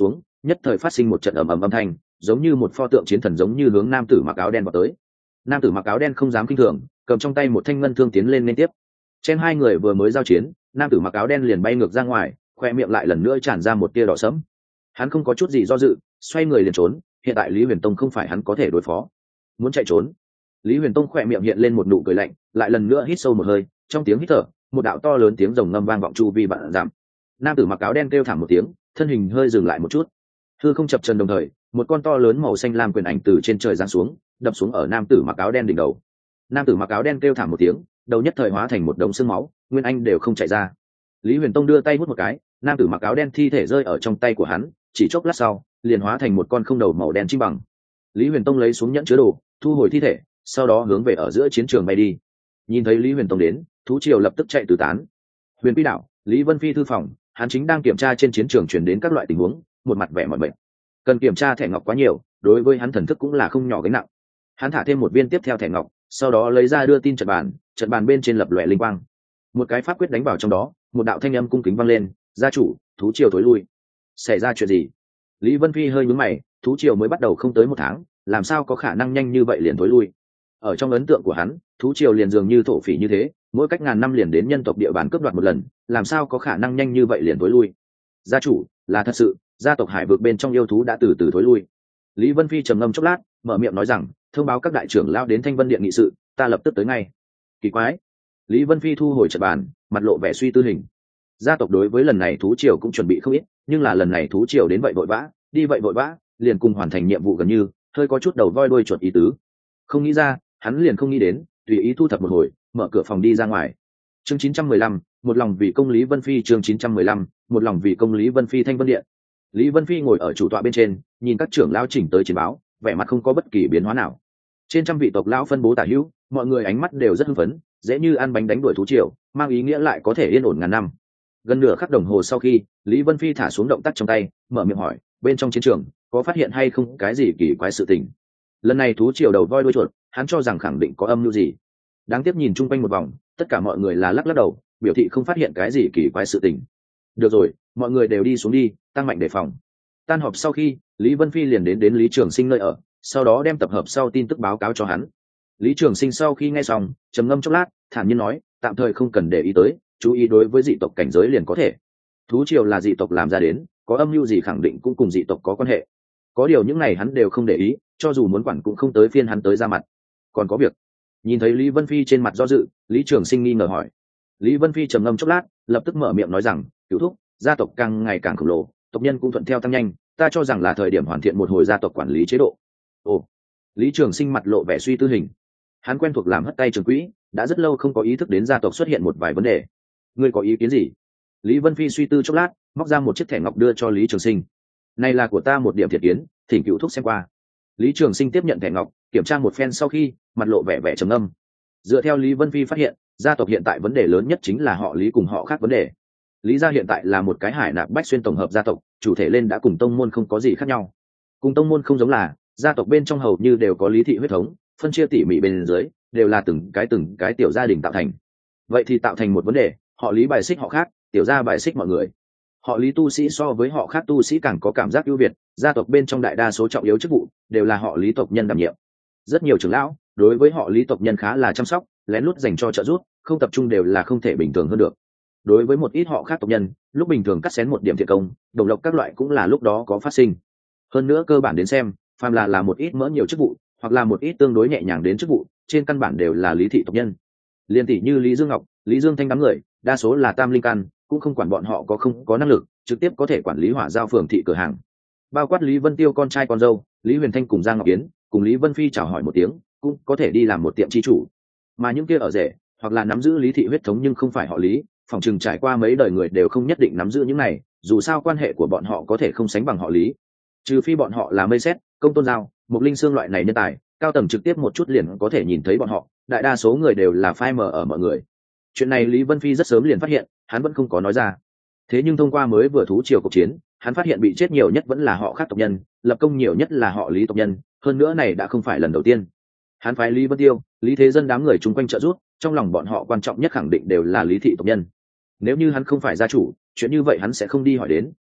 nhất thời phát sinh một trận ầm ầm âm thanh, giống như một pho tượng chiến thần giống như hướng nam tử mặc áo đen vào tới. Nam tử mặc áo đen không dám kinh thường, cầm trong tay một thanh ngân thương tiến lên liên tiếp. Trên hai người vừa mới giao chiến, nam tử mặc áo đen liền bay ngược ra ngoài, khoe miệng lại lần nữa tràn ra một tia đỏ sẫm. Hắn không có chút gì do dự, xoay người liền trốn. Hiện tại Lý Huyền Tông không phải hắn có thể đối phó. Muốn chạy trốn. Lý Huyền Tông khoe miệng hiện lên một nụ cười lạnh, lại lần nữa hít sâu một hơi, trong tiếng hít thở, một đạo to lớn tiếng rồng ngâm vang vọng chu vi vạn dặm. Nam tử mặc áo đen kêu thảm một tiếng, thân hình hơi dừng lại một chút. Hư không chập chờn đồng thời, một con to lớn màu xanh lam quyền ảnh từ trên trời giáng xuống, đập xuống ở nam tử mặc áo đen đỉnh đầu. Nam tử mặc áo đen kêu thảm một tiếng, đầu nhất thời hóa thành một đống xương máu, nguyên anh đều không chạy ra. Lý Huyền Tông đưa tay hút một cái, nam tử mặc áo đen thi thể rơi ở trong tay của hắn, chỉ chốc lát sau, liền hóa thành một con không đầu màu đen chim bằng. Lý Huyền Tông lấy xuống nhẫn chứa đồ, thu hồi thi thể, sau đó hướng về ở giữa chiến trường bay đi. Nhìn thấy Lý Huyền Tông đến, thú triều lập tức chạy tứ tán. Huyền Quy Đạo, Lý Vân Phi thư phòng, hắn chính đang kiểm tra trên chiến trường truyền đến các loại tình huống, một mặt vẻ mỏi mệt. Cần kiểm tra thẻ ngọc quá nhiều, đối với hắn thần thức cũng là không nhỏ gánh nặng. Hắn thả thêm một viên tiếp theo thẻ ngọc, sau đó lấy ra đưa tin trận bàn bên trên lập lòe linh quang. Một cái pháp quyết đánh vào trong đó, một đạo thanh âm cung kính vang lên, "Gia chủ, thú triều thối lui." Xảy ra chuyện gì? Lý Vân Phi hơi nhướng mày, thú triều mới bắt đầu không tới một tháng, làm sao có khả năng nhanh như vậy liền thối lui? Ở trong ấn tượng của hắn, thú triều liền dường như thổ phỉ như thế, mỗi cách ngàn năm liền đến nhân tộc địa bàn cướp đoạt một lần, làm sao có khả năng nhanh như vậy liền thối lui? Gia chủ, là thật sự, gia tộc hải vực bên trong yêu thú đã từ từ thối lui. Lý Vân Phi trầm ngâm chốc lát, mở miệng nói rằng, thông báo các đại trưởng lao đến Thanh Vân Điện nghị sự, ta lập tức tới ngay. Kỳ quái. Lý Vân Phi thu hồi trận bàn, mặt lộ vẻ suy tư hình. Gia tộc đối với lần này thú triều cũng chuẩn bị không ít, nhưng là lần này thú triều đến vậy vội vã, đi vậy vội vã, liền cùng hoàn thành nhiệm vụ gần như, hơi có chút đầu voi đuôi chuột ý tứ. Không nghĩ ra, hắn liền không nghĩ đến, tùy ý thu thập một hồi, mở cửa phòng đi ra ngoài. Chương 915, một lòng vì công Lý Vân Phi. Chương 915, một lòng vì công Lý Vân Phi. Thanh Vân Điện. Lý Vân Phi ngồi ở chủ tọa bên trên, nhìn các trưởng lão chỉnh tới chiến báo, vẻ mặt không có bất kỳ biến hóa nào. Trên trăm vị tộc lão phân bố tả hữu, mọi người ánh mắt đều rất hưng phấn, dễ như ăn bánh đánh đuổi thú triều, mang ý nghĩa lại có thể yên ổn ngàn năm. Gần nửa khắc đồng hồ sau khi, Lý Vân Phi thả xuống động tác trong tay, mở miệng hỏi, bên trong chiến trường có phát hiện hay không cái gì kỳ quái sự tình? Lần này thú triều đầu voi đuôi chuột, hắn cho rằng khẳng định có âm mưu gì. Đáng tiếc nhìn chung quanh một vòng, tất cả mọi người là lắc lắc đầu, biểu thị không phát hiện cái gì kỳ quái sự tình. Được rồi, mọi người đều đi xuống đi, tăng mạnh đề phòng. Tan họp sau khi, Lý Vân Phi liền đến Lý Trường Sinh nơi ở, sau đó đem tập hợp sau tin tức báo cáo cho hắn. Lý Trường Sinh sau khi nghe xong, trầm ngâm chốc lát, thản nhiên nói, tạm thời không cần để ý tới, chú ý đối với dị tộc cảnh giới liền có thể. Thú triều là dị tộc làm ra đến, có âm mưu gì khẳng định cũng cùng dị tộc có quan hệ. Có điều những này hắn đều không để ý, cho dù muốn quản cũng không tới phiên hắn tới ra mặt. Còn có việc. Nhìn thấy Lý Vân Phi trên mặt do dự, Lý Trường Sinh nghi ngờ hỏi. Lý Vân Phi trầm ngâm chốc lát, lập tức mở miệng nói rằng, cửu thúc, gia tộc càng ngày càng khổng lồ, tộc nhân cũng thuận theo tăng nhanh, ta cho rằng là thời điểm hoàn thiện một hồi gia tộc quản lý chế độ. Ồ. Lý Trường Sinh mặt lộ vẻ suy tư hình. Hắn quen thuộc làm hất tay trường quỹ, đã rất lâu không có ý thức đến gia tộc xuất hiện một vài vấn đề. Ngươi có ý kiến gì? Lý Vân Phi suy tư chốc lát, móc ra một chiếc thẻ ngọc đưa cho Lý Trường Sinh. Này là của ta một điểm thiệt kiến, thỉnh cửu thúc xem qua. Lý Trường Sinh tiếp nhận thẻ ngọc, kiểm tra một phen sau khi, mặt lộ vẻ vẻ trầm ngâm. Dựa theo Lý Vân Phi phát hiện, gia tộc hiện tại vấn đề lớn nhất chính là họ Lý cùng họ khác vấn đề. Lý gia hiện tại là một cái hải nạp bách xuyên tổng hợp gia tộc, chủ thể lên đã cùng tông môn không có gì khác nhau. Cùng tông môn không giống là, gia tộc bên trong hầu như đều có lý thị huyết thống, phân chia tỉ mỉ bên dưới, đều là từng cái tiểu gia đình tạo thành. Vậy thì tạo thành một vấn đề, họ Lý bài xích họ khác, tiểu gia bài xích mọi người. Họ Lý tu sĩ so với họ khác tu sĩ càng có cảm giác ưu việt, gia tộc bên trong đại đa số trọng yếu chức vụ đều là họ Lý tộc nhân đảm nhiệm. Rất nhiều trưởng lão đối với họ Lý tộc nhân khá là chăm sóc, lén lút dành cho trợ giúp, không tập trung đều là không thể bình thường hơn được. Đối với một ít họ khác tộc nhân, lúc bình thường cắt xén một điểm thiện công, đồng lộc các loại cũng là lúc đó có phát sinh. Hơn nữa cơ bản đến xem, phàm là một ít mỡ nhiều chức vụ, hoặc là một ít tương đối nhẹ nhàng đến chức vụ, trên căn bản đều là Lý thị tộc nhân. Liên tỷ như Lý Dương Ngọc, Lý Dương Thanh đám người, đa số là tam linh căn, cũng không quản bọn họ có không có năng lực, trực tiếp có thể quản lý hỏa giao phường thị cửa hàng. Bao quát Lý Vân Tiêu con trai con dâu, Lý Huyền Thanh cùng Giang Ngọc Yến, cùng Lý Vân Phi chào hỏi một tiếng, cũng có thể đi làm một tiệm chi chủ. Mà những kia ở rể, hoặc là nắm giữ Lý thị huyết thống nhưng không phải họ Lý, phòng chừng trải qua mấy đời người đều không nhất định nắm giữ những này, dù sao quan hệ của bọn họ có thể không sánh bằng họ Lý. Trừ phi bọn họ là Mây Sét, Công Tôn Giao, Mục Linh Xương loại này nhân tài, cao tầng trực tiếp một chút liền có thể nhìn thấy bọn họ, đại đa số người đều là phai mờ ở mọi người. Chuyện này Lý Vân Phi rất sớm liền phát hiện, hắn vẫn không có nói ra. Thế nhưng thông qua mới vừa thú triều cuộc chiến, hắn phát hiện bị chết nhiều nhất vẫn là họ khác tộc nhân, lập công nhiều nhất là họ Lý tộc nhân, hơn nữa này đã không phải lần đầu tiên. Hắn phái Lý Vân Tiêu, Lý Thế Dân đám người chung quanh trợ giúp, trong lòng bọn họ quan trọng nhất khẳng định đều là Lý thị tộc nhân. Nếu như hắn không phải gia chủ, chuyện như vậy hắn sẽ không đi hỏi đến,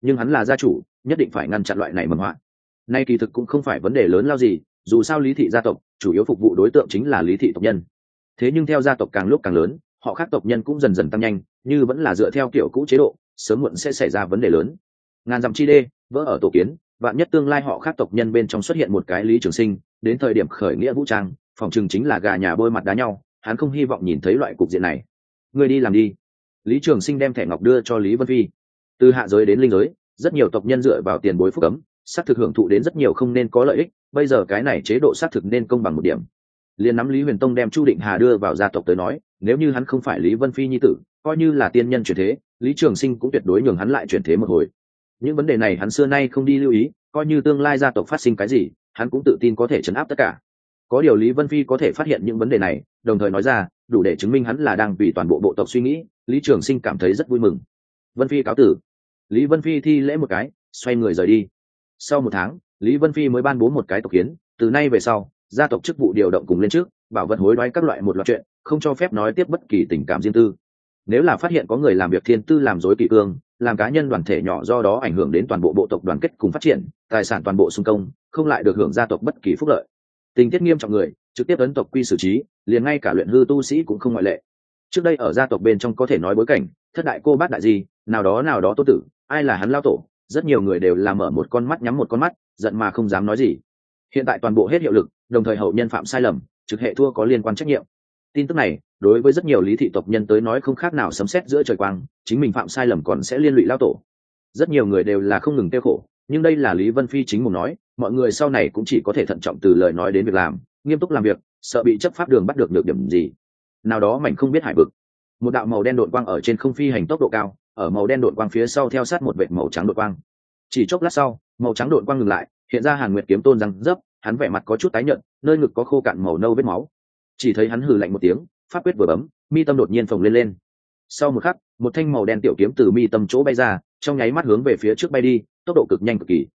nhưng hắn là gia chủ, nhất định phải ngăn chặn loại này mầm họa. Nay kỳ thực cũng không phải vấn đề lớn lao gì, dù sao Lý thị gia tộc chủ yếu phục vụ đối tượng chính là Lý thị tộc nhân. Thế nhưng theo gia tộc càng lúc càng lớn, họ khác tộc nhân cũng dần dần tăng nhanh, như vẫn là dựa theo kiểu cũ chế độ, sớm muộn sẽ xảy ra vấn đề lớn. Ngàn dặm chi đê vỡ ở tổ kiến, vạn nhất tương lai họ khác tộc nhân bên trong xuất hiện một cái Lý Trường Sinh, đến thời điểm khởi nghĩa vũ trang, phòng chừng chính là gà nhà bôi mặt đá nhau, hắn không hy vọng nhìn thấy loại cục diện này. Người đi làm đi. Lý Trường Sinh đem thẻ ngọc đưa cho Lý Vân Phi. Từ hạ giới đến linh giới, rất nhiều tộc nhân dựa vào tiền bối phúc cấm, xác thực hưởng thụ đến rất nhiều không nên có lợi ích, bây giờ cái này chế độ xác thực nên công bằng một điểm. Liên nắm Lý Huyền Tông đem Chu Định Hà đưa vào gia tộc tới nói, nếu như hắn không phải Lý Vân Phi nhi tử, coi như là tiên nhân chuyển thế, Lý Trường Sinh cũng tuyệt đối nhường hắn lại chuyển thế một hồi. Những vấn đề này hắn xưa nay không đi lưu ý, coi như tương lai gia tộc phát sinh cái gì, hắn cũng tự tin có thể trấn áp tất cả. Có điều Lý Vân Phi có thể phát hiện những vấn đề này, đồng thời nói ra, đủ để chứng minh hắn là đang vì toàn bộ bộ tộc suy nghĩ. Lý Trường Sinh cảm thấy rất vui mừng. Vân Phi cáo tử. Lý Vân Phi thi lễ một cái, xoay người rời đi. Sau 1 tháng, Lý Vân Phi mới ban bố một cái tộc hiến, từ nay về sau, gia tộc chức vụ điều động cùng lên trước, bảo vật hối đoái các loại một loạt chuyện, không cho phép nói tiếp bất kỳ tình cảm riêng tư. Nếu là phát hiện có người làm việc thiên tư làm rối kỷ cương, làm cá nhân đoàn thể nhỏ do đó ảnh hưởng đến toàn bộ bộ tộc đoàn kết cùng phát triển, tài sản toàn bộ xung công, không lại được hưởng gia tộc bất kỳ phúc lợi. Tình tiết nghiêm trọng người, trực tiếp ấn tộc quy xử trí, liền ngay cả luyện hư tu sĩ cũng không ngoại lệ. Trước đây ở gia tộc bên trong có thể nói bối cảnh, thất đại cô bát đại gì, nào đó tô tử, ai là hắn lao tổ, rất nhiều người đều là mở một con mắt nhắm một con mắt, giận mà không dám nói gì. Hiện tại toàn bộ hết hiệu lực, đồng thời hậu nhân phạm sai lầm, trực hệ thua có liên quan trách nhiệm. Tin tức này đối với rất nhiều Lý thị tộc nhân tới nói không khác nào sấm sét giữa trời quang, chính mình phạm sai lầm còn sẽ liên lụy lao tổ. Rất nhiều người đều là không ngừng tiêu khổ, nhưng đây là Lý Vân Phi chính mồm nói, mọi người sau này cũng chỉ có thể thận trọng từ lời nói đến việc làm, nghiêm túc làm việc, sợ bị chấp pháp đường bắt được điểm gì. Nào đó mảnh không biết hải vực, một đạo màu đen độn quang ở trên không phi hành tốc độ cao, ở màu đen độn quang phía sau theo sát một vệt màu trắng độn quang. Chỉ chốc lát sau, màu trắng độn quang ngừng lại, hiện ra Hàn Nguyệt Kiếm Tôn răng dấp, hắn vẻ mặt có chút tái nhợt, nơi ngực có khô cạn màu nâu vết máu. Chỉ thấy hắn hừ lạnh một tiếng, pháp quyết vừa bấm, mi tâm đột nhiên phồng lên. Sau một khắc, một thanh màu đen tiểu kiếm từ mi tâm chỗ bay ra, trong nháy mắt hướng về phía trước bay đi, tốc độ cực nhanh cực kỳ.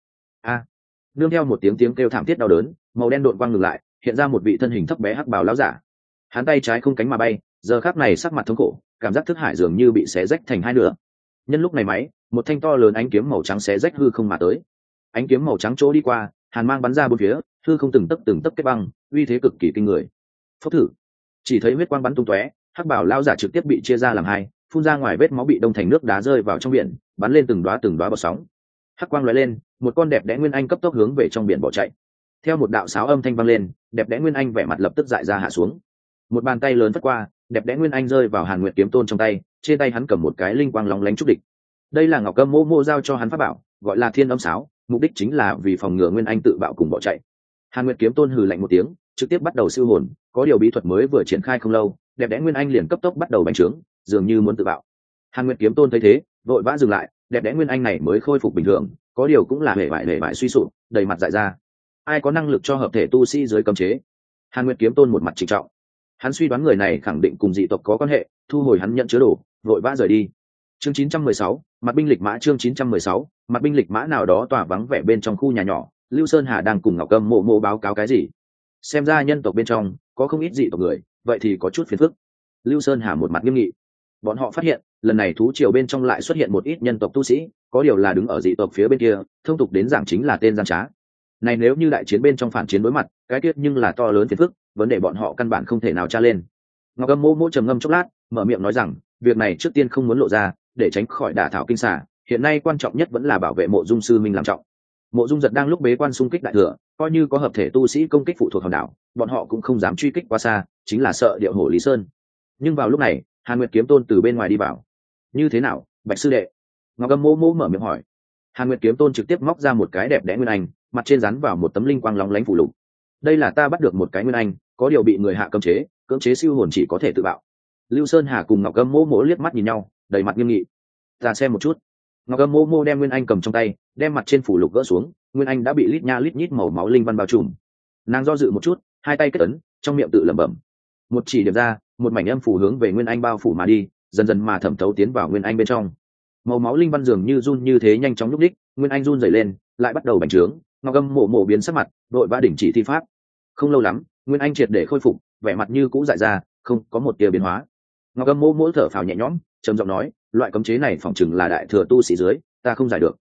Nương theo một tiếng kêu thảm thiết đau đớn, màu đen độn quang ngừng lại, hiện ra một vị thân hình thấp bé hắc bào lão giả. Hắn tay trái không cánh mà bay, giờ khắc này sắc mặt thống khổ, cảm giác thức hải dường như bị xé rách thành hai nửa. Nhân lúc này máy, một thanh to lớn ánh kiếm màu trắng xé rách hư không mà tới. Ánh kiếm màu trắng chỗ đi qua, hàn mang bắn ra bốn phía, hư không từng tấc kết băng, uy thế cực kỳ kinh người. Phốc thử, chỉ thấy huyết quang bắn tung tóe, hắc bảo lão giả trực tiếp bị chia ra làm hai, phun ra ngoài vết máu bị đông thành nước đá rơi vào trong biển, bắn lên từng đóa bọt sóng. Hắc quang lóe lên, một con đẹp đẽ nguyên anh cấp tốc hướng về trong biển bỏ chạy. Theo một đạo sáo âm thanh vang lên, đẹp đẽ nguyên anh vẻ mặt lập tức dại ra hạ xuống. Một bàn tay lớn phất qua, đẹp đẽ nguyên anh rơi vào Hàn Nguyệt Kiếm Tôn trong tay, trên tay hắn cầm một cái linh quang lóng lánh trúc địch. Đây là Ngọc Âm Mô giao cho hắn pháp bảo, gọi là Thiên Âm Sáo, mục đích chính là vì phòng ngừa nguyên anh tự bạo cùng bỏ chạy. Hàn Nguyệt Kiếm Tôn hừ lạnh một tiếng, trực tiếp bắt đầu siêu hồn, có điều bí thuật mới vừa triển khai không lâu, đẹp đẽ nguyên anh liền cấp tốc bắt đầu bành trướng, dường như muốn tự bạo. Hàn Nguyệt Kiếm Tôn thấy thế, vội vã dừng lại, đẹp đẽ nguyên anh này mới khôi phục bình thường, có điều cũng là hề bại suy sụp, đầy mặt dại ra. Ai có năng lực cho hợp thể tu sĩ dưới cấm chế? Hàn Nguyệt Kiếm Tôn một mặt trịnh trọng. Hắn suy đoán người này khẳng định cùng dị tộc có quan hệ, thu hồi hắn nhận chứa đồ, vội vã rời đi. Chương 916, mặt binh lịch mã. Chương 916, mặt binh lịch mã. Nào đó tỏa vắng vẻ bên trong khu nhà nhỏ, Lưu Sơn Hà đang cùng Ngọc Âm Mộ báo cáo cái gì. Xem ra nhân tộc bên trong có không ít dị tộc người, vậy thì có chút phiền phức. Lưu Sơn Hà một mặt nghiêm nghị. Bọn họ phát hiện lần này thú triều bên trong lại xuất hiện một ít nhân tộc tu sĩ, có điều là đứng ở dị tộc phía bên kia, thông tục đến giảng chính là tên gian trá. Này nếu như đại chiến bên trong phản chiến đối mặt, cái tiết nhưng là to lớn phiền phức, vấn đề bọn họ căn bản không thể nào tra lên. Ngọc Âm Mộ trầm ngâm chốc lát, mở miệng nói rằng, việc này trước tiên không muốn lộ ra, để tránh khỏi đả thảo kinh xà, hiện nay quan trọng nhất vẫn là bảo vệ Mộ Dung sư minh làm trọng. Mộ Dung Giật đang lúc bế quan xung kích đại thừa, coi như có hợp thể tu sĩ công kích phụ thuộc hòn đảo, bọn họ cũng không dám truy kích quá xa, chính là sợ điệu hổ Lý Sơn. Nhưng vào lúc này, Hàn Nguyệt Kiếm Tôn từ bên ngoài đi vào. Như thế nào, Bạch sư đệ? Ngọc Âm Mộ mở miệng hỏi. Hàn Nguyệt Kiếm Tôn trực tiếp móc ra một cái đẹp đẽ nguyên anh, mặt trên dán vào một tấm linh quang lóng lánh phù lục. Đây là ta bắt được một cái nguyên anh, có điều bị người hạ cấm chế, cưỡng chế siêu hồn chỉ có thể tự bạo. Lưu Sơn Hà cùng Ngọc Âm Mộ liếc mắt nhìn nhau, đầy mặt nghiêm nghị. Ta xem một chút. Ngọc Âm Mộ đem nguyên anh cầm trong tay, đem mặt trên phù lục gỡ xuống, nguyên anh đã bị lít nha lít nhít màu máu linh văn bao trùm. Nàng do dự một chút, hai tay kết ấn, trong miệng tự lẩm bẩm. Một chỉ điểm ra, một mảnh âm phủ hướng về nguyên anh bao phủ mà đi, dần dần mà thẩm thấu tiến vào nguyên anh bên trong. Màu máu linh văn dường như run như thế nhanh chóng lúc đích, nguyên anh run rẩy lên, lại bắt đầu bành trướng. Ngọc Âm Mộ biến sắc mặt, đội vã đỉnh chỉ thi pháp. Không lâu lắm, nguyên anh triệt để khôi phục, vẻ mặt như cũ dại ra, không có một tia biến hóa. Ngọc Âm Mộ thở phào nhẹ nhõm, trầm giọng nói, loại cấm chế này phỏng chừng là đại thừa tu sĩ dưới, ta không giải được.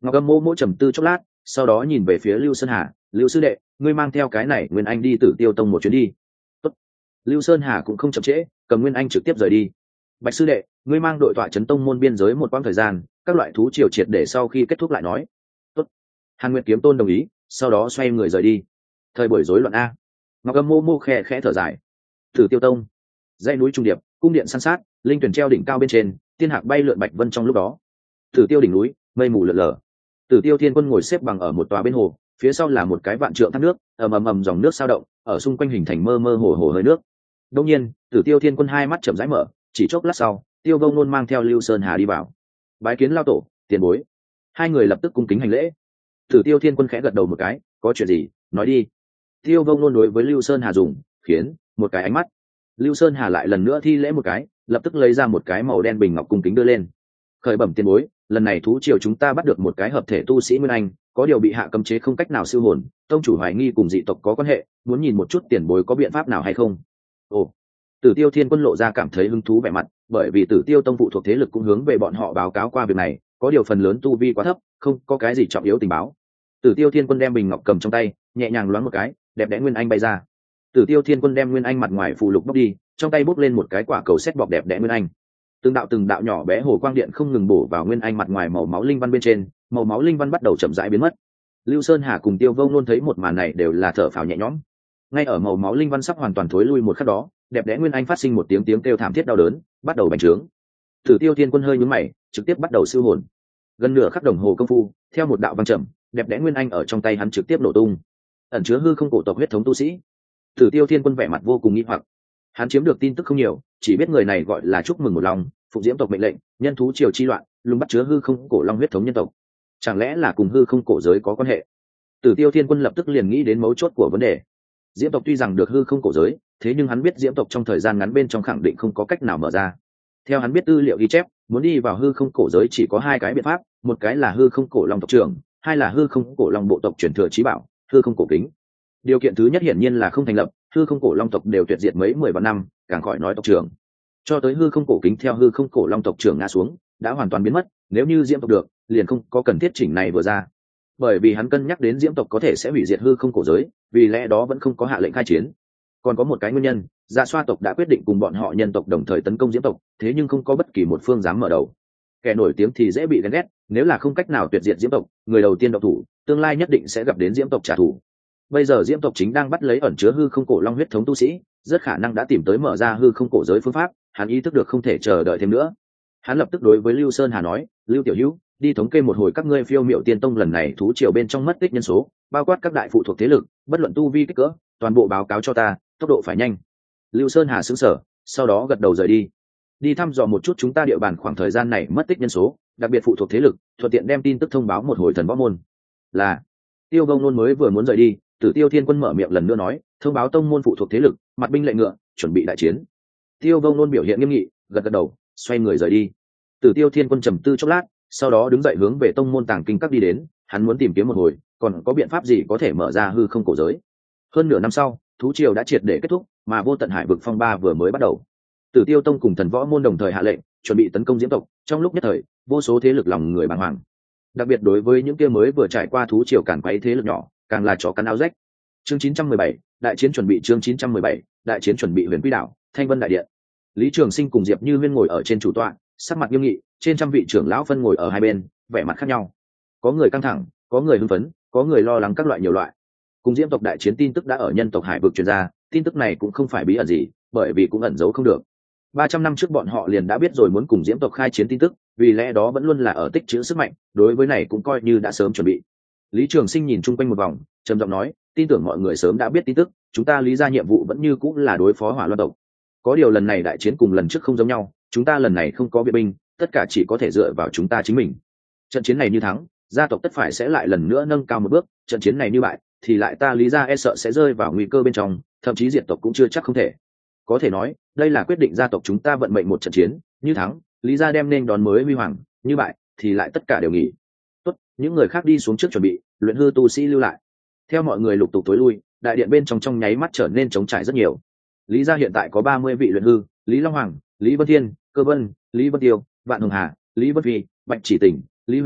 Ngọc Âm mô trầm tư chốc lát, sau đó nhìn về phía Lưu Sơn Hà, Lưu sư đệ, ngươi mang theo cái này Nguyên Anh đi Tử Tiêu Tông một chuyến đi. Tốt. Lưu Sơn Hà cũng không chậm trễ, cầm Nguyên Anh trực tiếp rời đi. Bạch sư đệ, ngươi mang đội tọa trấn tông môn biên giới một quãng thời gian, các loại thú triều triệt để sau khi kết thúc lại nói. Tốt. Hàn Nguyệt Kiếm Tôn đồng ý, sau đó xoay người rời đi. Thời buổi rối loạn a. Ngọc Âm mô khẽ khẽ thở dài. Tử Tiêu Tông, dãy núi trung điệp, cung điện san sát, linh tuyển treo đỉnh cao bên trên, tiên hạc bay lượn bạch vân trong lúc đó. Tử Tiêu đỉnh núi, mây mù lượn lờ. Tử Tiêu Thiên Quân ngồi xếp bằng ở một tòa bên hồ, phía sau là một cái vạn trượng thác nước, ầm dòng nước sao động, ở xung quanh hình thành mơ mơ hồ hồ hơi nước. Đương nhiên, Tử Tiêu Thiên Quân hai mắt chậm rãi mở, chỉ chốc lát sau, Tiêu Vông Nôn mang theo Lưu Sơn Hà đi vào. Bái kiến lao tổ, tiền bối. Hai người lập tức cung kính hành lễ. Tử Tiêu Thiên Quân khẽ gật đầu một cái, có chuyện gì, nói đi. Tiêu Vông Nôn đối với Lưu Sơn Hà dùng, khiến một cái ánh mắt. Lưu Sơn Hà lại lần nữa thi lễ một cái, lập tức lấy ra một cái màu đen bình ngọc cung kính đưa lên. Khởi bẩm tiền bối, lần này thú triều chúng ta bắt được một cái hợp thể tu sĩ Nguyên Anh, có điều bị hạ cấm chế không cách nào siêu hồn, tông chủ hoài nghi cùng dị tộc có quan hệ, muốn nhìn một chút tiền bối có biện pháp nào hay không. Ồ. Tử Tiêu Thiên Quân lộ ra cảm thấy hứng thú vẻ mặt, bởi vì Tử Tiêu Tông phụ thuộc thế lực cũng hướng về bọn họ báo cáo qua việc này, có điều phần lớn tu vi quá thấp, không có cái gì trọng yếu tình báo. Tử Tiêu Thiên Quân đem bình ngọc cầm trong tay, nhẹ nhàng loáng một cái, đẹp đẽ Nguyên Anh bay ra. Tử Tiêu Thiên Quân đem Nguyên Anh mặt ngoài phù lục bóc đi, trong tay bốc lên một cái quả cầu sét bọc đẹp đẽ Nguyên Anh. Từng đạo nhỏ bé hồ quang điện không ngừng bổ vào Nguyên Anh mặt ngoài màu máu linh văn bên trên, màu máu linh văn bắt đầu chậm rãi biến mất. Lưu Sơn Hà cùng Tiêu Vông luôn thấy một màn này đều là thở phào nhẹ nhõm. Ngay ở màu máu linh văn sắp hoàn toàn thối lui một khắc đó, đẹp đẽ Nguyên Anh phát sinh một tiếng kêu thảm thiết đau đớn, bắt đầu bành trướng. Tử Tiêu Thiên Quân hơi nhướng mày, trực tiếp bắt đầu siêu hồn. Gần nửa khắc đồng hồ công phu, theo một đạo vang trầm, đẹp đẽ Nguyên Anh ở trong tay hắn trực tiếp nổ tung. Ẩn chứa hư không cổ tộc huyết thống tu sĩ. Tử Tiêu Thiên Quân vẻ mặt vô cùng nghi hoặc. Hắn chiếm được tin tức không nhiều, chỉ biết người này gọi là chúc mừng một lòng, phục diễm tộc mệnh lệnh, nhân thú triều chi loạn, lùng bắt chứa hư không cổ long huyết thống nhân tộc. Chẳng lẽ là cùng hư không cổ giới có quan hệ? Tử Tiêu Thiên Quân lập tức liền nghĩ đến mấu chốt của vấn đề. Diễm tộc tuy rằng được hư không cổ giới, thế nhưng hắn biết diễm tộc trong thời gian ngắn bên trong khẳng định không có cách nào mở ra. Theo hắn biết tư liệu ghi chép, muốn đi vào hư không cổ giới chỉ có hai cái biện pháp, một cái là hư không cổ long tộc trưởng, hai là hư không cổ long bộ tộc truyền thừa chí bảo, hư không cổ kính. Điều kiện thứ nhất hiển nhiên là không thành lập, hư không cổ long tộc đều tuyệt diệt mấy 10 vạn năm, càng khỏi nói tộc trưởng. Cho tới hư không cổ kính theo hư không cổ long tộc trưởng ngã xuống, đã hoàn toàn biến mất, nếu như diễm tộc được, liền không có cần thiết chỉnh này vừa ra. Bởi vì hắn cân nhắc đến diễm tộc có thể sẽ hủy diệt hư không cổ giới, vì lẽ đó vẫn không có hạ lệnh khai chiến. Còn có một cái nguyên nhân, Dạ Xoa tộc đã quyết định cùng bọn họ nhân tộc đồng thời tấn công diễm tộc, thế nhưng không có bất kỳ một phương dám mở đầu. Kẻ nổi tiếng thì dễ bị ghen ghét, nếu là không cách nào tuyệt diệt diễm tộc, người đầu tiên động thủ, tương lai nhất định sẽ gặp đến diễm tộc trả thù. Bây giờ diễm tộc chính đang bắt lấy ẩn chứa hư không cổ long huyết thống tu sĩ, rất khả năng đã tìm tới mở ra hư không cổ giới phương pháp, hắn ý thức được không thể chờ đợi thêm nữa. Hắn lập tức đối với Lưu Sơn Hà nói, Lưu tiểu hữu, đi thống kê một hồi các ngươi Phiêu Miểu Tiên Tông lần này thú triều bên trong mất tích nhân số, bao quát các đại phụ thuộc thế lực, bất luận tu vi kích cỡ, toàn bộ báo cáo cho ta, tốc độ phải nhanh. Lưu Sơn Hà sững sờ, sau đó gật đầu rời đi. Đi thăm dò một chút chúng ta địa bàn khoảng thời gian này mất tích nhân số, đặc biệt phụ thuộc thế lực, thuận tiện đem tin tức thông báo một hồi thần võ môn. Là Tiêu Vông Nôn mới vừa muốn rời đi, Tử Tiêu Thiên Quân mở miệng lần nữa nói, thông báo tông môn phụ thuộc thế lực, mặt binh lệnh ngựa, chuẩn bị đại chiến. Tiêu Vông Nôn biểu hiện nghiêm nghị, gật đầu, xoay người rời đi. Tử Tiêu Thiên Quân trầm tư chốc lát, sau đó đứng dậy hướng về tông môn tàng kinh các đi đến, hắn muốn tìm kiếm một hồi, còn có biện pháp gì có thể mở ra hư không cổ giới. Hơn nửa năm sau, thú triều đã triệt để kết thúc, mà vô tận hải vực phong ba vừa mới bắt đầu. Tử Tiêu Tông cùng thần võ môn đồng thời hạ lệnh, chuẩn bị tấn công diễm tộc, trong lúc nhất thời, vô số thế lực lòng người bàng hoàng. Đặc biệt đối với những kia mới vừa trải qua thú triều càn quấy thế lực nhỏ, càng là chó cắn áo rách. Chương 917, đại chiến chuẩn bị. Chương 917, đại chiến chuẩn bị. Huyền Quy đảo, Thanh Vân đại điện. Lý Trường Sinh cùng Diệp Như Huyên ngồi ở trên chủ tọa, sắc mặt nghiêm nghị, trên trăm vị trưởng lão phân ngồi ở hai bên, vẻ mặt khác nhau. Có người căng thẳng, có người hưng phấn, có người lo lắng các loại nhiều loại. Cùng diễm tộc đại chiến tin tức đã ở nhân tộc hải vực truyền ra, tin tức này cũng không phải bí ẩn gì, bởi vì cũng ẩn giấu không được. 300 năm trước bọn họ liền đã biết rồi muốn cùng diễm tộc khai chiến tin tức, vì lẽ đó vẫn luôn là ở tích trữ sức mạnh, đối với này cũng coi như đã sớm chuẩn bị. Lý Trường Sinh nhìn chung quanh một vòng, trầm giọng nói, tin tưởng mọi người sớm đã biết tin tức, chúng ta Lý ra nhiệm vụ vẫn như cũng là đối phó Hỏa Loan tộc. Có điều lần này đại chiến cùng lần trước không giống nhau, chúng ta lần này không có viện binh, tất cả chỉ có thể dựa vào chúng ta chính mình. Trận chiến này như thắng, gia tộc tất phải sẽ lại lần nữa nâng cao một bước, trận chiến này như bại, thì lại ta Lý ra e sợ sẽ rơi vào nguy cơ bên trong, thậm chí diệt tộc cũng chưa chắc không thể. Có thể nói, đây là quyết định gia tộc chúng ta vận mệnh một trận chiến, như thắng, Lý gia đem nên đón mới huy hoàng, như bại, thì lại tất cả đều nghỉ. Tốt, những người khác đi xuống trước chuẩn bị, luyện hư tu sĩ lưu lại. Theo mọi người lục tục tối lui, đại điện bên trong nháy mắt trở nên trống trải rất nhiều. Lý gia hiện tại có 30 vị luyện hư, Lý Long Hoàng, Lý Vân Thiên, Cơ Vân, Lý Vân Tiêu, Vạn Hồng Hà, Lý Vân Phi, Bạch Chỉ Tỉnh, Lý Huyền Tông,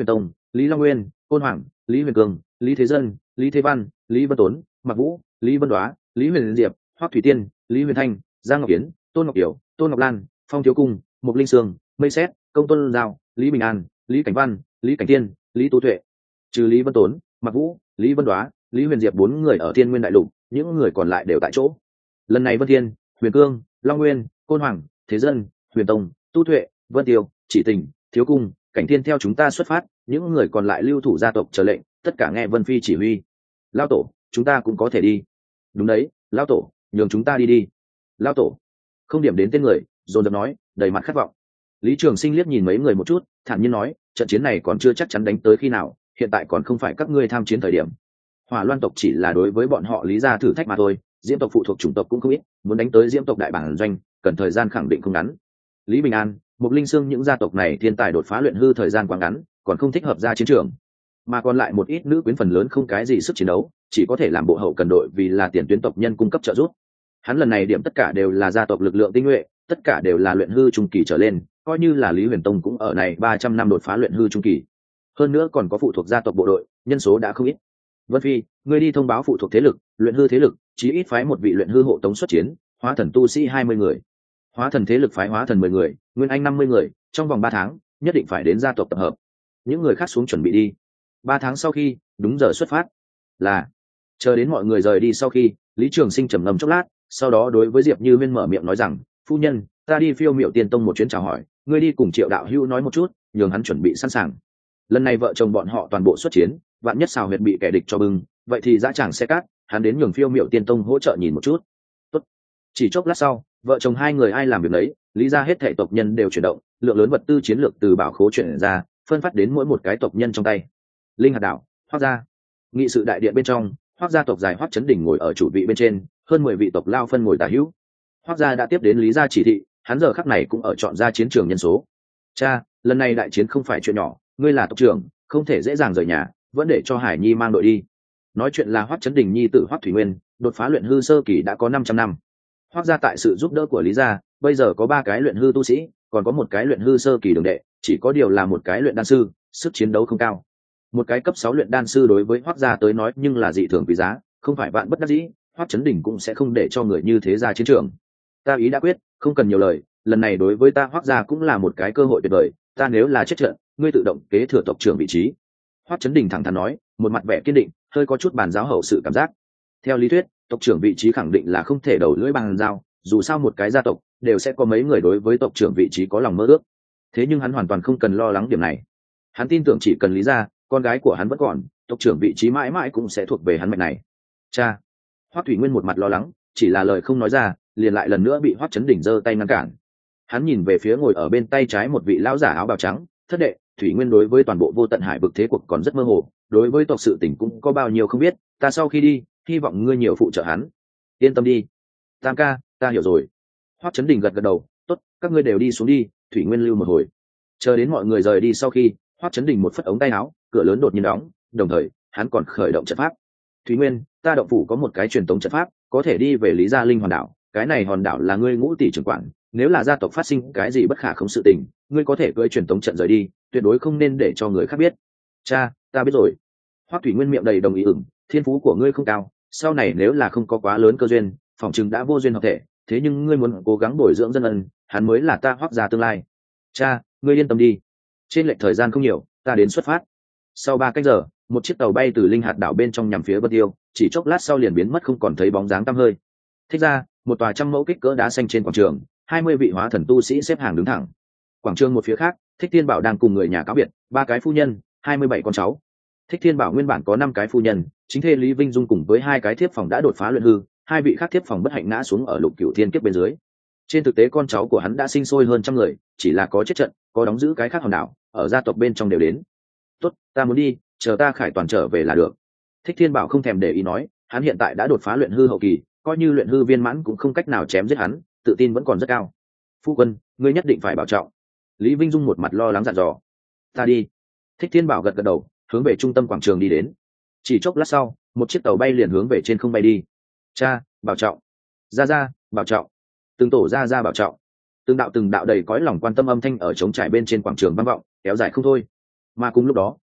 Lý Long Nguyên, Côn Hoàng, Lý Huyền Cường, Lý Thế Dân, Lý Thế Văn, Lý Vân Tuấn, Mạc Vũ, Lý Vân Đoá, Lý Huyền Diệp, Hoắc Thủy Tiên, Lý Huyền Thanh, Giang Ngọc Yến, Tôn Ngọc Yểu, Tôn Ngọc Lan, Phong Thiếu Cung, Mục Linh Sương, Mây Xét, Công Tuân Giao, Lý Bình An, Lý Cảnh Văn, Lý Cảnh Tiên, Lý Tú Tuệ. Trừ Lý Vân Tuấn, Mạc Vũ, Lý Vân Đoá, Lý Huyền Diệp bốn người ở Thiên Nguyên Đại Lục, những người còn lại đều tại chỗ. Lần này Vân Thiên, Huyền Cương, Long Nguyên, Côn Hoàng, Thế Dân, Huyền Tông, Tu Tuệ, Vân Tiêu, Chỉ Tình, Thiếu Cung, Cảnh Thiên theo chúng ta xuất phát, những người còn lại lưu thủ gia tộc chờ lệnh, tất cả nghe Vân Phi chỉ huy. Lao tổ, chúng ta cũng có thể đi. Đúng đấy, Lao tổ, nhường chúng ta đi đi. Lao tổ. Không điểm đến tên người, dồn dập nói, đầy mặt khát vọng. Lý Trường Sinh liếc nhìn mấy người một chút, thản nhiên nói, trận chiến này còn chưa chắc chắn đánh tới khi nào, hiện tại còn không phải các ngươi tham chiến thời điểm. Hỏa Loan tộc chỉ là đối với bọn họ Lý gia thử thách mà thôi, Diễm tộc phụ thuộc chủng tộc cũng không ít, muốn đánh tới Diễm tộc đại bản doanh, cần thời gian khẳng định không ngắn. Lý Bình An, Mục Linh Sương những gia tộc này thiên tài đột phá luyện hư thời gian quá ngắn, còn không thích hợp ra chiến trường. Mà còn lại một ít nữ quyến phần lớn không cái gì sức chiến đấu, chỉ có thể làm bộ hậu cần đội vì là tiền tuyến tộc nhân cung cấp trợ giúp. Hắn lần này điểm tất cả đều là gia tộc lực lượng tinh nhuệ, tất cả đều là luyện hư trung kỳ trở lên, coi như là Lý Huyền Tông cũng ở này 300 năm đột phá luyện hư trung kỳ. Hơn nữa còn có phụ thuộc gia tộc bộ đội, nhân số đã không ít. Vân Phi, ngươi đi thông báo phụ thuộc thế lực, luyện hư thế lực, chí ít phái một vị luyện hư hộ tống xuất chiến, hóa thần tu sĩ 20 người. Hóa thần thế lực phái hóa thần 10 người, nguyên anh 50 người, trong vòng 3 tháng, nhất định phải đến gia tộc tập hợp. Những người khác xuống chuẩn bị đi. 3 tháng sau khi, đúng giờ xuất phát. Là, chờ đến mọi người rời đi sau khi, Lý Trường Sinh trầm ngâm chốc lát, sau đó đối với Diệp Như Huyên mở miệng nói rằng, phu nhân, ta đi Phiêu Miểu Tiên Tông một chuyến chào hỏi, ngươi đi cùng Triệu đạo hữu nói một chút, nhường hắn chuẩn bị sẵn sàng. Lần này vợ chồng bọn họ toàn bộ xuất chiến, vạn nhất xào huyệt bị kẻ địch cho bưng, vậy thì dã tràng xe cát, hắn đến nhường Phiêu Miểu Tiên Tông hỗ trợ nhìn một chút. Tốt. Chỉ chốc lát sau, vợ chồng hai người ai làm việc đấy, Lý gia hết thảy tộc nhân đều chuyển động, lượng lớn vật tư chiến lược từ bảo khố chuyển ra, phân phát đến mỗi một cái tộc nhân trong tay. Linh hạt đảo, Hoắc gia. Nghị sự đại điện bên trong, Hoắc gia tộc dài Hoắc Chấn Đỉnh ngồi ở chủ vị bên trên, hơn 10 vị tộc lao phân ngồi tả hữu. Hoắc gia đã tiếp đến Lý gia chỉ thị, hắn giờ khắc này cũng ở chọn ra chiến trường nhân số. Cha, lần này đại chiến không phải chuyện nhỏ, ngươi là tộc trưởng, không thể dễ dàng rời nhà, vẫn để cho Hải Nhi mang đội đi. Nói chuyện là Hoắc Chấn Đỉnh nhi tử Hoắc Thủy Nguyên, đột phá luyện hư sơ kỳ đã có 500 năm. Hoắc gia tại sự giúp đỡ của Lý gia, bây giờ có 3 cái luyện hư tu sĩ, còn có một cái luyện hư sơ kỳ đường đệ, chỉ có điều là một cái luyện đan sư, sức chiến đấu không cao. Một cái cấp 6 luyện đan sư đối với Hoắc gia tới nói nhưng là dị thường quý giá, không phải vạn bất đắc dĩ, Hoắc Chấn Đỉnh cũng sẽ không để cho người như thế ra chiến trường. Ta ý đã quyết, không cần nhiều lời, lần này đối với ta Hoắc gia cũng là một cái cơ hội tuyệt vời, ta nếu là chết trận, ngươi tự động kế thừa tộc trưởng vị trí. Hoắc Chấn Đỉnh thẳng thắn nói, một mặt vẻ kiên định, hơi có chút bàn giáo hậu sự cảm giác. Theo lý thuyết, tộc trưởng vị trí khẳng định là không thể đầu lưỡi bàn giao, dù sao một cái gia tộc đều sẽ có mấy người đối với tộc trưởng vị trí có lòng mơ ước. Thế nhưng hắn hoàn toàn không cần lo lắng điểm này. Hắn tin tưởng chỉ cần Lý gia, con gái của hắn vẫn còn, tộc trưởng vị trí mãi mãi cũng sẽ thuộc về hắn mạch này. Cha. Hoắc Thủy Nguyên một mặt lo lắng, chỉ là lời không nói ra, liền lại lần nữa bị Hoắc Chấn Đỉnh giơ tay ngăn cản. Hắn nhìn về phía ngồi ở bên tay trái một vị lão giả áo bào trắng, thất đệ, Thủy Nguyên đối với toàn bộ vô tận hải vực thế cuộc còn rất mơ hồ, đối với tộc sự tình cũng có bao nhiêu không biết, ta sau khi đi, hy vọng ngươi nhiều phụ trợ hắn. Yên tâm đi. Tam ca, ta hiểu rồi. Hoắc Chấn Đỉnh gật gật đầu, tốt, các ngươi đều đi xuống đi, Thủy Nguyên lưu một hồi. Chờ đến mọi người rời đi sau khi, Hoắc Chấn Đỉnh một phất ống tay áo, cửa lớn đột nhiên đóng, đồng thời, hắn còn khởi động trận pháp. Thủy Nguyên, ta động phủ có một cái truyền tống trận pháp, có thể đi về Lý Gia Linh hòn đảo, cái này hòn đảo là ngươi Ngũ tỷ trưởng quản, nếu là gia tộc phát sinh cái gì bất khả không sự tình, ngươi có thể cưỡi truyền tống trận rời đi, tuyệt đối không nên để cho người khác biết. Cha, ta biết rồi. Hoắc Thủy Nguyên miệng đầy đồng ý ửng, thiên phú của ngươi không cao, sau này nếu là không có quá lớn cơ duyên, phòng chừng đã vô duyên hợp thể, thế nhưng ngươi muốn cố gắng bồi dưỡng dân ân, hắn mới là ta Hoắc gia tương lai. Cha, ngươi yên tâm đi. Trên lệch thời gian không nhiều, ta đến xuất phát. Sau 3 canh giờ, một chiếc tàu bay từ Linh Hạt đảo bên trong nhằm phía Vân Tiêu, chỉ chốc lát sau liền biến mất không còn thấy bóng dáng tăm hơi. Thích ra, một tòa trăm mẫu kích cỡ đá xanh trên quảng trường, 20 vị hóa thần tu sĩ xếp hàng đứng thẳng. Quảng trường một phía khác, Thích Thiên Bảo đang cùng người nhà cáo biệt, 3 cái phu nhân, 27 con cháu. Thích Thiên Bảo nguyên bản có 5 cái phu nhân, chính thê Lý Vinh Dung cùng với 2 cái thiếp phòng đã đột phá luyện hư, 2 vị khác thiếp phòng bất hạnh ngã xuống ở Lục Cửu Thiên kiếp bên dưới. Trên thực tế con cháu của hắn đã sinh sôi hơn trăm người, chỉ là có chết trận, có đóng giữ cái khác hòn đảo, ở gia tộc bên trong đều đến. Tốt, ta muốn đi, chờ ta khải toàn trở về là được. Thích Thiên Bảo không thèm để ý nói, hắn hiện tại đã đột phá luyện hư hậu kỳ, coi như luyện hư viên mãn cũng không cách nào chém giết hắn, tự tin vẫn còn rất cao. Phu quân, ngươi nhất định phải bảo trọng. Lý Vinh Dung một mặt lo lắng dặn dò. Ta đi. Thích Thiên Bảo gật gật đầu, hướng về trung tâm quảng trường đi đến. Chỉ chốc lát sau, một chiếc tàu bay liền hướng về trên không bay đi. Cha, bảo trọng. Gia Gia, bảo trọng. Từng tổ Gia Gia bảo trọng. Từng đạo đầy cõi lòng quan tâm âm thanh ở trống trải bên trên quảng trường vang vọng, kéo dài không thôi. Mà cùng lúc đó,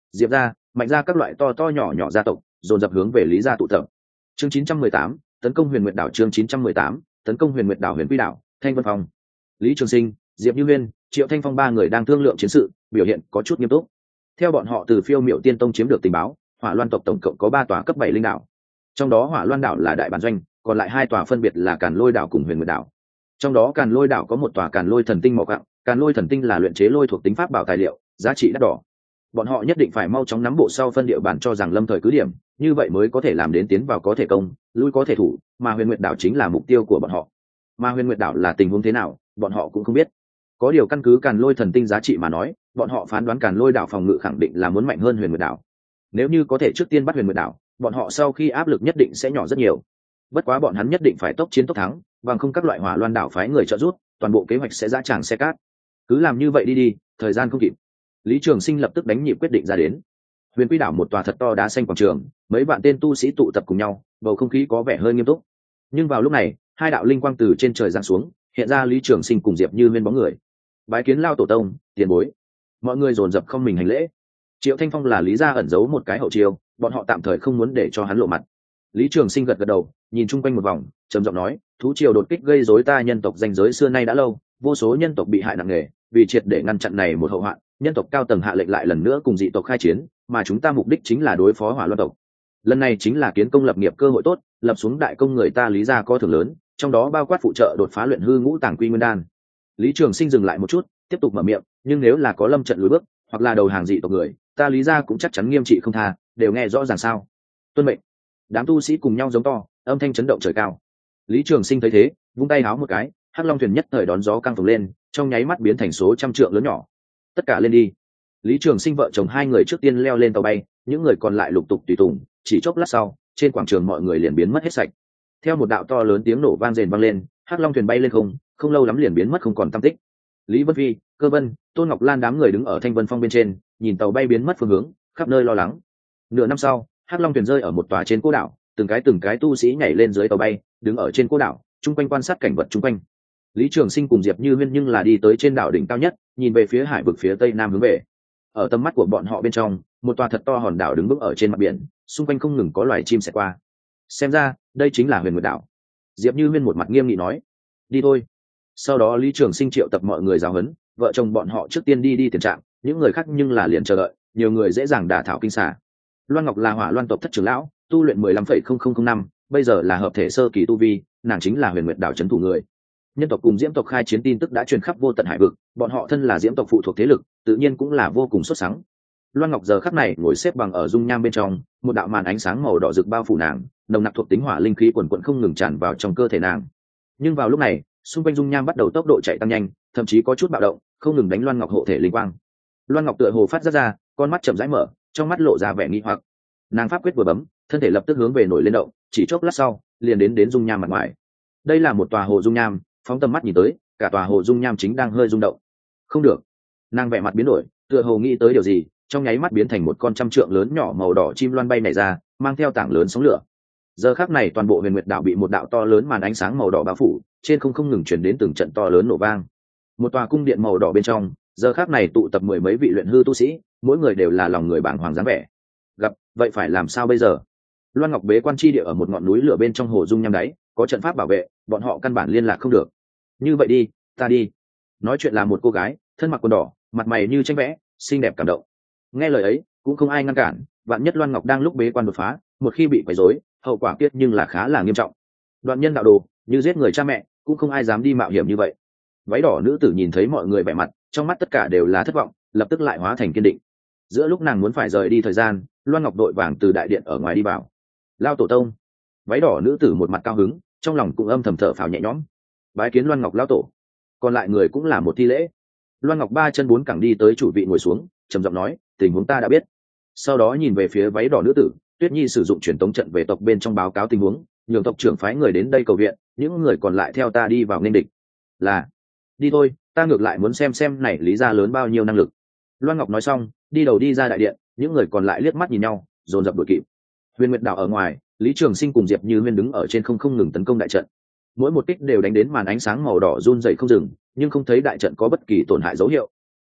Diệp gia, Mạnh gia các loại to to nhỏ nhỏ gia tộc dồn dập hướng về Lý gia tụ tập. Chương 918, tấn công Huyền Nguyệt đảo. Chương 918, tấn công Huyền Nguyệt đảo. Huyền Quy đảo, Thanh Vân Phong. Lý Trường Sinh, Diệp Như Huyên, Triệu Thanh Phong ba người đang thương lượng chiến sự, biểu hiện có chút nghiêm túc. Theo bọn họ từ Phiêu Miểu Tiên Tông chiếm được tình báo, Hỏa Loan tộc tổng cộng có 3 tòa cấp 7 linh đảo. Trong đó Hỏa Loan đảo là đại bản doanh, còn lại 2 tòa phân biệt là Càn Lôi đảo cùng Huyền Nguyệt đảo. Trong đó Càn Lôi đảo có một tòa Càn Lôi thần tinh mỏ quặng, Càn Lôi thần tinh là luyện chế lôi thuộc tính pháp bảo tài liệu, giá trị đắt đỏ. Bọn họ nhất định phải mau chóng nắm bộ sau phân địa bàn cho rằng lâm thời cứ điểm, như vậy mới có thể làm đến tiến vào có thể công, lui có thể thủ, mà Huyền Nguyệt đảo chính là mục tiêu của bọn họ. Mà Huyền Nguyệt đảo là tình huống thế nào, bọn họ cũng không biết. Có điều căn cứ Càn Lôi thần tinh giá trị mà nói, bọn họ phán đoán Càn Lôi đảo phòng ngự khẳng định là muốn mạnh hơn Huyền Nguyệt đảo. Nếu như có thể trước tiên bắt Huyền Nguyệt đảo, bọn họ sau khi áp lực nhất định sẽ nhỏ rất nhiều. Bất quá bọn hắn nhất định phải tốc chiến tốc thắng, bằng không các loại Hỏa Loan đảo phái người trợ giúp, toàn bộ kế hoạch sẽ dã tràng xe cát. Cứ làm như vậy đi, thời gian không kịp. Lý Trường Sinh lập tức đánh nhịp quyết định ra đến. Huyền Quy đảo một tòa thật to đá xanh quảng trường, mấy vạn tên tu sĩ tụ tập cùng nhau, bầu không khí có vẻ hơi nghiêm túc. Nhưng vào lúc này, 2 đạo linh quang từ trên trời giáng xuống, hiện ra Lý Trường Sinh cùng Diệp Như Huyên bóng người. Bái kiến Lao tổ tông, tiền bối. Mọi người dồn dập không mình hành lễ. Triệu Thanh Phong là Lý gia ẩn giấu một cái hậu chiêu, bọn họ tạm thời không muốn để cho hắn lộ mặt. Lý Trường Sinh gật gật đầu, nhìn chung quanh một vòng, trầm giọng nói, thú triều đột kích gây rối ta nhân tộc danh giới xưa nay đã lâu, vô số nhân tộc bị hại nặng nề, vì triệt để ngăn chặn này một hậu hoạn, nhân tộc cao tầng hạ lệnh lại lần nữa cùng dị tộc khai chiến, mà chúng ta mục đích chính là đối phó Hỏa Loan tộc. Lần này chính là kiến công lập nghiệp cơ hội tốt, lập xuống đại công người ta Lý gia có thưởng lớn, trong đó bao quát phụ trợ đột phá luyện hư ngũ tàng quy nguyên đan. Lý Trường Sinh dừng lại một chút, tiếp tục mở miệng, nhưng nếu là có lâm trận lùi bước, hoặc là đầu hàng dị tộc người, ta Lý gia cũng chắc chắn nghiêm trị không tha, đều nghe rõ ràng sao? Tuân mệnh. Đám tu sĩ cùng nhau giống to, âm thanh chấn động trời cao. Lý Trường Sinh thấy thế, vung tay háo một cái, Hắc Long thuyền nhất thời đón gió căng phồng lên, trong nháy mắt biến thành số trăm trượng lớn nhỏ. Tất cả lên đi. Lý Trường Sinh vợ chồng hai người trước tiên leo lên tàu bay, những người còn lại lục tục tùy tùng, chỉ chốc lát sau, trên quảng trường mọi người liền biến mất hết sạch. Theo một đạo to lớn tiếng nổ vang rền vang lên, Hắc Long thuyền bay lên không, không lâu lắm liền biến mất không còn tăm tích. Lý Vân Phi, Cơ Vân, Tôn Ngọc Lan đám người đứng ở Thanh Vân Phong bên trên, nhìn tàu bay biến mất phương hướng, khắp nơi lo lắng. Nửa năm sau, Hắc Long thuyền rơi ở một tòa trên cô đảo, từng cái tu sĩ nhảy lên dưới tàu bay, đứng ở trên cô đảo, chung quanh quan sát cảnh vật chung quanh. Lý Trường Sinh cùng Diệp Như Huyên nhưng là đi tới trên đảo đỉnh cao nhất, nhìn về phía hải vực phía tây nam hướng về. Ở tầm mắt của bọn họ bên trong, một tòa thật to hòn đảo đứng vững ở trên mặt biển, xung quanh không ngừng có loài chim xẹt qua. Xem ra, đây chính là Huyền Nguyệt đảo. Diệp Như Huyên một mặt nghiêm nghị nói, đi thôi. Sau đó Lý Trường Sinh triệu tập mọi người giáo huấn, vợ chồng bọn họ trước tiên đi tiền trạm, những người khác nhưng là liền chờ đợi, nhiều người dễ dàng đả thảo kinh xà. Loan Ngọc là Hỏa Loan tộc thất trưởng lão, tu luyện 15,0005 năm, bây giờ là hợp thể sơ kỳ tu vi, nàng chính là Huyền Nguyệt đảo trấn thủ người. Nhân tộc cùng Diễm tộc khai chiến tin tức đã truyền khắp vô tận hải vực, bọn họ thân là Diễm tộc phụ thuộc thế lực, tự nhiên cũng là vô cùng xuất sắc. Loan Ngọc giờ khắc này ngồi xếp bằng ở dung nham bên trong, một đạo màn ánh sáng màu đỏ rực bao phủ nàng, nồng nặc thuộc tính hỏa linh khí quần quần không ngừng tràn vào trong cơ thể nàng. Nhưng vào lúc này, xung quanh dung nham bắt đầu tốc độ chạy tăng nhanh, thậm chí có chút bạo động, không ngừng đánh Loan Ngọc hộ thể linh quang. Loan Ngọc tựa hồ phát ra, con mắt chậm rãi mở, trong mắt lộ ra vẻ nghi hoặc. Nàng pháp quyết vừa bấm, thân thể lập tức hướng về nổi lên động, chỉ chốc lát sau, liền đến dung nham mặt ngoài. Đây là một tòa hồ dung nham, phóng tầm mắt nhìn tới, cả tòa hồ dung nham chính đang hơi rung động. Không được. Nàng vẻ mặt biến đổi, tựa hồ nghĩ tới điều gì, trong nháy mắt biến thành một con trăm trượng lớn nhỏ màu đỏ chim loan bay nảy ra, mang theo tảng lớn sóng lửa. Giờ khắc này toàn bộ Huyền Nguyệt đảo bị một đạo to lớn màn ánh sáng màu đỏ bao phủ, trên không ngừng truyền đến từng trận to lớn nổ vang. Một tòa cung điện màu đỏ bên trong, giờ khắc này tụ tập mười mấy vị luyện hư tu sĩ, mỗi người đều là lòng người bàng hoàng dáng vẻ. Gặp, vậy phải làm sao bây giờ? Loan Ngọc bế quan chi địa ở một ngọn núi lửa bên trong hồ dung nham đáy, có trận pháp bảo vệ, bọn họ căn bản liên lạc không được. Như vậy đi, ta đi. Nói chuyện là một cô gái, thân mặc quần đỏ, mặt mày như tranh vẽ, xinh đẹp cảm động. Nghe lời ấy, cũng không ai ngăn cản, vạn nhất Loan Ngọc đang lúc bế quan đột phá, một khi bị quấy rối, hậu quả kiết nhưng là khá là nghiêm trọng. Đoạn nhân đạo đồ, như giết người cha mẹ, cũng không ai dám đi mạo hiểm như vậy. Váy đỏ nữ tử nhìn thấy mọi người vẻ mặt, trong mắt tất cả đều là thất vọng, lập tức lại hóa thành kiên định. Giữa lúc nàng muốn phải rời đi thời gian, Loan Ngọc đội vàng từ đại điện ở ngoài đi vào. Lao tổ tông. Váy đỏ nữ tử một mặt cao hứng, trong lòng cũng âm thầm thở phào nhẹ nhõm. Bái kiến Loan Ngọc lão tổ. Còn lại người cũng là một thi lễ. Loan Ngọc ba chân bốn cẳng đi tới chủ vị ngồi xuống, trầm giọng nói, tình huống ta đã biết. Sau đó nhìn về phía váy đỏ nữ tử, Tuyết Nhi sử dụng truyền tống trận về tộc bên trong báo cáo tình huống, nhường tộc trưởng phái người đến đây cầu viện, những người còn lại theo ta đi vào nghênh địch. Là, đi thôi, ta ngược lại muốn xem này Lý gia lớn bao nhiêu năng lực. Loan Ngọc nói xong, đi đầu đi ra đại điện, những người còn lại liếc mắt nhìn nhau, dồn dập đuổi kịp. Huyền Nguyệt đảo ở ngoài, Lý Trường Sinh cùng Diệp Như Huyên đứng ở trên không ngừng tấn công đại trận. Mỗi một kích đều đánh đến màn ánh sáng màu đỏ run rẩy không dừng, nhưng không thấy đại trận có bất kỳ tổn hại dấu hiệu.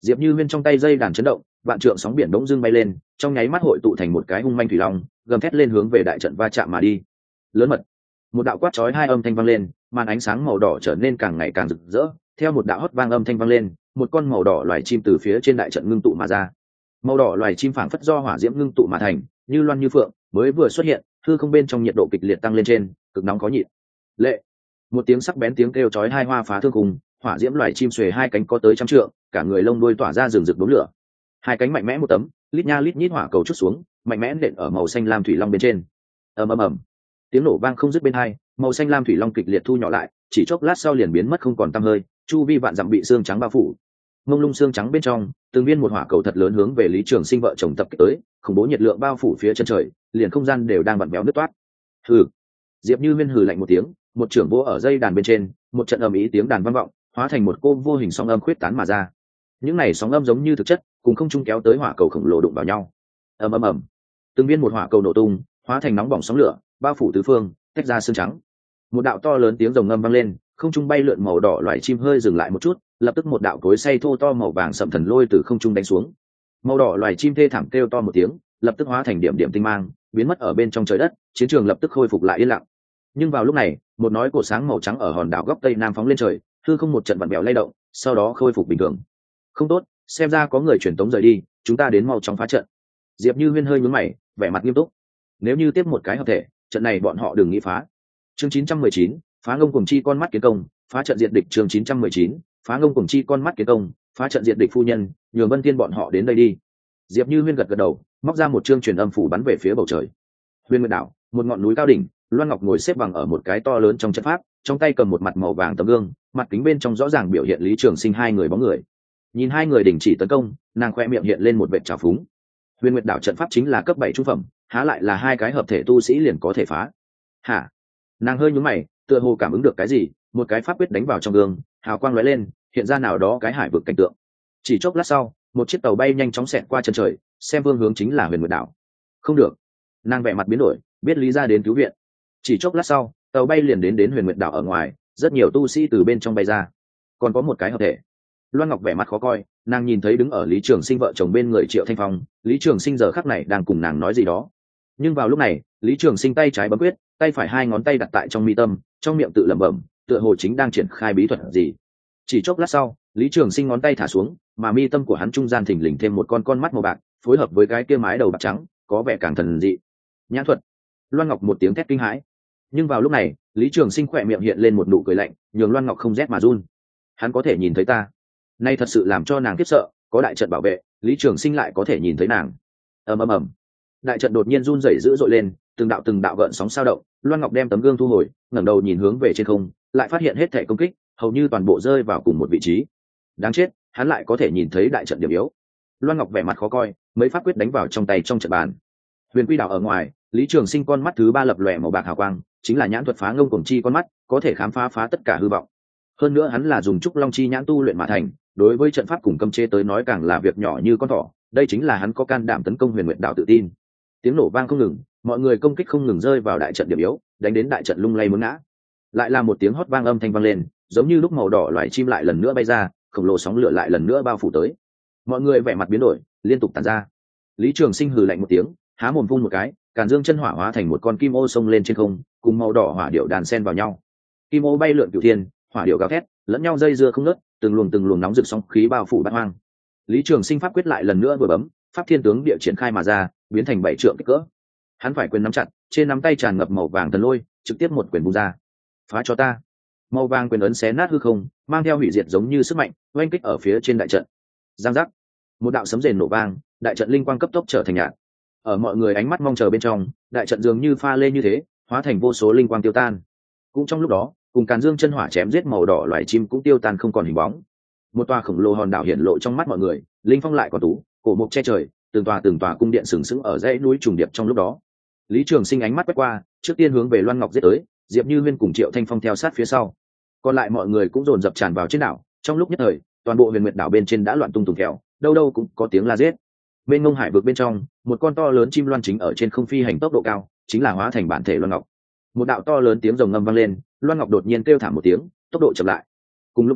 Diệp Như Huyên trong tay dây đàn chấn động, vạn trượng sóng biển bỗng dưng bay lên, trong nháy mắt hội tụ thành một cái hung manh thủy long, gầm thét lên hướng về đại trận va chạm mà đi. Lớn mật. Một đạo quát chói hai âm thanh vang lên, màn ánh sáng màu đỏ trở nên càng ngày càng rực rỡ, theo một đạo hót vang âm thanh vang lên, một con màu đỏ loài chim từ phía trên đại trận ngưng tụ mà ra. Màu đỏ loài chim phảng phất do hỏa diễm ngưng tụ mà thành, như loan như phượng, mới vừa xuất hiện, hư không bên trong nhiệt độ kịch liệt tăng lên trên, cực nóng khó nhịn. Lệ. Một tiếng sắc bén tiếng kêu chói hai hoa phá thương khung, hỏa diễm loài chim xuề hai cánh có tới trăm trượng, cả người lông đuôi tỏa ra rừng rực đốm lửa. Hai cánh mạnh mẽ một tấm, lít nha lít nhít hỏa cầu chút xuống, mạnh mẽ nện ở màu xanh lam thủy long bên trên. Ầm ầm ầm. Tiếng nổ vang không dứt bên hai, màu xanh lam thủy long kịch liệt thu nhỏ lại, chỉ chốc lát sau liền biến mất không còn tăm hơi, chu vi vạn dặm bị xương trắng bao phủ. Mông lung xương trắng bên trong, từng viên một hỏa cầu thật lớn hướng về Lý Trường Sinh vợ chồng tập kích tới, khủng bố nhiệt lượng bao phủ phía chân trời, liền không gian đều đang vặn vẹo nứt toát. Hừ. Diệp Như Huyên hừ lạnh một tiếng, một trưởng vỗ ở dây đàn bên trên, một trận ầm ĩ tiếng đàn vang vọng, hóa thành một cô vô hình sóng âm khuyết tán mà ra. Những này sóng âm giống như thực chất, cùng không trung kéo tới hỏa cầu khổng lồ đụng vào nhau. Ầm ầm ầm. Từng viên một hỏa cầu nổ tung, hóa thành nóng bỏng sóng lửa, bao phủ tứ phương, tách ra xương trắng. Một đạo to lớn tiếng rồng ngâm vang lên, không trung bay lượn màu đỏ loài chim hơi dừng lại một chút, lập tức một đạo cối xay thô to màu vàng sậm thần lôi từ không trung đánh xuống. Màu đỏ loài chim thê thảm kêu to một tiếng, lập tức hóa thành điểm điểm tinh mang, biến mất ở bên trong trời đất, chiến trường lập tức khôi phục lại yên lặng. Nhưng vào lúc này, một nói cột sáng màu trắng ở hòn đảo góc tây nam phóng lên trời, hư không một trận vặn vẹo lay động, sau đó khôi phục bình thường. Không tốt, xem ra có người truyền tống rời đi, chúng ta đến mau chóng phá trận. Diệp Như Huyên hơi nhướng mày, vẻ mặt nghiêm túc. Nếu như tiếp một cái hợp thể, trận này bọn họ đừng nghĩ phá. Chương 919, phá ngông cuồng chi con mắt kiến công, phá trận diệt địch. Chương 919, phá ngông cuồng chi con mắt kiến công, phá trận diệt địch. Phu nhân, nhường Vân Thiên bọn họ đến đây đi. Diệp Như Huyên gật gật đầu, móc ra một chương truyền âm phủ bắn về phía bầu trời. Huyền Nguyệt đảo, một ngọn núi cao đỉnh, Loan Ngọc ngồi xếp bằng ở một cái to lớn trong trận pháp, trong tay cầm một mặt màu vàng tấm gương, mặt kính bên trong rõ ràng biểu hiện Lý Trường Sinh hai người bóng người. Nhìn hai người đình chỉ tấn công, nàng khoe miệng hiện lên một vệt trào phúng. Huyền Nguyệt đảo trận pháp chính là cấp 7 trung phẩm, há lại là hai cái hợp thể tu sĩ liền có thể phá? Hả? Nàng hơi nhướng mày, tựa hồ cảm ứng được cái gì, một cái pháp quyết đánh vào trong gương, hào quang lóe lên, hiện ra nào đó cái hải vực cảnh tượng. Chỉ chốc lát sau, một chiếc tàu bay nhanh chóng xẹt qua chân trời, xem phương hướng chính là Huyền Nguyệt đảo. Không được. Nàng vẻ mặt biến đổi, biết lý ra đến cứu viện. Chỉ chốc lát sau, tàu bay liền đến Huyền Nguyệt đảo ở ngoài, rất nhiều tu sĩ từ bên trong bay ra. Còn có một cái hợp thể. Loan Ngọc vẻ mặt khó coi, nàng nhìn thấy đứng ở Lý Trường Sinh vợ chồng bên người Triệu Thanh Phong, Lý Trường Sinh giờ khắc này đang cùng nàng nói gì đó. Nhưng vào lúc này, Lý Trường Sinh tay trái bấm quyết, tay phải hai ngón tay đặt tại trong mi tâm, trong miệng tự lẩm bẩm, tựa hồ chính đang triển khai bí thuật gì. Chỉ chốc lát sau, Lý Trường Sinh ngón tay thả xuống, mà mi tâm của hắn trung gian thình lình thêm một con mắt màu bạc, phối hợp với cái kia mái đầu bạc trắng, có vẻ càng thần dị. Nhãn thuật. Loan Ngọc một tiếng thét kinh hãi. Nhưng vào lúc này, Lý Trường Sinh khỏe miệng hiện lên một nụ cười lạnh, nhường Loan Ngọc không rét mà run. Hắn có thể nhìn thấy ta. Nay thật sự làm cho nàng khiếp sợ, có đại trận bảo vệ, Lý Trường Sinh lại có thể nhìn thấy nàng. Ầm ầm ầm. Đại trận đột nhiên run rẩy dữ dội lên, từng đạo gợn sóng sao động. Loan Ngọc đem tấm gương thu hồi, ngẩng đầu nhìn hướng về trên không, lại phát hiện hết thảy công kích hầu như toàn bộ rơi vào cùng một vị trí. Đáng chết, hắn lại có thể nhìn thấy đại trận điểm yếu. Loan Ngọc vẻ mặt khó coi, mấy pháp quyết đánh vào trong tay trong trận bàn. Huyền Quy đảo ở ngoài, Lý Trường Sinh con mắt thứ ba lập lòe màu bạc hào quang, chính là nhãn thuật phá ngông cuồng chi con mắt, có thể khám phá tất cả hư vọng. Hơn nữa hắn là dùng trúc long chi nhãn tu luyện mà thành, đối với trận pháp cùng cấm chế tới nói càng là việc nhỏ như con thỏ. Đây chính là hắn có can đảm tấn công Huyền Nguyệt đảo tự tin. Tiếng nổ vang không ngừng, mọi người công kích không ngừng rơi vào đại trận điểm yếu, đánh đến đại trận lung lay muốn ngã. Lại là một tiếng hót vang âm thanh vang lên, giống như lúc màu đỏ loài chim lại lần nữa bay ra, khổng lồ sóng lửa lại lần nữa bao phủ tới. Mọi người vẻ mặt biến đổi, liên tục tản ra. Lý Trường Sinh hừ lạnh một tiếng, há mồm phun một cái, Càn Dương chân hỏa hóa thành một con kim ô xông lên trên không, cùng màu đỏ hỏa điệu đàn xen vào nhau. Kim ô bay lượn cửu thiên, hỏa điệu gào thét, lẫn nhau dây dưa không ngớt, từng luồng nóng rực sóng khí bao phủ bát hoang. Lý Trường Sinh pháp quyết lại lần nữa vừa bấm, pháp thiên tướng địa triển khai mà ra, biến thành 7 trượng kích cỡ. Hắn phải quyền nắm chặt, trên nắm tay tràn ngập màu vàng thần lôi, trực tiếp một quyền vung ra. Phá cho ta! Màu vàng quyền ấn xé nát hư không, mang theo hủy diệt giống như sức mạnh, oanh kích ở phía trên đại trận. Giang giác! Một đạo sấm rền nổ vang, đại trận linh quang cấp tốc trở thành nhạt. Ở mọi người ánh mắt mong chờ bên trong, đại trận dường như pha lê như thế, hóa thành vô số linh quang tiêu tan. Cũng trong lúc đó, cùng Càn Dương chân hỏa chém giết màu đỏ loài chim cũng tiêu tan không còn hình bóng. Một tòa khổng lồ hòn đảo hiện lộ trong mắt mọi người, linh phong lại còn tú, cổ mục che trời, từng tòa cung điện sừng sững ở dãy núi trùng điệp trong lúc đó. Lý Trường Sinh ánh mắt quét qua, trước tiên hướng về Loan Ngọc giết tới, Diệp Như Huyên cùng Triệu Thanh Phong theo sát phía sau. Còn lại mọi người cũng dồn dập tràn vào trên đảo, trong lúc nhất thời, toàn bộ Huyền Nguyệt đảo bên trên đã loạn tung tùng kẹo, đâu đâu cũng có tiếng la giết. Bên ngông hải vực bên trong, một con to lớn chim loan chính ở trên không phi hành tốc độ cao, chính là hóa thành bản thể Loan Ngọc. Một đạo to lớn tiếng rồng ngâm vang lên, Loan Ngọc đột nhiên kêu thảm một tiếng, tốc độ chậm lại. Cùng lúc đó,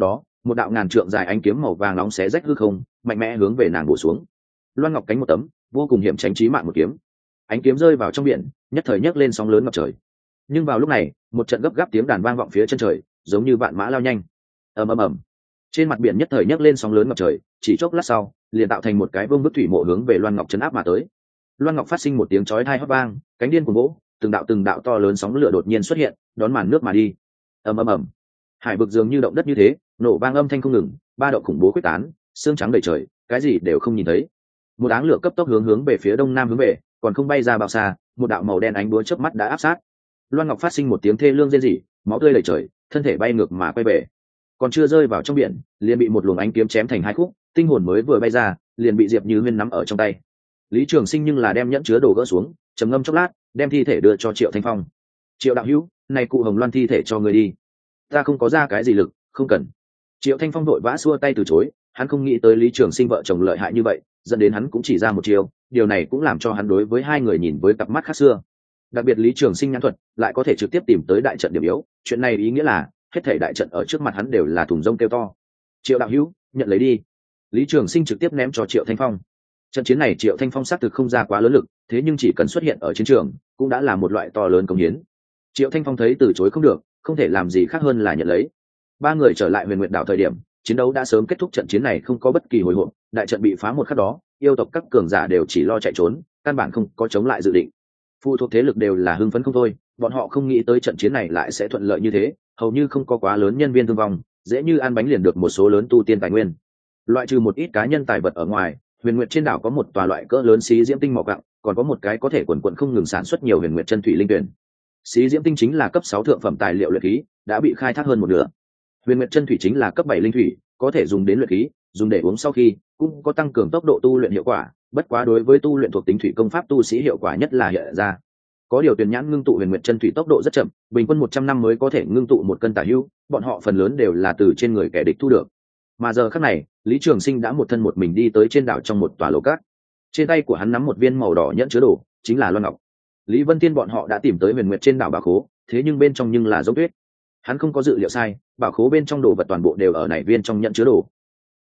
một đạo ngàn trượng dài ánh kiếm màu vàng nóng xé rách hư không, mạnh mẽ hướng về nàng bổ xuống. Loan Ngọc cánh một tấm, vô cùng hiểm tránh chí mạng một kiếm. Ánh kiếm rơi vào trong biển, nhất thời nhấc lên sóng lớn ngập trời. Nhưng vào lúc này, một trận gấp gáp tiếng đàn vang vọng phía chân trời, giống như vạn mã lao nhanh. Ầm ầm ầm. Trên mặt biển nhất thời nhấc lên sóng lớn ngập trời, chỉ chốc lát sau, liền tạo thành một cái vương bức thủy mộ hướng về Loan Ngọc chấn áp mà tới. Loan Ngọc phát sinh một tiếng chói tai hót vang, cánh điên cuồng vỗ, từng đạo to lớn sóng lửa đột nhiên xuất hiện, đón màn nước mà đi. Ầm ầm ầm. Hải vực dường như động đất như thế, nổ vang âm thanh không ngừng, ba động khủng bố quyết tán, sương trắng đầy trời, cái gì đều không nhìn thấy. Một áng lửa cấp tốc hướng về phía đông nam hướng về, còn không bay ra bao xa, một đạo màu đen ánh búa chớp mắt đã áp sát. Loan Ngọc phát sinh một tiếng thê lương rên rỉ, máu tươi đầy trời, thân thể bay ngược mà quay về. Còn chưa rơi vào trong biển, liền bị một luồng ánh kiếm chém thành hai khúc, tinh hồn mới vừa bay ra, liền bị Diệp Như Huyên nắm ở trong tay. Lý Trường Sinh nhưng là đem nhẫn chứa đồ gỡ xuống, trầm ngâm chốc lát, đem thi thể đưa cho Triệu Thanh Phong. Triệu đạo hữu, này cụ Hồng Loan thi thể cho người đi, ta không có ra cái gì lực, không cần. Triệu Thanh Phong vội vã xua tay từ chối, hắn không nghĩ tới Lý Trường Sinh vợ chồng lợi hại như vậy, dẫn đến hắn cũng chỉ ra một chiều, điều này cũng làm cho hắn đối với hai người nhìn với cặp mắt khác xưa. Đặc biệt Lý Trường Sinh nhãn thuật lại có thể trực tiếp tìm tới đại trận điểm yếu, chuyện này ý nghĩa là hết thảy đại trận ở trước mặt hắn đều là thùng rông kêu to. Triệu đạo hữu, nhận lấy đi. Lý Trường Sinh trực tiếp ném cho Triệu Thanh Phong. Trận chiến này Triệu Thanh Phong xác thực không ra quá lớn lực, thế nhưng chỉ cần xuất hiện ở chiến trường cũng đã là một loại to lớn công hiến. Triệu Thanh Phong thấy từ chối không được, không thể làm gì khác hơn là nhận lấy. Ba người trở lại Huyền Nguyệt đảo thời điểm, chiến đấu đã sớm kết thúc, trận chiến này không có bất kỳ hồi hộp, đại trận bị phá một khắc đó, yêu tộc các cường giả đều chỉ lo chạy trốn, căn bản không có chống lại dự định. Phụ thuộc thế lực đều là hưng phấn không thôi, bọn họ không nghĩ tới trận chiến này lại sẽ thuận lợi như thế, hầu như không có quá lớn nhân viên thương vong, dễ như ăn bánh liền được một số lớn tu tiên tài nguyên. Loại trừ một ít cá nhân tài vật ở ngoài, Huyền Nguyệt trên đảo có một tòa loại cỡ lớn xí diễm tinh mỏ gặng, còn có một cái có thể quần quần không ngừng sản xuất nhiều Huyền Nguyệt chân thủy linh tuyển. Xí diễm tinh chính là cấp 6 thượng phẩm tài liệu luyện khí, đã bị khai thác hơn một nửa. Huyền Nguyệt chân thủy chính là cấp 7 linh thủy, có thể dùng đến luyện khí, dùng để uống sau khi cũng có tăng cường tốc độ tu luyện hiệu quả, bất quá đối với tu luyện thuộc tính thủy công pháp tu sĩ hiệu quả nhất là hiện ra. Có điều tuyển nhãn ngưng tụ Huyền Nguyệt chân thủy tốc độ rất chậm, bình quân 100 năm mới có thể ngưng tụ một cân tả hữu, bọn họ phần lớn đều là từ trên người kẻ địch thu được. Mà giờ khắc này, Lý Trường Sinh đã một thân một mình đi tới trên đảo trong một tòa lầu cát. Trên tay của hắn nắm một viên màu đỏ nhẫn chứa đồ, chính là Loan Ngọc. Lý Vân Tiên bọn họ đã tìm tới Huyền Nguyệt trên đảo bảo khố, thế nhưng bên trong nhưng là dấu tuyết. Hắn không có dự liệu sai, bảo khố bên trong đồ vật toàn bộ đều ở này viên trong nhẫn chứa đồ.